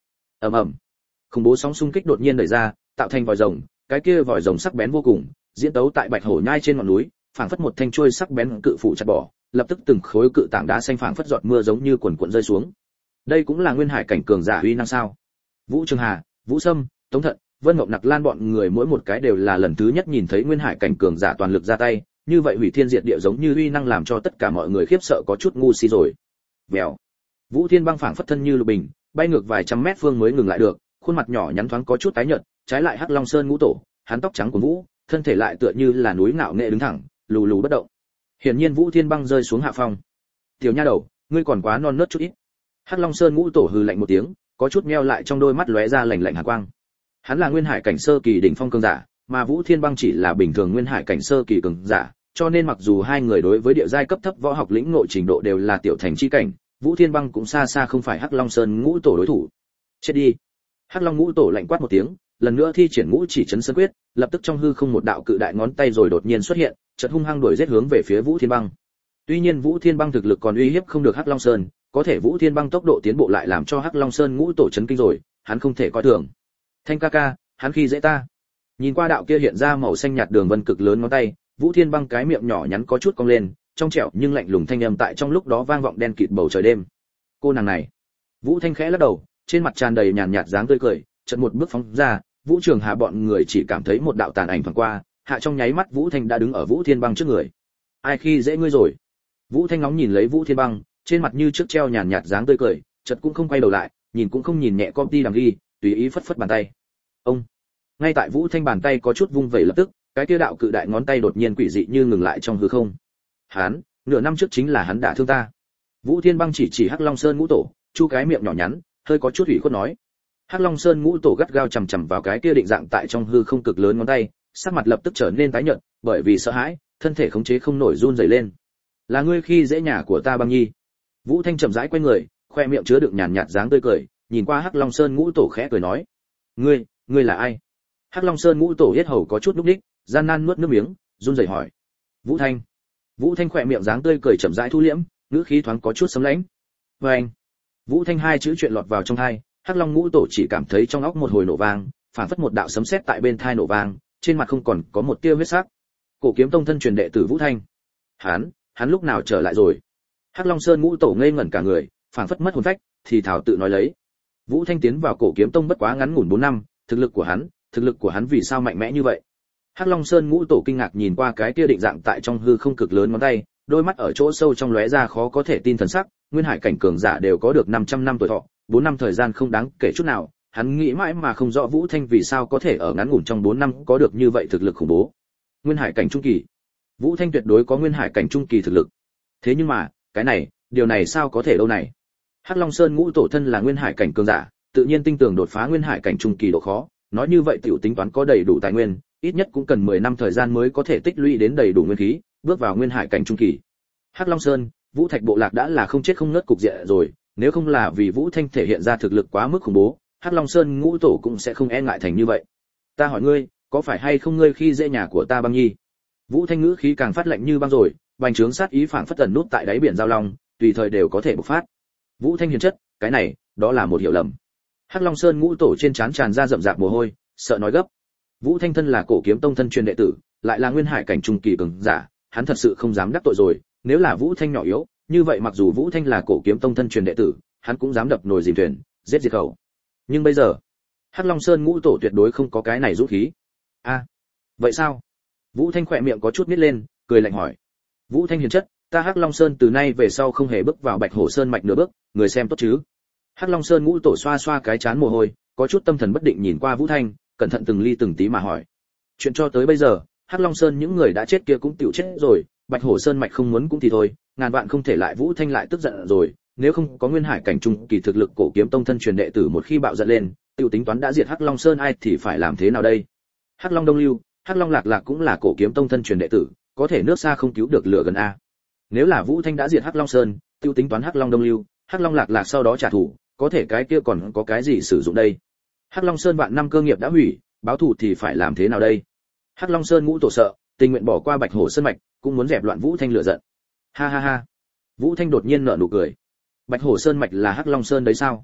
ầm ầm, khủng bố sóng xung kích đột nhiên đẩy ra, tạo thành vòi rồng, cái kia vòi rồng sắc bén vô cùng, diễn tấu tại Bạch Hổ nhai trên ngọn núi, phảng phất một thanh chuôi sắc bén cự phủ chặt bỏ, lập tức từng khối cự tảng đá xanh phảng phất giọt mưa giống như cuồn cuộn rơi xuống. Đây cũng là nguyên hải cảnh cường giả uy năng sao? Vũ Trường Hà, Vũ Sâm, Tống Thận, Vân Ngọc Nặc Lan bọn người mỗi một cái đều là lần thứ nhất nhìn thấy nguyên hải cảnh cường giả toàn lực ra tay, như vậy hủy thiên diệt địa giống như uy năng làm cho tất cả mọi người khiếp sợ có chút ngu si rồi. Vèo. Vũ Thiên Băng phảng phất thân như lục bình, bay ngược vài trăm mét phương mới ngừng lại được, khuôn mặt nhỏ nhắn thoáng có chút tái nhợt, trái lại Hắc Long Sơn Ngũ Tổ, hắn tóc trắng của Vũ, thân thể lại tựa như là núi ngạo nghệ đứng thẳng, lù lù bất động. Hiển nhiên Vũ Thiên Băng rơi xuống hạ phong. Tiểu nha đầu, ngươi còn quá non nớt chút ít. Hắc Long Sơn Ngũ Tổ hừ lạnh một tiếng, có chút meo lại trong đôi mắt lóe ra lạnh lạnh hàn quang. Hắn là nguyên hải cảnh sơ kỳ đỉnh phong cường giả, mà Vũ Thiên Băng chỉ là bình thường nguyên hải cảnh sơ kỳ cường giả, cho nên mặc dù hai người đối với địa giai cấp thấp võ học lĩnh ngộ trình độ đều là tiểu thành chi cảnh, Vũ Thiên Băng cũng xa xa không phải Hắc Long Sơn Ngũ Tổ đối thủ. Chết đi. Hắc Long Ngũ Tổ lạnh quát một tiếng, lần nữa thi triển Ngũ Chỉ Chấn Sơn Quyết, lập tức trong hư không một đạo cự đại ngón tay rồi đột nhiên xuất hiện, chợt hung hăng đuổi giết hướng về phía Vũ Thiên Băng. Tuy nhiên Vũ Thiên Băng thực lực còn uy hiếp không được Hắc Long Sơn, có thể Vũ Thiên Băng tốc độ tiến bộ lại làm cho Hắc Long Sơn Ngũ Tổ chấn kinh rồi, hắn không thể coi thường. Thanh ca ca, hắn khi dễ ta. Nhìn qua đạo kia hiện ra màu xanh nhạt đường vân cực lớn ngón tay, Vũ Thiên Băng cái miệng nhỏ nhắn có chút cong lên, trong trẻo nhưng lạnh lùng thanh âm tại trong lúc đó vang vọng đen kịt bầu trời đêm. Cô nàng này. Vũ Thanh khẽ lắc đầu, trên mặt tràn đầy nhàn nhạt dáng tươi cười, chợt một bước phóng ra, Vũ Trường Hà bọn người chỉ cảm thấy một đạo tàn ảnh thoáng qua, hạ trong nháy mắt Vũ Thanh đã đứng ở Vũ Thiên Băng trước người. Ai khi dễ ngươi rồi? Vũ Thanh nóng nhìn lấy Vũ Thiên Băng, trên mặt như trước treo nhàn nhạt dáng tươi cười, chợt cũng không quay đầu lại, nhìn cũng không nhìn nhẹ Comty đằng ghi, tùy ý phất phất bàn tay. Ông. Ngay tại Vũ Thanh bàn tay có chút vung vẩy lập tức, cái kia đạo cự đại ngón tay đột nhiên quỷ dị như ngừng lại trong hư không. Hắn, nửa năm trước chính là hắn đả thương ta. Vũ Thiên Băng chỉ chỉ Hắc Long Sơn Ngũ Tổ, chu cái miệng nhỏ nhắn, hơi có chút ủy khuất nói. Hắc Long Sơn Ngũ Tổ gắt gao chằm chằm vào cái kia định dạng tại trong hư không cực lớn ngón tay, sắc mặt lập tức trở nên tái nhợt, bởi vì sợ hãi, thân thể khống chế không nổi run rẩy lên. Là ngươi khi dễ nhà của ta Băng Nhi. Vũ Thanh chậm rãi quay người, khoe miệng chứa đựng nhàn nhạt dáng tươi cười, nhìn qua Hắc Long Sơn Ngũ Tổ khẽ cười nói: "Ngươi, ngươi là ai?" Hắc Long Sơn Ngũ Tổ yết hầu có chút núc đích, gian nan nuốt nước miếng, run rẩy hỏi: "Vũ Thanh." Vũ Thanh khoe miệng dáng tươi cười chậm rãi thu liễm, ngữ khí thoáng có chút sấm lãnh. "Và anh." Vũ Thanh hai chữ chuyện lọt vào trong tai, Hắc Long Ngũ Tổ chỉ cảm thấy trong óc một hồi nổ vang, phản phất một đạo sấm sét tại bên tai nổ vang, trên mặt không còn có một tia huyết sắc. Cổ Kiếm Tông thân truyền đệ tử Vũ Thanh. Hắn, hắn lúc nào trở lại rồi? Hắc Long Sơn Ngũ Tổ ngây ngẩn cả người, phản phất mất hồn phách, thì thảo tự nói lấy. Vũ Thanh tiến vào Cổ Kiếm Tông bất quá ngắn ngủn bốn năm, thực lực của hắn, thực lực của hắn vì sao mạnh mẽ như vậy? Hắc Long Sơn Ngũ Tổ kinh ngạc nhìn qua cái kia định dạng tại trong hư không cực lớn ngón tay, đôi mắt ở chỗ sâu trong lóe ra khó có thể tin thần sắc, nguyên hải cảnh cường giả đều có được năm trăm năm tuổi thọ, bốn năm thời gian không đáng kể chút nào, hắn nghĩ mãi mà không rõ Vũ Thanh vì sao có thể ở ngắn ngủn trong bốn năm có được như vậy thực lực khủng bố. Nguyên hải cảnh trung kỳ. Vũ Thanh tuyệt đối có nguyên hải cảnh trung kỳ thực lực. Thế nhưng mà, cái này, điều này sao có thể đâu này? Hắc Long Sơn Ngũ Tổ thân là nguyên hải cảnh cường giả, tự nhiên tinh tường đột phá nguyên hải cảnh trung kỳ độ khó, nói như vậy tiểu tính toán có đầy đủ tài nguyên, ít nhất cũng cần mười năm thời gian mới có thể tích lũy đến đầy đủ nguyên khí, bước vào nguyên hải cảnh trung kỳ. Hắc Long Sơn, Vũ Thạch bộ lạc đã là không chết không ngớt cục diện rồi, nếu không là vì Vũ Thanh thể hiện ra thực lực quá mức khủng bố, Hắc Long Sơn Ngũ Tổ cũng sẽ không e ngại thành như vậy. Ta hỏi ngươi, có phải hay không ngươi khi dễ nhà của ta Băng Nhi? Vũ Thanh ngữ khí càng phát lạnh như băng rồi, bành trướng sát ý phảng phất tẩn nút tại đáy biển giao long, tùy thời đều có thể bộc phát. Vũ Thanh hiền chất, cái này, đó là một hiểu lầm. Hắc Long Sơn Ngũ Tổ trên trán tràn ra rậm rạp mồ hôi, sợ nói gấp. Vũ Thanh thân là Cổ Kiếm Tông thân truyền đệ tử, lại là nguyên hải cảnh trung kỳ cường giả, hắn thật sự không dám đắc tội rồi, nếu là Vũ Thanh nhỏ yếu, như vậy mặc dù Vũ Thanh là Cổ Kiếm Tông thân truyền đệ tử, hắn cũng dám đập nồi dìm thuyền, giết diệt khẩu. Nhưng bây giờ, Hắc Long Sơn Ngũ Tổ tuyệt đối không có cái này dũng khí. A, à, vậy sao? Vũ Thanh khỏe miệng có chút nít lên, cười lạnh hỏi. Vũ Thanh hiền chất, ta Hắc Long Sơn từ nay về sau không hề bước vào Bạch Hổ Sơn mạch nửa bước, người xem tốt chứ? Hắc Long Sơn Ngũ Tổ xoa xoa cái trán mồ hôi, có chút tâm thần bất định nhìn qua Vũ Thanh, cẩn thận từng ly từng tí mà hỏi. Chuyện cho tới bây giờ, Hắc Long Sơn những người đã chết kia cũng tiểu chết rồi, Bạch Hổ Sơn mạch không muốn cũng thì thôi, ngàn vạn không thể lại Vũ Thanh lại tức giận rồi, nếu không có nguyên hải cảnh trung kỳ thực lực Cổ Kiếm Tông thân truyền đệ tử một khi bạo giận lên, tiểu tính toán đã diệt Hắc Long Sơn ai thì phải làm thế nào đây? Hắc Long Đông Lưu, Hắc Long Lạc Lạc cũng là Cổ Kiếm Tông thân truyền đệ tử, có thể nước xa không cứu được lửa gần a. Nếu là Vũ Thanh đã diệt Hắc Long Sơn, tiêu tính toán Hắc Long Đông Lưu, Hắc Long Lạc Lạc sau đó trả thù, có thể cái kia còn có cái gì sử dụng đây? Hắc Long Sơn vạn năm cơ nghiệp đã hủy, báo thù thì phải làm thế nào đây? Hắc Long Sơn Ngũ Tổ sợ, tình nguyện bỏ qua Bạch Hổ Sơn mạch, cũng muốn dẹp loạn Vũ Thanh lửa giận. Ha ha ha. Vũ Thanh đột nhiên nở nụ cười. Bạch Hổ Sơn mạch là Hắc Long Sơn đấy sao?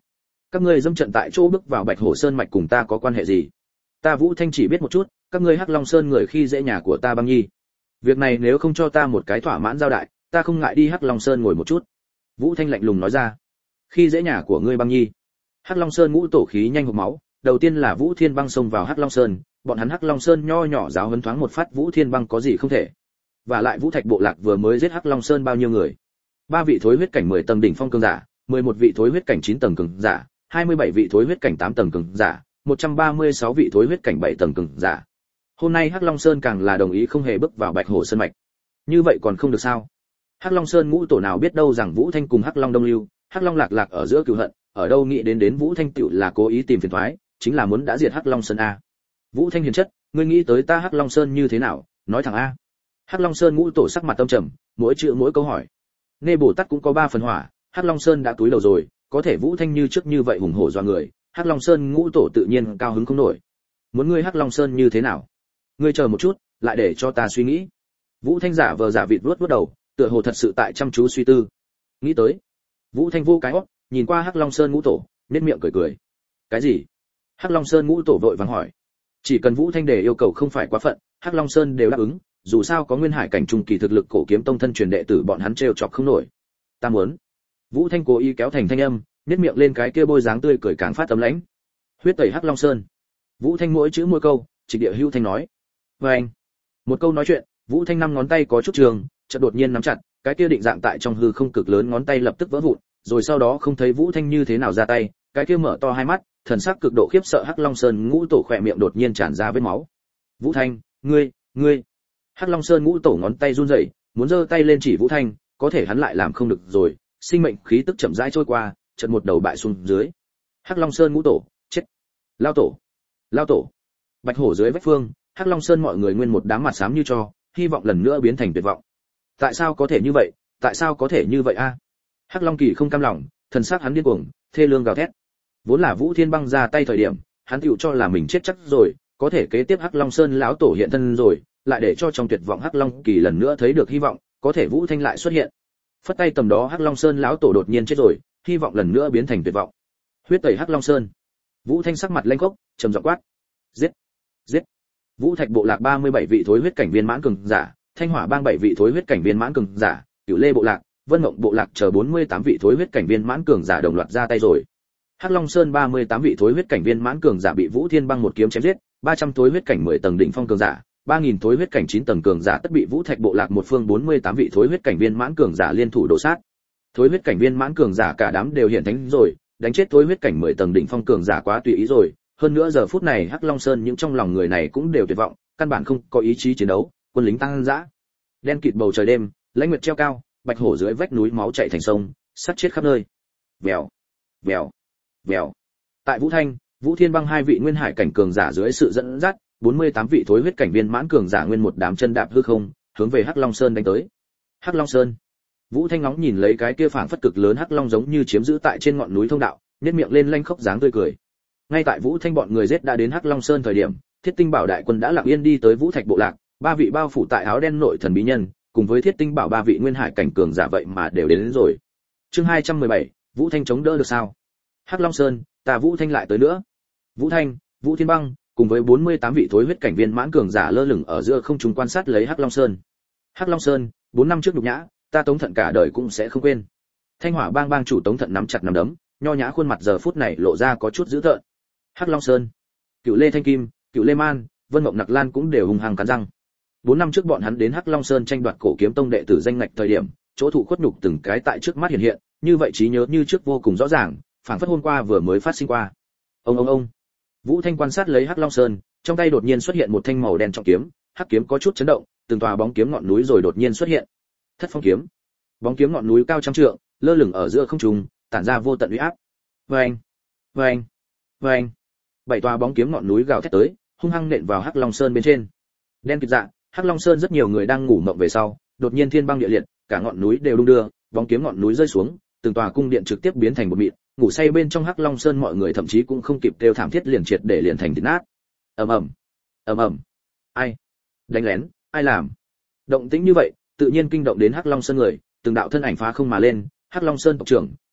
Các ngươi dâm trận tại chỗ bước vào Bạch Hổ Sơn mạch cùng ta có quan hệ gì? Ta Vũ Thanh chỉ biết một chút, các ngươi Hắc Long Sơn người khi dễ nhà của ta Băng Nhi. Việc này nếu không cho ta một cái thỏa mãn giao đại, ta không ngại đi Hắc Long Sơn ngồi một chút." Vũ Thanh lạnh lùng nói ra. "Khi dễ nhà của ngươi Băng Nhi?" Hắc Long Sơn ngũ tổ khí nhanh hộc máu, đầu tiên là Vũ Thiên Băng xông vào Hắc Long Sơn, bọn hắn Hắc Long Sơn nho nhỏ giáo huấn thoáng một phát Vũ Thiên Băng có gì không thể. Và lại Vũ Thạch bộ lạc vừa mới giết Hắc Long Sơn bao nhiêu người? Ba vị thối huyết cảnh mười tầng đỉnh phong cường giả, mười một vị thối huyết cảnh chín tầng cường giả, hai mươi bảy vị thối huyết cảnh tám tầng cường giả, một trăm ba mươi sáu vị thối huyết cảnh bảy tầng cường giả. Hôm nay Hắc Long Sơn càng là đồng ý không hề bước vào Bạch Hổ Sơn mạch. Như vậy còn không được sao? Hắc Long Sơn ngũ tổ nào biết đâu rằng Vũ Thanh cùng Hắc Long Đông Lưu, Hắc Long Lạc Lạc ở giữa cừu hận, ở đâu nghĩ đến đến Vũ Thanh tựu là cố ý tìm phiền toái, chính là muốn đã diệt Hắc Long Sơn a. Vũ Thanh hiền chất, ngươi nghĩ tới ta Hắc Long Sơn như thế nào, nói thẳng a. Hắc Long Sơn ngũ tổ sắc mặt tâm trầm, mỗi chữ mỗi câu hỏi. Nê Bồ Tát cũng có ba phần hỏa, Hắc Long Sơn đã túi đầu rồi, có thể Vũ Thanh như trước như vậy hùng hổ doa người, Hắc Long Sơn ngũ tổ tự nhiên cao hứng không nổi. Muốn ngươi Hắc Long Sơn như thế nào? Ngươi chờ một chút, lại để cho ta suy nghĩ. Vũ Thanh giả vờ giả vịt vuốt vuốt đầu, tựa hồ thật sự tại chăm chú suy tư. Nghĩ tới. Vũ Thanh vô cái hót, nhìn qua Hắc Long Sơn ngũ tổ, nhếch miệng cười cười. Cái gì? Hắc Long Sơn ngũ tổ vội vàng hỏi. Chỉ cần Vũ Thanh đề yêu cầu không phải quá phận, Hắc Long Sơn đều đáp ứng, dù sao có nguyên hải cảnh trung kỳ thực lực cổ kiếm tông thân truyền đệ tử bọn hắn trêu chọc không nổi. Ta muốn. Vũ Thanh cố ý kéo thành thanh âm, nhếch miệng lên cái kia bôi dáng tươi cười càng phát tấm lãnh. Huyết tẩy Hắc Long Sơn. Vũ Thanh mỗi chữ mỗi câu, chỉ địa hưu thanh nói. Và anh. Một câu nói chuyện, Vũ Thanh năm ngón tay có chút trường, chợt đột nhiên nắm chặt, cái kia định dạng tại trong hư không cực lớn ngón tay lập tức vỡ vụn, rồi sau đó không thấy Vũ Thanh như thế nào ra tay, cái kia mở to hai mắt, thần sắc cực độ khiếp sợ Hắc Long Sơn ngũ tổ khỏe miệng đột nhiên tràn ra vết máu. Vũ Thanh, ngươi, ngươi. Hắc Long Sơn ngũ tổ ngón tay run rẩy, muốn giơ tay lên chỉ Vũ Thanh, có thể hắn lại làm không được rồi, sinh mệnh khí tức chậm rãi trôi qua, chợt một đầu bại xuống dưới. Hắc Long Sơn ngũ tổ, chết. Lao tổ, lao tổ. Bạch Hổ dưới vách phương, Hắc Long Sơn mọi người nguyên một đám mặt xám như tro, hy vọng lần nữa biến thành tuyệt vọng. Tại sao có thể như vậy? Tại sao có thể như vậy a? Hắc Long Kỳ không cam lòng, thần sắc hắn điên cuồng, thê lương gào thét. Vốn là Vũ Thiên Băng ra tay thời điểm, hắn tựu cho là mình chết chắc rồi, có thể kế tiếp Hắc Long Sơn lão tổ hiện thân rồi, lại để cho trong tuyệt vọng Hắc Long Kỳ lần nữa thấy được hy vọng, có thể Vũ Thanh lại xuất hiện. Phất tay tầm đó Hắc Long Sơn lão tổ đột nhiên chết rồi, hy vọng lần nữa biến thành tuyệt vọng. Huyết tẩy Hắc Long Sơn. Vũ Thanh sắc mặt lênh khốc, trầm giọng quát: "Giết! Giết!" Vũ Thạch bộ lạc ba mươi bảy vị thối huyết cảnh viên mãn cường giả, Thanh Hỏa bang bảy vị thối huyết cảnh viên mãn cường giả, Cửu Lê bộ lạc, Vân Mộng bộ lạc chờ bốn mươi tám vị thối huyết cảnh viên mãn cường giả đồng loạt ra tay rồi. Hắc Long Sơn ba mươi tám vị thối huyết cảnh viên mãn cường giả bị Vũ Thiên Băng một kiếm chém giết, ba trăm thối huyết cảnh mười tầng đỉnh phong cường giả, ba nghìn thối huyết cảnh chín tầng cường giả tất bị Vũ Thạch bộ lạc một phương bốn mươi tám vị thối huyết cảnh viên mãn cường giả liên thủ đổ sát. Thối huyết cảnh viên mãn cường giả cả đám đều hiện thánh rồi, đánh chết thối huyết cảnh mười tầng đỉnh phong cường giả quá tùy ý rồi, hơn nữa giờ phút này Hắc Long Sơn những trong lòng người này cũng đều tuyệt vọng, căn bản không có ý chí chiến đấu, quân lính tăng dã. Đen kịt bầu trời đêm, lãnh nguyệt treo cao, Bạch Hổ dưới vách núi máu chảy thành sông, sát chết khắp nơi. Vèo, vèo, vèo. Tại Vũ Thanh, Vũ Thiên Băng hai vị nguyên hải cảnh cường giả dưới sự dẫn dắt, bốn mươi tám vị thối huyết cảnh viên mãn cường giả nguyên một đám chân đạp hư không, hướng về Hắc Long Sơn đánh tới. Hắc Long Sơn. Vũ Thanh ngóng nhìn lấy cái kia phảng phất cực lớn hắc long giống như chiếm giữ tại trên ngọn núi thông đạo, nhếch miệng lên lanh khốc dáng tươi cười. Ngay tại Vũ Thanh bọn người giết đã đến Hắc Long Sơn thời điểm, Thiết Tinh Bảo đại quân đã lặng yên đi tới Vũ Thạch bộ lạc, ba vị bao phủ tại áo đen nội thần bí nhân, cùng với Thiết Tinh Bảo ba vị nguyên hải cảnh cường giả vậy mà đều đến, đến rồi. Chương hai trăm mười bảy, Vũ Thanh chống đỡ được sao? Hắc Long Sơn, ta Vũ Thanh lại tới nữa. Vũ Thanh, Vũ Thiên Băng, cùng với bốn mươi tám vị thối huyết cảnh viên mãn cường giả lơ lửng ở giữa không trung quan sát lấy Hắc Long Sơn. Hắc Long Sơn, bốn năm trước nhục nhã, ta Tống Thận cả đời cũng sẽ không quên. Thanh Hỏa bang bang chủ Tống Thận nắm chặt nắm đấm, nho nhã khuôn mặt giờ phút này lộ ra có chút dữ tợn. Hắc Long Sơn, Cựu Lê Thanh Kim, Cựu Lê Man, Vân Mộng Nặc Lan cũng đều hung hăng cắn răng. Bốn năm trước bọn hắn đến Hắc Long Sơn tranh đoạt cổ kiếm tông đệ tử danh ngạch thời điểm, chỗ thụ khuất nhục từng cái tại trước mắt hiện hiện, như vậy trí nhớ như trước vô cùng rõ ràng, phảng phất hôm qua vừa mới phát sinh qua. Ông ông ông. Vũ Thanh quan sát lấy Hắc Long Sơn, trong tay đột nhiên xuất hiện một thanh màu đen trọng kiếm, hắc kiếm có chút chấn động, từng tòa bóng kiếm ngọn núi rồi đột nhiên xuất hiện. Thất Phong kiếm. Bóng kiếm ngọn núi cao trăm trượng, lơ lửng ở giữa không trung, tản ra vô tận uy áp. Oeng, oeng, oeng. Bảy tòa bóng kiếm ngọn núi gào thét tới, hung hăng nện vào Hắc Long Sơn bên trên. Đen kịt dạ, Hắc Long Sơn rất nhiều người đang ngủ mộng về sau, đột nhiên thiên băng địa liệt, cả ngọn núi đều đung đưa, bóng kiếm ngọn núi rơi xuống, từng tòa cung điện trực tiếp biến thành một mịn, ngủ say bên trong Hắc Long Sơn mọi người thậm chí cũng không kịp kêu thảm thiết liền triệt để liền thành thịt nát. Ầm ầm, ầm ầm. Ai? Đánh lén, ai làm? Động tĩnh như vậy, tự nhiên kinh động đến Hắc Long Sơn người, từng đạo thân ảnh phá không mà lên, Hắc Long Sơn tộc trưởng,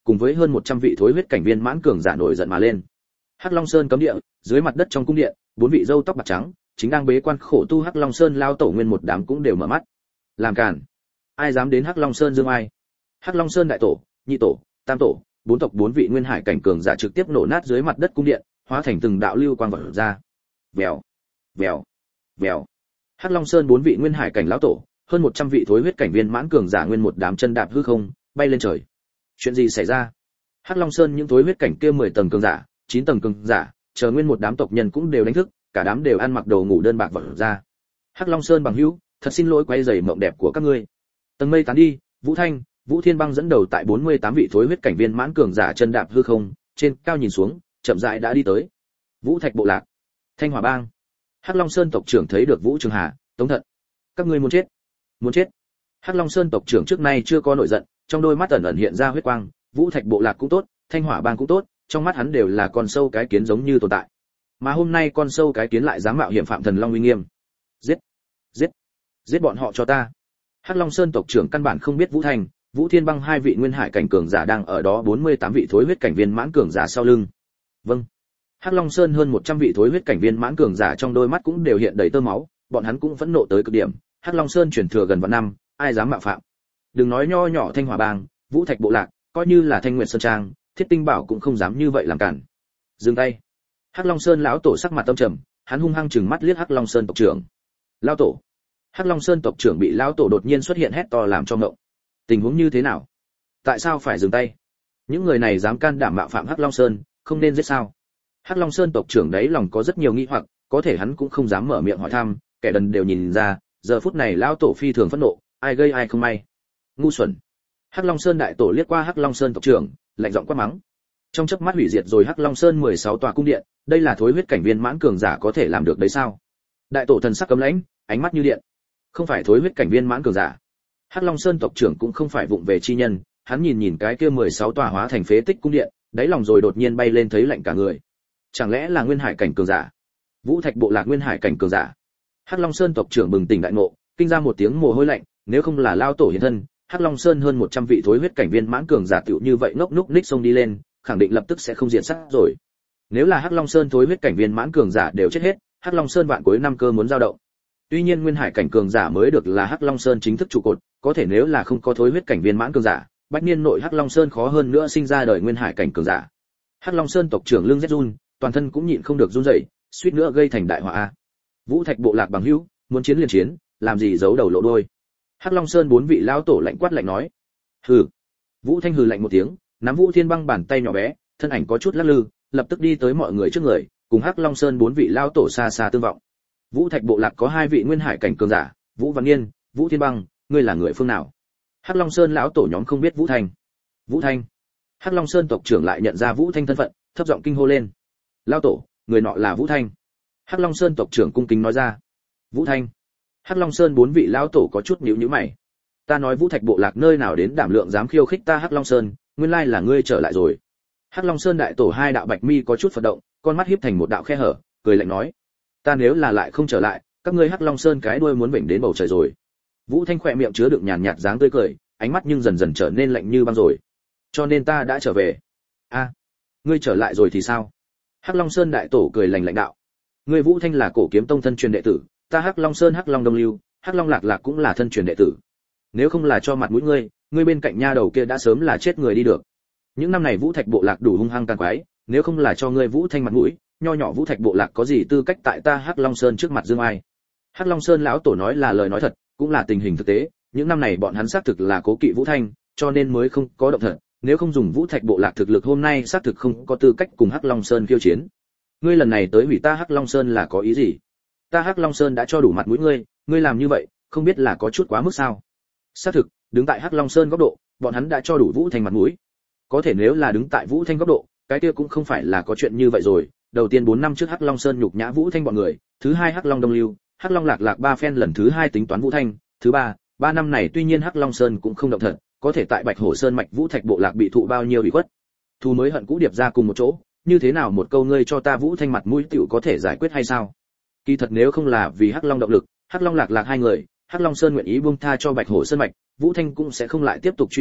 cùng với hơn một trăm vị thối huyết cảnh viên mãn cường giả nổi giận mà lên. Hắc Long Sơn cấm địa, dưới mặt đất trong cung điện, bốn vị râu tóc bạc trắng chính đang bế quan khổ tu Hắc Long Sơn lao tổ nguyên một đám cũng đều mở mắt. Làm cản, ai dám đến Hắc Long Sơn dương ai? Hắc Long Sơn đại tổ, nhị tổ, tam tổ, bốn tộc bốn vị nguyên hải cảnh cường giả trực tiếp nổ nát dưới mặt đất cung điện, hóa thành từng đạo lưu quang vọt ra. Vèo, vèo, vèo. Hắc Long Sơn bốn vị nguyên hải cảnh lão tổ, hơn một trăm vị thối huyết cảnh viên mãn cường giả nguyên một đám chân đạp hư không, bay lên trời. Chuyện gì xảy ra? Hắc Long Sơn những thối huyết cảnh kia mười tầng cường giả, chín tầng cường giả, chờ nguyên một đám tộc nhân cũng đều đánh thức, cả đám đều ăn mặc đồ ngủ đơn bạc vọt ra. Hắc Long Sơn bằng hữu, thật xin lỗi quấy rầy mộng đẹp của các ngươi. Tầng mây tán đi, Vũ Thanh, Vũ Thiên Băng dẫn đầu tại bốn mươi tám vị thối huyết cảnh viên mãn cường giả chân đạp hư không, trên cao nhìn xuống, chậm rãi đã đi tới. Vũ Thạch bộ lạc, Thanh Hỏa Bang. Hắc Long Sơn tộc trưởng thấy được Vũ Trường Hà, Tống Thận. Các ngươi muốn chết? Muốn chết? Hắc Long Sơn tộc trưởng trước nay chưa có nổi giận, trong đôi mắt ẩn ẩn hiện ra huyết quang, Vũ Thạch bộ lạc cũng tốt, Thanh Hỏa Bang cũng tốt, trong mắt hắn đều là con sâu cái kiến giống như tồn tại. Mà hôm nay con sâu cái kiến lại dám mạo hiểm phạm thần long uy nghiêm. Giết, giết, giết bọn họ cho ta. Hắc Long Sơn tộc trưởng căn bản không biết Vũ Thanh, Vũ Thiên Băng hai vị nguyên hải cảnh cường giả đang ở đó bốn mươi tám vị thối huyết cảnh viên mãn cường giả sau lưng. Vâng. Hắc Long Sơn hơn một trăm vị thối huyết cảnh viên mãn cường giả trong đôi mắt cũng đều hiện đầy tơ máu, bọn hắn cũng phẫn nộ tới cực điểm. Hắc Long Sơn truyền thừa gần vạn năm, ai dám mạo phạm? Đừng nói nho nhỏ Thanh Hỏa Bang, Vũ Thạch bộ lạc, coi như là Thanh Nguyệt Sơn Trang, Thiết Tinh Bảo cũng không dám như vậy làm cản. Dừng tay. Hắc Long Sơn lão tổ sắc mặt tâm trầm, hắn hung hăng trừng mắt liếc Hắc Long Sơn tộc trưởng. Lão tổ. Hắc Long Sơn tộc trưởng bị lão tổ đột nhiên xuất hiện hét to làm cho ngộng. Tình huống như thế nào? Tại sao phải dừng tay? Những người này dám can đảm mạo phạm Hắc Long Sơn, không nên giết sao? Hắc Long Sơn tộc trưởng đấy lòng có rất nhiều nghi hoặc, có thể hắn cũng không dám mở miệng hỏi thăm, kẻ đần đều nhìn ra, giờ phút này lão tổ phi thường phẫn nộ, ai gây ai không may. Ngu xuẩn. Hắc Long Sơn đại tổ liếc qua Hắc Long Sơn tộc trưởng, lạnh giọng quát mắng. Trong chớp mắt hủy diệt rồi Hắc Long Sơn mười sáu tòa cung điện, đây là thối huyết cảnh viên mãn cường giả có thể làm được đấy sao? Đại tổ thần sắc cấm lãnh, ánh mắt như điện. Không phải thối huyết cảnh viên mãn cường giả. Hắc Long Sơn tộc trưởng cũng không phải vụng về chi nhân, hắn nhìn nhìn cái kia mười sáu tòa hóa thành phế tích cung điện, đáy lòng rồi đột nhiên bay lên thấy lạnh cả người. Chẳng lẽ là nguyên hải cảnh cường giả? Vũ Thạch bộ lạc nguyên hải cảnh cường giả? Hắc Long Sơn tộc trưởng bừng tỉnh đại ngộ, kinh ra một tiếng mồ hôi lạnh, nếu không là lao tổ hiện thân, Hắc Long Sơn hơn một trăm vị thối huyết cảnh viên mãn cường giả tiểu như vậy ngốc núc ních xông đi lên, khẳng định lập tức sẽ không diện sát rồi. Nếu là Hắc Long Sơn thối huyết cảnh viên mãn cường giả đều chết hết, Hắc Long Sơn vạn cuối năm cơ muốn dao động. Tuy nhiên nguyên hải cảnh cường giả mới được là Hắc Long Sơn chính thức trụ cột, có thể nếu là không có thối huyết cảnh viên mãn cường giả, bách niên nội Hắc Long Sơn khó hơn nữa sinh ra đời nguyên hải cảnh cường giả. Hắc Long Sơn tộc trưởng lưng rét run, toàn thân cũng nhịn không được run rẩy, suýt nữa gây thành đại họa a. Vũ Thạch bộ lạc bằng hữu, muốn chiến liền chiến, làm gì giấu đầu lộ đuôi. Hắc Long Sơn bốn vị lão tổ lạnh quát lạnh nói. Hừ. Vũ Thanh hừ lạnh một tiếng, nắm Vũ Thiên Băng bàn tay nhỏ bé, thân ảnh có chút lắc lư, lập tức đi tới mọi người trước người, cùng Hắc Long Sơn bốn vị lão tổ xa xa tương vọng. Vũ Thạch bộ lạc có hai vị nguyên hải cảnh cường giả, Vũ Văn Nghiên, Vũ Thiên Băng, ngươi là người phương nào? Hắc Long Sơn lão tổ nhóm không biết Vũ Thanh. Vũ Thanh. Hắc Long Sơn tộc trưởng lại nhận ra Vũ Thanh thân phận, thấp giọng kinh hô lên. Lão tổ, người nọ là Vũ Thanh. Hắc Long Sơn tộc trưởng cung kính nói ra. Vũ Thanh. Hắc Long Sơn bốn vị lão tổ có chút nhíu nhíu mày. Ta nói Vũ Thạch bộ lạc nơi nào đến đảm lượng dám khiêu khích ta Hắc Long Sơn, nguyên lai là ngươi trở lại rồi. Hắc Long Sơn đại tổ hai đạo bạch mi có chút phật động, con mắt híp thành một đạo khe hở, cười lạnh nói: Ta nếu là lại không trở lại, các ngươi Hắc Long Sơn cái đuôi muốn vểnh đến bầu trời rồi. Vũ Thanh khỏe miệng chứa đựng nhàn nhạt dáng tươi cười, ánh mắt nhưng dần dần trở nên lạnh như băng rồi. Cho nên ta đã trở về. A, à, ngươi trở lại rồi thì sao? Hắc Long Sơn đại tổ cười lạnh lãnh đạo. Ngươi Vũ Thanh là cổ kiếm tông thân truyền đệ tử, ta Hắc Long Sơn Hắc Long Đông Lưu, Hắc Long Lạc Lạc cũng là thân truyền đệ tử. Nếu không là cho mặt mũi ngươi, ngươi bên cạnh nha đầu kia đã sớm là chết người đi được. Những năm này Vũ Thạch bộ lạc đủ hung hăng tàn quái, nếu không là cho ngươi Vũ Thanh mặt mũi, nho nhỏ Vũ Thạch bộ lạc có gì tư cách tại ta Hắc Long Sơn trước mặt dương ai? Hắc Long Sơn lão tổ nói là lời nói thật, cũng là tình hình thực tế, những năm này bọn hắn xác thực là cố kỵ Vũ Thanh, cho nên mới không có động thật, nếu không dùng Vũ Thạch bộ lạc thực lực hôm nay xác thực không có tư cách cùng Hắc Long Sơn khiêu chiến. Ngươi lần này tới hủy ta Hắc Long Sơn là có ý gì? Ta Hắc Long Sơn đã cho đủ mặt mũi ngươi, ngươi làm như vậy, không biết là có chút quá mức sao? Xác thực, đứng tại Hắc Long Sơn góc độ, bọn hắn đã cho đủ Vũ Thanh mặt mũi. Có thể nếu là đứng tại Vũ Thanh góc độ, cái kia cũng không phải là có chuyện như vậy rồi. Đầu tiên bốn năm trước Hắc Long Sơn nhục nhã Vũ Thanh bọn người, thứ hai Hắc Long Đông Lưu, Hắc Long Lạc Lạc ba phen lần thứ hai tính toán Vũ Thanh, thứ ba, ba năm này tuy nhiên Hắc Long Sơn cũng không động thật, có thể tại Bạch Hổ Sơn mạch Vũ Thạch bộ lạc bị thụ bao nhiêu ủy khuất. Thu mới hận cũ điệp ra cùng một chỗ, như thế nào một câu ngươi cho ta Vũ Thanh mặt mũi tiểu có thể giải quyết hay sao? Kỳ thật nếu không là vì Hắc Long động lực, Hắc Long Lạc Lạc hai người, Hắc Long Sơn nguyện ý buông tha cho Bạch Hổ Sơn mạch, Vũ Thanh cũng sẽ không lại tiếp tục truy cứu,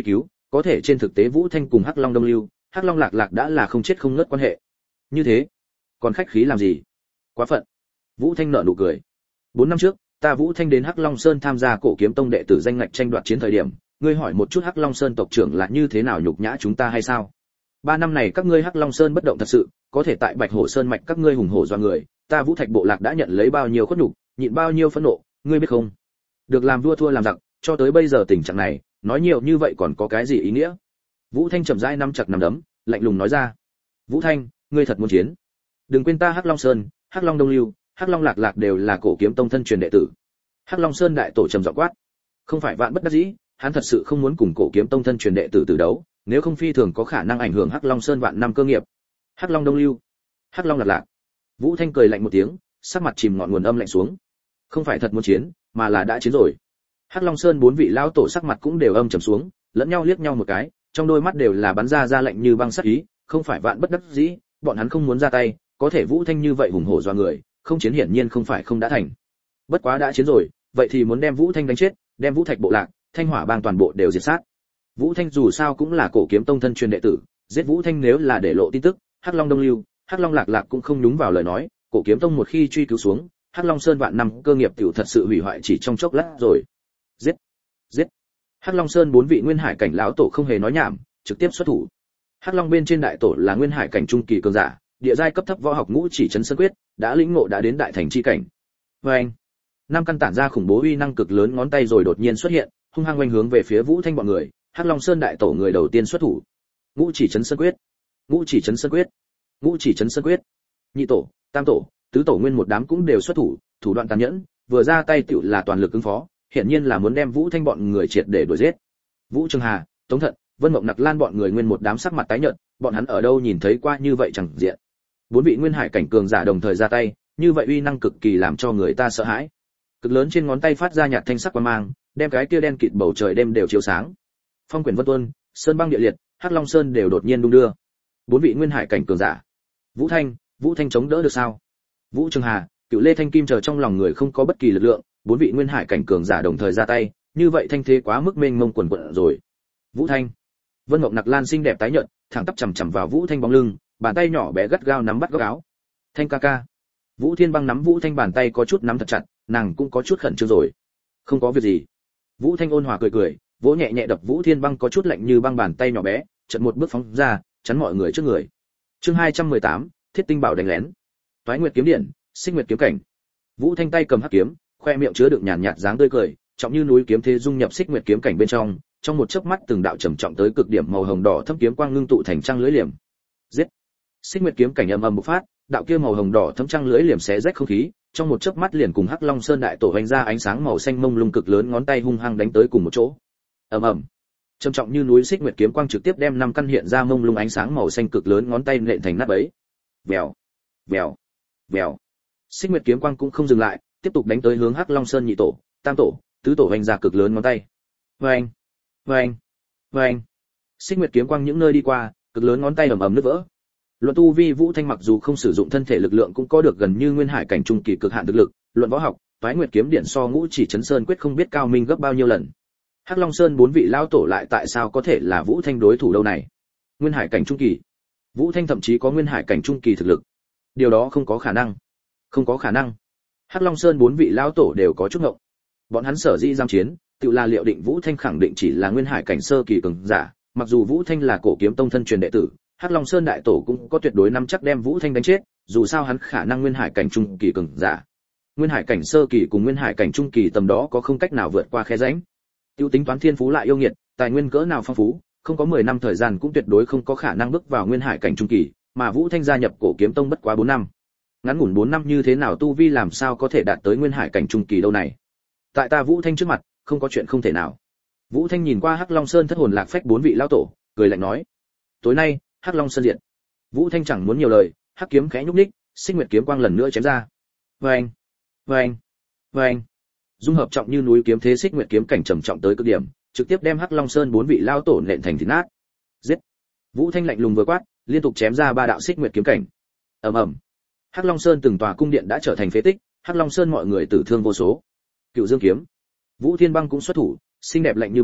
có thể trên thực tế Vũ Thanh cùng Hắc Long Đông Lưu, Hắc Long Lạc Lạc đã là không chết không ngớt quan hệ. Như thế, còn khách khí làm gì? Quá phận. Vũ Thanh nở nụ cười. Bốn năm trước, ta Vũ Thanh đến Hắc Long Sơn tham gia Cổ Kiếm Tông đệ tử danh ngạch tranh đoạt chiến thời điểm, ngươi hỏi một chút Hắc Long Sơn tộc trưởng là như thế nào nhục nhã chúng ta hay sao? Ba năm này các ngươi Hắc Long Sơn bất động thật sự, có thể tại Bạch Hổ Sơn mạch các ngươi hùng hổ do người, ta Vũ Thạch bộ lạc đã nhận lấy bao nhiêu khuất nhục, nhịn bao nhiêu phẫn nộ, ngươi biết không? Được làm vua thua làm giặc, cho tới bây giờ tình trạng này, nói nhiều như vậy còn có cái gì ý nghĩa? Vũ Thanh chậm rãi nắm chặt nắm đấm, lạnh lùng nói ra. Vũ Thanh, ngươi thật muốn chiến? Đừng quên ta Hắc Long Sơn, Hắc Long Đông Lưu, Hắc Long Lạc Lạc đều là Cổ Kiếm Tông thân truyền đệ tử. Hắc Long Sơn đại tổ trầm giọng quát. Không phải vạn bất đắc dĩ, hắn thật sự không muốn cùng Cổ Kiếm Tông thân truyền đệ tử tử đấu, nếu không phi thường có khả năng ảnh hưởng Hắc Long Sơn vạn năm cơ nghiệp. Hắc Long Đông Lưu, Hắc Long Lạc Lạc. Vũ Thanh cười lạnh một tiếng, sắc mặt chìm ngọn nguồn âm lạnh xuống. Không phải thật muốn chiến, mà là đã chiến rồi. Hắc Long Sơn bốn vị lão tổ sắc mặt cũng đều âm trầm xuống, lẫn nhau liếc nhau một cái, trong đôi mắt đều là bắn ra ra lạnh như băng sắc ý, không phải vạn bất đắc dĩ, bọn hắn không muốn ra tay, có thể Vũ Thanh như vậy hùng hổ do người, không chiến hiển nhiên không phải không đã thành. Bất quá đã chiến rồi, vậy thì muốn đem Vũ Thanh đánh chết, đem Vũ Thạch bộ lạc, Thanh Hỏa bang toàn bộ đều diệt sát. Vũ Thanh dù sao cũng là Cổ Kiếm Tông thân truyền đệ tử, giết Vũ Thanh nếu là để lộ tin tức, Hắc Long Đông Lưu, Hắc Long Lạc Lạc cũng không nhúng vào lời nói, Cổ Kiếm Tông một khi truy cứu xuống, Hắc Long Sơn vạn năm cơ nghiệp tiểu thật sự hủy hoại chỉ trong chốc lát rồi. Giết, giết. Hắc Long Sơn bốn vị nguyên hải cảnh lão tổ không hề nói nhảm, trực tiếp xuất thủ. Hắc Long bên trên đại tổ là nguyên hải cảnh trung kỳ cường giả, địa giai cấp thấp võ học ngũ chỉ chấn sơn quyết, đã lĩnh ngộ đã đến đại thành chi cảnh. Oeng. Năm căn tản ra khủng bố uy năng cực lớn ngón tay rồi đột nhiên xuất hiện, hung hăng oanh hướng về phía Vũ Thanh bọn người, Hắc Long Sơn đại tổ người đầu tiên xuất thủ. Ngũ chỉ chấn sơn quyết, ngũ chỉ chấn sơn quyết, ngũ chỉ chấn sơn quyết. Nhị tổ, tam tổ, tứ tổ nguyên một đám cũng đều xuất thủ, thủ đoạn tàn nhẫn, vừa ra tay tựu là toàn lực ứng phó, hiển nhiên là muốn đem Vũ Thanh bọn người triệt để đuổi giết. Vũ Trường Hà, Tống Thận, Vân Mộng Nặc Lan bọn người nguyên một đám sắc mặt tái nhợt, bọn hắn ở đâu nhìn thấy qua như vậy chẳng diện. Bốn vị nguyên hải cảnh cường giả đồng thời ra tay, như vậy uy năng cực kỳ làm cho người ta sợ hãi. Cực lớn trên ngón tay phát ra nhạt thanh sắc quang mang, đem cái kia đen kịt bầu trời đêm đều chiếu sáng. Phong quyển vân tuôn, sơn băng địa liệt, Hắc Long Sơn đều đột nhiên đung đưa. Bốn vị nguyên hải cảnh cường giả. Vũ Thanh, Vũ Thanh chống đỡ được sao? Vũ Trường Hà, Cựu Lê Thanh Kim chờ trong lòng người không có bất kỳ lực lượng, bốn vị nguyên hải cảnh cường giả đồng thời ra tay, như vậy thanh thế quá mức mênh mông quần quật rồi. Vũ Thanh, Vân Mộng Nặc Lan xinh đẹp tái nhợt, thẳng tắp chầm chằm vào Vũ Thanh bóng lưng, bàn tay nhỏ bé gắt gao nắm bắt góc áo. Thanh ca ca. Vũ Thiên Băng nắm Vũ Thanh bàn tay có chút nắm thật chặt, nàng cũng có chút khẩn trương rồi. Không có việc gì. Vũ Thanh ôn hòa cười cười, vỗ nhẹ nhẹ đập Vũ Thiên Băng có chút lạnh như băng bàn tay nhỏ bé, chợt một bước phóng ra, chắn mọi người trước người. Chương hai trăm mười tám, Thiết Tinh Bảo đánh lén. Toái Nguyệt kiếm điện, Xích Nguyệt kiếm cảnh. Vũ Thanh tay cầm hắc kiếm, khoe miệng chứa đựng nhàn nhạt dáng tươi cười, trọng như núi kiếm thế dung nhập Xích Nguyệt kiếm cảnh bên trong, trong một chớp mắt từng đạo trầm trọng tới cực điểm màu hồng đỏ thâm kiếm quang ngưng tụ thành trăng lưỡi liềm. Giết! Xích Nguyệt kiếm cảnh ầm ầm bộc phát, đạo kia màu hồng đỏ thâm trăng lưỡi liềm xé rách không khí, trong một chớp mắt liền cùng Hắc Long Sơn đại tổ vành ra ánh sáng màu xanh mông lung cực lớn ngón tay hung hăng đánh tới cùng một chỗ. Ầm ầm. Trầm trọng như núi Xích Nguyệt kiếm quang trực tiếp đem năm căn hiện ra mông lung ánh sáng màu xanh cực lớn ngón tay nện thành nát bấy. Vèo, vèo, vèo. Xích Nguyệt kiếm quang cũng không dừng lại, tiếp tục đánh tới hướng Hắc Long Sơn nhị tổ, tam tổ, tứ tổ vành ra cực lớn ngón tay. Vâng, vâng, vâng. Xích Nguyệt kiếm quang những nơi đi qua, cực lớn ngón tay ầm ầm nứt vỡ. Luận tu vi Vũ Thanh mặc dù không sử dụng thân thể lực lượng cũng có được gần như nguyên hải cảnh trung kỳ cực hạn thực lực, luận võ học, Toái Nguyệt kiếm điện so ngũ chỉ chấn sơn quyết không biết cao minh gấp bao nhiêu lần. Hắc Long Sơn bốn vị lão tổ lại tại sao có thể là Vũ Thanh đối thủ đâu này? Nguyên hải cảnh trung kỳ. Vũ Thanh thậm chí có nguyên hải cảnh trung kỳ thực lực. Điều đó không có khả năng. Không có khả năng. Hắc Long Sơn bốn vị lão tổ đều có chút ngộng. Bọn hắn sở dĩ giam chiến, tự là liệu định Vũ Thanh khẳng định chỉ là nguyên hải cảnh sơ kỳ cường giả, mặc dù Vũ Thanh là Cổ Kiếm Tông thân truyền đệ tử, Hắc Long Sơn đại tổ cũng có tuyệt đối nắm chắc đem Vũ Thanh đánh chết, dù sao hắn khả năng nguyên hải cảnh trung kỳ cường giả. Nguyên hải cảnh sơ kỳ cùng nguyên hải cảnh trung kỳ tầm đó có không cách nào vượt qua khe rãnh. Tiêu tính toán thiên phú lại yêu nghiệt, tài nguyên cỡ nào phong phú, không có mười năm thời gian cũng tuyệt đối không có khả năng bước vào nguyên hải cảnh trung kỳ, mà Vũ Thanh gia nhập Cổ Kiếm Tông bất quá bốn năm. Ngắn ngủn bốn năm như thế nào tu vi làm sao có thể đạt tới nguyên hải cảnh trung kỳ đâu này? Tại ta Vũ Thanh trước mặt, không có chuyện không thể nào. Vũ Thanh nhìn qua Hắc Long Sơn thất hồn lạc phách bốn vị lão tổ, cười lạnh nói: "Tối nay, Hắc Long Sơn diện." Vũ Thanh chẳng muốn nhiều lời, hắc kiếm khẽ nhúc nhích, Xích Nguyệt kiếm quang lần nữa chém ra. Oeng, oeng, oeng. Dung hợp trọng như núi kiếm thế Xích Nguyệt kiếm cảnh trầm trọng tới cực điểm, trực tiếp đem Hắc Long Sơn bốn vị lão tổ nện thành thịt nát. Giết! Vũ Thanh lạnh lùng vừa quát, liên tục chém ra ba đạo Xích Nguyệt kiếm cảnh. Ầm ầm. Hắc Long Sơn từng tòa cung điện đã trở thành phế tích, Hắc Long Sơn mọi người tử thương vô số. Cựu Dương kiếm. Vũ Thiên Băng cũng xuất thủ, xinh đẹp lạnh như băng,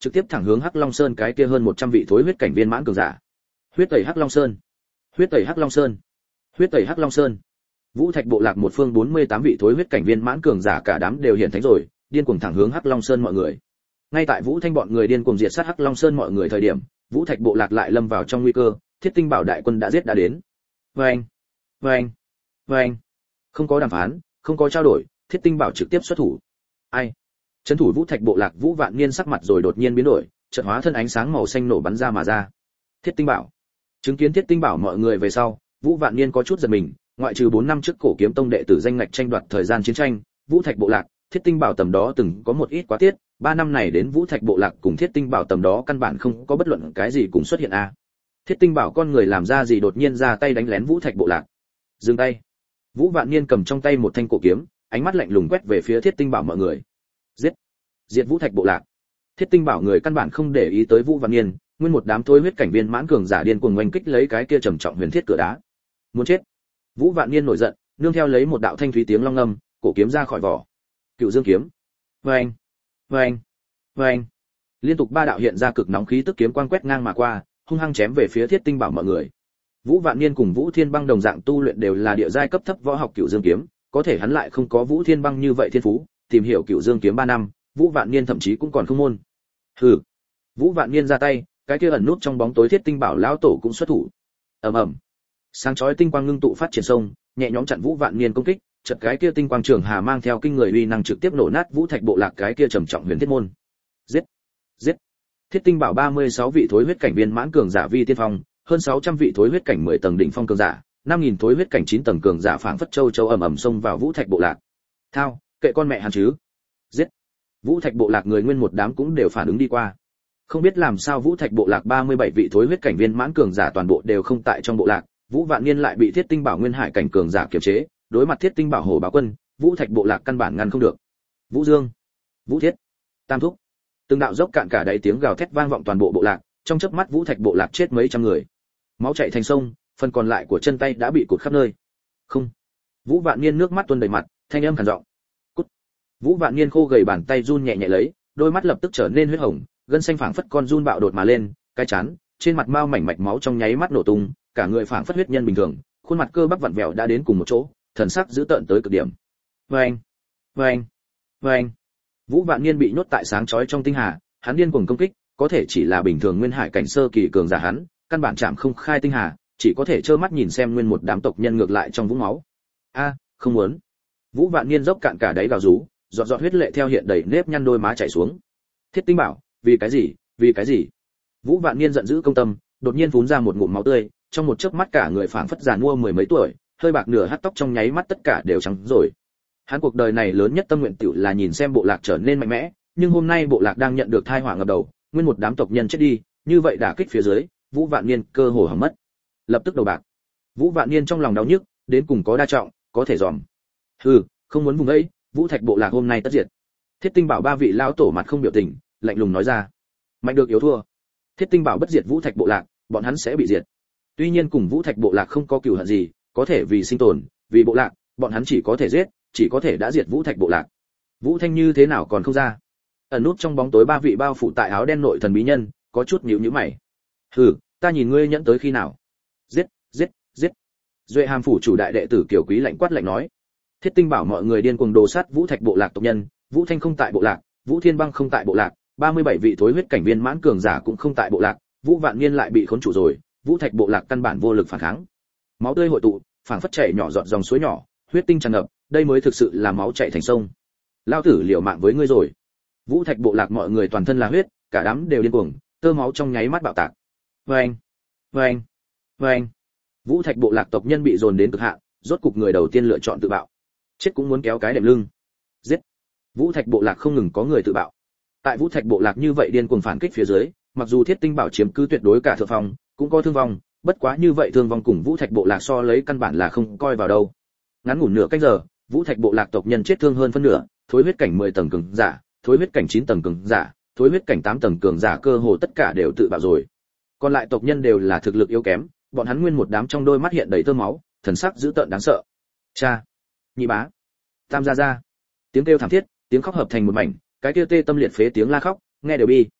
trực tiếp thẳng hướng Hắc Long Sơn cái kia hơn một trăm vị thối huyết cảnh viên mãn cường giả. Huyết tẩy Hắc Long Sơn, huyết tẩy Hắc Long Sơn, huyết tẩy Hắc Long Sơn. Vũ Thạch bộ lạc một phương bốn mươi tám vị thối huyết cảnh viên mãn cường giả cả đám đều hiện thánh rồi, điên cuồng thẳng hướng Hắc Long Sơn mọi người. Ngay tại Vũ Thanh bọn người điên cuồng diệt sát Hắc Long Sơn mọi người thời điểm, Vũ Thạch bộ lạc lại lâm vào trong nguy cơ, Thiết Tinh Bảo đại quân đã giết đã đến. Vâng, vâng, vâng. Không có đàm phán, không có trao đổi, Thiết Tinh Bảo trực tiếp xuất thủ. Ai? Trấn thủ Vũ Thạch bộ lạc Vũ Vạn Niên sắc mặt rồi đột nhiên biến đổi, chợt hóa thân ánh sáng màu xanh nổ bắn ra mà ra. Thiết Tinh Bảo. Chứng kiến Thiết Tinh Bảo mọi người về sau, Vũ Vạn Niên có chút giật mình, ngoại trừ bốn năm trước Cổ Kiếm Tông đệ tử danh ngạch tranh đoạt thời gian chiến tranh, Vũ Thạch bộ lạc, Thiết Tinh Bảo tầm đó từng có một ít quá tiết, ba năm này đến Vũ Thạch bộ lạc cùng Thiết Tinh Bảo tầm đó căn bản không có bất luận cái gì cùng xuất hiện a. À. Thiết Tinh Bảo con người làm ra gì đột nhiên ra tay đánh lén Vũ Thạch bộ lạc. Dừng tay. Vũ Vạn Niên cầm trong tay một thanh cổ kiếm, ánh mắt lạnh lùng quét về phía Thiết Tinh Bảo mọi người. Giết! Diệt Vũ Thạch bộ lạc. Thiết Tinh Bảo người căn bản không để ý tới Vũ Vạn Niên, nguyên một đám thối huyết cảnh viên mãn cường giả điên cuồng oanh kích lấy cái kia trầm trọng huyền thiết cửa đá. Muốn chết. Vũ Vạn Niên nổi giận, nương theo lấy một đạo thanh thúy tiếng long ngâm, cổ kiếm ra khỏi vỏ. Cựu Dương kiếm. Oeng, oeng, oeng. Liên tục ba đạo hiện ra cực nóng khí tức kiếm quang quét ngang mà qua, hung hăng chém về phía Thiết Tinh Bảo mọi người. Vũ Vạn Niên cùng Vũ Thiên Băng đồng dạng tu luyện đều là địa giai cấp thấp võ học Cựu Dương kiếm, có thể hắn lại không có Vũ Thiên Băng như vậy thiên phú, tìm hiểu Cựu Dương kiếm ba năm, Vũ Vạn Niên thậm chí cũng còn không môn. Hừ. Vũ Vạn Niên ra tay, cái kia ẩn nút trong bóng tối Thiết Tinh Bảo lão tổ cũng xuất thủ. Ầm ầm. Sáng chói tinh quang ngưng tụ phát triển sông, nhẹ nhõm chặn Vũ Vạn Niên công kích, chợt cái kia tinh quang trường hà mang theo kinh người uy năng trực tiếp nổ nát Vũ Thạch bộ lạc cái kia trầm trọng huyền thiết môn. Giết! Giết! Thiết Tinh Bảo ba mươi sáu vị thối huyết cảnh viên mãn cường giả vi tiên phong, hơn sáu trăm vị thối huyết cảnh mười tầng đỉnh phong cường giả, năm nghìn thối huyết cảnh chín tầng cường giả phảng phất châu châu ầm ầm xông vào Vũ Thạch bộ lạc. Thao, kệ con mẹ hắn chứ. Giết! Vũ Thạch bộ lạc người nguyên một đám cũng đều phản ứng đi qua. Không biết làm sao Vũ Thạch bộ lạc ba mươi bảy vị thối huyết cảnh viên mãn cường giả toàn bộ đều không tại trong bộ lạc, Vũ Vạn Niên lại bị Thiết Tinh Bảo nguyên hải cảnh cường giả kiềm chế, đối mặt Thiết Tinh Bảo hổ báo quân, Vũ Thạch bộ lạc căn bản ngăn không được. Vũ Dương, Vũ Thiết, Tam Thúc. Từng đạo dốc cạn cả đáy tiếng gào thét vang vọng toàn bộ bộ lạc, trong chớp mắt Vũ Thạch bộ lạc chết mấy trăm người. Máu chảy thành sông, phần còn lại của chân tay đã bị cụt khắp nơi. Không. Vũ Vạn Niên nước mắt tuôn đầy mặt, thanh âm khàn giọng. Cút. Vũ Vạn Niên khô gầy bàn tay run nhẹ nhẹ lấy, đôi mắt lập tức trở nên huyết hồng, gân xanh phảng phất con run bạo đột mà lên, cái chán, trên mặt mao mảnh mạch máu trong nháy mắt nổ tung, cả người phảng phất huyết nhân bình thường, khuôn mặt cơ bắp vặn vẹo đã đến cùng một chỗ, thần sắc dữ tợn tới cực điểm. Vâng, vâng, vâng. Vũ Vạn Niên bị nhốt tại sáng chói trong tinh hà, hắn điên cuồng công kích, có thể chỉ là bình thường nguyên hải cảnh sơ kỳ cường giả hắn, căn bản chạm không khai tinh hà, chỉ có thể trơ mắt nhìn xem nguyên một đám tộc nhân ngược lại trong vũng máu. A, không muốn. Vũ Vạn Niên dốc cạn cả đáy gào rú, giọt giọt huyết lệ theo hiện đầy nếp nhăn đôi má chảy xuống. Thiết Tinh Bảo, vì cái gì, vì cái gì? Vũ Vạn Niên giận dữ công tâm, đột nhiên phun ra một ngụm máu tươi, trong một chớp mắt cả người phảng phất già nua mười mấy tuổi, hơi bạc nửa hắt tóc trong nháy mắt tất cả đều trắng rồi. Hắn cuộc đời này lớn nhất tâm nguyện tiểu là nhìn xem bộ lạc trở nên mạnh mẽ, nhưng hôm nay bộ lạc đang nhận được tai họa ngập đầu, nguyên một đám tộc nhân chết đi, như vậy đả kích phía dưới, Vũ Vạn Niên cơ hồ hỏng mất. Lập tức đầu bạc. Vũ Vạn Niên trong lòng đau nhức, đến cùng có đa trọng, có thể dòm. Hừ, không muốn vùng ấy, Vũ Thạch bộ lạc hôm nay tất diệt. Thiết Tinh Bảo ba vị lão tổ mặt không biểu tình, lạnh lùng nói ra. Mạnh được yếu thua. Thiết Tinh Bảo bất diệt Vũ Thạch bộ lạc, bọn hắn sẽ bị diệt. Tuy nhiên cùng Vũ Thạch bộ lạc không có cừu hận gì, có thể vì sinh tồn, vì bộ lạc, bọn hắn chỉ có thể giết, chỉ có thể đã diệt Vũ Thạch bộ lạc. Vũ Thanh như thế nào còn không ra? Ẩn nút trong bóng tối ba vị bao phủ tại áo đen nội thần bí nhân, có chút nhíu nhíu mày. Hừ, ta nhìn ngươi nhẫn tới khi nào? Giết, giết, giết. Duệ Hàm phủ chủ đại đệ tử Kiều Quý lạnh quát lạnh nói. Thiết Tinh Bảo mọi người điên cuồng đồ sát Vũ Thạch bộ lạc tộc nhân, Vũ Thanh không tại bộ lạc, Vũ Thiên Băng không tại bộ lạc, ba mươi bảy vị thối huyết cảnh viên mãn cường giả cũng không tại bộ lạc, Vũ Vạn Niên lại bị khốn trụ rồi, Vũ Thạch bộ lạc căn bản vô lực phản kháng. Máu tươi hội tụ, phảng phất chảy nhỏ giọt dòng suối nhỏ, huyết tinh tràn ngập, đây mới thực sự là máu chảy thành sông. Lao tử liều mạng với ngươi rồi. Vũ Thạch bộ lạc mọi người toàn thân là huyết, cả đám đều điên cuồng, tơ máu trong nháy mắt bạo tạc. Oeng, oeng, oeng. Vũ Thạch bộ lạc tộc nhân bị dồn đến cực hạn, rốt cục người đầu tiên lựa chọn tự bạo. Chết cũng muốn kéo cái đệm lưng. Giết. Vũ Thạch bộ lạc không ngừng có người tự bạo. Tại Vũ Thạch bộ lạc như vậy điên cuồng phản kích phía dưới, mặc dù Thiết Tinh Bảo chiếm cứ tuyệt đối cả thượng phong, cũng có thương vong, bất quá như vậy thương vong cùng Vũ Thạch bộ lạc so lấy căn bản là không coi vào đâu. Ngắn ngủn nửa canh giờ, Vũ Thạch bộ lạc tộc nhân chết thương hơn phân nửa, thối huyết cảnh mười tầng cường giả, thối huyết cảnh chín tầng cường giả, thối huyết cảnh tám tầng cường giả cơ hồ tất cả đều tự bạo rồi. Còn lại tộc nhân đều là thực lực yếu kém, bọn hắn nguyên một đám trong đôi mắt hiện đầy tơ máu, thần sắc dữ tợn đáng sợ. Cha, nhị bá, tam gia gia. Tiếng kêu thảm thiết, tiếng khóc hợp thành một mảnh, cái kia tê tâm liệt phế tiếng la khóc, nghe đều bi.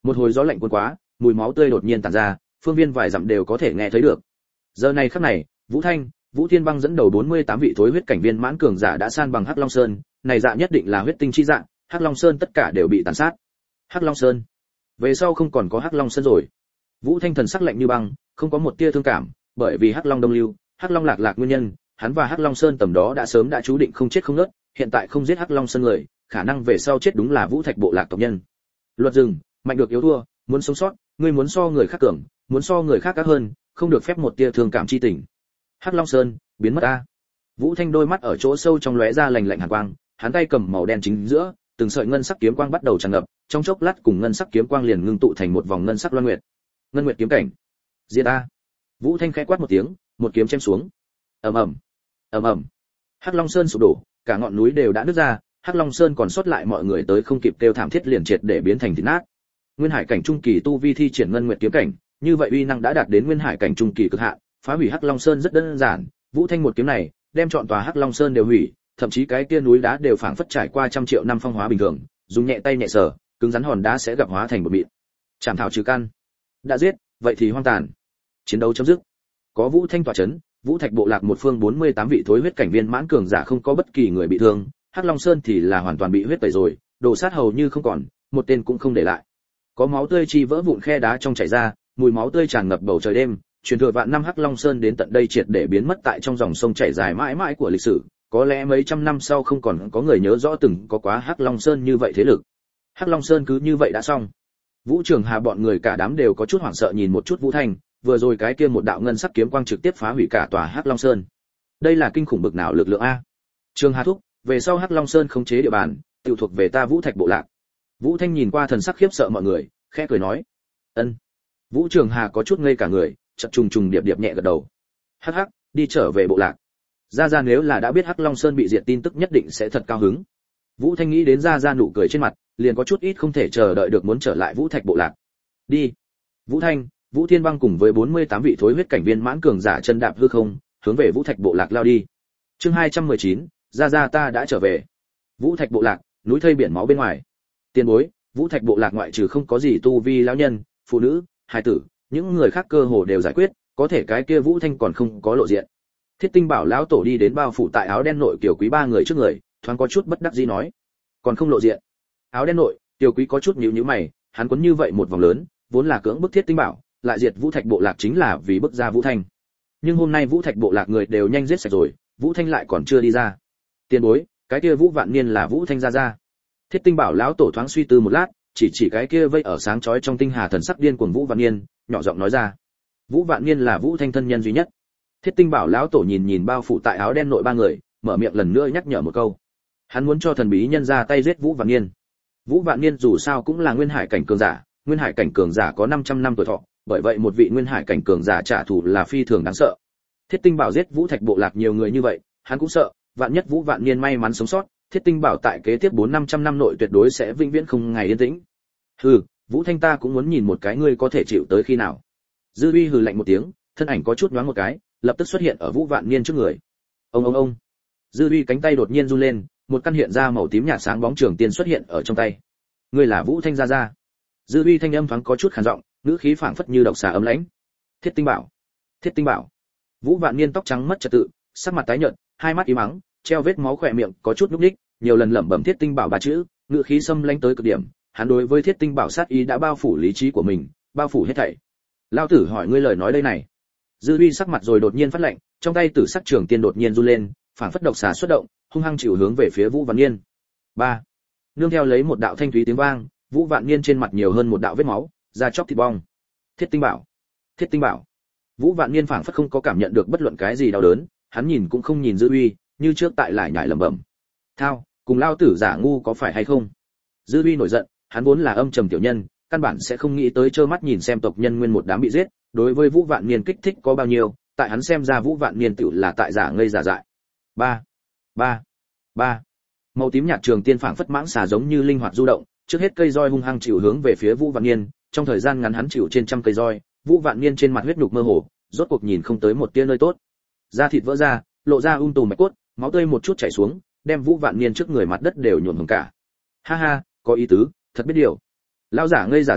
Một hồi gió lạnh cuốn quá, mùi máu tươi đột nhiên tản ra, phương viên vài dặm đều có thể nghe thấy được. Giờ này khắc này, Vũ Thanh, Vũ Thiên Băng dẫn đầu bốn mươi tám vị thối huyết cảnh viên mãn cường giả đã san bằng Hắc Long Sơn, này dạ nhất định là huyết tinh chi dạng, Hắc Long Sơn tất cả đều bị tàn sát. Hắc Long Sơn, về sau không còn có Hắc Long Sơn rồi. Vũ Thanh thần sắc lạnh như băng, không có một tia thương cảm, bởi vì Hắc Long Đông Lưu, Hắc Long Lạc Lạc nguyên nhân, hắn và Hắc Long Sơn tầm đó đã sớm đã chú định không chết không ngớt, hiện tại không giết Hắc Long Sơn người, khả năng về sau chết đúng là Vũ Thạch bộ lạc tộc nhân. Luật rừng, mạnh được yếu thua, muốn sống sót, ngươi muốn so người khác cường, muốn so người khác ác hơn, không được phép một tia thương cảm chi tình. Hắc Long Sơn, biến mất a. Vũ Thanh đôi mắt ở chỗ sâu trong lóe ra lạnh lạnh hàn quang, hắn tay cầm màu đen chính giữa, từng sợi ngân sắc kiếm quang bắt đầu tràn ngập, trong chốc lát cùng ngân sắc kiếm quang liền ngưng tụ thành một vòng ngân sắc loan nguyệt. Ngân nguyệt kiếm cảnh. Diệt a. Vũ Thanh khẽ quát một tiếng, một kiếm chém xuống. Ầm ầm. Ầm ầm. Hắc Long Sơn sụp đổ, cả ngọn núi đều đã nứt ra, Hắc Long Sơn còn sót lại mọi người tới không kịp kêu thảm thiết liền triệt để biến thành thịt nát. Nguyên Hải cảnh trung kỳ tu vi thi triển ngân nguyệt kiếm cảnh, như vậy uy năng đã đạt đến Nguyên Hải cảnh trung kỳ cực hạn, phá hủy Hắc Long Sơn rất đơn giản, Vũ Thanh một kiếm này, đem trọn tòa Hắc Long Sơn đều hủy, thậm chí cái kia núi đá đều phảng phất trải qua trăm triệu năm phong hóa bình thường, dùng nhẹ tay nhẹ sờ, cứng rắn hòn đá sẽ gặp hóa thành một mịn. Chảm thảo trừ căn. Đã giết, vậy thì hoang tàn. Chiến đấu chấm dứt. Có Vũ Thanh tọa chấn, Vũ Thạch bộ lạc một phương bốn mươi tám vị thối huyết cảnh viên mãn cường giả không có bất kỳ người bị thương, Hắc Long Sơn thì là hoàn toàn bị huyết tẩy rồi, đồ sát hầu như không còn, một tên cũng không để lại. Có máu tươi chi vỡ vụn khe đá trong chảy ra, mùi máu tươi tràn ngập bầu trời đêm, truyền thừa vạn năm Hắc Long Sơn đến tận đây triệt để biến mất tại trong dòng sông chảy dài mãi mãi của lịch sử, có lẽ mấy trăm năm sau không còn có người nhớ rõ từng có quá Hắc Long Sơn như vậy thế lực. Hắc Long Sơn cứ như vậy đã xong. Vũ Trường Hà bọn người cả đám đều có chút hoảng sợ nhìn một chút Vũ Thanh, vừa rồi cái kia một đạo ngân sắc kiếm quang trực tiếp phá hủy cả tòa Hắc Long Sơn. Đây là kinh khủng bực nào lực lượng a? Trường Hà thúc, về sau Hắc Long Sơn khống chế địa bàn, tự thuộc về ta Vũ Thạch bộ lạc. Vũ Thanh nhìn qua thần sắc khiếp sợ mọi người, khẽ cười nói. Ân. Vũ Trường Hà có chút ngây cả người, chợt trùng trùng điệp điệp nhẹ gật đầu. Hắc hắc, đi trở về bộ lạc. Gia Gia nếu là đã biết Hắc Long Sơn bị diệt tin tức nhất định sẽ thật cao hứng. Vũ Thanh nghĩ đến Gia Gia nụ cười trên mặt, liền có chút ít không thể chờ đợi được muốn trở lại Vũ Thạch bộ lạc. Đi. Vũ Thanh, Vũ Thiên Băng cùng với bốn mươi tám vị thối huyết cảnh viên mãn cường giả chân đạp hư không, hướng về Vũ Thạch bộ lạc lao đi. Chương hai trăm mười chín, Gia Gia ta đã trở về. Vũ Thạch bộ lạc, núi thây biển máu bên ngoài. Tiền bối, Vũ Thạch bộ lạc ngoại trừ không có gì tu vi lão nhân, phụ nữ, hài tử, những người khác cơ hồ đều giải quyết, có thể cái kia Vũ Thanh còn không có lộ diện. Thiết Tinh Bảo lão tổ đi đến bao phủ tại áo đen nội Kiều Quý ba người trước người, thoáng có chút bất đắc dĩ nói, còn không lộ diện. Áo đen nội, Kiều Quý có chút nhíu nhíu mày, hắn quấn như vậy một vòng lớn, vốn là cưỡng bức Thiết Tinh Bảo, lại diệt Vũ Thạch bộ lạc chính là vì bức ra Vũ Thanh. Nhưng hôm nay Vũ Thạch bộ lạc người đều nhanh giết sạch rồi, Vũ Thanh lại còn chưa đi ra. Tiền bối, cái kia Vũ Vạn Niên là Vũ Thanh gia gia. Thiết Tinh Bảo lão tổ thoáng suy tư một lát, chỉ chỉ cái kia vây ở sáng chói trong tinh hà thần sắc điên cuồng Vũ Vạn Niên, nhỏ giọng nói ra. Vũ Vạn Niên là Vũ Thanh thân nhân duy nhất. Thiết Tinh Bảo lão tổ nhìn nhìn bao phủ tại áo đen nội ba người, mở miệng lần nữa nhắc nhở một câu. Hắn muốn cho thần bí nhân ra tay giết Vũ Vạn Niên. Vũ Vạn Niên dù sao cũng là Nguyên Hải cảnh cường giả, Nguyên Hải cảnh cường giả có năm trăm năm tuổi thọ, bởi vậy một vị Nguyên Hải cảnh cường giả trả thù là phi thường đáng sợ. Thiết Tinh Bảo giết Vũ Thạch bộ lạc nhiều người như vậy, hắn cũng sợ, vạn nhất Vũ Vạn Niên may mắn sống sót, Thiết Tinh Bảo tại kế tiếp bốn năm trăm năm nội tuyệt đối sẽ vĩnh viễn không ngày yên tĩnh. Hừ, Vũ Thanh ta cũng muốn nhìn một cái ngươi có thể chịu tới khi nào. Dư Uy hừ lạnh một tiếng, thân ảnh có chút nhoáng một cái, lập tức xuất hiện ở Vũ Vạn Niên trước người. Ông ông ông. Dư Uy cánh tay đột nhiên run lên, một căn hiện ra màu tím nhạt sáng bóng trường tiên xuất hiện ở trong tay. Ngươi là Vũ Thanh gia gia. Dư Uy thanh âm thoáng có chút khàn giọng, ngữ khí phảng phất như độc xà ấm lãnh. Thiết Tinh Bảo, Thiết Tinh Bảo. Vũ Vạn Niên tóc trắng mất trật tự, sắc mặt tái nhợt, hai mắt im ắng, treo vết máu khỏe miệng có chút nhúc nhích, nhiều lần lẩm bẩm Thiết Tinh Bảo ba chữ, ngữ khí xâm lãnh tới cực điểm, hắn đối với Thiết Tinh Bảo sát ý đã bao phủ lý trí của mình, bao phủ hết thảy. Lão tử hỏi ngươi lời nói đây này. Dư Uy sắc mặt rồi đột nhiên phát lạnh, trong tay tử sắc trường tiên đột nhiên run lên, phảng phất độc xà xuất động, hung hăng chịu hướng về phía Vũ Vạn Niên. Ba. Nương theo lấy một đạo thanh thúy tiếng vang, Vũ Vạn Niên trên mặt nhiều hơn một đạo vết máu, da chóc thịt bong. Thiết Tinh Bảo, Thiết Tinh Bảo. Vũ Vạn Niên phảng phất không có cảm nhận được bất luận cái gì đau đớn, hắn nhìn cũng không nhìn Dư Uy, như trước tại lại nhảy lẩm bẩm. Thao, cùng lao tử giả ngu có phải hay không? Dư Uy nổi giận, hắn vốn là âm trầm tiểu nhân, căn bản sẽ không nghĩ tới trơ mắt nhìn xem tộc nhân nguyên một đám bị giết, đối với Vũ Vạn Niên kích thích có bao nhiêu, tại hắn xem ra Vũ Vạn Niên tựu là tại giả ngây giả dại. Ba, ba, ba. Màu tím nhạt trường tiên phảng phất mãng xà giống như linh hoạt du động, trước hết cây roi hung hăng chịu hướng về phía Vũ Vạn Niên, trong thời gian ngắn hắn chịu trên trăm cây roi, Vũ Vạn Niên trên mặt huyết nhục mơ hồ, rốt cuộc nhìn không tới một tia nơi tốt. Da thịt vỡ ra, lộ ra um tùm mạch cốt, máu tươi một chút chảy xuống, đem Vũ Vạn Niên trước người mặt đất đều nhuộm hồng cả. Ha ha, có ý tứ, thật biết điều. Lão giả ngây giả dại,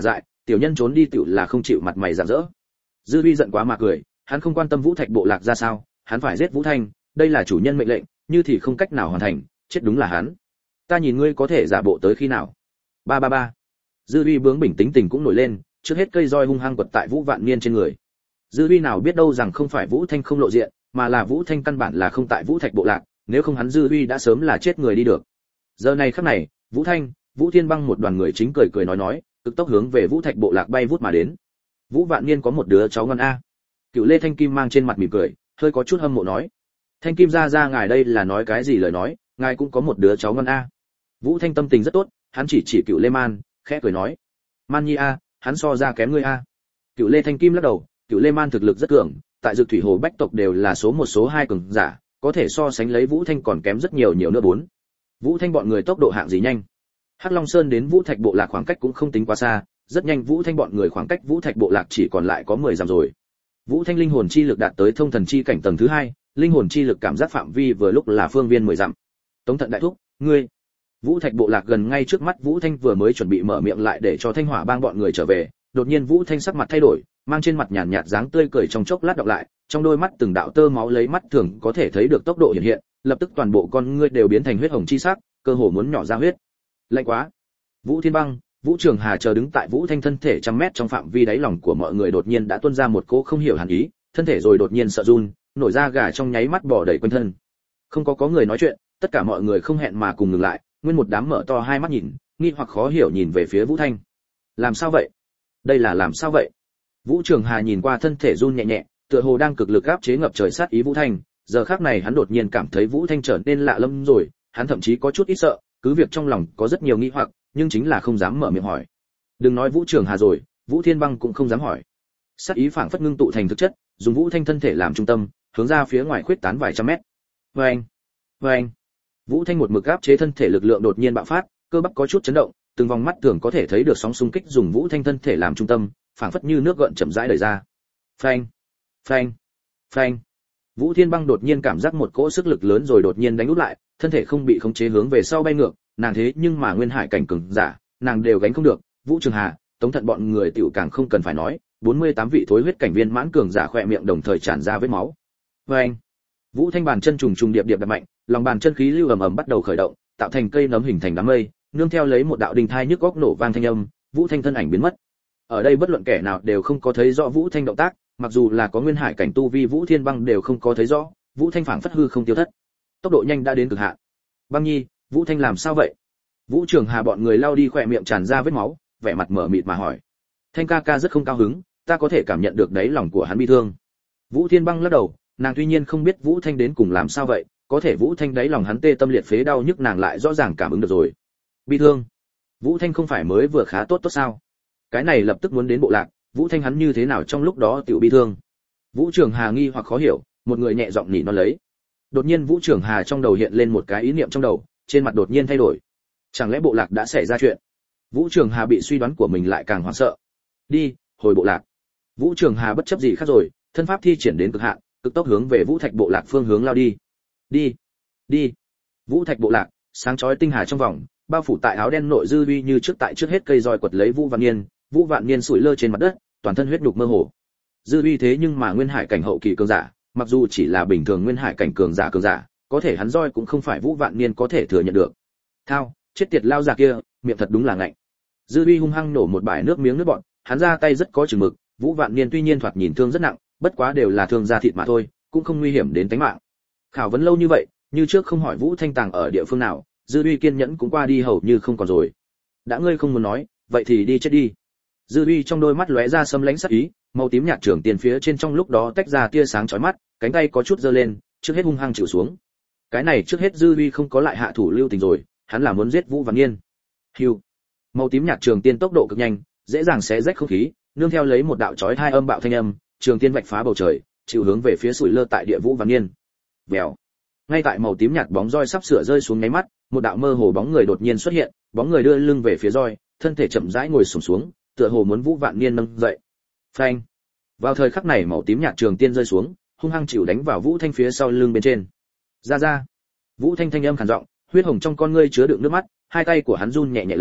tiểu nhân trốn đi tiểu là không chịu mặt mày rạng rỡ. Dư Uy giận quá mà cười, hắn không quan tâm Vũ Thạch bộ lạc ra sao, hắn phải giết Vũ Thanh, đây là chủ nhân mệnh lệnh, như thì không cách nào hoàn thành, chết đúng là hắn. Ta nhìn ngươi có thể giả bộ tới khi nào? Ba ba ba. Dư Uy bướng bỉnh tính tình cũng nổi lên, trước hết cây roi hung hăng quật tại Vũ Vạn Niên trên người. Dư Uy nào biết đâu rằng không phải Vũ Thanh không lộ diện, mà là Vũ Thanh căn bản là không tại Vũ Thạch bộ lạc, nếu không hắn Dư Uy đã sớm là chết người đi được. Giờ này khắc này, Vũ Thanh, Vũ Thiên Băng một đoàn người chính cười cười nói nói, cực tốc hướng về Vũ Thạch bộ lạc bay vút mà đến. Vũ Vạn Niên có một đứa cháu ngon a. Cựu Lê Thanh Kim mang trên mặt mỉm cười, hơi có chút hâm mộ nói: "Thanh Kim gia gia ngài đây là nói cái gì lời nói, ngài cũng có một đứa cháu ngon a." Vũ Thanh tâm tình rất tốt, hắn chỉ chỉ Cựu Lê Man, khẽ cười nói: "Man Nhi a, hắn so ra kém ngươi a." Cựu Lê Thanh Kim lắc đầu, Cựu Lê Man thực lực rất cường, tại Dược Thủy Hồ Bách tộc đều là số một số hai cường giả, có thể so sánh lấy Vũ Thanh còn kém rất nhiều nhiều nữa bốn. Vũ Thanh bọn người tốc độ hạng gì nhanh? Hắc Long Sơn đến Vũ Thạch bộ lạc khoảng cách cũng không tính quá xa, rất nhanh Vũ Thanh bọn người khoảng cách Vũ Thạch bộ lạc chỉ còn lại có mười dặm rồi. Vũ Thanh linh hồn chi lực đạt tới thông thần chi cảnh tầng thứ hai, linh hồn chi lực cảm giác phạm vi vừa lúc là phương viên mười dặm. Tống Thận đại thúc, ngươi. Vũ Thạch bộ lạc gần ngay trước mắt, Vũ Thanh vừa mới chuẩn bị mở miệng lại để cho Thanh Hỏa bang bọn người trở về, đột nhiên Vũ Thanh sắc mặt thay đổi, mang trên mặt nhàn nhạt dáng tươi cười trong chốc lát đọc lại, trong đôi mắt từng đạo tơ máu lấy mắt thường có thể thấy được tốc độ hiện hiện, lập tức toàn bộ con ngươi đều biến thành huyết hồng chi sắc, cơ hồ muốn nhỏ ra huyết. Lạnh quá. Vũ Thiên Băng, Vũ Trường Hà chờ đứng tại Vũ Thanh thân thể trăm mét trong phạm vi đáy lòng của mọi người đột nhiên đã tuôn ra một cỗ không hiểu hàn ý, thân thể rồi đột nhiên sợ run, nổi da gà trong nháy mắt bò đầy quanh thân. Không có có người nói chuyện, tất cả mọi người không hẹn mà cùng ngừng lại, nguyên một đám mở to hai mắt nhìn, nghi hoặc khó hiểu nhìn về phía Vũ Thanh. Làm sao vậy? Đây là làm sao vậy? Vũ Trường Hà nhìn qua thân thể run nhẹ nhẹ, tựa hồ đang cực lực áp chế ngập trời sát ý Vũ Thanh, giờ khắc này hắn đột nhiên cảm thấy Vũ Thanh trở nên lạ lẫm rồi, hắn thậm chí có chút ít sợ, cứ việc trong lòng có rất nhiều nghi hoặc, nhưng chính là không dám mở miệng hỏi. Đừng nói Vũ Trường Hà rồi, Vũ Thiên Băng cũng không dám hỏi. Sát ý phảng phất ngưng tụ thành thực chất, dùng Vũ Thanh thân thể làm trung tâm, hướng ra phía ngoài khuyết tán vài trăm mét. Oeng, oeng. Vũ Thanh một mực áp chế thân thể lực lượng đột nhiên bạo phát, cơ bắp có chút chấn động, từng vòng mắt thường có thể thấy được sóng xung kích dùng Vũ Thanh thân thể làm trung tâm, phảng phất như nước gợn chậm rãi đẩy ra. Phanh, phanh, phanh. Vũ Thiên Băng đột nhiên cảm giác một cỗ sức lực lớn rồi đột nhiên đánh úp lại, thân thể không bị khống chế hướng về sau bay ngược, nàng thế nhưng mà nguyên hải cảnh cường giả, nàng đều gánh không được. Vũ Trường Hà, Tống Thận bọn người tiểu càng không cần phải nói, bốn mươi tám vị thối huyết cảnh viên mãn cường giả khỏe miệng đồng thời tràn ra vết máu. Oeng. Vũ Thanh bàn chân trùng trùng điệp điệp đập mạnh, lòng bàn chân khí lưu ầm ầm bắt đầu khởi động, tạo thành cây nấm hình thành đám mây, nương theo lấy một đạo đình thai nhức óc nổ vang thanh âm, Vũ Thanh thân ảnh biến mất. Ở đây bất luận kẻ nào đều không có thấy rõ Vũ Thanh động tác, mặc dù là có nguyên hải cảnh tu vi Vũ Thiên Băng đều không có thấy rõ, Vũ Thanh phảng phất hư không tiêu thất. Tốc độ nhanh đã đến cực hạn. Băng Nhi, Vũ Thanh làm sao vậy? Vũ Trường Hà bọn người lao đi khỏe miệng tràn ra vết máu, vẻ mặt mở mịt mà hỏi. Thanh ca ca rất không cao hứng, ta có thể cảm nhận được đáy lòng của hắn bi thương. Vũ Thiên Băng lắc đầu, nàng tuy nhiên không biết Vũ Thanh đến cùng làm sao vậy, có thể Vũ Thanh đáy lòng hắn tê tâm liệt phế đau nhức nàng lại rõ ràng cảm ứng được rồi. Bi thương? Vũ Thanh không phải mới vừa khá tốt tốt sao? Cái này lập tức muốn đến bộ lạc, Vũ Thanh hắn như thế nào trong lúc đó tiểu bi thương? Vũ Trường Hà nghi hoặc khó hiểu, một người nhẹ giọng nỉ non lấy. Đột nhiên Vũ Trường Hà trong đầu hiện lên một cái ý niệm trong đầu, trên mặt đột nhiên thay đổi. Chẳng lẽ bộ lạc đã xảy ra chuyện? Vũ Trường Hà bị suy đoán của mình lại càng hoảng sợ. Đi, hồi bộ lạc. Vũ Trường Hà bất chấp gì khác rồi, thân pháp thi triển đến cực hạn, cực tốc hướng về Vũ Thạch bộ lạc phương hướng lao đi. Đi, đi. Vũ Thạch bộ lạc, sáng chói tinh hà trong vòng, bao phủ tại áo đen nội Dư Uy như trước tại trước hết cây roi quật lấy Vũ Vạn Niên, Vũ Vạn Niên sủi lơ trên mặt đất, toàn thân huyết nhục mơ hồ. Dư Uy thế nhưng mà nguyên hải cảnh hậu kỳ cường giả, mặc dù chỉ là bình thường nguyên hải cảnh cường giả cường giả, có thể hắn roi cũng không phải Vũ Vạn Niên có thể thừa nhận được. Thao, chết tiệt lao già kia, miệng thật đúng là ngạnh. Dư Uy hung hăng nổ một bãi nước miếng nước bọt, hắn ra tay rất có chừng mực, Vũ Vạn Niên tuy nhiên thoạt nhìn thương rất nặng, bất quá đều là thương da thịt mà thôi, cũng không nguy hiểm đến tính mạng. Khảo vấn lâu như vậy, như trước không hỏi Vũ Thanh tàng ở địa phương nào, Dư Uy kiên nhẫn cũng qua đi hầu như không còn rồi. Đã ngươi không muốn nói, vậy thì đi chết đi. Dư Uy trong đôi mắt lóe ra sấm lãnh sắc ý, màu tím nhạt trưởng tiền phía trên trong lúc đó tách ra tia sáng chói mắt, cánh tay có chút giơ lên, trước hết hung hăng chịu xuống. Cái này trước hết Dư Uy không có lại hạ thủ lưu tình rồi, hắn là muốn giết Vũ Vạn Niên. Hưu. Màu tím nhạt trường tiên tốc độ cực nhanh, dễ dàng xé rách không khí, nương theo lấy một đạo chói hai âm bạo thanh âm, trường tiên vạch phá bầu trời, chịu hướng về phía sủi lơ tại địa Vũ Vạn Niên. Vèo. Ngay tại màu tím nhạt bóng roi sắp sửa rơi xuống nháy mắt, một đạo mơ hồ bóng người đột nhiên xuất hiện, bóng người đưa lưng về phía roi, thân thể chậm rãi ngồi xổm xuống, tựa hồ muốn Vũ Vạn Niên nâng dậy. Phanh. Vào thời khắc này màu tím nhạt trường tiên rơi xuống, hung hăng chịu đánh vào Vũ Thanh phía sau lưng bên trên. Ra ra. Vũ Thanh thanh âm khàn giọng, huyết hồng trong con ngươi chứa đựng nước mắt, hai tay của hắn run nhẹ nhẹ lấy,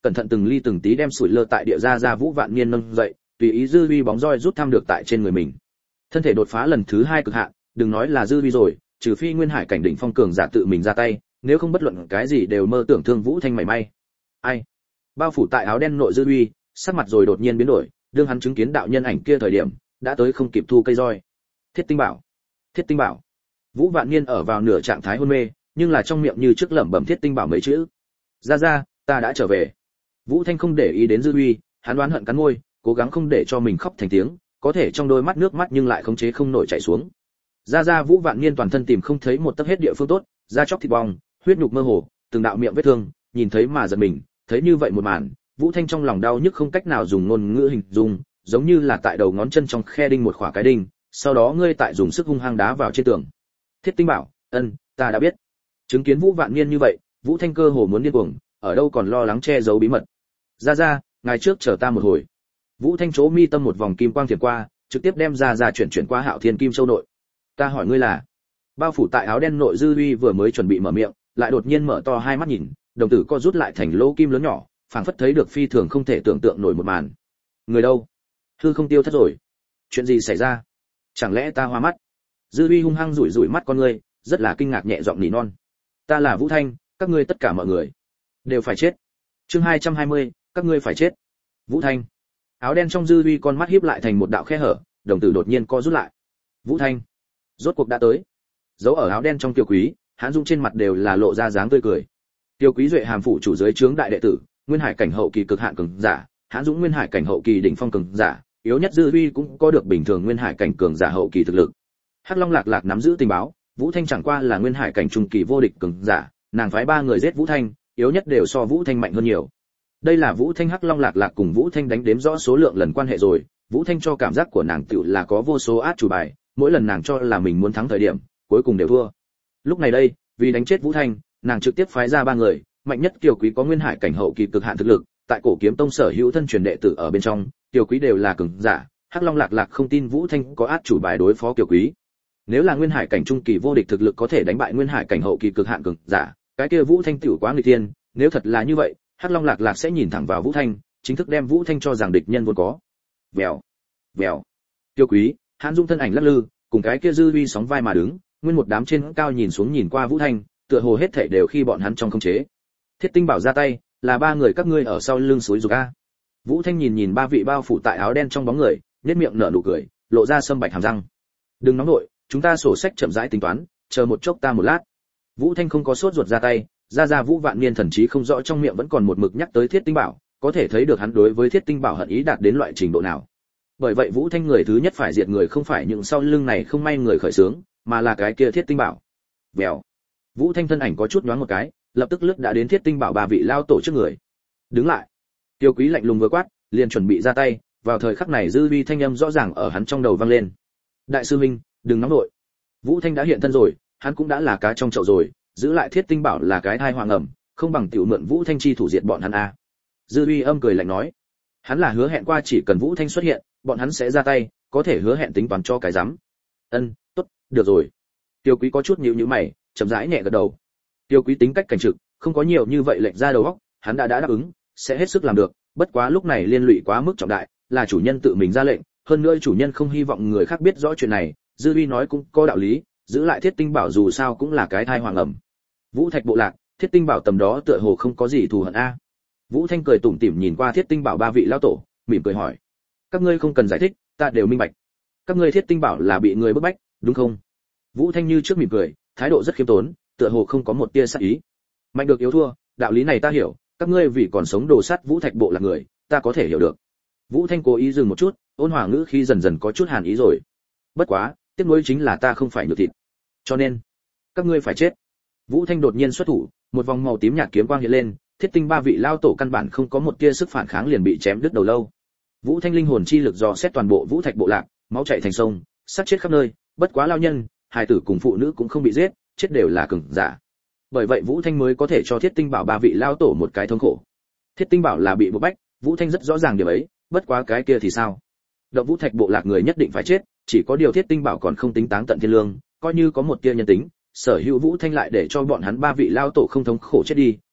cẩn thận từng ly từng tí đem sủi lơ tại địa ra ra Vũ Vạn Niên nâng dậy, tùy ý dư uy bóng roi rút thăm được tại trên người mình. Thân thể đột phá lần thứ hai cực hạn, đừng nói là dư uy rồi, trừ phi nguyên hải cảnh đỉnh phong cường giả tự mình ra tay, nếu không bất luận cái gì đều mơ tưởng thương Vũ Thanh mảy may. Ai? Bao phủ tại áo đen nội dư uy, sắc mặt rồi đột nhiên biến đổi, đương hắn chứng kiến đạo nhân ảnh kia thời điểm, đã tới không kịp thu cây roi. Thiết Tinh Bảo, Thiết Tinh Bảo. Vũ Vạn Niên ở vào nửa trạng thái hôn mê, nhưng là trong miệng như trước lẩm bẩm Thiết Tinh Bảo mấy chữ. Ra ra, ta đã trở về. Vũ Thanh không để ý đến dư uy, hắn đoán hận cắn môi, cố gắng không để cho mình khóc thành tiếng, có thể trong đôi mắt nước mắt nhưng lại khống chế không nổi chảy xuống. Ra ra Vũ Vạn Niên toàn thân tìm không thấy một tấc hết địa phương tốt, da chóc thịt bong, huyết nhục mơ hồ, từng đạo miệng vết thương, nhìn thấy mà giật mình, thấy như vậy một màn, Vũ Thanh trong lòng đau nhức không cách nào dùng ngôn ngữ hình dung, giống như là tại đầu ngón chân trong khe đinh một khỏa cái đinh, sau đó ngươi tại dùng sức hung hăng đá vào trên tường. Thiết Tinh Bảo, ân, ta đã biết. Chứng kiến Vũ Vạn Niên như vậy, Vũ Thanh cơ hồ muốn điên cuồng, ở đâu còn lo lắng che giấu bí mật. Ra ra, ngài trước chờ ta một hồi. Vũ Thanh chỗ mi tâm một vòng kim quang thiểm qua, trực tiếp đem ra ra chuyển chuyển qua Hạo Thiên Kim Châu nội. Ta hỏi ngươi là? Bao phủ tại áo đen nội dư uy vừa mới chuẩn bị mở miệng, lại đột nhiên mở to hai mắt nhìn, đồng tử co rút lại thành lỗ kim lớn nhỏ, phảng phất thấy được phi thường không thể tưởng tượng nổi một màn. Người đâu? Hư không tiêu thất rồi. Chuyện gì xảy ra? Chẳng lẽ ta hoa mắt? Dư uy hung hăng rủi rủi mắt con ngươi, rất là kinh ngạc nhẹ giọng nỉ non. Ta là Vũ Thanh, các ngươi tất cả mọi người đều phải chết. Chương hai trăm hai mươi, các ngươi phải chết. Vũ Thanh. Áo đen trong dư uy con mắt híp lại thành một đạo khe hở, đồng tử đột nhiên co rút lại. Vũ Thanh, rốt cuộc đã tới. Dấu ở áo đen trong Tiêu Quý, Hán Dung trên mặt đều là lộ ra dáng tươi cười. Tiêu Quý duệ hàm phụ chủ dưới trướng đại đệ tử, nguyên hải cảnh hậu kỳ cực hạn cường giả, Hán Dũng nguyên hải cảnh hậu kỳ đỉnh phong cường giả, yếu nhất dư uy cũng có được bình thường nguyên hải cảnh cường giả hậu kỳ thực lực. Hắc Long Lạc Lạc nắm giữ tình báo, Vũ Thanh chẳng qua là nguyên hải cảnh trung kỳ vô địch cường giả, nàng phái ba người giết Vũ Thanh, yếu nhất đều so Vũ Thanh mạnh hơn nhiều. Đây là Vũ Thanh Hắc Long Lạc Lạc cùng Vũ Thanh đánh đếm rõ số lượng lần quan hệ rồi, Vũ Thanh cho cảm giác của nàng tựu là có vô số át chủ bài, mỗi lần nàng cho là mình muốn thắng thời điểm, cuối cùng đều thua. Lúc này đây, vì đánh chết Vũ Thanh, nàng trực tiếp phái ra ba người, mạnh nhất Kiều Quý có nguyên hải cảnh hậu kỳ cực hạn thực lực, tại Cổ Kiếm Tông sở hữu thân truyền đệ tử ở bên trong, Kiều Quý đều là cường giả, Hắc Long Lạc Lạc không tin Vũ Thanh có át chủ bài đối phó Kiều Quý. Nếu là nguyên hải cảnh trung kỳ vô địch thực lực có thể đánh bại nguyên hải cảnh hậu kỳ cực hạn cường giả, cái kia Vũ Thanh tiểu quá nguy tiên, nếu thật là như vậy, Hắc Long Lạc Lạc sẽ nhìn thẳng vào Vũ Thanh, chính thức đem Vũ Thanh cho rằng địch nhân vốn có. Vèo, vèo. Tiêu Quý, Hán Dung thân ảnh lắc lư, cùng cái kia dư uy sóng vai mà đứng, nguyên một đám trên cao nhìn xuống nhìn qua Vũ Thanh, tựa hồ hết thảy đều khi bọn hắn trong khống chế. Thiết Tinh Bảo ra tay, là ba người các ngươi ở sau lưng suối dục a. Vũ Thanh nhìn nhìn ba vị bao phủ tại áo đen trong bóng người, nhếch miệng nở nụ cười, lộ ra sâm bạch hàm răng. Đừng nóng nội, chúng ta sổ sách chậm rãi tính toán, chờ một chốc ta một lát. Vũ Thanh không có sốt ruột ra tay, ra ra Vũ Vạn Niên thần trí không rõ trong miệng vẫn còn một mực nhắc tới Thiết Tinh Bảo, có thể thấy được hắn đối với Thiết Tinh Bảo hận ý đạt đến loại trình độ nào. Bởi vậy Vũ Thanh người thứ nhất phải diệt người không phải những sau lưng này không may người khởi sướng, mà là cái kia Thiết Tinh Bảo. Vèo. Vũ Thanh thân ảnh có chút nhoáng một cái, lập tức lướt đã đến Thiết Tinh Bảo ba vị lao tổ trước người. Đứng lại. Tiêu Quý lạnh lùng vừa quát, liền chuẩn bị ra tay, vào thời khắc này dư vi thanh âm rõ ràng ở hắn trong đầu vang lên. Đại sư huynh, đừng nóng nội. Vũ Thanh đã hiện thân rồi, hắn cũng đã là cá trong chậu rồi, giữ lại Thiết Tinh Bảo là cái thai hoàng ẩm, không bằng tiểu mượn Vũ Thanh chi thủ diệt bọn hắn a. Dư uy âm cười lạnh nói, hắn là hứa hẹn qua chỉ cần Vũ Thanh xuất hiện, bọn hắn sẽ ra tay, có thể hứa hẹn tính toán cho cái rắm. Ân, tốt, được rồi. Tiêu Quý có chút nhíu nhíu mày, chậm rãi nhẹ gật đầu. Tiêu Quý tính cách cảnh trực, không có nhiều như vậy lệnh ra đầu óc, hắn đã đã đáp ứng, sẽ hết sức làm được, bất quá lúc này liên lụy quá mức trọng đại, là chủ nhân tự mình ra lệnh, hơn nữa chủ nhân không hy vọng người khác biết rõ chuyện này, Dư uy nói cũng có đạo lý, giữ lại Thiết Tinh Bảo dù sao cũng là cái thai hoàng ẩm. Vũ Thạch bộ lạc, Thiết Tinh Bảo tầm đó tựa hồ không có gì thù hận a. Vũ Thanh cười tủm tỉm nhìn qua Thiết Tinh Bảo ba vị lão tổ, mỉm cười hỏi: các ngươi không cần giải thích, ta đều minh bạch. Các ngươi Thiết Tinh Bảo là bị người bức bách, đúng không? Vũ Thanh như trước mỉm cười, thái độ rất khiêm tốn, tựa hồ không có một tia sát ý. Mạnh được yếu thua, đạo lý này ta hiểu, các ngươi vì còn sống đồ sắt Vũ Thạch bộ lạc người, ta có thể hiểu được. Vũ Thanh cố ý dừng một chút, ôn hòa ngữ khí dần dần có chút hàn ý rồi. Bất quá, tiếc nuối chính là ta không phải nhược thịt, cho nên các ngươi phải chết. Vũ Thanh đột nhiên xuất thủ, một vòng màu tím nhạt kiếm quang hiện lên, Thiết Tinh ba vị lao tổ căn bản không có một tia sức phản kháng liền bị chém đứt đầu lâu. Vũ Thanh linh hồn chi lực dò xét toàn bộ Vũ Thạch bộ lạc, máu chảy thành sông, sát chết khắp nơi, bất quá lao nhân, hài tử cùng phụ nữ cũng không bị giết, chết đều là cường giả. Bởi vậy Vũ Thanh mới có thể cho Thiết Tinh Bảo ba vị lao tổ một cái thống khổ. Thiết Tinh Bảo là bị buộc bách, Vũ Thanh rất rõ ràng điều ấy, bất quá cái kia thì sao? Động Vũ Thạch bộ lạc người nhất định phải chết, chỉ có điều Thiết Tinh Bảo còn không tính táng tận thiên lương, coi như có một tia nhân tính, sở hữu Vũ Thanh lại để cho bọn hắn ba vị lao tổ không thống khổ chết đi,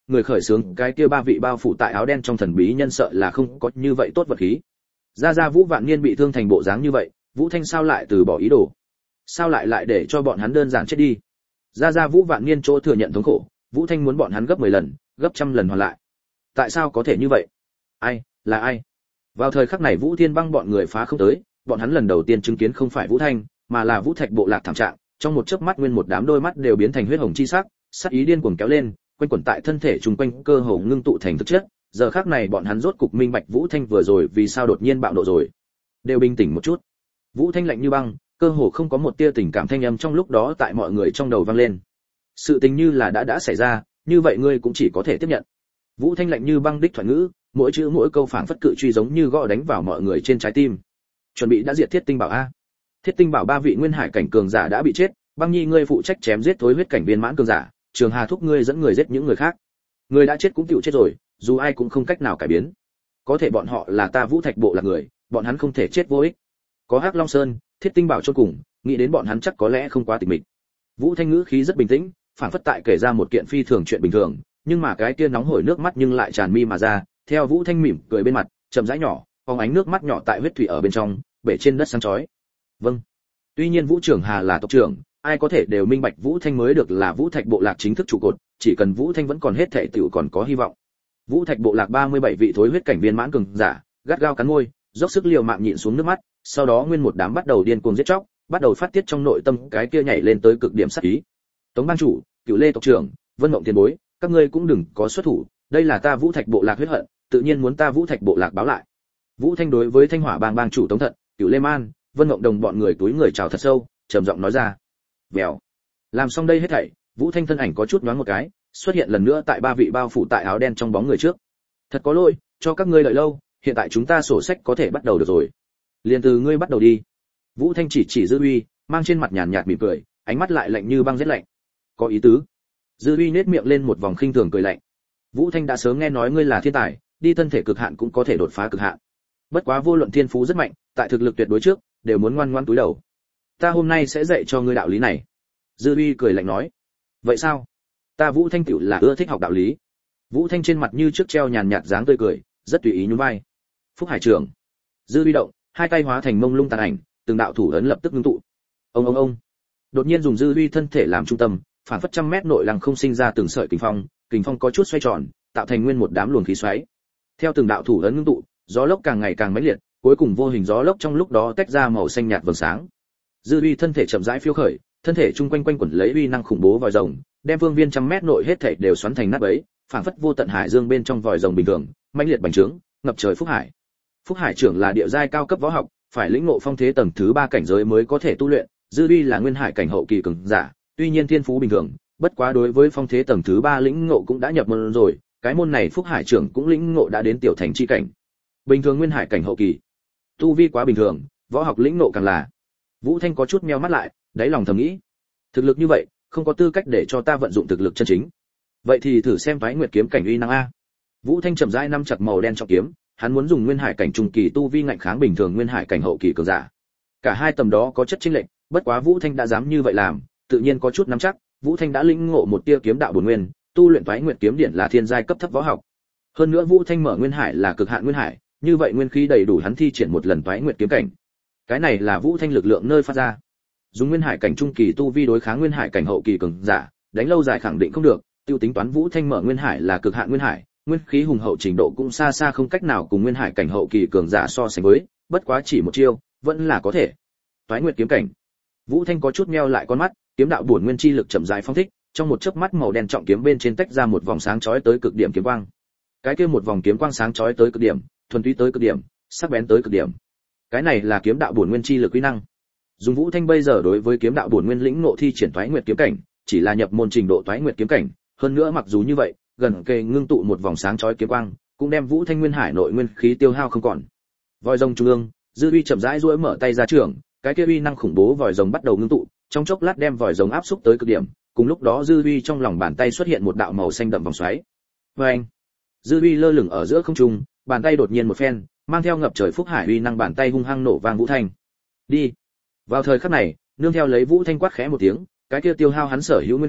người khởi xướng cái kia ba vị bao phủ tại áo đen trong thần bí nhân sợ là không có như vậy tốt vật khí. Ra Ra Vũ Vạn Niên bị thương thành bộ dáng như vậy, Vũ Thanh sao lại từ bỏ ý đồ? Sao lại lại để cho bọn hắn đơn giản chết đi? Ra Ra Vũ Vạn Niên chỗ thừa nhận thống khổ, Vũ Thanh muốn bọn hắn gấp mười lần, gấp trăm lần hoàn lại. Tại sao có thể như vậy? Ai, là ai? Vào thời khắc này Vũ Thiên Băng bọn người phá không tới, bọn hắn lần đầu tiên chứng kiến không phải Vũ Thanh, mà là Vũ Thạch bộ lạc thảm trạng, trong một chớp mắt nguyên một đám đôi mắt đều biến thành huyết hồng chi sắc, sát ý điên cuồng kéo lên, quanh quẩn tại thân thể trùng quanh cơ hồ ngưng tụ thành thực chất. Giờ khắc này bọn hắn rốt cục minh bạch Vũ Thanh vừa rồi vì sao đột nhiên bạo nộ rồi. Đều bình tĩnh một chút. Vũ Thanh lạnh như băng, cơ hồ không có một tia tình cảm thanh âm trong lúc đó tại mọi người trong đầu vang lên. Sự tình như là đã đã xảy ra, như vậy ngươi cũng chỉ có thể tiếp nhận. Vũ Thanh lạnh như băng đích thoại ngữ, mỗi chữ mỗi câu phảng phất cự truy giống như gõ đánh vào mọi người trên trái tim. Chuẩn bị đã diệt Thiết Tinh Bảo a. Thiết Tinh Bảo ba vị nguyên hải cảnh cường giả đã bị chết, Băng Nhi ngươi phụ trách chém giết thối huyết cảnh viên mãn cường giả, Trường Hà thúc ngươi dẫn người giết những người khác. Người đã chết cũng chịu chết rồi, dù ai cũng không cách nào cải biến. Có thể bọn họ là ta Vũ Thạch bộ là người, bọn hắn không thể chết vô ích. Có Hắc Long Sơn, Thiết Tinh Bảo chôn cùng, nghĩ đến bọn hắn chắc có lẽ không quá tịch mịch. Vũ Thanh ngữ khí rất bình tĩnh, phảng phất tại kể ra một kiện phi thường chuyện bình thường, nhưng mà cái kia nóng hổi nước mắt nhưng lại tràn mi mà ra, theo Vũ Thanh mỉm cười bên mặt, chậm rãi nhỏ, phóng ánh nước mắt nhỏ tại huyết thủy ở bên trong, bể trên đất sáng chói. Vâng. Tuy nhiên Vũ Trường Hà là tộc trưởng, ai có thể đều minh bạch Vũ Thanh mới được là Vũ Thạch bộ lạc chính thức trụ cột, chỉ cần Vũ Thanh vẫn còn hết thảy tiểu còn có hy vọng. Vũ Thạch bộ lạc ba mươi bảy vị thối huyết cảnh viên mãn cường giả, gắt gao cắn môi, dốc sức liều mạng nhịn xuống nước mắt, sau đó nguyên một đám bắt đầu điên cuồng giết chóc, bắt đầu phát tiết trong nội tâm cái kia nhảy lên tới cực điểm sát ý. Tống bang chủ, Cửu Lê tộc trưởng, Vân Mộng tiền bối, các ngươi cũng đừng có xuất thủ, đây là ta Vũ Thạch bộ lạc huyết hận, tự nhiên muốn ta Vũ Thạch bộ lạc báo lại. Vũ Thanh đối với Thanh Hỏa bang bang chủ Tống Thận, Cửu Lê Man, Vân Mộng đồng bọn người túi người chào thật sâu, trầm giọng nói ra. Vèo. Làm xong đây hết thảy, Vũ Thanh thân ảnh có chút nhoáng một cái, xuất hiện lần nữa tại ba vị bao phủ tại áo đen trong bóng người trước. Thật có lỗi, cho các ngươi đợi lâu, hiện tại chúng ta sổ sách có thể bắt đầu được rồi. Liền từ ngươi bắt đầu đi. Vũ Thanh chỉ chỉ Dư Uy, mang trên mặt nhàn nhạt mỉm cười, ánh mắt lại lạnh như băng rất lạnh. Có ý tứ. Dư Uy nhếch miệng lên một vòng khinh thường cười lạnh. Vũ Thanh đã sớm nghe nói ngươi là thiên tài, đi thân thể cực hạn cũng có thể đột phá cực hạn. Bất quá vô luận thiên phú rất mạnh, tại thực lực tuyệt đối trước, đều muốn ngoan ngoãn túi đầu. Ta hôm nay sẽ dạy cho ngươi đạo lý này. Dư Uy cười lạnh nói. Vậy sao? Ta Vũ Thanh tiểu là ưa thích học đạo lý. Vũ Thanh trên mặt như trước treo nhàn nhạt dáng tươi cười, rất tùy ý nhún vai. Phúc Hải trưởng. Dư Uy động, hai tay hóa thành mông lung tàn ảnh, từng đạo thủ ấn lập tức ngưng tụ. Ông ông ông. Đột nhiên dùng Dư Uy thân thể làm trung tâm, phản phất trăm mét nội lăng không sinh ra từng sợi kình phong, kình phong có chút xoay tròn, tạo thành nguyên một đám luồng khí xoáy. Theo từng đạo thủ ấn ngưng tụ, gió lốc càng ngày càng mãnh liệt, cuối cùng vô hình gió lốc trong lúc đó tách ra màu xanh nhạt vầng sáng. Dư Uy thân thể chậm rãi phiêu khởi, thân thể trung quanh quanh quẩn lấy uy năng khủng bố vòi rồng, đem phương viên trăm mét nội hết thảy đều xoắn thành nát bấy, phảng phất vô tận hải dương bên trong vòi rồng bình thường, mãnh liệt bành trướng, ngập trời phúc hải. Phúc Hải trưởng là địa giai cao cấp võ học, phải lĩnh ngộ phong thế tầng thứ ba cảnh giới mới có thể tu luyện, Dư Uy là nguyên hải cảnh hậu kỳ cường giả, tuy nhiên thiên phú bình thường, bất quá đối với phong thế tầng thứ ba lĩnh ngộ cũng đã nhập môn rồi, cái môn này Phúc Hải trưởng cũng lĩnh ngộ đã đến tiểu thành chi cảnh. Bình thường nguyên hải cảnh hậu kỳ, tu vi quá bình thường, võ học lĩnh ngộ càng là. Vũ Thanh có chút meo mắt lại, đáy lòng thầm nghĩ, thực lực như vậy, không có tư cách để cho ta vận dụng thực lực chân chính. Vậy thì thử xem Toái Nguyệt kiếm cảnh uy năng a. Vũ Thanh chậm rãi nắm chặt màu đen trọng kiếm, hắn muốn dùng nguyên hải cảnh trung kỳ tu vi ngạnh kháng bình thường nguyên hải cảnh hậu kỳ cường giả. Cả hai tầm đó có chất chênh lệch, bất quá Vũ Thanh đã dám như vậy làm, tự nhiên có chút nắm chắc, Vũ Thanh đã lĩnh ngộ một tia kiếm đạo bổn nguyên, tu luyện Toái Nguyệt kiếm điện là thiên giai cấp thấp võ học. Hơn nữa Vũ Thanh mở nguyên hải là cực hạn nguyên hải, như vậy nguyên khí đầy đủ hắn thi triển một lần Toái Nguyệt kiếm cảnh. Cái này là Vũ Thanh lực lượng nơi phát ra. Dùng nguyên hải cảnh trung kỳ tu vi đối kháng nguyên hải cảnh hậu kỳ cường giả, đánh lâu dài khẳng định không được, tiêu tính toán Vũ Thanh mở nguyên hải là cực hạn nguyên hải, nguyên khí hùng hậu trình độ cũng xa xa không cách nào cùng nguyên hải cảnh hậu kỳ cường giả so sánh với, bất quá chỉ một chiêu, vẫn là có thể. Toái Nguyệt kiếm cảnh. Vũ Thanh có chút meo lại con mắt, kiếm đạo bổn nguyên chi lực chậm rãi phong thích, trong một chớp mắt màu đen trọng kiếm bên trên tách ra một vòng sáng chói tới cực điểm kiếm quang. Cái kia một vòng kiếm quang sáng chói tới cực điểm, thuần túy tới cực điểm, sắc bén tới cực điểm. Cái này là kiếm đạo bổn nguyên chi lực uy năng. Dùng Vũ Thanh bây giờ đối với kiếm đạo bổn nguyên lĩnh ngộ thi triển Toái Nguyệt kiếm cảnh, chỉ là nhập môn trình độ Toái Nguyệt kiếm cảnh, hơn nữa mặc dù như vậy, gần kề ngưng tụ một vòng sáng chói kiếm quang, cũng đem Vũ Thanh nguyên hải nội nguyên khí tiêu hao không còn. Vòi rồng trung ương, Dư Uy chậm rãi duỗi mở tay ra trường, cái kia uy năng khủng bố vòi rồng bắt đầu ngưng tụ, trong chốc lát đem vòi rồng áp xúc tới cực điểm, cùng lúc đó Dư Uy trong lòng bàn tay xuất hiện một đạo màu xanh đậm vòng xoáy. Oeng! Dư Uy lơ lửng ở giữa không trung, bàn tay đột nhiên một phen, mang theo ngập trời phúc hải uy năng bàn tay hung hăng nổ vang Vũ Thanh. Đi! Vào thời khắc này, nương theo lấy Vũ Thanh quát khẽ một tiếng, cái kia tiêu hao hắn sở hữu nguyên khí,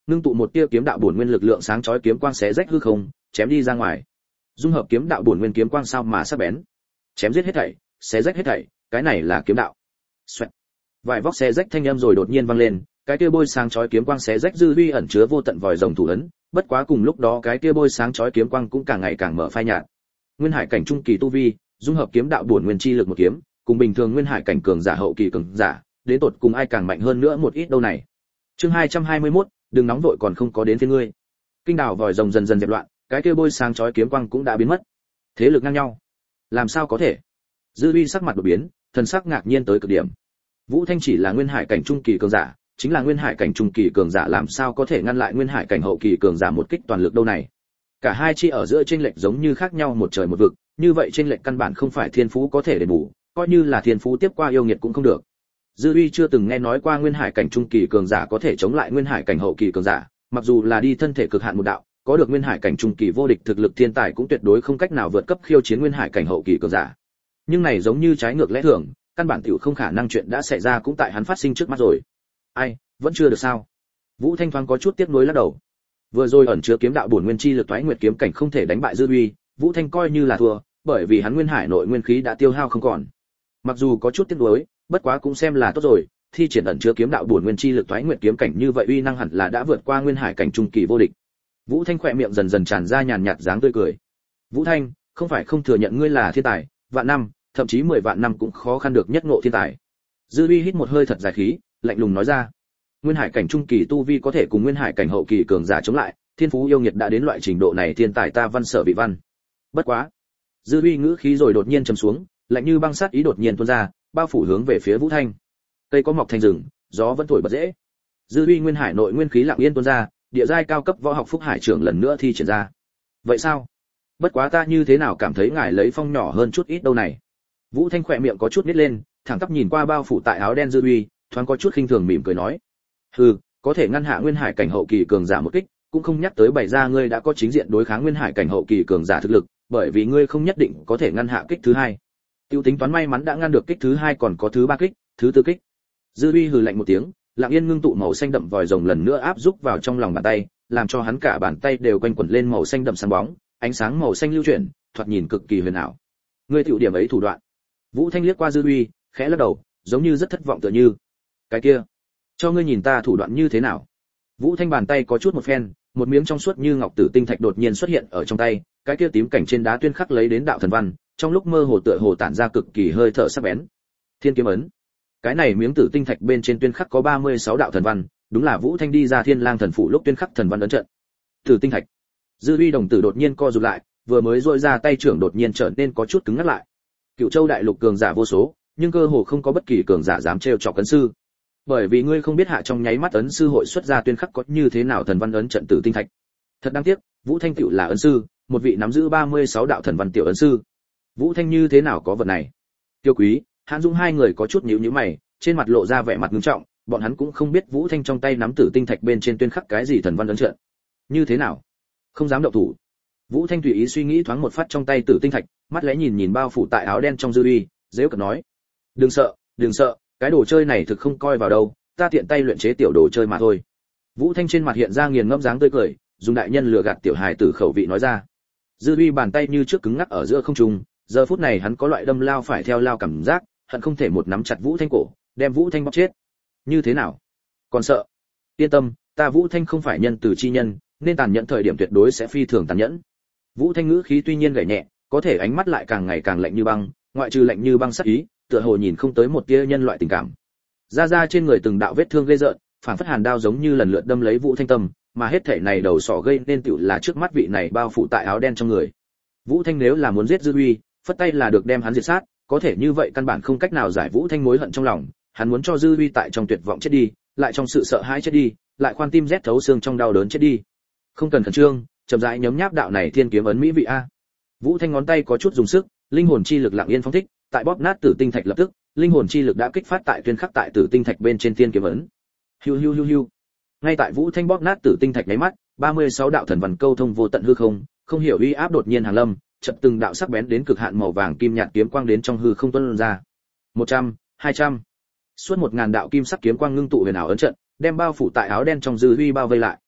ngưng tụ một tia kiếm đạo bổn nguyên lực lượng sáng chói kiếm quang xé rách hư không, chém đi ra ngoài. Dung hợp kiếm đạo bổn nguyên kiếm quang sao mà sắc bén. Chém giết hết thảy, xé rách hết thảy, cái này là kiếm đạo. Xoẹt. Vài vóc xé rách thanh âm rồi đột nhiên vang lên, cái kia bôi sáng chói kiếm quang xé rách dư uy ẩn chứa vô tận vòi rồng thủ ấn, bất quá cùng lúc đó cái kia bôi sáng chói kiếm quang cũng càng ngày càng mở phai nhạt. Nguyên hải cảnh trung kỳ tu vi, dung hợp kiếm đạo bổn nguyên chi lực một kiếm, cùng bình thường nguyên hải cảnh cường giả hậu kỳ cường giả, đến tột cùng ai càng mạnh hơn nữa một ít đâu này. Chương hai trăm hai mươi mốt, đừng nóng vội còn không có đến phiên ngươi. Kinh đảo vòi rồng dần dần dẹp loạn, cái kia bôi sáng chói kiếm quang cũng đã biến mất. Thế lực ngang nhau, làm sao có thể? Dư uy sắc mặt đột biến, thần sắc ngạc nhiên tới cực điểm. Vũ Thanh chỉ là nguyên hải cảnh trung kỳ cường giả, chính là nguyên hải cảnh trung kỳ cường giả làm sao có thể ngăn lại nguyên hải cảnh hậu kỳ cường giả một kích toàn lực đâu này. Cả hai chi ở giữa chênh lệch giống như khác nhau một trời một vực, như vậy chênh lệch căn bản không phải thiên phú có thể đền bù, coi như là thiên phú tiếp qua yêu nghiệt cũng không được. Dư uy chưa từng nghe nói qua nguyên hải cảnh trung kỳ cường giả có thể chống lại nguyên hải cảnh hậu kỳ cường giả, mặc dù là đi thân thể cực hạn một đạo, có được nguyên hải cảnh trung kỳ vô địch thực lực thiên tài cũng tuyệt đối không cách nào vượt cấp khiêu chiến nguyên hải cảnh hậu kỳ cường giả. Nhưng này giống như trái ngược lẽ thường, căn bản tiểu không khả năng chuyện đã xảy ra cũng tại hắn phát sinh trước mắt rồi. Ai, vẫn chưa được sao? Vũ Thanh thoáng có chút tiếc nuối lắc đầu. Vừa rồi ẩn chứa kiếm đạo bổn nguyên chi lực toái nguyệt kiếm cảnh không thể đánh bại Dư Uy, Vũ Thanh coi như là thua, bởi vì hắn nguyên hải nội nguyên khí đã tiêu hao không còn. Mặc dù có chút tiếc nuối, bất quá cũng xem là tốt rồi, thi triển ẩn chứa kiếm đạo bổn nguyên chi lực toái nguyệt kiếm cảnh như vậy uy năng hẳn là đã vượt qua nguyên hải cảnh trung kỳ vô địch. Vũ Thanh khỏe miệng dần dần tràn ra nhàn nhạt dáng tươi cười. Vũ Thanh, không phải không thừa nhận ngươi là thiên tài, vạn năm, thậm chí mười vạn năm cũng khó khăn được nhất ngộ thiên tài. Dư Uy hít một hơi thật dài khí, lạnh lùng nói ra. Nguyên hải cảnh trung kỳ tu vi có thể cùng nguyên hải cảnh hậu kỳ cường giả chống lại, thiên phú yêu nghiệt đã đến loại trình độ này thiên tài ta văn sở vị văn. Bất quá, Dư Uy ngữ khí rồi đột nhiên trầm xuống, lạnh như băng sát ý đột nhiên tuôn ra, bao phủ hướng về phía Vũ Thanh. Cây có mọc thành rừng, gió vẫn thổi bật dễ. Dư Uy nguyên hải nội nguyên khí lặng yên tuôn ra, địa giai cao cấp võ học phúc hải trưởng lần nữa thi triển ra. Vậy sao? Bất quá ta như thế nào cảm thấy ngài lấy phong nhỏ hơn chút ít đâu này. Vũ Thanh khỏe miệng có chút nít lên, thẳng tắp nhìn qua bao phủ tại áo đen Dư Uy, thoáng có chút khinh thường mỉm cười nói: "Hừ, có thể ngăn hạ nguyên hải cảnh hậu kỳ cường giả một kích, cũng không nhắc tới bày ra ngươi đã có chính diện đối kháng nguyên hải cảnh hậu kỳ cường giả thực lực, bởi vì ngươi không nhất định có thể ngăn hạ kích thứ hai. Tiêu tính toán may mắn đã ngăn được kích thứ hai còn có thứ ba kích, thứ tư kích." Dư Uy hừ lạnh một tiếng, lặng yên ngưng tụ màu xanh đậm vòi rồng lần nữa áp giúp vào trong lòng bàn tay, làm cho hắn cả bàn tay đều quanh quẩn lên màu xanh đậm sáng bóng, ánh sáng màu xanh lưu chuyển, thoạt nhìn cực kỳ huyền ảo. Ngươi tiểu điểm ấy thủ đoạn. Vũ Thanh liếc qua Dư Uy, khẽ lắc đầu, giống như rất thất vọng tựa như. Cái kia, cho ngươi nhìn ta thủ đoạn như thế nào? Vũ Thanh bàn tay có chút một phen, một miếng trong suốt như ngọc tử tinh thạch đột nhiên xuất hiện ở trong tay, cái kia tím cảnh trên đá tuyên khắc lấy đến đạo thần văn, trong lúc mơ hồ tựa hồ tản ra cực kỳ hơi thở sắc bén. Thiên kiếm ấn. Cái này miếng tử tinh thạch bên trên tuyên khắc có ba mươi sáu đạo thần văn, đúng là Vũ Thanh đi ra Thiên Lang thần phủ lúc tuyên khắc thần văn ấn trận. Tử tinh thạch. Dư Uy đồng tử đột nhiên co rụt lại, vừa mới duỗi ra tay trưởng đột nhiên trở nên có chút cứng ngắc lại. Cựu Châu đại lục cường giả vô số, nhưng cơ hồ không có bất kỳ cường giả dám trêu chọc ấn sư. Bởi vì ngươi không biết hạ trong nháy mắt ấn sư hội xuất ra tuyên khắc có như thế nào thần văn ấn trận tử tinh thạch. Thật đáng tiếc, Vũ Thanh tiểu là ấn sư, một vị nắm giữ ba mươi sáu đạo thần văn tiểu ấn sư. Vũ Thanh như thế nào có vật này? Tiêu Quý, Hàn Dung hai người có chút nhíu nhíu mày, trên mặt lộ ra vẻ mặt nghiêm trọng, bọn hắn cũng không biết Vũ Thanh trong tay nắm tử tinh thạch bên trên tuyên khắc cái gì thần văn ấn trận. Như thế nào? Không dám động thủ. Vũ Thanh tùy ý suy nghĩ thoáng một phát trong tay tử tinh thạch, mắt lẽ nhìn nhìn bao phủ tại áo đen trong Dư Uy, giễu cợt nói: "Đừng sợ, đừng sợ, cái đồ chơi này thực không coi vào đâu, ta tiện tay luyện chế tiểu đồ chơi mà thôi." Vũ Thanh trên mặt hiện ra nghiền ngẫm dáng tươi cười, dùng đại nhân lừa gạt tiểu hài tử khẩu vị nói ra. Dư Uy bàn tay như trước cứng ngắc ở giữa không trung, giờ phút này hắn có loại đâm lao phải theo lao cảm giác, hận không thể một nắm chặt Vũ Thanh cổ, đem Vũ Thanh bóp chết. Như thế nào? Còn sợ? Yên tâm, ta Vũ Thanh không phải nhân từ chi nhân, nên tàn nhẫn thời điểm tuyệt đối sẽ phi thường tàn nhẫn. Vũ Thanh ngữ khí tuy nhiên gảy nhẹ, có thể ánh mắt lại càng ngày càng lạnh như băng, ngoại trừ lạnh như băng sắc ý, tựa hồ nhìn không tới một tia nhân loại tình cảm. Da da trên người từng đạo vết thương ghê rợn, phản phất hàn đao giống như lần lượt đâm lấy Vũ Thanh tâm, mà hết thảy này đầu sọ gây nên tựu là trước mắt vị này bao phủ tại áo đen trong người. Vũ Thanh nếu là muốn giết Dư Uy, phất tay là được đem hắn diệt sát, có thể như vậy căn bản không cách nào giải Vũ Thanh mối hận trong lòng, hắn muốn cho Dư Uy tại trong tuyệt vọng chết đi, lại trong sự sợ hãi chết đi, lại khoan tim rét thấu xương trong đau đớn chết đi. Không cần khẩn trương, chậm rãi nhấm nháp đạo này thiên kiếm ấn mỹ vị a. Vũ Thanh ngón tay có chút dùng sức, linh hồn chi lực lặng yên phóng thích, tại bóp nát tử tinh thạch lập tức, linh hồn chi lực đã kích phát tại tuyên khắc tại tử tinh thạch bên trên thiên kiếm ấn. Hiu hiu hiu hiu. Ngay tại Vũ Thanh bóp nát tử tinh thạch nháy mắt, ba mươi sáu đạo thần văn câu thông vô tận hư không, không hiểu uy áp đột nhiên hàng lâm, chợt từng đạo sắc bén đến cực hạn màu vàng kim nhạt kiếm quang đến trong hư không tuôn ra. một trăm, hai trăm. Suốt một ngàn đạo kim sắc kiếm quang ngưng tụ huyền ảo ấn trận, đem bao phủ tại áo đen trong Dư Uy bao vây lại.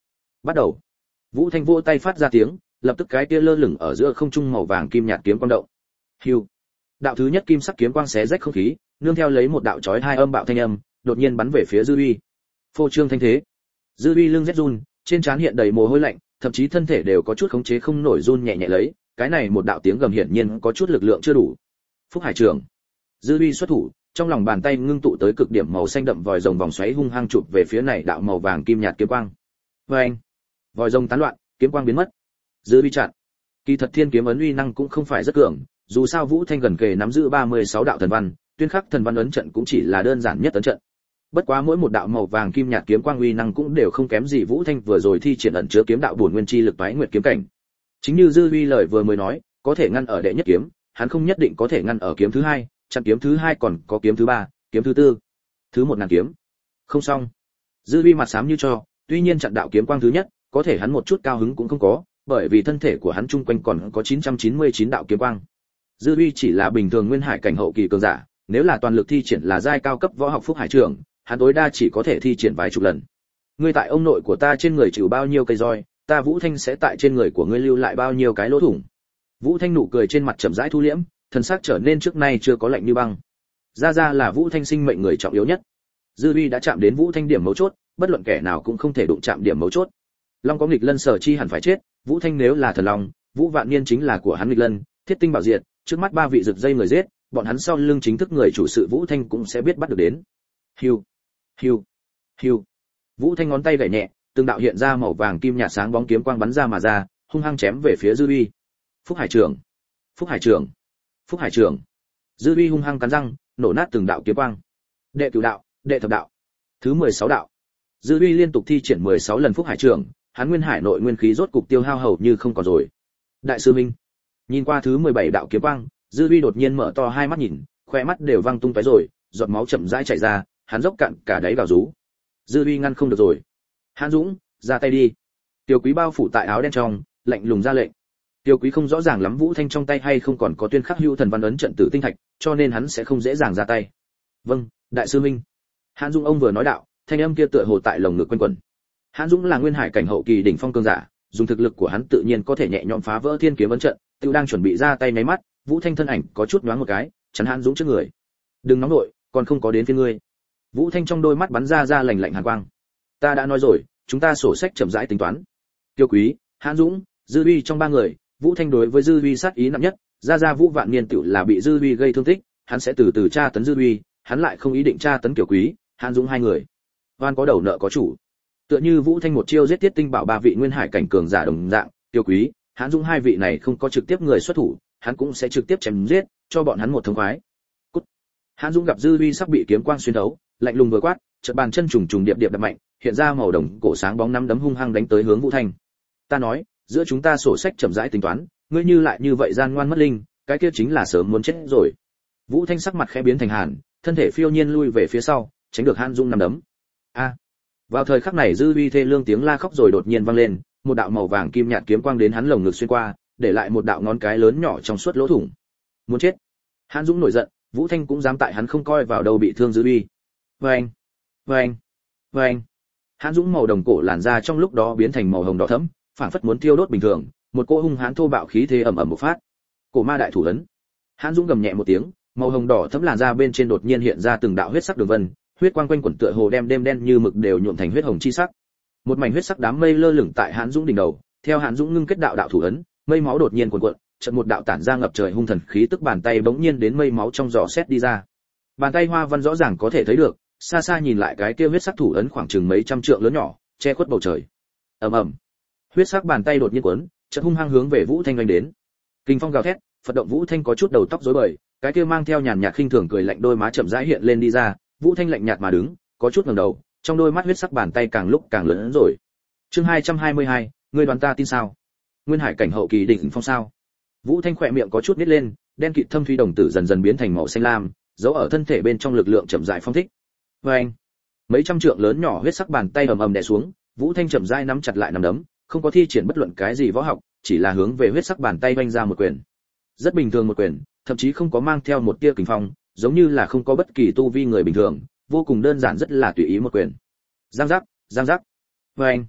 Bắt đầu. Vũ Thanh vỗ tay phát ra tiếng, lập tức cái kia lơ lửng ở giữa không trung màu vàng kim nhạt kiếm quang động. Hưu. Đạo thứ nhất kim sắc kiếm quang xé rách không khí, nương theo lấy một đạo chói hai âm bạo thanh âm, đột nhiên bắn về phía Dư Uy. Phô trương thanh thế. Dư Uy lưng rét run, trên trán hiện đầy mồ hôi lạnh, thậm chí thân thể đều có chút khống chế không nổi run nhẹ nhẹ lấy, cái này một đạo tiếng gầm hiển nhiên có chút lực lượng chưa đủ. Phúc Hải Trường. Dư Uy xuất thủ, trong lòng bàn tay ngưng tụ tới cực điểm màu xanh đậm vòi rồng vòng xoáy hung hăng chụp về phía này đạo màu vàng kim nhạt kiếm quang. Oeng! Vòi rồng tán loạn, kiếm quang biến mất. Dư Uy chặn. Kỳ thật thiên kiếm ấn uy năng cũng không phải rất cường, dù sao Vũ Thanh gần kề nắm giữ ba mươi sáu đạo thần văn, tuyên khắc thần văn ấn trận cũng chỉ là đơn giản nhất ấn trận. Bất quá mỗi một đạo màu vàng kim nhạt kiếm quang uy năng cũng đều không kém gì Vũ Thanh vừa rồi thi triển ẩn chứa kiếm đạo bổn nguyên chi lực Toái Nguyệt kiếm cảnh. Chính như Dư Uy lời vừa mới nói, có thể ngăn ở đệ nhất kiếm, hắn không nhất định có thể ngăn ở kiếm thứ hai, chặn kiếm thứ hai còn có kiếm thứ ba, kiếm thứ tư, thứ một ngàn kiếm. Không xong. Dư Uy mặt xám như cho, tuy nhiên chặn đạo kiếm quang thứ nhất, có thể hắn một chút cao hứng cũng không có, bởi vì thân thể của hắn chung quanh còn có chín trăm chín mươi chín đạo kiếm quang. Dư Uy chỉ là bình thường nguyên hải cảnh hậu kỳ cường giả, nếu là toàn lực thi triển là giai cao cấp võ học Phúc Hải Trường, hắn tối đa chỉ có thể thi triển vài chục lần. Ngươi tại ông nội của ta trên người chịu bao nhiêu cây roi, ta Vũ Thanh sẽ tại trên người của ngươi lưu lại bao nhiêu cái lỗ thủng. Vũ Thanh nụ cười trên mặt chậm rãi thu liễm, thần sắc trở nên trước nay chưa có lạnh như băng. Ra ra là Vũ Thanh sinh mệnh người trọng yếu nhất. Dư Uy đã chạm đến Vũ Thanh điểm mấu chốt, bất luận kẻ nào cũng không thể đụng chạm điểm mấu chốt. Long có nghịch lân sở chi hẳn phải chết, Vũ Thanh nếu là thần long, Vũ Vạn Niên chính là của hắn nghịch lân, thiết tinh bảo diệt, trước mắt ba vị rực dây người giết, bọn hắn sau lưng chính thức người chủ sự Vũ Thanh cũng sẽ biết bắt được đến. Hiu, hiu, hiu. Vũ Thanh ngón tay gảy nhẹ, từng đạo hiện ra màu vàng kim nhạt sáng bóng kiếm quang bắn ra mà ra, hung hăng chém về phía Dư Uy. Phúc Hải Trường, Phúc Hải Trường, Phúc Hải Trường. Dư Uy hung hăng cắn răng, nổ nát từng đạo kiếm quang. Đệ cửu đạo, đệ thập đạo, thứ mười sáu đạo. Dư Uy liên tục thi triển mười sáu lần Phúc Hải Trường, hắn nguyên hải nội nguyên khí rốt cục tiêu hao hầu như không còn rồi. Đại sư Minh. Nhìn qua thứ mười bảy đạo kiếm quang, Dư Uy đột nhiên mở to hai mắt nhìn, khóe mắt đều văng tung tóe rồi, giọt máu chậm rãi chảy ra, hắn dốc cạn cả đáy gào rú. Dư Uy ngăn không được rồi. Hàn Dũng, ra tay đi. Tiêu Quý bao phủ tại áo đen trong, lạnh lùng ra lệnh. Tiêu Quý không rõ ràng lắm Vũ Thanh trong tay hay không còn có tuyên khắc hữu thần văn ấn trận tử tinh thạch, cho nên hắn sẽ không dễ dàng ra tay. Vâng, đại sư Minh. Hàn Dũng ông vừa nói đạo, thanh âm kia tựa hồ tại lồng ngực quanh quẩn. Hàn Dũng là nguyên hải cảnh hậu kỳ đỉnh phong cường giả, dùng thực lực của hắn tự nhiên có thể nhẹ nhõm phá vỡ thiên kiếm ấn trận, tiêu đang chuẩn bị ra tay nháy mắt, Vũ Thanh thân ảnh có chút nhoáng một cái, chắn Hàn Dũng trước người. Đừng nóng nội, còn không có đến phiên ngươi. Vũ Thanh trong đôi mắt bắn ra ra lạnh lạnh hàn quang. Ta đã nói rồi, chúng ta sổ sách chậm rãi tính toán. Tiêu Quý, Hàn Dũng, Dư Uy trong ba người, Vũ Thanh đối với Dư Uy sát ý nặng nhất, ra ra Vũ Vạn Niên tựu là bị Dư Uy gây thương tích, hắn sẽ từ từ tra tấn Dư Uy, hắn lại không ý định tra tấn Tiêu Quý, Hàn Dũng hai người. Oan có đầu nợ có chủ. Tựa như Vũ Thanh một chiêu giết Tiết Tinh Bảo ba vị nguyên hải cảnh cường giả đồng dạng, Tiêu Quý, Hàn Dũng hai vị này không có trực tiếp người xuất thủ, hắn cũng sẽ trực tiếp chém giết, cho bọn hắn một thông khoái. Cút. Hàn Dũng gặp Dư Uy sắp bị kiếm quang xuyên thấu, lạnh lùng vừa quát, chợt bàn chân trùng trùng điệp điệp đập mạnh, hiện ra màu đồng cổ sáng bóng năm đấm hung hăng đánh tới hướng Vũ Thanh. Ta nói, giữa chúng ta sổ sách chậm rãi tính toán, ngươi như lại như vậy gian ngoan mất linh, cái kia chính là sớm muốn chết rồi. Vũ Thanh sắc mặt khẽ biến thành hàn, thân thể phiêu nhiên lui về phía sau, tránh được Hàn Dũng năm đấm. A. Vào thời khắc này Dư Uy thê lương tiếng la khóc rồi đột nhiên vang lên, một đạo màu vàng kim nhạt kiếm quang đến hắn lồng ngực xuyên qua, để lại một đạo ngón cái lớn nhỏ trong suốt lỗ thủng. Muốn chết. Hàn Dũng nổi giận, Vũ Thanh cũng dám tại hắn không coi vào đâu bị thương Dư Uy. Vâng, vâng, vâng. Hàn Dũng màu đồng cổ làn da trong lúc đó biến thành màu hồng đỏ thẫm, phảng phất muốn thiêu đốt bình thường, một cỗ hung hãn thô bạo khí thế ầm ầm bộc phát. Cổ ma đại thủ ấn. Hàn Dũng gầm nhẹ một tiếng, màu hồng đỏ thẫm làn da bên trên đột nhiên hiện ra từng đạo huyết sắc đường vân, huyết quang quanh quẩn tựa hồ đem đêm đen như mực đều nhuộm thành huyết hồng chi sắc. Một mảnh huyết sắc đám mây lơ lửng tại Hàn Dũng đỉnh đầu, theo Hàn Dũng ngưng kết đạo đạo thủ ấn, mây máu đột nhiên cuồn cuộn, chợt một đạo tản ra ngập trời hung thần khí tức bàn tay bỗng nhiên đến mây máu trong giò xét đi ra. Bàn tay hoa văn rõ ràng có thể thấy được, xa xa nhìn lại cái kia huyết sắc thủ ấn khoảng chừng mấy trăm trượng lớn nhỏ, che khuất bầu trời. Ầm ầm. Huyết sắc bàn tay đột nhiên cuốn, chợt hung hăng hướng về Vũ Thanh đánh đến. Kinh phong gào thét, Phật động Vũ Thanh có chút đầu tóc rối bời, cái kia mang theo nhàn nhạt khinh thường cười lạnh đôi má chậm rãi hiện lên đi ra, Vũ Thanh lạnh nhạt mà đứng, có chút ngẩng đầu, trong đôi mắt huyết sắc bàn tay càng lúc càng lớn hơn rồi. Chương hai trăm hai mươi hai, ngươi đoán ta tin sao? Nguyên hải cảnh hậu kỳ đỉnh phong sao? Vũ Thanh khỏe miệng có chút nít lên, đen kịt thâm thúy đồng tử dần dần biến thành màu xanh lam, giấu ở thân thể bên trong lực lượng chậm rãi phong thích. Oeng! Mấy trăm trượng lớn nhỏ huyết sắc bàn tay ầm ầm đè xuống, Vũ Thanh chậm rãi nắm chặt lại nắm đấm, không có thi triển bất luận cái gì võ học, chỉ là hướng về huyết sắc bàn tay vung ra một quyền. Rất bình thường một quyền, thậm chí không có mang theo một tia kình phong, giống như là không có bất kỳ tu vi người bình thường, vô cùng đơn giản rất là tùy ý một quyền. Giang giác, giang giác. Oeng!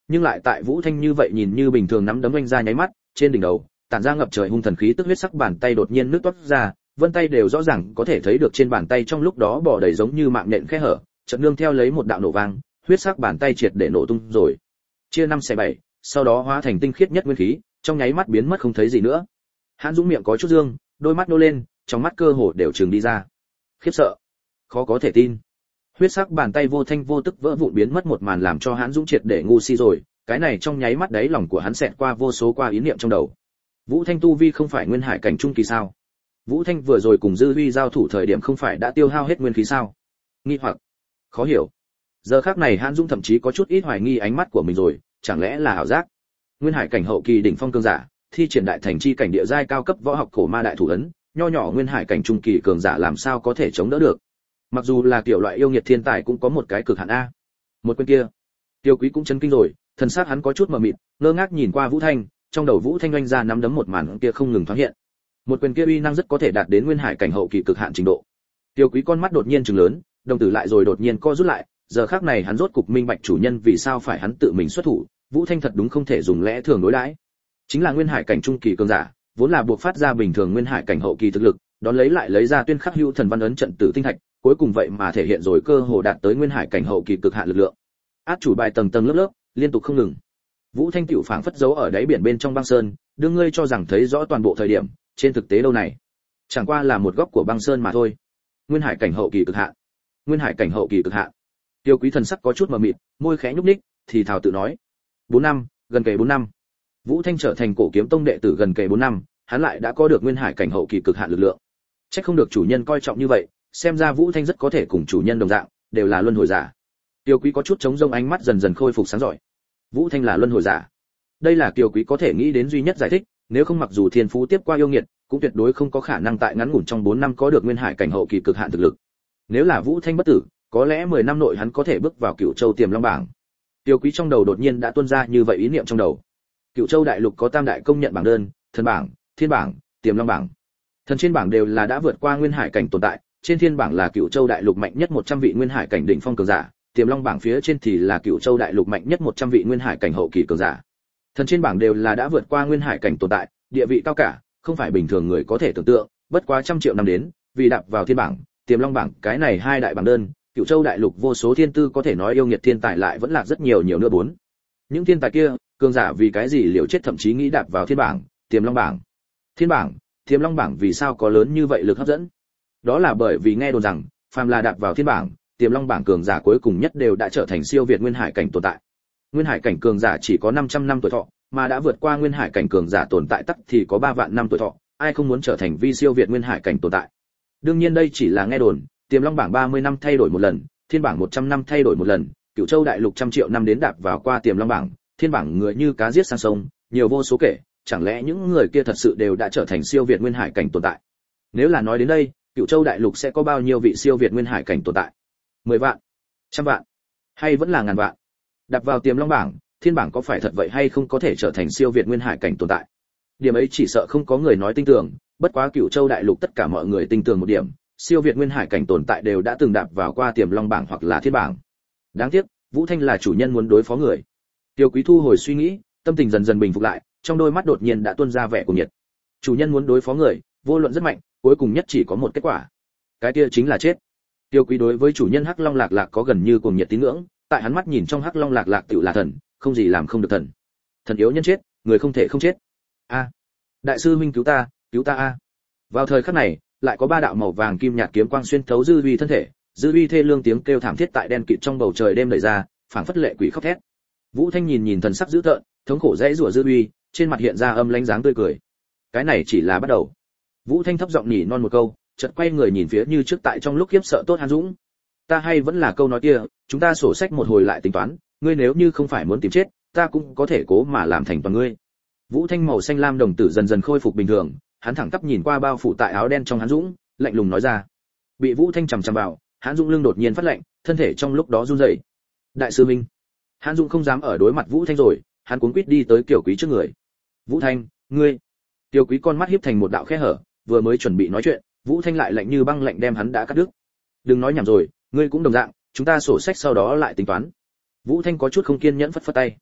nhưng lại tại Vũ Thanh như vậy nhìn như bình thường nắm đấm anh ra nháy mắt, trên đỉnh đầu tản ra ngập trời hung thần khí tức huyết sắc bàn tay đột nhiên nứt toát ra, vân tay đều rõ ràng có thể thấy được trên bàn tay trong lúc đó bò đầy giống như mạng nhện khe hở, chợt nương theo lấy một đạo nổ vang, huyết sắc bàn tay triệt để nổ tung rồi. Chia năm xẻ bảy, sau đó hóa thành tinh khiết nhất nguyên khí, trong nháy mắt biến mất không thấy gì nữa. Hàn Dũng miệng có chút dương, đôi mắt nô lên, trong mắt cơ hồ đều trừng đi ra. Khiếp sợ, khó có thể tin. Huyết sắc bàn tay vô thanh vô tức vỡ vụn biến mất một màn làm cho Hàn Dũng triệt để ngu si rồi, cái này trong nháy mắt đấy lòng của hắn xẹt qua vô số qua ý niệm trong đầu. Vũ Thanh tu vi không phải nguyên hải cảnh trung kỳ sao? Vũ Thanh vừa rồi cùng Dư Huy giao thủ thời điểm không phải đã tiêu hao hết nguyên khí sao? Nghi hoặc, khó hiểu. Giờ khắc này Hàn Dũng thậm chí có chút ít hoài nghi ánh mắt của mình rồi, chẳng lẽ là ảo giác? Nguyên hải cảnh hậu kỳ đỉnh phong cường giả, thi triển đại thành chi cảnh địa giai cao cấp võ học cổ ma đại thủ ấn, nho nhỏ nguyên hải cảnh trung kỳ cường giả làm sao có thể chống đỡ được? Mặc dù là kiểu loại yêu nghiệt thiên tài cũng có một cái cực hạn a. Một bên kia, Tiêu Quý cũng chấn kinh rồi, thần sắc hắn có chút mờ mịt, ngơ ngác nhìn qua Vũ Thanh, trong đầu Vũ Thanh oanh ra nắm đấm một màn kia không ngừng thoáng hiện. Một quyền kia uy năng rất có thể đạt đến nguyên hải cảnh hậu kỳ cực hạn trình độ. Tiêu Quý con mắt đột nhiên trừng lớn, đồng tử lại rồi đột nhiên co rút lại, giờ khắc này hắn rốt cục minh bạch chủ nhân vì sao phải hắn tự mình xuất thủ, Vũ Thanh thật đúng không thể dùng lẽ thường đối đãi. Chính là nguyên hải cảnh trung kỳ cường giả, vốn là buộc phát ra bình thường nguyên hải cảnh hậu kỳ thực lực, đón lấy lại lấy ra tuyên khắc hữu thần văn ấn trận tử tinh thạch, cuối cùng vậy mà thể hiện rồi cơ hồ đạt tới nguyên hải cảnh hậu kỳ cực hạn lực lượng. Át chủ bài tầng tầng lớp lớp, liên tục không ngừng. Vũ Thanh tiểu phảng phất giấu ở đáy biển bên trong băng sơn, đương ngươi cho rằng thấy rõ toàn bộ thời điểm, trên thực tế đâu này, chẳng qua là một góc của băng sơn mà thôi. Nguyên hải cảnh hậu kỳ cực hạn. Nguyên hải cảnh hậu kỳ cực hạn. Tiêu Quý thần sắc có chút mờ mịt, môi khẽ nhúc nhích, thì thào tự nói: bốn năm, gần kề bốn năm. Vũ Thanh trở thành cổ kiếm tông đệ tử gần kề bốn năm, hắn lại đã có được nguyên hải cảnh hậu kỳ cực hạn lực lượng. Chắc không được chủ nhân coi trọng như vậy, xem ra Vũ Thanh rất có thể cùng chủ nhân đồng dạng, đều là luân hồi giả. Tiêu Quý có chút trống rỗng ánh mắt dần dần khôi phục sáng rọi. Vũ Thanh là luân hồi giả. Đây là Tiêu Quý có thể nghĩ đến duy nhất giải thích, nếu không mặc dù thiên phú tiếp qua yêu nghiệt, cũng tuyệt đối không có khả năng tại ngắn ngủn trong bốn năm có được nguyên hải cảnh hậu kỳ cực hạn thực lực. Nếu là Vũ Thanh bất tử, có lẽ mười năm nội hắn có thể bước vào Cửu Châu Tiềm Long bảng. Tiêu Quý trong đầu đột nhiên đã tuôn ra như vậy ý niệm trong đầu. Cửu Châu đại lục có tam đại công nhận bảng đơn, Thần bảng, Thiên bảng, Tiềm Long bảng. Thần trên bảng đều là đã vượt qua nguyên hải cảnh tồn tại, trên Thiên bảng là Cửu Châu đại lục mạnh nhất một trăm vị nguyên hải cảnh đỉnh phong cường giả, Tiềm Long bảng phía trên thì là Cửu Châu đại lục mạnh nhất một trăm vị nguyên hải cảnh hậu kỳ cường giả. Thần trên bảng đều là đã vượt qua nguyên hải cảnh tồn tại, địa vị cao cả, không phải bình thường người có thể tưởng tượng, bất quá trăm triệu năm đến, vì đạp vào Thiên bảng, Tiềm Long bảng, cái này hai đại bảng đơn, Cửu Châu đại lục vô số thiên tư có thể nói yêu nghiệt thiên tài lại vẫn lạc rất nhiều nhiều nữa bốn. Những thiên tài kia, cường giả vì cái gì liều chết thậm chí nghĩ đạp vào Thiên bảng, Tiềm Long bảng. Thiên bảng, Tiềm Long bảng vì sao có lớn như vậy lực hấp dẫn? Đó là bởi vì nghe đồn rằng, phàm là đạp vào Thiên bảng, Tiềm Long bảng cường giả cuối cùng nhất đều đã trở thành siêu việt nguyên hải cảnh tồn tại. Nguyên hải cảnh cường giả chỉ có năm trăm năm tuổi thọ, mà đã vượt qua nguyên hải cảnh cường giả tồn tại tắc thì có ba vạn năm tuổi thọ, ai không muốn trở thành vi siêu việt nguyên hải cảnh tồn tại. Đương nhiên đây chỉ là nghe đồn, Tiềm Long bảng ba mươi năm thay đổi một lần, Thiên bảng một trăm năm thay đổi một lần, Cửu Châu đại lục trăm triệu năm đến đạp vào qua Tiềm Long bảng, Thiên bảng người như cá giết sang sông, nhiều vô số kể, chẳng lẽ những người kia thật sự đều đã trở thành siêu việt nguyên hải cảnh tồn tại? Nếu là nói đến đây, Cửu Châu đại lục sẽ có bao nhiêu vị siêu việt nguyên hải cảnh tồn tại? mười vạn, trăm vạn, hay vẫn là ngàn vạn? Đạp vào Tiềm Long bảng, Thiên bảng có phải thật vậy hay không có thể trở thành siêu việt nguyên hải cảnh tồn tại? Điểm ấy chỉ sợ không có người nói tin tưởng, bất quá Cửu Châu đại lục tất cả mọi người tin tưởng một điểm, siêu việt nguyên hải cảnh tồn tại đều đã từng đạp vào qua Tiềm Long bảng hoặc là Thiên bảng. Đáng tiếc, Vũ Thanh là chủ nhân muốn đối phó người. Tiêu Quý thu hồi suy nghĩ, tâm tình dần dần bình phục lại, trong đôi mắt đột nhiên đã tuôn ra vẻ cuồng nhiệt. Chủ nhân muốn đối phó người, vô luận rất mạnh, cuối cùng nhất chỉ có một kết quả. Cái kia chính là chết. Tiêu Quý đối với chủ nhân Hắc Long Lạc Lạc có gần như cuồng nhiệt tín ngưỡng, tại hắn mắt nhìn trong Hắc Long Lạc Lạc tựu là thần, không gì làm không được thần. Thần yếu nhân chết, người không thể không chết. A, đại sư huynh cứu ta, cứu ta a. Vào thời khắc này, lại có ba đạo màu vàng kim nhạt kiếm quang xuyên thấu Dư Uy thân thể, Dư Uy thê lương tiếng kêu thảm thiết tại đen kịt trong bầu trời đêm đẩy ra, phảng phất lệ quỷ khóc thét. Vũ Thanh nhìn nhìn thần sắc dữ tợn, thống khổ dãy rủa Dư Uy, trên mặt hiện ra âm lãnh dáng tươi cười. Cái này chỉ là bắt đầu. Vũ Thanh thấp giọng nhỉ non một câu, chợt quay người nhìn phía như trước tại trong lúc khiếp sợ tốt Hàn Dũng. Ta hay vẫn là câu nói kia, chúng ta sổ sách một hồi lại tính toán, ngươi nếu như không phải muốn tìm chết, ta cũng có thể cố mà làm thành toàn ngươi. Vũ Thanh màu xanh lam đồng tử dần dần khôi phục bình thường, hắn thẳng tắp nhìn qua bao phủ tại áo đen trong Hàn Dũng, lạnh lùng nói ra. Bị Vũ Thanh chằm chằm vào, Hàn Dũng lưng đột nhiên phát lạnh, thân thể trong lúc đó run rẩy. Đại sư Minh. Hàn Dũng không dám ở đối mặt Vũ Thanh rồi, hắn cuống quýt đi tới Kiều Quý trước người. Vũ Thanh, ngươi. Kiều Quý con mắt híp thành một đạo khe hở, vừa mới chuẩn bị nói chuyện, Vũ Thanh lại lạnh như băng lạnh đem hắn đã cắt đứt. Đừng nói nhảm rồi, ngươi cũng đồng dạng, chúng ta sổ sách sau đó lại tính toán. Vũ Thanh có chút không kiên nhẫn phất phất tay.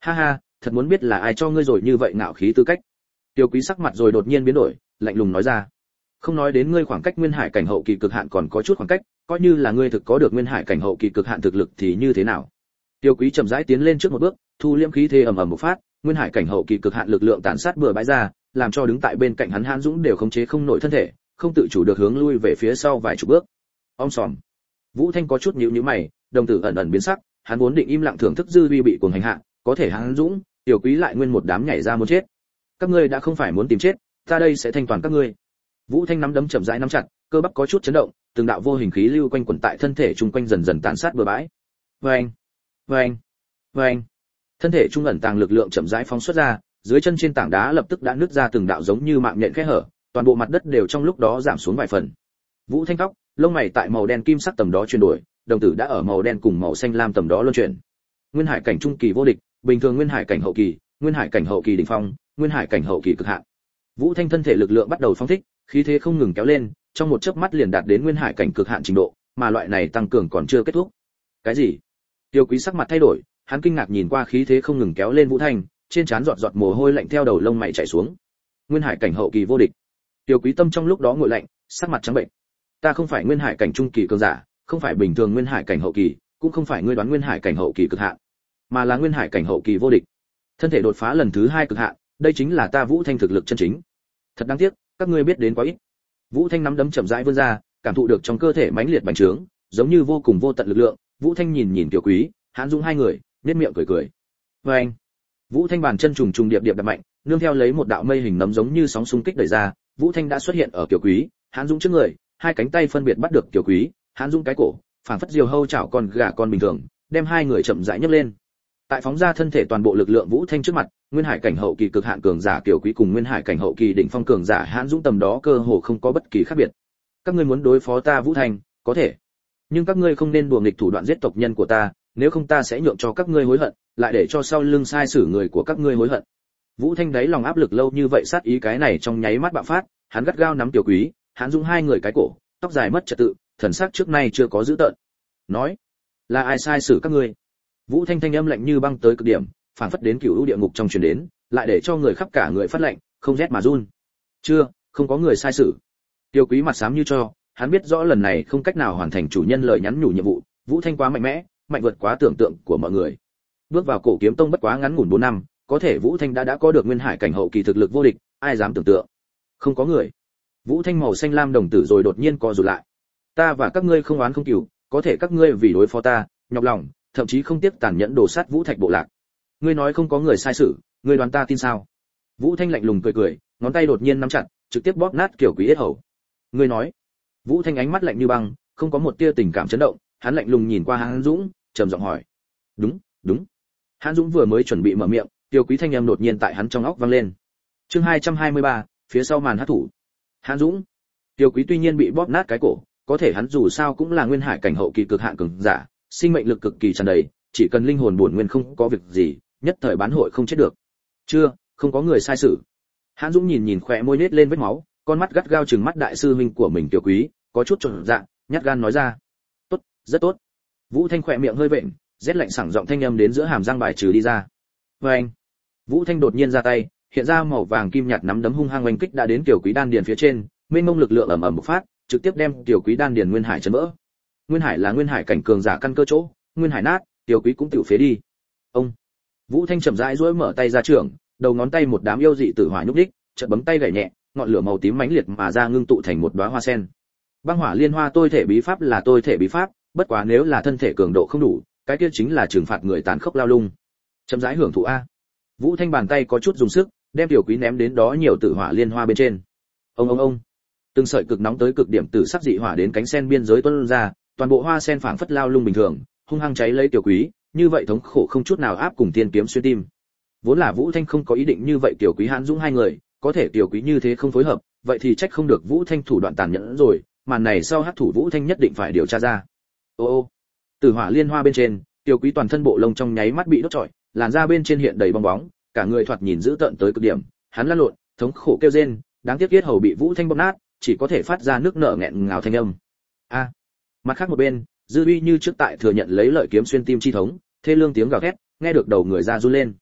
Ha ha, thật muốn biết là ai cho ngươi rồi như vậy ngạo khí tư cách. Tiêu Quý sắc mặt rồi đột nhiên biến đổi, lạnh lùng nói ra. Không nói đến ngươi khoảng cách nguyên hải cảnh hậu kỳ cực hạn còn có chút khoảng cách, coi như là ngươi thực có được nguyên hải cảnh hậu kỳ cực hạn thực lực thì như thế nào? Tiêu Quý chậm rãi tiến lên trước một bước, thu liễm khí thế ầm ầm một phát, nguyên hải cảnh hậu kỳ cực hạn lực lượng tàn sát bừa bãi ra, làm cho đứng tại bên cạnh hắn Hàn Dũng đều khống chế không nổi thân thể, không tự chủ được hướng lui về phía sau vài chục bước. Om sòm. Vũ Thanh có chút nhíu nhíu mày, đồng tử ẩn ẩn biến sắc, hắn vốn định im lặng thưởng thức dư uy bị cuồng hành hạ, có thể Hàn Dũng, Tiểu Quý lại nguyên một đám nhảy ra muốn chết. Các ngươi đã không phải muốn tìm chết, ta đây sẽ thanh toàn các ngươi. Vũ Thanh nắm đấm chậm rãi nắm chặt, cơ bắp có chút chấn động, từng đạo vô hình khí lưu quanh quẩn tại thân thể trung quanh dần dần tàn sát bừa bãi. Vâng, vâng, vâng. Thân thể trung ẩn tàng lực lượng chậm rãi phóng xuất ra, dưới chân trên tảng đá lập tức đã nứt ra từng đạo giống như mạng nhện kẽ hở, toàn bộ mặt đất đều trong lúc đó giảm xuống vài phần. Vũ Thanh tóc, lông mày tại màu đen kim sắc tầm đó chuyển đổi, đồng tử đã ở màu đen cùng màu xanh lam tầm đó luân chuyển. Nguyên hải cảnh trung kỳ vô địch, bình thường nguyên hải cảnh hậu kỳ, nguyên hải cảnh hậu kỳ đỉnh phong, nguyên hải cảnh hậu kỳ cực hạn. Vũ Thanh thân thể lực lượng bắt đầu phóng thích, khí thế không ngừng kéo lên, trong một chớp mắt liền đạt đến nguyên hải cảnh cực hạn trình độ, mà loại này tăng cường còn chưa kết thúc. Cái gì? Tiêu Quý sắc mặt thay đổi, hắn kinh ngạc nhìn qua khí thế không ngừng kéo lên Vũ Thanh, trên trán giọt giọt mồ hôi lạnh theo đầu lông mày chảy xuống. Nguyên hải cảnh hậu kỳ vô địch. Tiêu Quý tâm trong lúc đó nguội lạnh, sắc mặt trắng bệnh. Ta không phải nguyên hải cảnh trung kỳ cường giả, không phải bình thường nguyên hải cảnh hậu kỳ, cũng không phải ngươi đoán nguyên hải cảnh hậu kỳ cực hạn, mà là nguyên hải cảnh hậu kỳ vô địch. Thân thể đột phá lần thứ hai cực hạn, đây chính là ta Vũ Thanh thực lực chân chính. Thật đáng tiếc, các ngươi biết đến quá ít. Vũ Thanh nắm đấm chậm rãi vươn ra, cảm thụ được trong cơ thể mãnh liệt bành trướng, giống như vô cùng vô tận lực lượng. Vũ Thanh nhìn nhìn Tiểu Quý, Hàn Dũng hai người, nhếch miệng cười cười. Và anh, Vũ Thanh bàn chân trùng trùng điệp điệp đập mạnh, nương theo lấy một đạo mây hình nấm giống như sóng xung kích đẩy ra, Vũ Thanh đã xuất hiện ở Tiểu Quý, Hàn Dũng trước người, hai cánh tay phân biệt bắt được Tiểu Quý, Hàn Dũng cái cổ, phảng phất diều hâu chảo con gà con bình thường, đem hai người chậm rãi nhấc lên. Tại phóng ra thân thể toàn bộ lực lượng Vũ Thanh trước mặt, nguyên hải cảnh hậu kỳ cực hạn cường giả Tiểu Quý cùng nguyên hải cảnh hậu kỳ đỉnh phong cường giả Hàn Dũng tầm đó cơ hồ không có bất kỳ khác biệt. Các ngươi muốn đối phó ta Vũ Thanh, có thể, nhưng các ngươi không nên đùa nghịch thủ đoạn giết tộc nhân của ta, nếu không ta sẽ nhượng cho các ngươi hối hận, lại để cho sau lưng sai sử người của các ngươi hối hận. Vũ Thanh đáy lòng áp lực lâu như vậy sát ý cái này trong nháy mắt bạo phát, hắn gắt gao nắm Tiểu Quý, Hàn Dũng hai người cái cổ, tóc dài mất trật tự, thần sắc trước nay chưa có dữ tợn. Nói, là ai sai sử các ngươi? Vũ Thanh thanh âm lạnh như băng tới cực điểm, phảng phất đến cửu u địa ngục trong truyền đến, lại để cho người khắp cả người phát lạnh, không rét mà run. Chưa, không có người sai sử. Tiểu Quý mặt xám như cho, hắn biết rõ lần này không cách nào hoàn thành chủ nhân lời nhắn nhủ nhiệm vụ, Vũ Thanh quá mạnh mẽ, mạnh vượt quá tưởng tượng của mọi người. Bước vào Cổ Kiếm Tông bất quá ngắn ngủn bốn năm, có thể Vũ Thanh đã đã có được nguyên hải cảnh hậu kỳ thực lực vô địch, ai dám tưởng tượng. Không có người. Vũ Thanh màu xanh lam đồng tử rồi đột nhiên co rụt lại. Ta và các ngươi không oán không cừu, có thể các ngươi vì đối phó ta, nhọc lòng, thậm chí không tiếc tàn nhẫn đổ sát Vũ Thạch bộ lạc. Ngươi nói không có người sai sử, ngươi đoán ta tin sao? Vũ Thanh lạnh lùng cười cười, ngón tay đột nhiên nắm chặt, trực tiếp bóp nát Tiểu Quý yết hầu. Ngươi nói? Vũ Thanh ánh mắt lạnh như băng, không có một tia tình cảm chấn động, hắn lạnh lùng nhìn qua Hàn Dũng, trầm giọng hỏi. Đúng, đúng. Hàn Dũng vừa mới chuẩn bị mở miệng, Tiểu Quý thanh âm đột nhiên tại hắn trong óc vang lên. Chương hai trăm hai mươi ba, phía sau màn hắc thủ. Hàn Dũng. Tiểu Quý tuy nhiên bị bóp nát cái cổ, có thể hắn dù sao cũng là nguyên hải cảnh hậu kỳ cực hạn cường giả, sinh mệnh lực cực kỳ tràn đầy, chỉ cần linh hồn bổn nguyên không có việc gì, nhất thời bán hội không chết được. Chưa, không có người sai sử. Hàn Dũng nhìn nhìn khóe môi nết lên vết máu, con mắt gắt gao trừng mắt đại sư huynh của mình Tiểu Quý, có chút chột dạ, nhát gan nói ra. Tốt, rất tốt. Vũ Thanh khỏe miệng hơi vện, rét lạnh sảng giọng thanh âm đến giữa hàm răng bài trừ đi ra. Và anh, Vũ Thanh đột nhiên ra tay, hiện ra màu vàng kim nhạt nắm đấm hung hăng oanh kích đã đến Tiểu Quý đan điền phía trên, mênh mông lực lượng ầm ầm bộc phát, trực tiếp đem Tiểu Quý đan điền nguyên hải chấn vỡ. Nguyên hải là nguyên hải cảnh cường giả căn cơ chỗ, nguyên hải nát, Tiểu Quý cũng tiểu phế đi. Ông. Vũ Thanh chậm rãi duỗi mở tay ra trưởng, đầu ngón tay một đám yêu dị tử hỏa nhúc nhích, chợt bấm tay gảy nhẹ, ngọn lửa màu tím mãnh liệt mà ra ngưng tụ thành một đóa hoa sen. Băng hỏa liên hoa tôi thể bí pháp là tôi thể bí pháp, bất quá nếu là thân thể cường độ không đủ, cái kia chính là trừng phạt người tàn khốc lao lung. Chậm rãi hưởng thụ a. Vũ Thanh bàn tay có chút dùng sức, đem Tiểu Quý ném đến đó nhiều tử hỏa liên hoa bên trên. Ông ông ông. Từng sợi cực nóng tới cực điểm tử sắc dị hỏa đến cánh sen biên giới tuôn ra, toàn bộ hoa sen phảng phất lao lung bình thường, hung hăng cháy lấy Tiểu Quý, như vậy thống khổ không chút nào áp cùng tiên kiếm xuyên tim. Vốn là Vũ Thanh không có ý định như vậy Tiểu Quý Hàn Dũng hai người, có thể Tiểu Quý như thế không phối hợp, vậy thì trách không được Vũ Thanh thủ đoạn tàn nhẫn rồi, màn này sau hắc thủ Vũ Thanh nhất định phải điều tra ra. Ô ô. Tử hỏa liên hoa bên trên, Tiểu Quý toàn thân bộ lông trong nháy mắt bị đốt trọi, làn da bên trên hiện đầy bong bóng, cả người thoạt nhìn dữ tợn tới cực điểm, hắn lăn lộn, thống khổ kêu rên, đáng tiếc yết hầu bị Vũ Thanh bóp nát, chỉ có thể phát ra nước nở nghẹn ngào thanh âm. A. Mặt khác một bên, Dư Uy như trước tại thừa nhận lấy lợi kiếm xuyên tim chi thống, thê lương tiếng gào thét, nghe được đầu người ra run lên.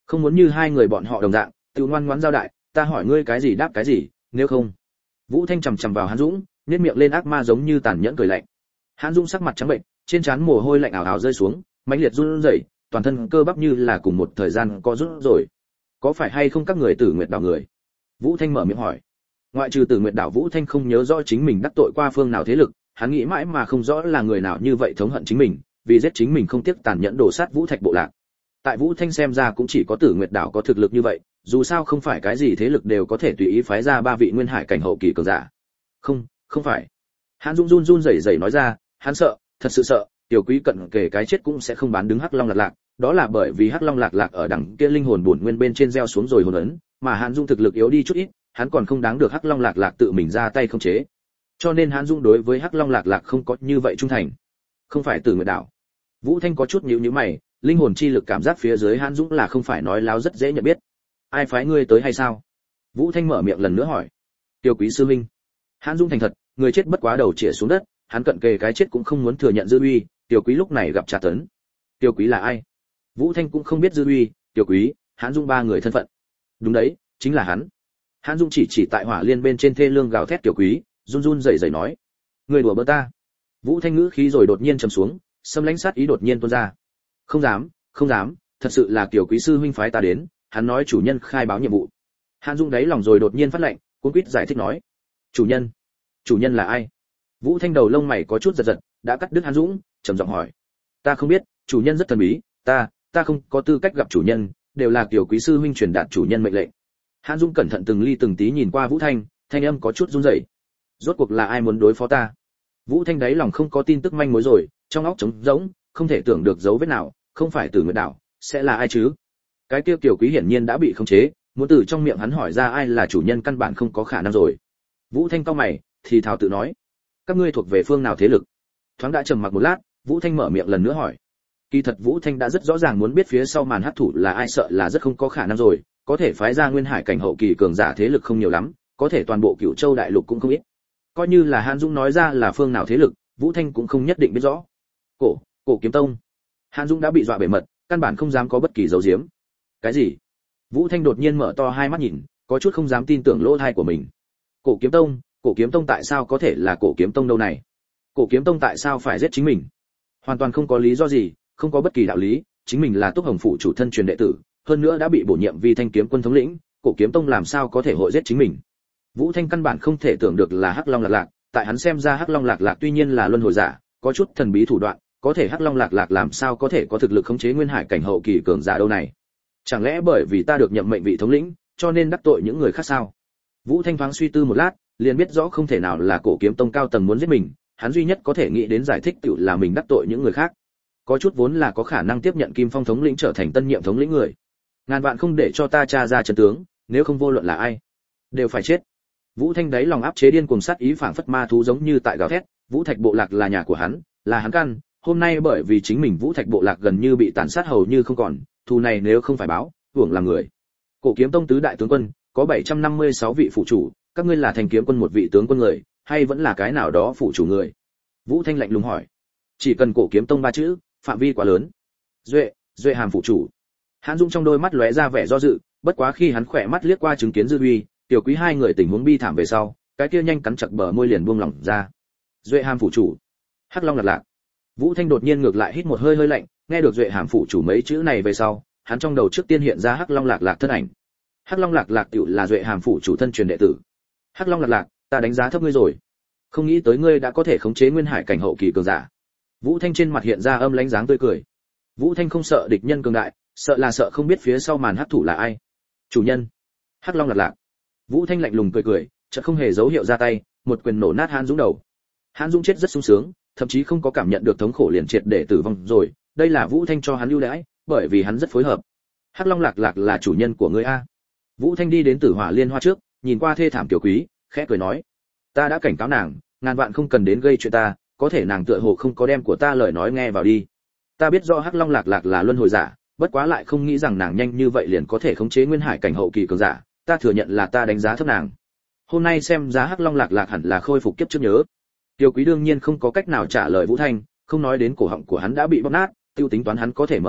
Không muốn như hai người bọn họ đồng dạng, tự ngoan ngoãn giao đại, ta hỏi ngươi cái gì đáp cái gì, nếu không. Vũ Thanh chằm chằm vào Hàn Dũng, nhếch miệng lên ác ma giống như tàn nhẫn cười lạnh. Hàn Dũng sắc mặt trắng bệnh, trên trán mồ hôi lạnh ảo ảo rơi xuống, mãnh liệt run rẩy, toàn thân cơ bắp như là cùng một thời gian co rút rồi. Có phải hay không các người Tử Nguyệt đảo người? Vũ Thanh mở miệng hỏi. Ngoại trừ Tử Nguyệt đảo, Vũ Thanh không nhớ rõ chính mình đắc tội qua phương nào thế lực, hắn nghĩ mãi mà không rõ là người nào như vậy thống hận chính mình, vì giết chính mình không tiếc tàn nhẫn đổ sát Vũ Thạch bộ lạc. Tại Vũ Thanh xem ra cũng chỉ có Tử Nguyệt đảo có thực lực như vậy, dù sao không phải cái gì thế lực đều có thể tùy ý phái ra ba vị nguyên hải cảnh hậu kỳ cường giả. Không, không phải. Hàn Dung run run rẩy rẩy nói ra, hắn sợ, thật sự sợ, tiểu quý cận kể cái chết cũng sẽ không bán đứng Hắc Long Lạc Lạc, đó là bởi vì Hắc Long Lạc Lạc ở đằng kia linh hồn bổn nguyên bên trên gieo xuống rồi hồn ấn, mà Hàn Dung thực lực yếu đi chút ít, hắn còn không đáng được Hắc Long Lạc Lạc tự mình ra tay khống chế. Cho nên Hàn Dung đối với Hắc Long Lạc Lạc không có như vậy trung thành. Không phải Tử Nguyệt đảo. Vũ Thanh có chút nhíu nhíu mày, linh hồn chi lực cảm giác phía dưới Hàn Dung là không phải nói láo rất dễ nhận biết. Ai phái ngươi tới hay sao? Vũ Thanh mở miệng lần nữa hỏi. Tiêu quý sư huynh. Hàn Dung thành thật, người chết bất quá đầu chĩa xuống đất, hắn cận kề cái chết cũng không muốn thừa nhận dư uy, Tiêu quý lúc này gặp tra tấn. Tiêu quý là ai? Vũ Thanh cũng không biết dư uy, Tiêu quý, Hàn Dung ba người thân phận. Đúng đấy, chính là hắn. Hàn Dung chỉ chỉ tại hỏa liên bên trên thê lương gào thét Tiêu quý, run run rẩy rẩy nói: "Người đùa bỡn ta." Vũ Thanh ngữ khí rồi đột nhiên trầm xuống, xâm lãnh sát ý đột nhiên tuôn ra. "Không dám, không dám, thật sự là Tiêu quý sư huynh phái ta đến." Hắn nói chủ nhân khai báo nhiệm vụ. Hàn Dung đáy lòng rồi đột nhiên phát lệnh, cuống quýt giải thích nói: "Chủ nhân? Chủ nhân là ai?" Vũ Thanh đầu lông mày có chút giật giật, đã cắt đứt Hàn Dũng, trầm giọng hỏi: "Ta không biết, chủ nhân rất thần bí, ta, ta không có tư cách gặp chủ nhân, đều là Kiều quý sư huynh truyền đạt chủ nhân mệnh lệnh." Hàn Dũng cẩn thận từng ly từng tí nhìn qua Vũ Thanh, thanh âm có chút run rẩy. "Rốt cuộc là ai muốn đối phó ta?" Vũ Thanh đáy lòng không có tin tức manh mối rồi, trong óc trống rỗng, không thể tưởng được dấu vết nào, không phải Tử Nguyệt đảo, sẽ là ai chứ? Cái kia Kiều quý hiển nhiên đã bị khống chế, muốn từ trong miệng hắn hỏi ra ai là chủ nhân căn bản không có khả năng rồi. Vũ Thanh cau mày, thì thào tự nói: "Các ngươi thuộc về phương nào thế lực?" Thoáng đã trầm mặc một lát, Vũ Thanh mở miệng lần nữa hỏi. Kỳ thật Vũ Thanh đã rất rõ ràng muốn biết phía sau màn hắc thủ là ai, sợ là rất không có khả năng rồi, có thể phái ra nguyên hải cảnh hậu kỳ cường giả thế lực không nhiều lắm, có thể toàn bộ Cửu Châu đại lục cũng không ít. Coi như là Hàn Dung nói ra là phương nào thế lực, Vũ Thanh cũng không nhất định biết rõ. Cổ, Cổ Kiếm Tông. Hàn Dung đã bị dọa bể mật, căn bản không dám có bất kỳ dấu diếm. Cái gì? Vũ Thanh đột nhiên mở to hai mắt nhìn, có chút không dám tin tưởng lỗ tai của mình. Cổ Kiếm Tông, Cổ Kiếm Tông tại sao có thể là Cổ Kiếm Tông đâu này? Cổ Kiếm Tông tại sao phải giết chính mình? Hoàn toàn không có lý do gì, không có bất kỳ đạo lý, chính mình là Túc Hồng phủ chủ thân truyền đệ tử, hơn nữa đã bị bổ nhiệm vì Thanh Kiếm quân thống lĩnh, Cổ Kiếm Tông làm sao có thể hội giết chính mình? Vũ Thanh căn bản không thể tưởng được là Hắc Long Lạc Lạc, tại hắn xem ra Hắc Long Lạc Lạc tuy nhiên là luân hồi giả, có chút thần bí thủ đoạn, có thể Hắc Long Lạc Lạc làm sao có thể có thực lực khống chế nguyên hải cảnh hậu kỳ cường giả đâu này? Chẳng lẽ bởi vì ta được nhậm mệnh vị thống lĩnh, cho nên đắc tội những người khác sao? Vũ Thanh thoáng suy tư một lát, liền biết rõ không thể nào là Cổ Kiếm Tông cao tầng muốn giết mình, hắn duy nhất có thể nghĩ đến giải thích tự là mình đắc tội những người khác. Có chút vốn là có khả năng tiếp nhận Kim Phong thống lĩnh trở thành tân nhiệm thống lĩnh người. Ngàn vạn không để cho ta tra ra chân tướng, nếu không vô luận là ai, đều phải chết. Vũ Thanh đáy lòng áp chế điên cuồng sát ý phảng phất ma thú giống như tại gào thét, Vũ Thạch bộ lạc là nhà của hắn, là hắn căn, hôm nay bởi vì chính mình Vũ Thạch bộ lạc gần như bị tàn sát hầu như không còn, thù này nếu không phải báo, hưởng làm người. Cổ Kiếm Tông tứ đại tướng quân, có bảy trăm năm mươi sáu vị phụ chủ, các ngươi là Thành Kiếm quân một vị tướng quân người, hay vẫn là cái nào đó phụ chủ người? Vũ Thanh lạnh lùng hỏi. Chỉ cần Cổ Kiếm Tông ba chữ, phạm vi quá lớn. Duệ, Duệ Hàm phụ chủ. Hàn Dung trong đôi mắt lóe ra vẻ do dự, bất quá khi hắn khỏe mắt liếc qua chứng kiến Dư Uy, Tiểu Quý hai người tình huống bi thảm về sau, cái kia nhanh cắn chặt bờ môi liền buông lỏng ra. Duệ Hàm phụ chủ, Hắc Long Lạc Lạc. Vũ Thanh đột nhiên ngược lại hít một hơi hơi lạnh, nghe được Duệ Hàm phụ chủ mấy chữ này về sau, hắn trong đầu trước tiên hiện ra Hắc Long Lạc Lạc thân ảnh. Hắc Long Lạc Lạc tiểu là Duệ Hàm phụ chủ thân truyền đệ tử. Hắc Long Lạc Lạc, ta đánh giá thấp ngươi rồi. Không nghĩ tới ngươi đã có thể khống chế nguyên hải cảnh hậu kỳ cường giả. Vũ Thanh trên mặt hiện ra âm lãnh dáng tươi cười. Vũ Thanh không sợ địch nhân cường đại, sợ là sợ không biết phía sau màn hắc thủ là ai. Chủ nhân, Hắc Long Lạc Lạc. Vũ Thanh lạnh lùng cười cười, chợt không hề dấu hiệu ra tay, một quyền nổ nát Hàn Dũng đầu. Hàn Dũng chết rất sung sướng, thậm chí không có cảm nhận được thống khổ liền triệt để tử vong rồi, đây là Vũ Thanh cho hắn ưu đãi, bởi vì hắn rất phối hợp. Hắc Long Lạc Lạc là chủ nhân của ngươi a. Vũ Thanh đi đến Tử Hỏa Liên Hoa trước, nhìn qua thê thảm Tiểu Quý, khẽ cười nói: "Ta đã cảnh cáo nàng, ngàn vạn không cần đến gây chuyện ta, có thể nàng tựa hồ không có đem của ta lời nói nghe vào đi. Ta biết rõ Hắc Long Lạc Lạc là luân hồi giả, bất quá lại không nghĩ rằng nàng nhanh như vậy liền có thể khống chế nguyên hải cảnh hậu kỳ cường giả, ta thừa nhận là ta đánh giá thấp nàng. Hôm nay xem giá Hắc Long Lạc Lạc hẳn là khôi phục kiếp trước nhớ." Tiêu Quý đương nhiên không có cách nào trả lời Vũ Thanh, không nói đến cổ họng của hắn đã bị bóp nát, tiêu tính toán hắn có thể mở miệng,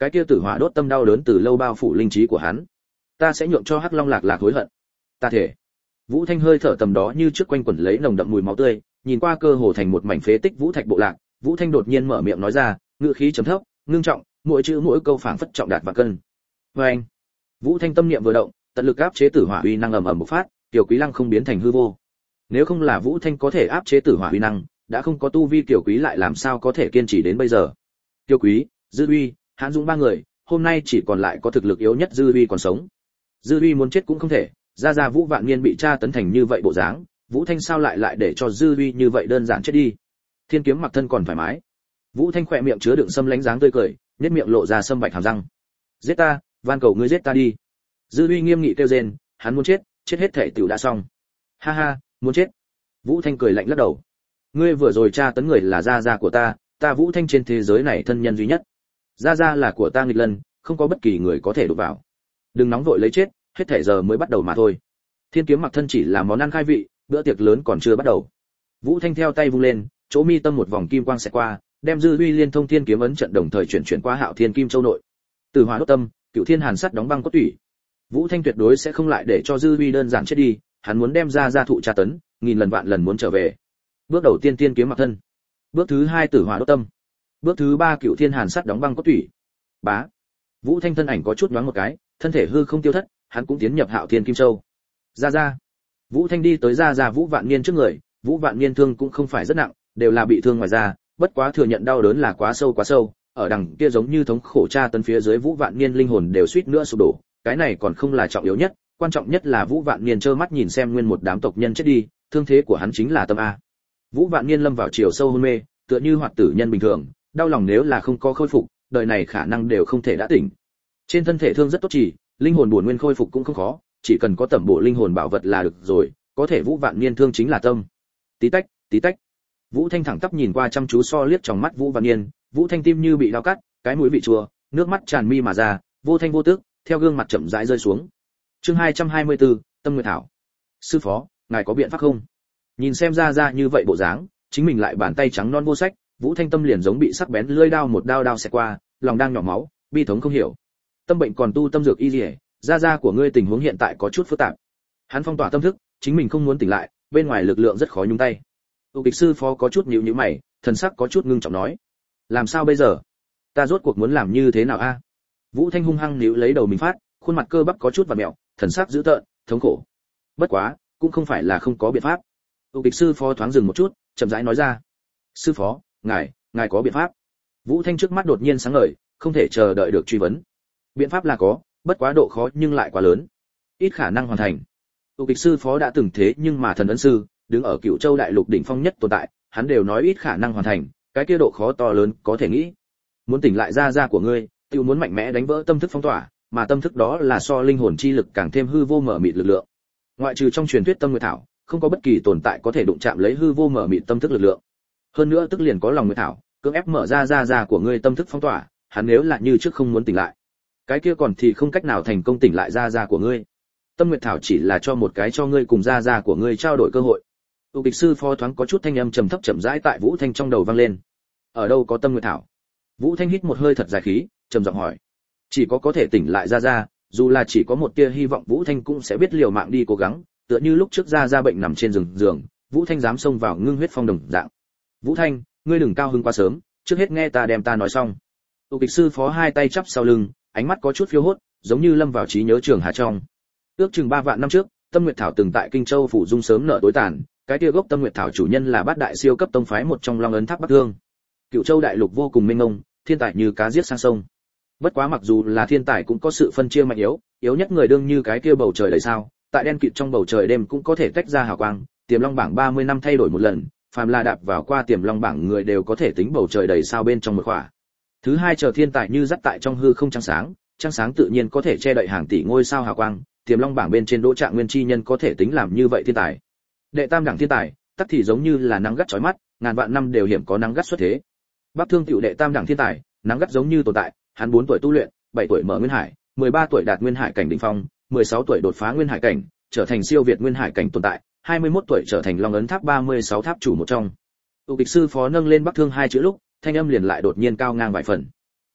cái kia tử hỏa đốt tâm đau đớn từ lâu bao phủ linh trí của hắn. Ta sẽ nhượng cho Hắc Long Lạc Lạc hối hận. Ta thể. Vũ Thanh hơi thở tầm đó như trước quanh quẩn lấy nồng đậm mùi máu tươi, nhìn qua cơ hồ thành một mảnh phế tích vũ thạch bộ lạc, Vũ Thanh đột nhiên mở miệng nói ra, ngữ khí trầm thấp, ngưng trọng, mỗi chữ mỗi câu phảng phất trọng đạt và cân. Và anh. Vũ Thanh tâm niệm vừa động, tận lực áp chế tử hỏa uy năng ầm ầm bộc phát, Kiều Quý Lăng không biến thành hư vô. Nếu không là Vũ Thanh có thể áp chế tử hỏa uy năng, đã không có tu vi Kiều Quý lại làm sao có thể kiên trì đến bây giờ. Kiều Quý, Dư Uy, Hãn Dũng ba người, hôm nay chỉ còn lại có thực lực yếu nhất Dư Uy còn sống. Dư Uy muốn chết cũng không thể, ra ra Vũ Vạn Niên bị tra tấn thành như vậy bộ dáng, Vũ Thanh sao lại lại để cho Dư Uy như vậy đơn giản chết đi. Thiên kiếm mặc thân còn thoải mái. Vũ Thanh khỏe miệng chứa đựng sâm lánh dáng tươi cười, nhếch miệng lộ ra sâm bạch hàm răng. Giết ta, van cầu ngươi giết ta đi. Dư Uy nghiêm nghị kêu rên, hắn muốn chết, chết hết thể tiểu đã xong. Ha ha, muốn chết. Vũ Thanh cười lạnh lắc đầu. Ngươi vừa rồi tra tấn người là gia gia của ta, ta Vũ Thanh trên thế giới này thân nhân duy nhất. Gia gia là của ta nghịch lân, không có bất kỳ người có thể đụng vào. Đừng nóng vội lấy chết, hết thể giờ mới bắt đầu mà thôi. Thiên kiếm mặc thân chỉ là món ăn khai vị, bữa tiệc lớn còn chưa bắt đầu. Vũ Thanh theo tay vung lên, chỗ mi tâm một vòng kim quang sẽ qua, đem Dư Uy liên thông thiên kiếm ấn trận đồng thời chuyển chuyển qua Hạo Thiên Kim Châu nội. Từ hỏa đốt tâm, Cửu Thiên Hàn Sắt đóng băng cốt tủy. Vũ Thanh tuyệt đối sẽ không lại để cho Dư Uy đơn giản chết đi, hắn muốn đem ra gia thụ tra tấn, nghìn lần vạn lần muốn trở về. Bước đầu tiên tiên kiếm mặc thân. Bước thứ hai tử hỏa đốt tâm. Bước thứ ba Cửu Thiên Hàn Sắt đóng băng cốt tủy. Bá. Vũ Thanh thân ảnh có chút nhoáng một cái, thân thể hư không tiêu thất, hắn cũng tiến nhập Hạo Thiên Kim Châu. Ra ra. Vũ Thanh đi tới ra ra Vũ Vạn Niên trước người, Vũ Vạn Niên thương cũng không phải rất nặng, đều là bị thương ngoài da, bất quá thừa nhận đau đớn là quá sâu quá sâu, ở đằng kia giống như thống khổ tra tấn phía dưới Vũ Vạn Niên linh hồn đều suýt nữa sụp đổ, cái này còn không là trọng yếu nhất, quan trọng nhất là Vũ Vạn Niên trơ mắt nhìn xem nguyên một đám tộc nhân chết đi, thương thế của hắn chính là tâm a. Vũ Vạn Niên lâm vào chiều sâu hôn mê, tựa như hoạt tử nhân bình thường, đau lòng nếu là không có khôi phục, đời này khả năng đều không thể đã tỉnh. Trên thân thể thương rất tốt chỉ, linh hồn bổn nguyên khôi phục cũng không khó, chỉ cần có tẩm bổ linh hồn bảo vật là được rồi, có thể Vũ Vạn Niên thương chính là tâm. Tí tách, tí tách. Vũ Thanh thẳng tắp nhìn qua chăm chú so liếc trong mắt Vũ Vạn Niên, Vũ Thanh tim như bị dao cắt, cái mũi bị chua, nước mắt tràn mi mà ra, vô thanh vô tức, theo gương mặt chậm rãi rơi xuống. Chương hai trăm hai mươi tư, Tâm Nguyệt Thảo. Sư phó, ngài có biện pháp không? Nhìn xem ra ra như vậy bộ dáng, chính mình lại bàn tay trắng non vô sách, Vũ Thanh tâm liền giống bị sắc bén lưỡi dao một đao đao xẹt qua, lòng đang nhỏ máu, bi thống không hiểu. Tâm bệnh còn tu tâm dược y liễu, ra ra của ngươi tình huống hiện tại có chút phức tạp. Hắn phong tỏa tâm thức, chính mình không muốn tỉnh lại, bên ngoài lực lượng rất khó nhúng tay. Tu kịch sư phó có chút nhíu nhíu mày, thần sắc có chút ngưng trọng nói: làm sao bây giờ? Ta rốt cuộc muốn làm như thế nào a? Vũ Thanh hung hăng níu lấy đầu mình phát, khuôn mặt cơ bắp có chút vặn mèo, thần sắc dữ tợn, thống khổ. Bất quá, cũng không phải là không có biện pháp. Tu kịch sư phó thoáng dừng một chút, chậm rãi nói ra: sư phó, ngài, ngài có biện pháp? Vũ Thanh trước mắt đột nhiên sáng ngời, không thể chờ đợi được truy vấn. Biện pháp là có, bất quá độ khó nhưng lại quá lớn, ít khả năng hoàn thành. Tu kịch sư phó đã từng thế nhưng mà thần ấn sư, đứng ở Cửu Châu đại lục đỉnh phong nhất tồn tại, hắn đều nói ít khả năng hoàn thành, cái kia độ khó to lớn có thể nghĩ. Muốn tỉnh lại ra ra của ngươi, tiêu muốn mạnh mẽ đánh vỡ tâm thức phong tỏa, mà tâm thức đó là so linh hồn chi lực càng thêm hư vô mở mịt lực lượng. Ngoại trừ trong truyền thuyết Tâm Nguyệt Thảo, không có bất kỳ tồn tại có thể đụng chạm lấy hư vô mở mịt tâm thức lực lượng. Hơn nữa tức liền có lòng Nguyệt Thảo, cưỡng ép mở ra ra ra của ngươi tâm thức phong tỏa, hắn nếu là như trước không muốn tỉnh lại, cái kia còn thì không cách nào thành công tỉnh lại ra ra của ngươi. Tâm Nguyệt Thảo chỉ là cho một cái cho ngươi cùng ra ra của ngươi trao đổi cơ hội. Tu kịch sư phó thoáng có chút thanh âm trầm thấp chậm rãi tại Vũ Thanh trong đầu vang lên. Ở đâu có Tâm Nguyệt Thảo? Vũ Thanh hít một hơi thật dài khí, trầm giọng hỏi. Chỉ có có thể tỉnh lại ra ra, dù là chỉ có một tia hy vọng Vũ Thanh cũng sẽ biết liều mạng đi cố gắng, tựa như lúc trước ra ra bệnh nằm trên giường giường, Vũ Thanh dám xông vào ngưng huyết phong đồng dạng. Vũ Thanh, ngươi đừng cao hứng quá sớm, trước hết nghe ta đem ta nói xong. Tu kịch sư phó hai tay chắp sau lưng, ánh mắt có chút phiêu hốt, giống như lâm vào trí nhớ trường hà trong. Ước chừng ba vạn năm trước, Tâm Nguyệt Thảo từng tại Kinh Châu phủ dung sớm nở tối tàn, cái kia gốc Tâm Nguyệt Thảo chủ nhân là bát đại siêu cấp tông phái một trong Long Ấn Tháp Bắc Thương. Cửu Châu đại lục vô cùng mênh mông, thiên tài như cá giết sang sông. Bất quá mặc dù là thiên tài cũng có sự phân chia mạnh yếu, yếu nhất người đương như cái kia bầu trời đầy sao, tại đen kịt trong bầu trời đêm cũng có thể tách ra hào quang, Tiềm Long bảng ba mươi năm thay đổi một lần, phàm là đạp vào qua Tiềm Long bảng người đều có thể tính bầu trời đầy sao bên trong một khỏa. Thứ hai chờ thiên tài như dắt tại trong hư không trăng sáng, trăng sáng tự nhiên có thể che đậy hàng tỷ ngôi sao hào quang, Tiềm Long bảng bên trên Đỗ Trạng Nguyên chi nhân có thể tính làm như vậy thiên tài. Đệ tam đẳng thiên tài, tắc thì giống như là nắng gắt chói mắt, ngàn vạn năm đều hiểm có nắng gắt xuất thế. Bắc Thương tiểu đệ tam đẳng thiên tài, nắng gắt giống như tồn tại, hắn bốn tuổi tu luyện, bảy tuổi mở nguyên hải, mười ba tuổi đạt nguyên hải cảnh đỉnh phong, mười sáu tuổi đột phá nguyên hải cảnh, trở thành siêu việt nguyên hải cảnh tồn tại, hai mươi mốt tuổi trở thành Long Ấn Tháp ba mươi sáu tháp chủ một trong. Tu kịch sư phó nâng lên Bắc Thương hai chữ lúc, thanh âm liền lại đột nhiên cao ngang vài phần.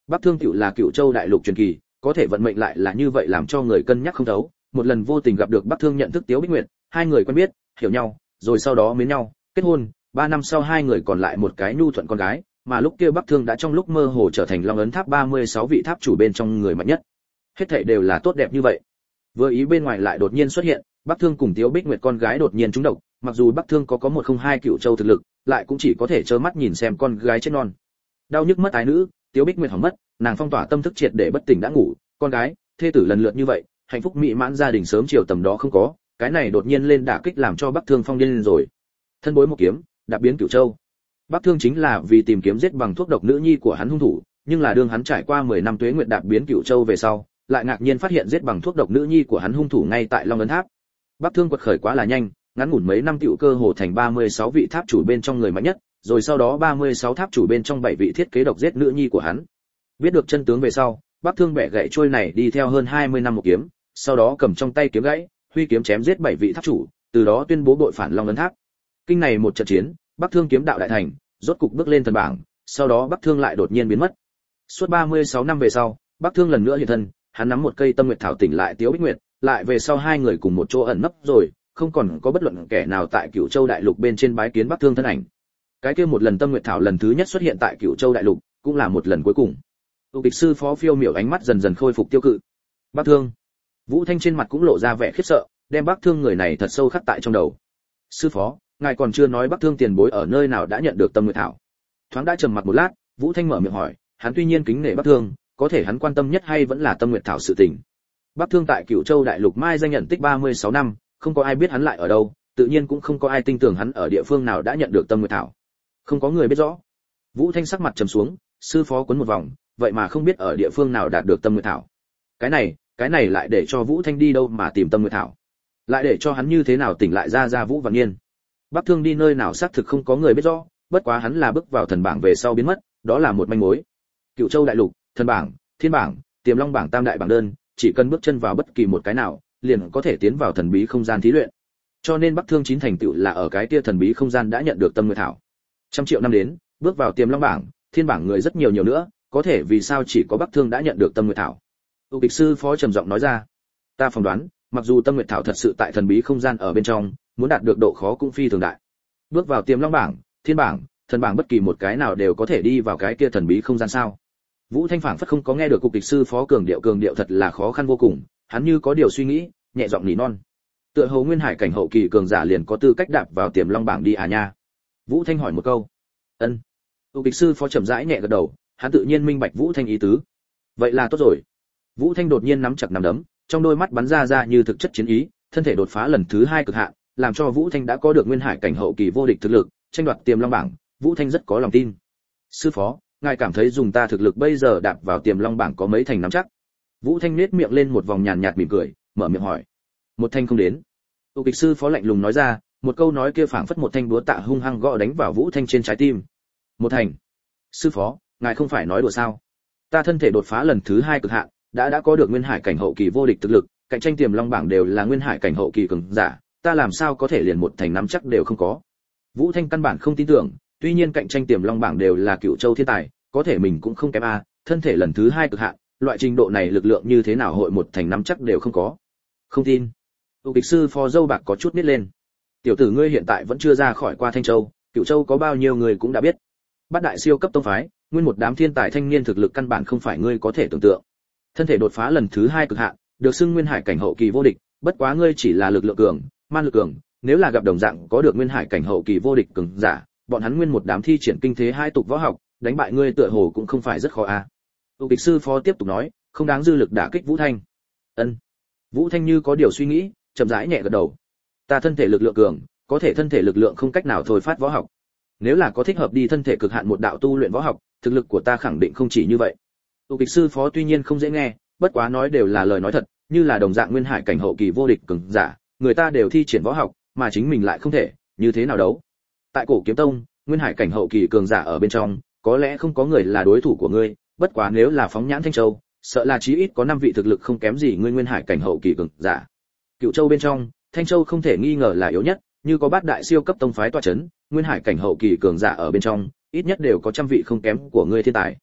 Bắc Thương tiểu là Cửu Châu đại lục truyền kỳ, có thể vận mệnh lại là như vậy làm cho người cân nhắc không thấu. Một lần vô tình gặp được Bắc Thương nhận thức Tiếu Bích Nguyệt, hai người quen biết, hiểu nhau, rồi sau đó mến nhau, kết hôn. Ba năm sau hai người còn lại một cái nhu thuận con gái, mà lúc kia Bắc Thương đã trong lúc mơ hồ trở thành Long Ấn Tháp ba mươi sáu vị tháp chủ bên trong người mạnh nhất. Hết thảy đều là tốt đẹp như vậy. Vừa ý bên ngoài lại đột nhiên xuất hiện, Bắc Thương cùng Tiếu Bích Nguyệt con gái đột nhiên trúng độc, mặc dù Bắc Thương có có một không hai Cửu Châu thực lực, lại cũng chỉ có thể trơ mắt nhìn xem con gái chết non. Đau nhức mất ái nữ, Tiếu Bích Nguyệt hỏng mất, nàng phong tỏa tâm thức triệt để bất tỉnh đã ngủ, con gái, thê tử lần lượt như vậy, hạnh phúc mỹ mãn gia đình sớm chiều tầm đó không có, cái này đột nhiên lên đả kích làm cho Bắc Thương phong điên lên rồi. Thân bối một kiếm, đạp biến Cửu Châu. Bắc Thương chính là vì tìm kiếm giết bằng thuốc độc nữ nhi của hắn hung thủ, nhưng là đương hắn trải qua mười năm tuế nguyệt đạp biến Cửu Châu về sau, lại ngạc nhiên phát hiện giết bằng thuốc độc nữ nhi của hắn hung thủ ngay tại Long Ấn Tháp. Bắc Thương quật khởi quá là nhanh, ngắn ngủn mấy năm tiểu cơ hồ thành ba mươi sáu vị tháp chủ bên trong người mạnh nhất, rồi sau đó ba mươi sáu tháp chủ bên trong bảy vị thiết kế độc giết nữ nhi của hắn. Biết được chân tướng về sau, Bắc Thương bẻ gãy trôi này đi theo hơn hai mươi năm một kiếm, sau đó cầm trong tay kiếm gãy, huy kiếm chém giết bảy vị tháp chủ, từ đó tuyên bố bội phản Long Ấn Tháp. Kinh này một trận chiến, Bắc Thương kiếm đạo đại thành, rốt cục bước lên thần bảng, sau đó Bắc Thương lại đột nhiên biến mất. Suốt ba mươi sáu năm về sau, Bắc Thương lần nữa hiện thân, hắn nắm một cây Tâm Nguyệt thảo tỉnh lại Tiếu Bích Nguyệt, lại về sau hai người cùng một chỗ ẩn nấp rồi, không còn có bất luận kẻ nào tại Cửu Châu đại lục bên trên bái kiến Bắc Thương thân ảnh. Cái kia một lần Tâm Nguyệt thảo lần thứ nhất xuất hiện tại Cửu Châu đại lục, cũng là một lần cuối cùng. Tu kịch sư Phó Phiêu Miểu ánh mắt dần dần khôi phục tiêu cự. Bắc Thương. Vũ Thanh trên mặt cũng lộ ra vẻ khiếp sợ, đem Bắc Thương người này thật sâu khắc tại trong đầu. Sư phó, ngài còn chưa nói Bắc Thương tiền bối ở nơi nào đã nhận được Tâm Nguyệt thảo. Thoáng đã trầm mặc một lát, Vũ Thanh mở miệng hỏi, hắn tuy nhiên kính nể Bắc Thương, có thể hắn quan tâm nhất hay vẫn là Tâm Nguyệt thảo sự tình. Bắc Thương tại Cửu Châu đại lục mai danh nhận tích ba mươi sáu năm, không có ai biết hắn lại ở đâu, tự nhiên cũng không có ai tin tưởng hắn ở địa phương nào đã nhận được Tâm Nguyệt thảo. Không có người biết rõ. Vũ Thanh sắc mặt trầm xuống, sư phó cuốn một vòng, vậy mà không biết ở địa phương nào đạt được Tâm Nguyệt thảo. Cái này, cái này lại để cho Vũ Thanh đi đâu mà tìm Tâm Nguyệt thảo? Lại để cho hắn như thế nào tỉnh lại ra ra Vũ Văn Nghiên? Bắc Thương đi nơi nào xác thực không có người biết rõ, bất quá hắn là bước vào thần bảng về sau biến mất, đó là một manh mối. Cửu Châu đại lục, thần bảng, thiên bảng, tiềm long bảng tam đại bảng đơn, chỉ cần bước chân vào bất kỳ một cái nào, liền có thể tiến vào thần bí không gian thí luyện. Cho nên Bắc Thương chín thành tựu là ở cái kia thần bí không gian đã nhận được Tâm Nguyệt thảo. Trăm triệu năm đến, bước vào tiềm long bảng, thiên bảng người rất nhiều nhiều nữa, có thể vì sao chỉ có Bắc Thương đã nhận được Tâm Nguyệt thảo? Tu kịch sư Phó trầm giọng nói ra, ta phỏng đoán, mặc dù Tâm Nguyệt thảo thật sự tại thần bí không gian ở bên trong, muốn đạt được độ khó cũng phi thường đại. Bước vào tiềm long bảng, thiên bảng, thần bảng bất kỳ một cái nào đều có thể đi vào cái kia thần bí không gian sao? Vũ Thanh phảng phất không có nghe được cục kịch sư Phó cường điệu cường điệu thật là khó khăn vô cùng, hắn như có điều suy nghĩ, nhẹ giọng nỉ non. Tựa hồ nguyên hải cảnh hậu kỳ cường giả liền có tư cách đạp vào tiềm long bảng đi à nha? Vũ Thanh hỏi một câu. Ân. Cục kịch sư Phó chậm rãi nhẹ gật đầu, hắn tự nhiên minh bạch Vũ Thanh ý tứ. Vậy là tốt rồi. Vũ Thanh đột nhiên nắm chặt nắm đấm, trong đôi mắt bắn ra ra như thực chất chiến ý, thân thể đột phá lần thứ hai cực hạn, làm cho Vũ Thanh đã có được nguyên hải cảnh hậu kỳ vô địch thực lực, tranh đoạt tiềm long bảng, Vũ Thanh rất có lòng tin. Sư phó, ngài cảm thấy dùng ta thực lực bây giờ đạp vào tiềm long bảng có mấy thành nắm chắc? Vũ Thanh nhếch miệng lên một vòng nhàn nhạt mỉm cười, mở miệng hỏi. Một thanh không đến. Tu kịch sư Phó lạnh lùng nói ra, một câu nói kia phảng phất một thanh búa tạ hung hăng gõ đánh vào Vũ Thanh trên trái tim. Một thành. Sư phó, ngài không phải nói đùa sao? Ta thân thể đột phá lần thứ hai cực hạn, đã đã có được nguyên hải cảnh hậu kỳ vô địch thực lực, cạnh tranh tiềm long bảng đều là nguyên hải cảnh hậu kỳ cường giả, ta làm sao có thể liền một thành nắm chắc đều không có? Vũ Thanh căn bản không tin tưởng, tuy nhiên cạnh tranh tiềm long bảng đều là Cửu Châu thiên tài, có thể mình cũng không kém a, thân thể lần thứ hai cực hạn, loại trình độ này lực lượng như thế nào hội một thành nắm chắc đều không có. Không tin. Tu kịch sư Phó dâu bạc có chút nít lên. Tiểu tử ngươi hiện tại vẫn chưa ra khỏi qua Thanh Châu, Cửu Châu có bao nhiêu người cũng đã biết. Bát đại siêu cấp tông phái, nguyên một đám thiên tài thanh niên thực lực căn bản không phải ngươi có thể tưởng tượng. Thân thể đột phá lần thứ hai cực hạn, được xưng nguyên hải cảnh hậu kỳ vô địch, bất quá ngươi chỉ là lực lượng cường, man lực cường, nếu là gặp đồng dạng có được nguyên hải cảnh hậu kỳ vô địch cường giả, bọn hắn nguyên một đám thi triển kinh thế hai tục võ học, đánh bại ngươi tựa hồ cũng không phải rất khó a. À. Tu kịch sư Phó tiếp tục nói, không đáng dư lực đả kích Vũ Thanh. Ân. Vũ Thanh như có điều suy nghĩ, chậm rãi nhẹ gật đầu. Ta thân thể lực lượng cường, có thể thân thể lực lượng không cách nào thôi phát võ học. Nếu là có thích hợp đi thân thể cực hạn một đạo tu luyện võ học, thực lực của ta khẳng định không chỉ như vậy. Tu kịch sư Phó tuy nhiên không dễ nghe, bất quá nói đều là lời nói thật, như là đồng dạng nguyên hải cảnh hậu kỳ vô địch cường giả, người ta đều thi triển võ học, mà chính mình lại không thể, như thế nào đấu? Tại Cổ Kiếm Tông, nguyên hải cảnh hậu kỳ cường giả ở bên trong, có lẽ không có người là đối thủ của ngươi, bất quá nếu là phóng nhãn Thanh Châu, sợ là chí ít có năm vị thực lực không kém gì ngươi nguyên hải cảnh hậu kỳ cường giả. Cửu Châu bên trong, Thanh Châu không thể nghi ngờ là yếu nhất, như có bát đại siêu cấp tông phái tọa chấn, nguyên hải cảnh hậu kỳ cường giả ở bên trong, ít nhất đều có trăm vị không kém của ngươi thiên tài.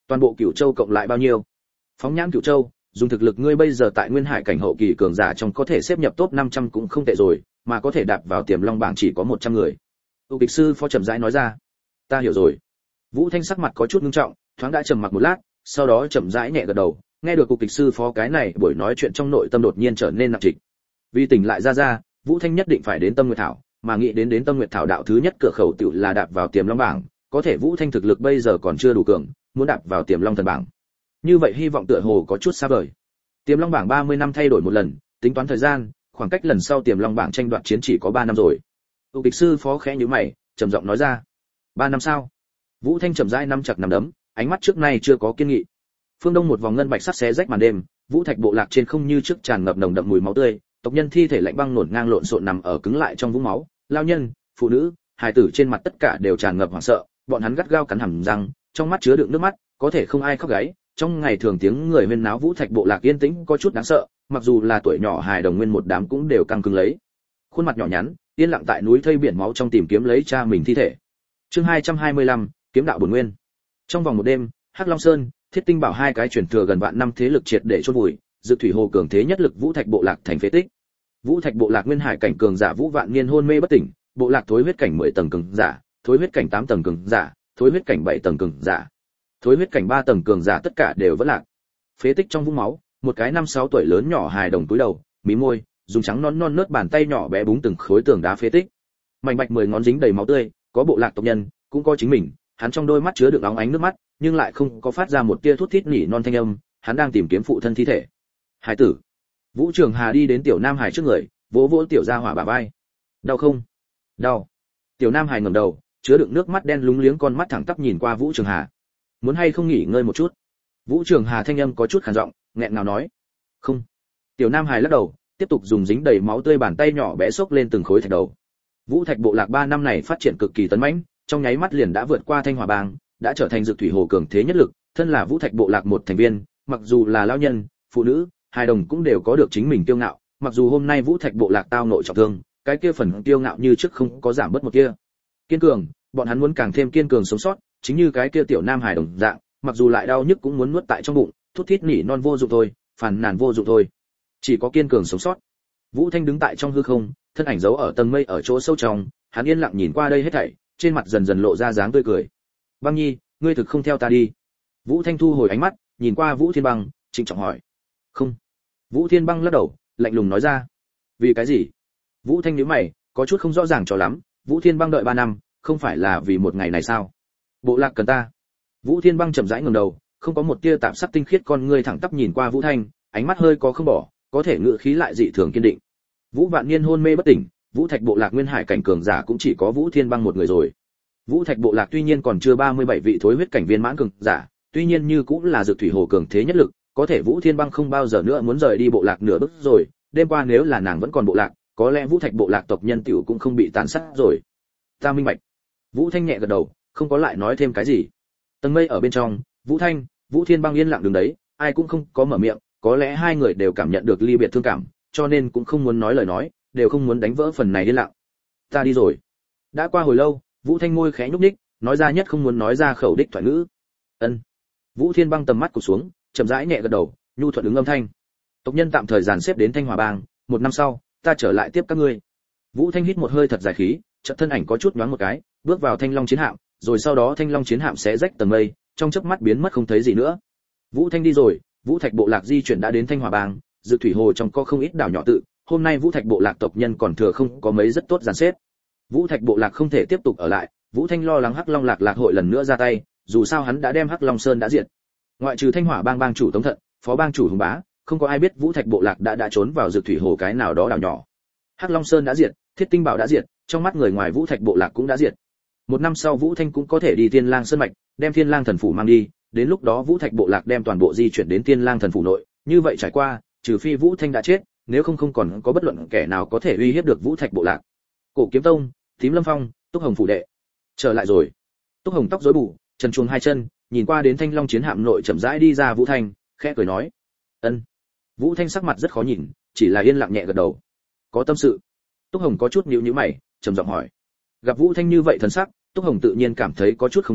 Toàn bộ Cửu Châu cộng lại bao nhiêu? Phóng nhãn Cửu Châu, dùng thực lực ngươi bây giờ tại Nguyên Hải cảnh hậu kỳ cường giả trong có thể xếp nhập top năm trăm cũng không tệ rồi, mà có thể đạp vào Tiềm Long bảng chỉ có một trăm người. Tu kịch sư phó chậm rãi nói ra. Ta hiểu rồi. Vũ Thanh sắc mặt có chút nghiêm trọng, thoáng đã trầm mặc một lát, sau đó chậm rãi nhẹ gật đầu, nghe được cục kịch sư phó cái này buổi nói chuyện trong nội tâm đột nhiên trở nên nặng trịch. Vì tỉnh lại ra ra, Vũ Thanh nhất định phải đến Tâm Nguyệt Thảo, mà nghĩ đến đến Tâm Nguyệt Thảo đạo thứ nhất cửa khẩu tiểu là đạp vào Tiềm Long bảng, có thể Vũ Thanh thực lực bây giờ còn chưa đủ cường, muốn đạp vào Tiềm Long thần bảng. Như vậy hy vọng tựa hồ có chút xa vời. Tiềm Long bảng ba mươi năm thay đổi một lần, tính toán thời gian, khoảng cách lần sau Tiềm Long bảng tranh đoạt chiến chỉ có ba năm rồi. Tu kịch sư phó khẽ nhíu mày, trầm giọng nói ra. ba năm sao? Vũ Thanh chậm rãi nắm chặt nắm đấm, ánh mắt trước nay chưa có kiên nghị. Phương Đông một vòng ngân bạch sắc xé rách màn đêm, Vũ Thạch bộ lạc trên không như trước tràn ngập nồng đậm mùi máu tươi, tộc nhân thi thể lạnh băng nổn ngang lộn xộn nằm ở cứng lại trong vũng máu, lao nhân, phụ nữ, hài tử trên mặt tất cả đều tràn ngập hoảng sợ, bọn hắn gắt gao cắn hàm răng, trong mắt chứa đựng nước mắt, có thể không ai khóc gáy. Trong ngày thường tiếng người huyên náo Vũ Thạch bộ lạc yên tĩnh có chút đáng sợ, mặc dù là tuổi nhỏ hài đồng nguyên một đám cũng đều căng cứng lấy. Khuôn mặt nhỏ nhắn, yên lặng tại núi thây biển máu trong tìm kiếm lấy cha mình thi thể. Chương hai trăm hai mươi lăm, kiếm đạo bổn nguyên. Trong vòng một đêm, Hắc Long Sơn, Thiết Tinh Bảo hai cái truyền thừa gần vạn năm thế lực triệt để chôn vùi, Dự Thủy Hồ cường thế nhất lực Vũ Thạch bộ lạc thành phế tích. Vũ Thạch bộ lạc Nguyên Hải cảnh cường giả Vũ Vạn Niên hôn mê bất tỉnh, bộ lạc thối huyết cảnh mười tầng cường giả, thối huyết cảnh tám tầng cường giả, thối huyết cảnh bảy tầng cường giả, thối huyết cảnh ba tầng cường giả tất cả đều vẫn lạc. Phế tích trong vũng máu, một cái năm sáu tuổi lớn nhỏ hài đồng túi đầu, mí môi, dùng trắng non non nớt bàn tay nhỏ bé búng từng khối tường đá phế tích. Mảnh bạch mười ngón dính đầy máu tươi, có bộ lạc tộc nhân, cũng có chính mình, hắn trong đôi mắt chứa đựng óng ánh nước mắt, nhưng lại không có phát ra một tia thút thít nỉ non thanh âm, hắn đang tìm kiếm phụ thân thi thể. Hải tử. Vũ Trường Hà đi đến Tiểu Nam Hải trước người, vỗ vỗ Tiểu Gia Hỏa bả vai. Đau không? Đau. Tiểu Nam Hải ngẩng đầu, chứa đựng nước mắt đen lúng liếng con mắt thẳng tắp nhìn qua Vũ Trường Hà. Muốn hay không nghỉ ngơi một chút? Vũ Trường Hà thanh âm có chút khàn giọng, nghẹn ngào nói. Không. Tiểu Nam Hải lắc đầu, tiếp tục dùng dính đầy máu tươi bàn tay nhỏ bé xốc lên từng khối thạch đầu. Vũ Thạch bộ lạc ba năm này phát triển cực kỳ tấn mãnh, trong nháy mắt liền đã vượt qua Thanh Hòa Bang, đã trở thành Dược Thủy Hồ cường thế nhất lực, thân là Vũ Thạch bộ lạc một thành viên, mặc dù là lão nhân, phụ nữ, hài đồng cũng đều có được chính mình kiêu ngạo, mặc dù hôm nay Vũ Thạch bộ lạc tao nội trọng thương, cái kia phần kiêu ngạo như trước không có giảm bớt một kia. Kiên cường, bọn hắn muốn càng thêm kiên cường sống sót, chính như cái kia tiểu nam hài đồng dạng, mặc dù lại đau nhức cũng muốn nuốt tại trong bụng, thút thít nỉ non vô dụng thôi, phàn nàn vô dụng thôi. Chỉ có kiên cường sống sót. Vũ Thanh đứng tại trong hư không, thân ảnh giấu ở tầng mây ở chỗ sâu trong, hắn yên lặng nhìn qua đây hết thảy, trên mặt dần dần lộ ra dáng tươi cười. Băng Nhi, ngươi thực không theo ta đi? Vũ Thanh thu hồi ánh mắt, nhìn qua Vũ Thiên Băng, trịnh trọng hỏi. Không. Vũ Thiên Băng lắc đầu, lạnh lùng nói ra. Vì cái gì? Vũ Thanh nhíu mày, có chút không rõ ràng cho lắm. Vũ Thiên Băng đợi ba năm, không phải là vì một ngày này sao? Bộ lạc cần ta. Vũ Thiên Băng chậm rãi ngẩng đầu, không có một tia tạp sắc tinh khiết con ngươi thẳng tắp nhìn qua Vũ Thanh, ánh mắt hơi có không bỏ, có thể ngự khí lại dị thường kiên định. Vũ Vạn Niên hôn mê bất tỉnh, Vũ Thạch bộ lạc Nguyên Hải cảnh cường giả cũng chỉ có Vũ Thiên Băng một người rồi. Vũ Thạch bộ lạc tuy nhiên còn chưa ba mươi bảy vị thối huyết cảnh viên mãn cường giả, tuy nhiên như cũng là Dược Thủy Hồ cường thế nhất lực, có thể Vũ Thiên Băng không bao giờ nữa muốn rời đi bộ lạc nửa bước rồi, đêm qua nếu là nàng vẫn còn bộ lạc, có lẽ Vũ Thạch bộ lạc tộc nhân tiểu cũng không bị tàn sát rồi. Ta minh bạch. Vũ Thanh nhẹ gật đầu, không có lại nói thêm cái gì. Tầng mây ở bên trong, Vũ Thanh, Vũ Thiên Băng yên lặng đứng đấy, ai cũng không có mở miệng, có lẽ hai người đều cảm nhận được ly biệt thương cảm, cho nên cũng không muốn nói lời nói, đều không muốn đánh vỡ phần này yên lặng. Ta đi rồi. Đã qua hồi lâu, Vũ Thanh môi khẽ nhúc nhích, nói ra nhất không muốn nói ra khẩu đích thoại ngữ. Ân. Vũ Thiên Băng tầm mắt cụp xuống, chậm rãi nhẹ gật đầu, nhu thuận ứng âm thanh. Tộc nhân tạm thời dàn xếp đến Thanh Hòa Bang, một năm sau, ta trở lại tiếp các ngươi. Vũ Thanh hít một hơi thật dài khí, chợt thân ảnh có chút nhoáng một cái, bước vào Thanh Long chiến hạm, rồi sau đó Thanh Long chiến hạm sẽ rách tầng mây, trong chớp mắt biến mất không thấy gì nữa. Vũ Thanh đi rồi, Vũ Thạch bộ lạc di chuyển đã đến Thanh Hòa Bang, Dược Thủy Hồ trong có không ít đảo nhỏ tự, hôm nay Vũ Thạch bộ lạc tộc nhân còn thừa không có mấy rất tốt dàn xếp. Vũ Thạch bộ lạc không thể tiếp tục ở lại, Vũ Thanh lo lắng Hắc Long Lạc Lạc hội lần nữa ra tay, dù sao hắn đã đem Hắc Long Sơn đã diệt. Ngoại trừ Thanh Hỏa Bang bang chủ Tống Thận, phó bang chủ Hùng Bá, không có ai biết Vũ Thạch bộ lạc đã đã trốn vào Dược Thủy Hồ cái nào đó đảo nhỏ. Hắc Long Sơn đã diệt, Thiết Tinh Bảo đã diệt, trong mắt người ngoài Vũ Thạch bộ lạc cũng đã diệt. Một năm sau Vũ Thanh cũng có thể đi Thiên Lang Sơn mạch, đem Thiên Lang thần phủ mang đi, đến lúc đó Vũ Thạch bộ lạc đem toàn bộ di chuyển đến Thiên Lang thần phủ nội, như vậy trải qua, trừ phi Vũ Thanh đã chết, nếu không không còn có bất luận kẻ nào có thể uy hiếp được Vũ Thạch bộ lạc. Cổ Kiếm Tông, Tím Lâm Phong, Túc Hồng phủ đệ. Trở lại rồi. Túc Hồng tóc rối bù, chân chuồng hai chân, nhìn qua đến Thanh Long chiến hạm nội chậm rãi đi ra Vũ Thanh, khẽ cười nói: "Ân." Vũ Thanh sắc mặt rất khó nhìn, chỉ là yên lặng nhẹ gật đầu. "Có tâm sự?" Túc Hồng có chút nhíu nhíu mày, trầm giọng hỏi. Gặp Vũ Thanh như vậy thần sắc, Túc Hồng tự nhiên cảm thấy có chút không đúng,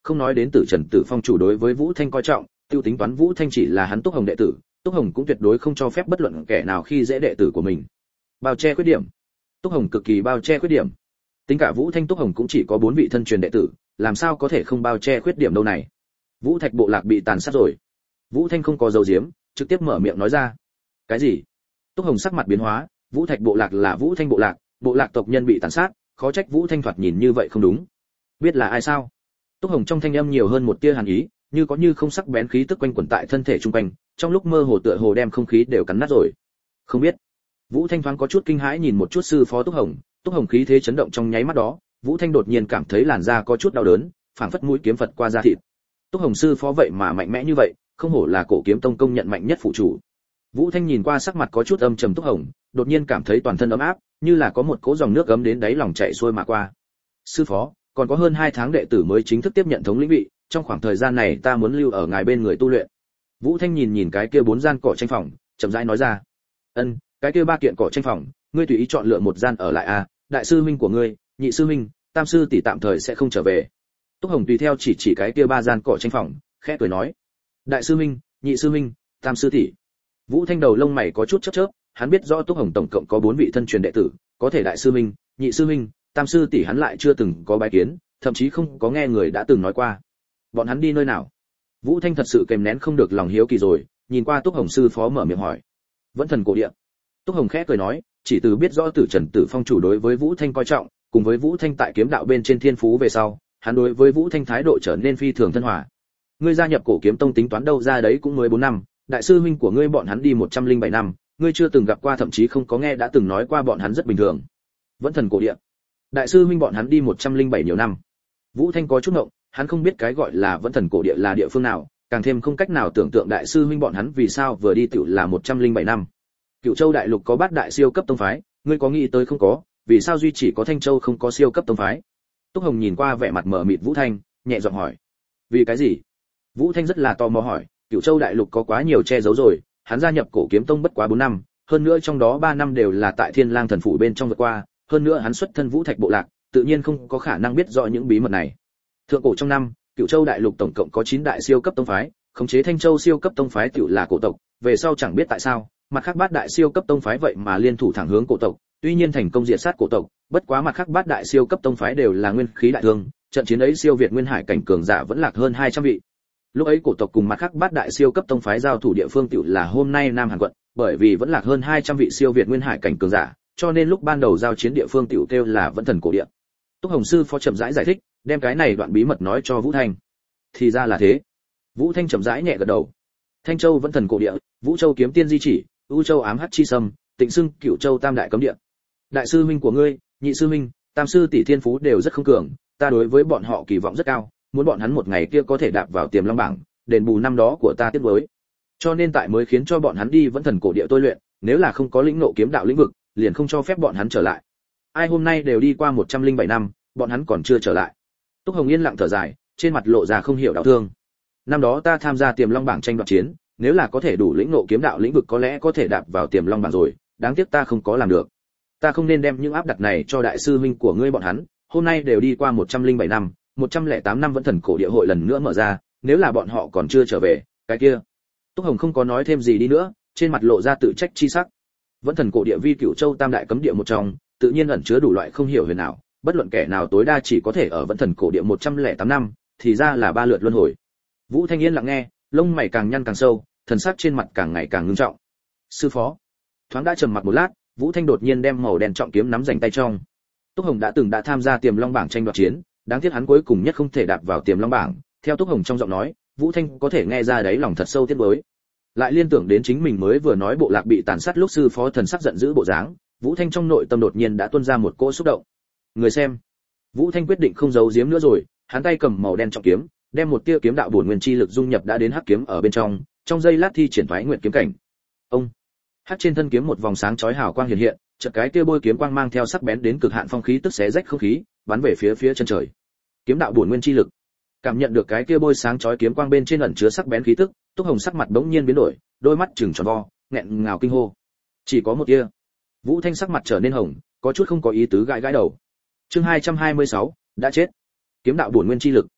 không nói đến Tử Trần Tử Phong chủ đối với Vũ Thanh coi trọng, tiêu tính toán Vũ Thanh chỉ là hắn Túc Hồng đệ tử, Túc Hồng cũng tuyệt đối không cho phép bất luận kẻ nào khi dễ đệ tử của mình. Bao che khuyết điểm. Túc Hồng cực kỳ bao che khuyết điểm. Tính cả Vũ Thanh Túc Hồng cũng chỉ có bốn vị thân truyền đệ tử, làm sao có thể không bao che khuyết điểm đâu này. Vũ Thạch bộ lạc bị tàn sát rồi. Vũ Thanh không có dấu diếm, trực tiếp mở miệng nói ra. Cái gì? Túc Hồng sắc mặt biến hóa, Vũ Thạch bộ lạc là Vũ Thanh bộ lạc, bộ lạc tộc nhân bị tàn sát, khó trách Vũ Thanh thoạt nhìn như vậy không đúng. Biết là ai sao? Túc Hồng trong thanh âm nhiều hơn một tia hàn ý, như có như không sắc bén khí tức quanh quẩn tại thân thể trung quanh, trong lúc mơ hồ tựa hồ đem không khí đều cắn nát rồi. Không biết. Vũ Thanh thoáng có chút kinh hãi nhìn một chút sư phó Túc Hồng, Túc Hồng khí thế chấn động trong nháy mắt đó, Vũ Thanh đột nhiên cảm thấy làn da có chút đau đớn, phảng phất mũi kiếm phật qua da thịt. Túc Hồng sư phó vậy mà mạnh mẽ như vậy, không hổ là Cổ Kiếm Tông công nhận mạnh nhất phụ chủ. Vũ Thanh nhìn qua sắc mặt có chút âm trầm Túc Hồng, đột nhiên cảm thấy toàn thân ấm áp, như là có một cỗ dòng nước ấm đến đáy lòng chảy xuôi mà qua. Sư phó, còn có hơn hai tháng đệ tử mới chính thức tiếp nhận thống lĩnh vị, trong khoảng thời gian này ta muốn lưu ở ngài bên người tu luyện. Vũ Thanh nhìn nhìn cái kia bốn gian cỏ tranh phòng, chậm rãi nói ra. Ân, cái kia ba kiện cỏ tranh phòng, ngươi tùy ý chọn lựa một gian ở lại a, à, đại sư huynh của ngươi, nhị sư huynh, tam sư tỷ tạm thời sẽ không trở về. Túc Hồng tùy theo chỉ chỉ cái kia ba gian cỏ tranh phòng, khẽ cười nói. Đại sư huynh, nhị sư huynh, tam sư tỷ. Vũ Thanh đầu lông mày có chút chớp chớp, hắn biết rõ Túc Hồng tổng cộng có bốn vị thân truyền đệ tử, có thể đại sư huynh, nhị sư huynh, tam sư tỷ hắn lại chưa từng có bái kiến, thậm chí không có nghe người đã từng nói qua. Bọn hắn đi nơi nào? Vũ Thanh thật sự kềm nén không được lòng hiếu kỳ rồi, nhìn qua Túc Hồng sư phó mở miệng hỏi. Vẫn Thần cổ địa. Túc Hồng khẽ cười nói, chỉ từ biết rõ Tử Trần Tử Phong chủ đối với Vũ Thanh coi trọng, cùng với Vũ Thanh tại kiếm đạo bên trên thiên phú về sau, hắn đối với Vũ Thanh thái độ trở nên phi thường thân hòa. Ngươi gia nhập Cổ Kiếm Tông tính toán đâu ra đấy cũng mới bốn năm, đại sư huynh của ngươi bọn hắn đi một trăm linh bảy năm, ngươi chưa từng gặp qua thậm chí không có nghe đã từng nói qua bọn hắn rất bình thường. Vẫn Thần cổ địa. Đại sư huynh bọn hắn đi một trăm linh bảy nhiều năm. Vũ Thanh có chút ngộng, hắn không biết cái gọi là Vẫn Thần cổ địa là địa phương nào, càng thêm không cách nào tưởng tượng đại sư huynh bọn hắn vì sao vừa đi tiểu là một trăm linh bảy năm. Cựu Châu đại lục có bát đại siêu cấp tông phái, ngươi có nghĩ tới không có, vì sao duy chỉ có Thanh Châu không có siêu cấp tông phái? Túc Hồng nhìn qua vẻ mặt mờ mịt Vũ Thanh, nhẹ giọng hỏi. Vì cái gì? Vũ Thanh rất là tò mò hỏi, Cựu Châu đại lục có quá nhiều che giấu rồi, hắn gia nhập Cổ Kiếm Tông bất quá bốn năm, hơn nữa trong đó ba năm đều là tại Thiên Lang thần phủ bên trong vượt qua, hơn nữa hắn xuất thân Vũ Thạch bộ lạc, tự nhiên không có khả năng biết rõ những bí mật này. Thượng cổ trong năm, Cựu Châu đại lục tổng cộng có chín đại siêu cấp tông phái, khống chế Thanh Châu siêu cấp tông phái tiểu là cổ tộc, về sau chẳng biết tại sao, mặt khác bát đại siêu cấp tông phái vậy mà liên thủ thẳng hướng cổ tộc, tuy nhiên thành công diệt sát cổ tộc, bất quá mặt khác bát đại siêu cấp tông phái đều là nguyên khí đại thương, trận chiến ấy siêu việt nguyên hải cảnh cường giả vẫn lạc hơn hai trăm vị. Lúc ấy cổ tộc cùng mặt khác bát đại siêu cấp tông phái giao thủ địa phương tiểu là hôm nay Nam Hàn quận, bởi vì vẫn lạc hơn hai trăm vị siêu việt nguyên hải cảnh cường giả, cho nên lúc ban đầu giao chiến địa phương tiểu kêu là Vẫn Thần cổ địa. Túc Hồng sư phó chậm rãi giải thích, đem cái này đoạn bí mật nói cho Vũ Thanh. Thì ra là thế. Vũ Thanh chậm rãi nhẹ gật đầu. Thanh Châu Vẫn Thần cổ địa, Vũ Châu kiếm tiên di chỉ, U Châu ám hắc chi sâm, Tịnh Xưng Cửu Châu tam đại cấm địa. Đại sư huynh của ngươi, nhị sư huynh, tam sư tỷ thiên phú đều rất không cường, ta đối với bọn họ kỳ vọng rất cao, muốn bọn hắn một ngày kia có thể đạp vào Tiềm Long bảng, đền bù năm đó của ta tiếc nuối. Cho nên tại mới khiến cho bọn hắn đi Vẫn Thần cổ địa tôi luyện, nếu là không có lĩnh ngộ kiếm đạo lĩnh vực, liền không cho phép bọn hắn trở lại. Ai hôm nay đều đi qua một trăm linh bảy năm, bọn hắn còn chưa trở lại. Túc Hồng yên lặng thở dài, trên mặt lộ ra không hiểu đau thương. Năm đó ta tham gia Tiềm Long bảng tranh đoạt chiến, nếu là có thể đủ lĩnh ngộ kiếm đạo lĩnh vực có lẽ có thể đạp vào Tiềm Long bảng rồi, đáng tiếc ta không có làm được. Ta không nên đem những áp đặt này cho đại sư huynh của ngươi bọn hắn, hôm nay đều đi qua một trăm linh bảy năm, một trăm lẻ tám năm Vẫn Thần cổ địa hội lần nữa mở ra, nếu là bọn họ còn chưa trở về, cái kia. Túc Hồng không có nói thêm gì đi nữa, trên mặt lộ ra tự trách chi sắc. Vẫn Thần cổ địa vi Cửu Châu tam đại cấm địa một trong, tự nhiên ẩn chứa đủ loại không hiểu huyền ảo, bất luận kẻ nào tối đa chỉ có thể ở Vẫn Thần cổ địa một trăm lẻ tám năm, thì ra là ba lượt luân hồi. Vũ Thanh Yên lặng nghe, lông mày càng nhăn càng sâu, thần sắc trên mặt càng ngày càng ngưng trọng. Sư phó. Thoáng đã trầm mặc một lát, Vũ Thanh đột nhiên đem màu đen trọng kiếm nắm rảnh tay trong. Túc Hồng đã từng đã tham gia Tiềm Long bảng tranh đoạt chiến, đáng tiếc hắn cuối cùng nhất không thể đạp vào Tiềm Long bảng, theo Túc Hồng trong giọng nói, Vũ Thanh có thể nghe ra đấy lòng thật sâu tiếc nuối. Lại liên tưởng đến chính mình mới vừa nói bộ lạc bị tàn sát lúc sư phó thần sắc giận dữ bộ dáng, Vũ Thanh trong nội tâm đột nhiên đã tuôn ra một cỗ xúc động. Người xem. Vũ Thanh quyết định không giấu giếm nữa rồi, hắn tay cầm màu đen trọng kiếm, đem một tia kiếm đạo bổn nguyên chi lực dung nhập đã đến hắc kiếm ở bên trong, trong giây lát thi triển thoái nguyện kiếm cảnh. Ông. Hắc trên thân kiếm một vòng sáng chói hào quang hiện hiện, chợt cái tia bôi kiếm quang mang theo sắc bén đến cực hạn phong khí tức xé rách không khí, bắn về phía phía chân trời. Kiếm đạo bổn nguyên chi lực. Cảm nhận được cái tia bôi sáng chói kiếm quang bên trên ẩn chứa sắc bén khí tức, Túc Hồng sắc mặt bỗng nhiên biến đổi, đôi mắt trừng tròn vo, nghẹn ngào kinh hô. Chỉ có một tia. Vũ Thanh sắc mặt trở nên hồng, có chút không có ý tứ gãi gãi đầu. Chương hai trăm hai mươi sáu, đã chết. Kiếm đạo bổn nguyên chi lực.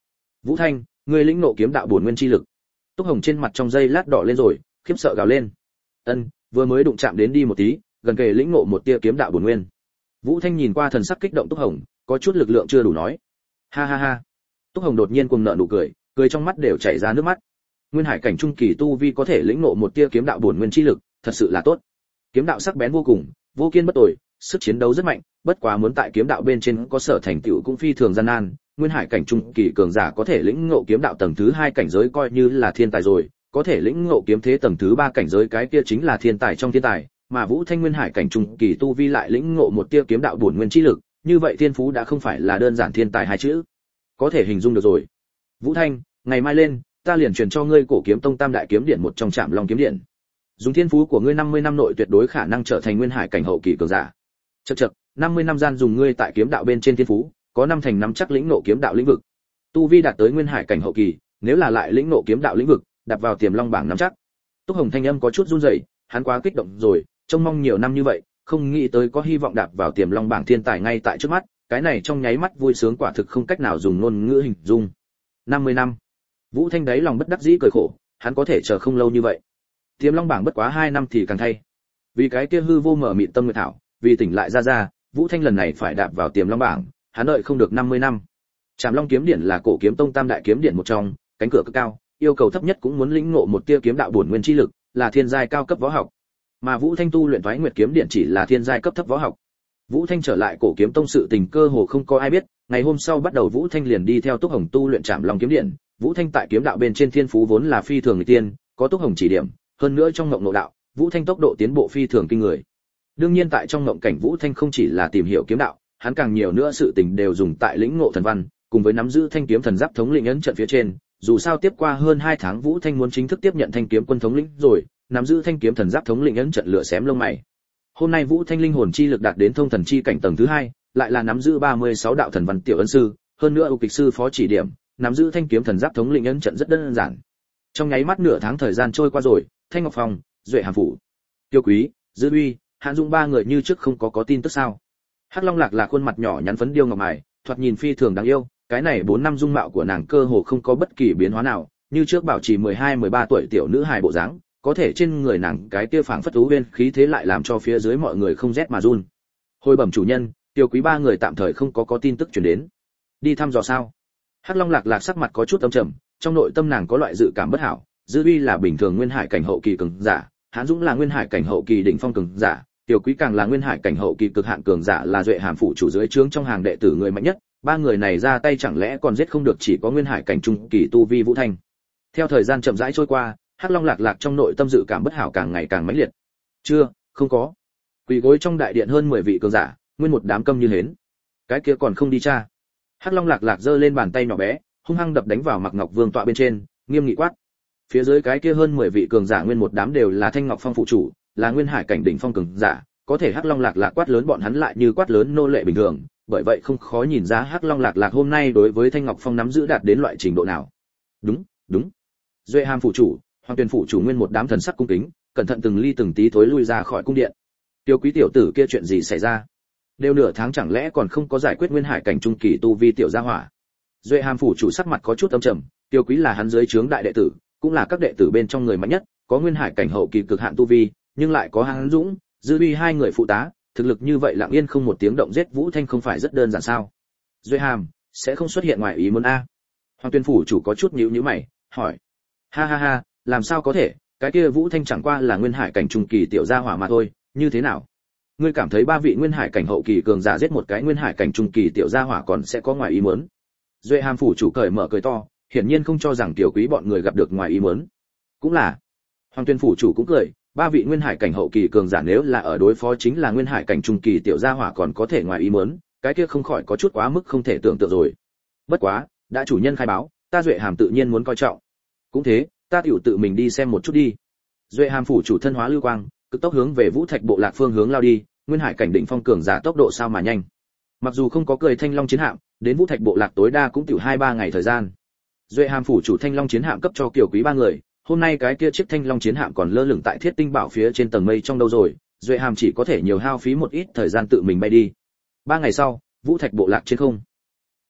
Vũ Thanh, ngươi lĩnh ngộ kiếm đạo bổn nguyên chi lực. Túc Hồng trên mặt trong giây lát đỏ lên rồi, khiếp sợ gào lên. Ân, vừa mới đụng chạm đến đi một tí, gần kề lĩnh ngộ một tia kiếm đạo bổn nguyên. Vũ Thanh nhìn qua thần sắc kích động Túc Hồng, có chút lực lượng chưa đủ nói. Ha ha ha. Túc Hồng đột nhiên cuồng nở nụ cười, cười trong mắt đều chảy ra nước mắt. Nguyên hải cảnh trung kỳ tu vi có thể lĩnh ngộ một tia kiếm đạo bổn nguyên chi lực, thật sự là tốt. Kiếm đạo sắc bén vô cùng, vô kiên bất tồi, sức chiến đấu rất mạnh, bất quá muốn tại kiếm đạo bên trên có sở thành tựu cũng phi thường gian nan. Nguyên hải cảnh trung kỳ cường giả có thể lĩnh ngộ kiếm đạo tầng thứ hai cảnh giới coi như là thiên tài rồi, có thể lĩnh ngộ kiếm thế tầng thứ ba cảnh giới cái kia chính là thiên tài trong thiên tài, mà Vũ Thanh nguyên hải cảnh trung kỳ tu vi lại lĩnh ngộ một tia kiếm đạo bổn nguyên chi lực, như vậy thiên phú đã không phải là đơn giản thiên tài hai chữ, có thể hình dung được rồi. Vũ Thanh, ngày mai lên, ta liền truyền cho ngươi Cổ Kiếm Tông Tam đại kiếm điển một trong Trảm Long kiếm điển. Dùng thiên phú của ngươi năm mươi năm nội tuyệt đối khả năng trở thành nguyên hải cảnh hậu kỳ cường giả. Chậc chậc, năm mươi năm gian dùng ngươi tại kiếm đạo bên trên thiên phú, có năm thành năm chắc lĩnh ngộ kiếm đạo lĩnh vực. Tu vi đạt tới nguyên hải cảnh hậu kỳ, nếu là lại lĩnh ngộ kiếm đạo lĩnh vực, đặt vào Tiềm Long bảng năm chắc. Túc Hồng thanh âm có chút run rẩy, hắn quá kích động rồi, trông mong nhiều năm như vậy, không nghĩ tới có hy vọng đạp vào Tiềm Long bảng thiên tài ngay tại trước mắt, cái này trong nháy mắt vui sướng quả thực không cách nào dùng ngôn ngữ hình dung. năm mươi năm. Vũ Thanh đáy lòng bất đắc dĩ cười khổ, hắn có thể chờ không lâu như vậy. Tiềm Long bảng bất quá hai năm thì càng thay. Vì cái kia hư vô mở mịt tâm nguyệt thảo, vì tỉnh lại ra ra, Vũ Thanh lần này phải đạp vào Tiềm Long bảng, hắn đợi không được năm mươi năm. Trảm Long kiếm điển là Cổ Kiếm Tông Tam đại kiếm điển một trong, cánh cửa cực cao, yêu cầu thấp nhất cũng muốn lĩnh ngộ một tia kiếm đạo bổn nguyên chi lực, là thiên giai cao cấp võ học. Mà Vũ Thanh tu luyện Thoái Nguyệt kiếm điển chỉ là thiên giai cấp thấp võ học. Vũ Thanh trở lại Cổ Kiếm Tông sự tình cơ hồ không có ai biết, ngày hôm sau bắt đầu Vũ Thanh liền đi theo Túc Hồng tu luyện Trảm Long kiếm điển. Vũ Thanh tại kiếm đạo bên trên thiên phú vốn là phi thường người tiên, có Túc Hồng chỉ điểm, hơn nữa trong ngộng nội đạo, Vũ Thanh tốc độ tiến bộ phi thường kinh người. Đương nhiên tại trong ngộng cảnh Vũ Thanh không chỉ là tìm hiểu kiếm đạo, hắn càng nhiều nữa sự tình đều dùng tại lĩnh ngộ thần văn, cùng với nắm giữ thanh kiếm thần giáp thống lĩnh ấn trận phía trên. Dù sao tiếp qua hơn hai tháng Vũ Thanh muốn chính thức tiếp nhận thanh kiếm quân thống lĩnh rồi, nắm giữ thanh kiếm thần giáp thống lĩnh ấn trận lửa xém lông mày. Hôm nay Vũ Thanh linh hồn chi lực đạt đến thông thần chi cảnh tầng thứ hai, lại là nắm giữ ba mươi sáu đạo thần văn tiểu ấn sư, hơn nữa ưu kịch sư phó chỉ điểm, nắm giữ thanh kiếm thần giáp thống lĩnh ấn trận rất đơn giản. Trong nháy mắt nửa tháng thời gian trôi qua rồi, Thanh Ngọc Phong, Duệ Hàm phủ, Tiêu Quý, Dư Uy, Hàn Dung ba người như trước không có có tin tức sao? Hắc Long Lạc là khuôn mặt nhỏ nhắn phấn điêu ngọc mài, thoạt nhìn phi thường đáng yêu, cái này bốn năm dung mạo của nàng cơ hồ không có bất kỳ biến hóa nào, như trước bảo trì mười hai mười ba tuổi tiểu nữ hài bộ dáng, có thể trên người nàng cái kia phảng phất thú viên khí thế lại làm cho phía dưới mọi người không rét mà run. Hồi bẩm chủ nhân, Tiêu Quý ba người tạm thời không có có tin tức truyền đến. Đi thăm dò sao? Hắc Long Lạc Lạc sắc mặt có chút âm trầm, trong nội tâm nàng có loại dự cảm bất hảo. Dư Uy là bình thường nguyên hải cảnh hậu kỳ cường giả, Hán Dũng là nguyên hải cảnh hậu kỳ đỉnh phong cường giả, Tiểu Quý càng là nguyên hải cảnh hậu kỳ cực hạn cường giả, là Duệ Hàm phủ chủ dưới trướng trong hàng đệ tử người mạnh nhất, ba người này ra tay chẳng lẽ còn giết không được chỉ có nguyên hải cảnh trung kỳ tu vi Vũ Thanh. Theo thời gian chậm rãi trôi qua, Hắc Long Lạc Lạc trong nội tâm dự cảm bất hảo càng ngày càng mãnh liệt. Chưa, không có. Quỳ gối trong đại điện hơn mười vị cường giả, nguyên một đám câm như hến. Cái kia còn không đi tra. Hắc Long Lạc Lạc giơ lên bàn tay nhỏ bé, hung hăng đập đánh vào Mặc Ngọc Vương tọa bên trên, nghiêm nghị quát. Phía dưới cái kia hơn mười vị cường giả nguyên một đám đều là Thanh Ngọc Phong phụ chủ, là nguyên hải cảnh đỉnh phong cường giả, có thể Hắc Long Lạc Lạc quát lớn bọn hắn lại như quát lớn nô lệ bình thường, bởi vậy không khó nhìn ra Hắc Long Lạc Lạc hôm nay đối với Thanh Ngọc Phong nắm giữ đạt đến loại trình độ nào. Đúng, đúng. Duệ Hàm phụ chủ, Hoàng Tuyền phụ chủ nguyên một đám thần sắc cung kính, cẩn thận từng ly từng tí thối lui ra khỏi cung điện. Tiêu Quý tiểu tử kia chuyện gì xảy ra? Đều nửa tháng chẳng lẽ còn không có giải quyết nguyên hải cảnh trung kỳ tu vi tiểu gia hỏa? Duệ Hàm phủ chủ sắc mặt có chút âm trầm, Tiêu Quý là hắn dưới trướng đại đệ tử, cũng là các đệ tử bên trong người mạnh nhất, có nguyên hải cảnh hậu kỳ cực hạn tu vi, nhưng lại có Hàn Dũng, Dư Uy hai người phụ tá, thực lực như vậy lặng yên không một tiếng động giết Vũ Thanh không phải rất đơn giản sao? Duệ Hàm sẽ không xuất hiện ngoài ý muốn a? Hoàng Tuyên phủ chủ có chút nhíu nhíu mày, hỏi. Ha ha ha, làm sao có thể, cái kia Vũ Thanh chẳng qua là nguyên hải cảnh trung kỳ tiểu gia hỏa mà thôi, như thế nào? Ngươi cảm thấy ba vị nguyên hải cảnh hậu kỳ cường giả giết một cái nguyên hải cảnh trung kỳ tiểu gia hỏa còn sẽ có ngoài ý muốn? Duệ Hàm phủ chủ cởi mở cười to, hiển nhiên không cho rằng Tiểu Quý bọn người gặp được ngoài ý muốn. Cũng là. Hoàng Tuyên phủ chủ cũng cười, ba vị nguyên hải cảnh hậu kỳ cường giả nếu là ở đối phó chính là nguyên hải cảnh trung kỳ tiểu gia hỏa còn có thể ngoài ý muốn, cái kia không khỏi có chút quá mức không thể tưởng tượng rồi. Bất quá, đã chủ nhân khai báo, ta Duệ Hàm tự nhiên muốn coi trọng. Cũng thế, ta tiểu tự mình đi xem một chút đi. Duệ Hàm phủ chủ thân hóa lưu quang, cực tốc hướng về Vũ Thạch bộ lạc phương hướng lao đi, nguyên hải cảnh đỉnh phong cường giả tốc độ sao mà nhanh. Mặc dù không có cười Thanh Long chiến hạm, đến Vũ Thạch bộ lạc tối đa cũng tiểu hai ba ngày thời gian. Duệ Hàm phủ chủ Thanh Long chiến hạm cấp cho Kiều Quý ba người, hôm nay cái kia chiếc Thanh Long chiến hạm còn lơ lửng tại Thiết Tinh Bảo phía trên tầng mây trong đâu rồi, Duệ Hàm chỉ có thể nhiều hao phí một ít thời gian tự mình bay đi. Ba ngày sau, Vũ Thạch bộ lạc trên không.